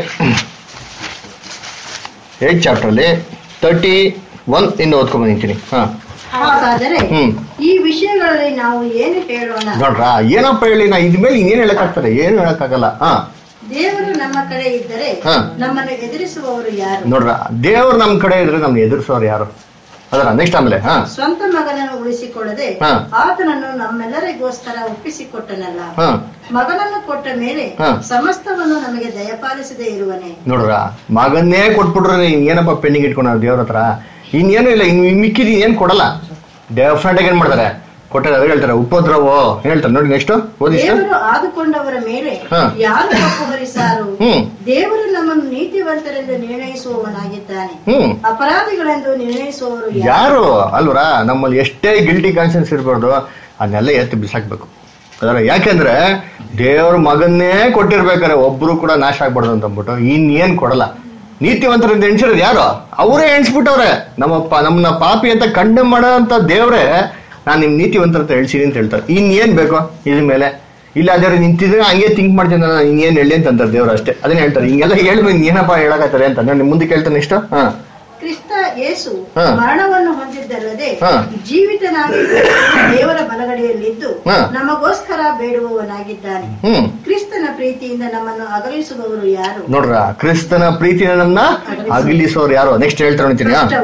ಏಟ್ ಚಾಪ್ಟರ್ಲಿ ತರ್ಟಿ ಒನ್ ಇಂದ ಓದ್ಕೊಂಡ್ ಬಂದಿದ್ದೀನಿ. ಹಾ ಹಾಗಾದರೆ ಈ ವಿಷಯಗಳಲ್ಲಿ ನಾವು ಏನು ಹೇಳೋಣ? ನೋಡ್ರ ಏನಪ್ಪ ಹೇಳಿ, ನಾ ಇದ್ಮೇಲೆ ಇನ್ನೇನ್ ಹೇಳಕ್ಕಾಗ್ತಾರೆ? ಏನು ಹೇಳಕ್ಕಾಗಲ್ಲ. ಹಾ ದೇವರು ನಮ್ಮ ಕಡೆ ಇದ್ದರೆ ನಮ್ಮನ್ನು ಎದುರಿಸುವವರು ಯಾರು? ನೋಡ್ರ ದೇವ್ರು ನಮ್ ಕಡೆ ಇದ್ರೆ ನಮ್ಗೆ ಎದುರಿಸೋರು ಯಾರು? ಅದರ ನೆಕ್ಸ್ಟ್ ಆಮೇಲೆ ಹಾ ಸ್ವಂತ ಮಗನನ್ನು ಉಳಿಸಿಕೊಳ್ಳದೆ ಆತನನ್ನು ನಮ್ಮೆಲ್ಲರಿಗೋಸ್ಕರ ಒಪ್ಪಿಸಿಕೊಟ್ಟನಲ್ಲ, ಮಗನನ್ನು ಕೊಟ್ಟ ಮೇಲೆ ಸಮಸ್ತವನ್ನು ನಮಗೆ ದಯಪಾಲಿಸದೆ ಇರುವನೆ. ನೋಡ್ರ ಮಗನ್ನೇ ಕೊಟ್ಬಿಟ್ರೆ ಏನಪ್ಪ ಪೆಂಡಿಂಗ್ ಇಟ್ಕೊಂಡ ದೇವ್ರ ಹತ್ರ? ಇನ್ನೇನು ಇಲ್ಲ, ಇನ್ ಮಿಕ್ಕಿದ್ ಏನ್ ಕೊಡಲ್ಲ. ಡೆಫಿನೆಟ್ ಆಗಿ ಏನ್ ಮಾಡ್ತಾರೆ? ಕೊಟ್ಟರೆ ಅದು ಹೇಳ್ತಾರೆ ಉಪದ್ರವ ಹೇಳ್ತಾರೆ ನೋಡಿ. ನೆಕ್ಸ್ಟ್ ಓದಿ. ದೇವರು ಆದುಕೊಂಡವರ ಮೇಲೆ ಯಾರು ತಪ್ಪು ಹೊರಿಸಾರು? ದೇವರು ನಮ್ಮನ್ನು ನೀತಿವಂತರೆಂದು ನಿರ್ಣಯಿಸುವವನಾಗಿದ್ದಾನೆ, ಅಪರಾಧಿಗಳೆಂದು ನಿರ್ಣಯಿಸುವವರು ಯಾರು ಅಲ್ವರಾ? ನಮ್ಮಲ್ಲಿ ಎಷ್ಟೇ ಗಿಲ್ಟಿ ಕಾನ್ಶಿಯನ್ಸ್ ಇರ್ಬಾರ್ದು, ಅದನ್ನೆಲ್ಲ ಎತ್ತಿ ಬಿಸಾಕ್ಬೇಕು. ಅದರ ಯಾಕೆಂದ್ರೆ ದೇವ್ರ ಮಗನ್ನೇ ಕೊಟ್ಟಿರ್ಬೇಕಾರೆ ಒಬ್ರು ಕೂಡ ನಾಶ ಆಗ್ಬಾರ್ದು ಅಂತ ಅಂದ್ಬಿಟ್ಟು ಇನ್ನೇನ್ ಕೊಡಲ್ಲ. ನೀತಿವಂತರಿಂದ ಎಣಿಸಿರೋದು ಯಾರು? ಅವರೇ ಎಣಿಸ್ಬಿಟ್ಟವ್ರೆ. ನಮ್ಮಪ್ಪ ನಮ್ಮನ್ನ ಪಾಪಿ ಅಂತ ಕಂಡೆಮ್ ಮಾಡೋ ಅಂತ ದೇವ್ರೆ ನಾನ್ ನಿಮ್ ನೀತಿವಂತರ ಅಂತ ಹೇಳ್ಸಿದೀನಿ ಅಂತ ಹೇಳ್ತಾರೆ. ಇನ್ನೇನ್ ಬೇಕು ಇದ್ರ ಮೇಲೆ? ಇಲ್ಲ ಅದೇ ನಿಂತಿದ್ರೆ ಹಂಗೆ ಥಿಂಕ್ ಮಾಡ್ತೀನಿ ನಾನು, ಇನ್ನೇನ್ ಹೇಳಿ ಅಂತ ಅಂತಾರೆ ದೇವ್ರು ಅಷ್ಟೇ. ಅದನ್ನ ಹೇಳ್ತಾರೆ. ಹಿಂಗೆಲ್ಲ ಹೇಳ್ಬೇಕು ಏನಪ್ಪಾ ಹೇಳಕತ್ತಾರೆ ಅಂತ ನಿಮ್ ಮುಂದೆ ಕೇಳ್ತಾನೆ ನೆಕ್ಸ್ಟ್. ಹಾ ಕ್ರಿಸ್ತ ಯೇಸು ಮರಣವನ್ನು ಹೊಂದಿದ್ದಲ್ಲದೆ ಜೀವಿತನಾಗಿ ದೇವರ ಬಲಗಡೆಯಲ್ಲಿದ್ದು ನಮಗೋಸ್ಕರ ಬೇಡುವವನಾಗಿದ್ದಾನೆ. ಕ್ರಿಸ್ತನ ಪ್ರೀತಿಯಿಂದ ನಮ್ಮನ್ನು ಅಗಲಿಸುವವರು ಯಾರು? ನೋಡ್ರ ಕ್ರಿಸ್ತನ ಪ್ರೀತಿಯಿಂದ ನಮ್ಮನ್ನ ಅಗಲಿಸುವವರು ಯಾರು? ನೆಕ್ಸ್ಟ್ ಹೇಳ್ತಾರೆ.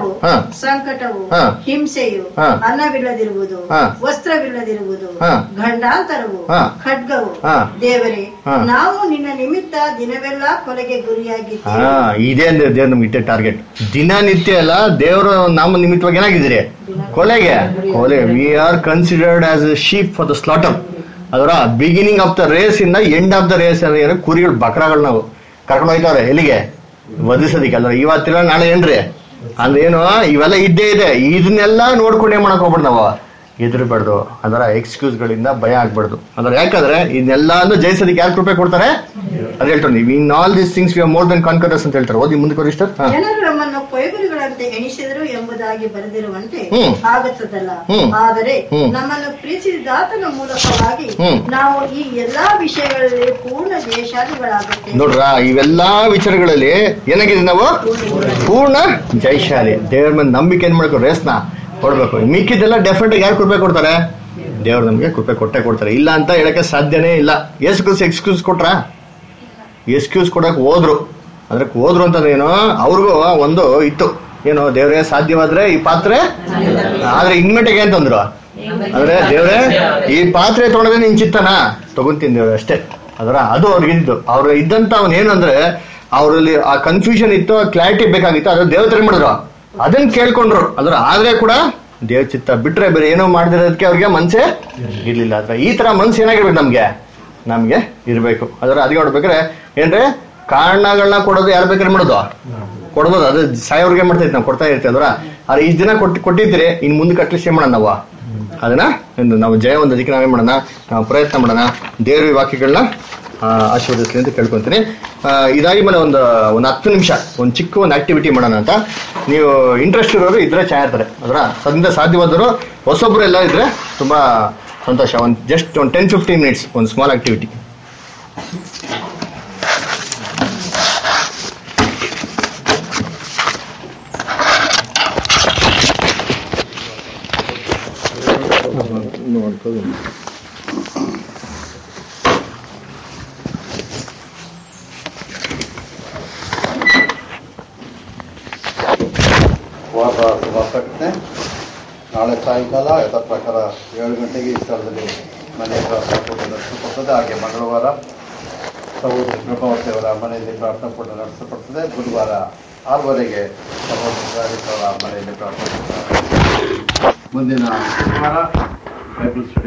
ಸಂಕಟವು, ಹಿಂಸೆಯು, ಅನ್ನವಿಲ್ಲದಿರುವುದು, ವಸ್ತ್ರವಿಲ್ಲದಿರುವುದು, ಗಂಡಾಂತರವು, ಖಡ್ಗವು. ದೇವರೇ, ನಾವು ನಿನ್ನ ನಿಮಿತ್ತ ದಿನವೆಲ್ಲ ಕೊಲೆಗೆ ಗುರಿಯಾಗಿದ್ದೇವೆ. ಇದೇ ಅಂದ್ರೆ ದೇವ್ರ ನಮ್ಗೆ ಇಟ್ಟೆ ಟಾರ್ಗೆಟ್. ದಿನ ನಿತ್ಯ ಅಲ್ಲ, ದೇವರು ನಮ್ಮ ನಿಮಿತ್ತವಾಗಿ ಏನಾಗಿದ್ದೀರಿ? ಕೊಲೆಗೆ. ಕೊಲೆ. We are considered as a sheep for the slaughter. ಅದರ ಬಿಗಿನಿಂಗ್ ಆಫ್ ದ ರೇಸ್ ಇಂದ ಎಂಡ್ ಆಫ್ ದ ರೇಸ್ ಅಂದ್ರೆ ಕುರಿಗಳು ಬಕ್ರಾಗಳು ನಾವು ಕರ್ಕೊಂಡು ಹೋಯ್ತವ್ರೆ ಎಲ್ಲಿಗೆ? ವಧಿಸೋದಿಕ್ಕೆ. ಅಲ್ರ ಇವತ್ತಿಲ್ಲ ನಾಳೆ ಏನ್ರಿ ಅಂದ್ರೆ ಏನು? ಇವೆಲ್ಲ ಇದ್ದೇ ಇದೆ. ಇದನ್ನೆಲ್ಲ ನೋಡ್ಕೊಂಡೇ ಮಾಡಕ್ ಹೋಗ್ಬಿಡ್ ನಾವು, ಎದುರ್ಬಾರ್ದು. ಅದರ ಎಕ್ಸ್ಕ್ಯೂಸ್ ಗಳಿಂದ ಭಯ ಆಗ್ಬಾರ್ದು. ಅಂದ್ರೆ ಯಾಕಂದ್ರೆ ಇದನ್ನೆಲ್ಲ ಜಯಿಸೋದಕ್ಕೆ ಯಾರು ಕೃಪೆ ಕೊಡ್ತಾರೆ? ಅದ್ ಹೇಳ್ತಾರೆ ನೀವು in all these things we are more than conquerors ಅಂತ ಹೇಳ್ತಾರೆ. ಓದಿ ಮುಂದೆ ಕೊಡಿ ಸರ್. ಜನರು ನಮ್ಮನ್ನು ಕೊಯ್ಗುರಿಗಳಂತೆ ಎಣಿಸಿದರು ಎಂಬುದಾಗಿ ಬರೆದಿರುವಂತೆ ಆಗುತ್ತದಲ್ಲ, ಆದರೆ ನಮ್ಮನ್ನು ಪ್ರೀತಿಸಿದಾತನ ಮೂಲಕವಾಗಿ ನಾವು ಈ ಎಲ್ಲಾ ವಿಷಯಗಳಲ್ಲಿ ಪೂರ್ಣ ಜಯಶಾಲಿಗಳಾಗುತ್ತೇವೆ. ನೋಡ್ರ ಇವೆಲ್ಲಾ ವಿಚಾರಗಳಲ್ಲಿ ಏನಾಗಿದೆ? ನಾವು ಪೂರ್ಣ ಜಯಶಾಲಿ. ದೇವ್ರ ಮೇಲೆ ನಂಬಿಕೆ ಏನ್ ಮಾಡ್ಕೊ ರೇಸ್ನ ಕೊಡ್ಬೇಕು. ಮಿಕ್ಕಿದೆಲ್ಲ ಡೆಫಿನೆಟ್ ಯಾರು ಕೃಪೆ ಕೊಡ್ತಾರೆ? ದೇವ್ರು ನಮ್ಗೆ ಕೃಪೆ ಕೊಟ್ಟೆ ಕೊಡ್ತಾರೆ. ಇಲ್ಲ ಅಂತ ಹೇಳಕ್ಕೆ ಸಾಧ್ಯನೇ ಇಲ್ಲ. ಯೇಸು ಕ್ರಿಸ್ತ ಎಕ್ಸ್ಕ್ಯೂಸ್ ಕೊಟ್ರ? ಎಕ್ಸ್ಕ್ಯೂಸ್ ಕೊಡಕ್ ಹೋದ್ರು. ಅದಕ್ಕೆ ಹೋದ್ರು ಅಂತಂದ್ರೆ ಏನು? ಅವ್ರಿಗೂ ಒಂದು ಇತ್ತು, ಏನು ದೇವ್ರೆ ಸಾಧ್ಯವಾದ್ರೆ ಈ ಪಾತ್ರೆ, ಆದ್ರೆ ಇನ್ಮೆಟಿಗೆ ಅಂತಂದ್ರು. ಅಂದ್ರೆ ದೇವ್ರೆ ಈ ಪಾತ್ರೆ ತೊಗೊಂಡ್ರೆ ನಿನ್ ಚಿತ್ತನ ತಗೊಂತೀನಿ ದೇವ್ರೆ ಅಷ್ಟೇ. ಅದರ ಅದು ಅವ್ರಿಗೆ ಇದ್ದು. ಅವ್ರ ಇದ್ದಂತ ಅವನ್ ಏನಂದ್ರೆ ಅವರಲ್ಲಿ ಆ ಕನ್ಫ್ಯೂಷನ್ ಇತ್ತು, ಆ ಕ್ಲಾರಿಟಿ ಬೇಕಾಗಿತ್ತು. ಅದ್ರ ದೇವತೆ ಮಾಡಿದ್ರು, ಅದನ್ನ ಕೇಳ್ಕೊಂಡ್ರು. ಅದ್ರ ಆದ್ರೆ ಕೂಡ ದೇವ್ ಚಿತ್ತ ಬಿಟ್ರೆ ಬೇರೆ ಏನೋ ಮಾಡಿದಿರೋದಕ್ಕೆ ಅವ್ರಿಗೆ ಮನ್ಸೇ ಇರ್ಲಿಲ್ಲ. ಅದ್ರ ಈ ತರ ಮನ್ಸು ಏನಾಗಿರ್ಬೇಕು ನಮ್ಗೆ ನಮ್ಗೆ ಇರ್ಬೇಕು. ಅದರ ಅದಕ್ಕೆ ನೋಡ್ಬೇಕ್ರೆ ಏನ್ರಿ ಕಾರಣಗಳನ್ನ ಕೊಡೋದು ಯಾರು ಬೇಕಾದ್ರೆ ಮಾಡೋದು ಕೊಡ್ಬೋದು. ಅದು ಸಾಯೋರ್ಗೆ ಮಾಡ್ತೈತಿ, ನಾವು ಕೊಡ್ತಾ ಇರ್ತೀವಿ. ಅದ್ರ ಆದ್ರೆ ಈ ದಿನ ಕೊಟ್ಟು ಕೊಟ್ಟಿದ್ರೆ ಇನ್ ಮುಂದಕ್ಕೆ ಅಟ್ಲೀಸ್ಟ್ ಏನ್ ಮಾಡೋಣ ನಾವು ಅದನ್ನ ನಾವು ಜಯ ಹೊಂದೋದಕ್ಕೆ ನಾವೇನ್ ಮಾಡೋಣ? ನಾವು ಪ್ರಯತ್ನ ಮಾಡೋಣ. ದೇವ್ರ ವಾಕ್ಯಗಳನ್ನ ಆಶೀರ್ವದಿಸ್ಲಿ ಅಂತ ಕೇಳ್ಕೊಂತೀನಿ. ಇದಾಗಿ ಮೇಲೆ ಒಂದು ಒಂದು ಹತ್ತು ನಿಮಿಷ ಒಂದು ಚಿಕ್ಕ ಒಂದು ಆಕ್ಟಿವಿಟಿ ಮಾಡೋಣ ಅಂತ. ನೀವು ಇಂಟ್ರೆಸ್ಟ್ ಇರೋರು ಇದ್ರೆ ಚೆನ್ನಾಗಿರ್ತಾರೆ. ಅದರ ಸದ್ಯ ಸಾಧ್ಯವಾದರು ಹೊಸೊಬ್ರು ಎಲ್ಲ ಇದ್ರೆ ತುಂಬಾ ಸಂತೋಷ. ಒಂದು ಜಸ್ಟ್ ಒಂದು ಟೆನ್ ಫಿಫ್ಟೀನ್ ಮಿನಿಟ್ಸ್ ಒಂದು ಸ್ಮಾಲ್ ಆಕ್ಟಿವಿಟಿ. ನೋಡ್ಕೋದು ವಾಸಕ್ಕೆ ನಾಳೆ ಸಾಯಂಕಾಲ ಯಥಾ ಪ್ರಕಾರ ಏಳು ಗಂಟೆಗೆ ಈ ಸ್ಥಳದಲ್ಲಿ ಮನೆ ಪ್ರಾರ್ಥನಾ ಕೂಟ ನಡೆಸಲ್ಪಡ್ತದೆ. ಹಾಗೆ ಮಂಗಳವಾರ ಸಹೋದರಿ ಕೃಪಾವತಿಯವರ ಮನೆಯಲ್ಲಿ ಪ್ರಾರ್ಥನಾ ಕೂಟ ನಡೆಸಲ್ಪಡ್ತದೆ. ಬುಧವಾರ ಆರುವರೆಗೆ ಸಹೋದರಿ ಅವರ ಮನೆಯಲ್ಲಿ ಪ್ರಾರ್ಥನಾ ಕೂಟ. ಮುಂದಿನ ಬೈಬಲ್ ಸ್ಟಡಿ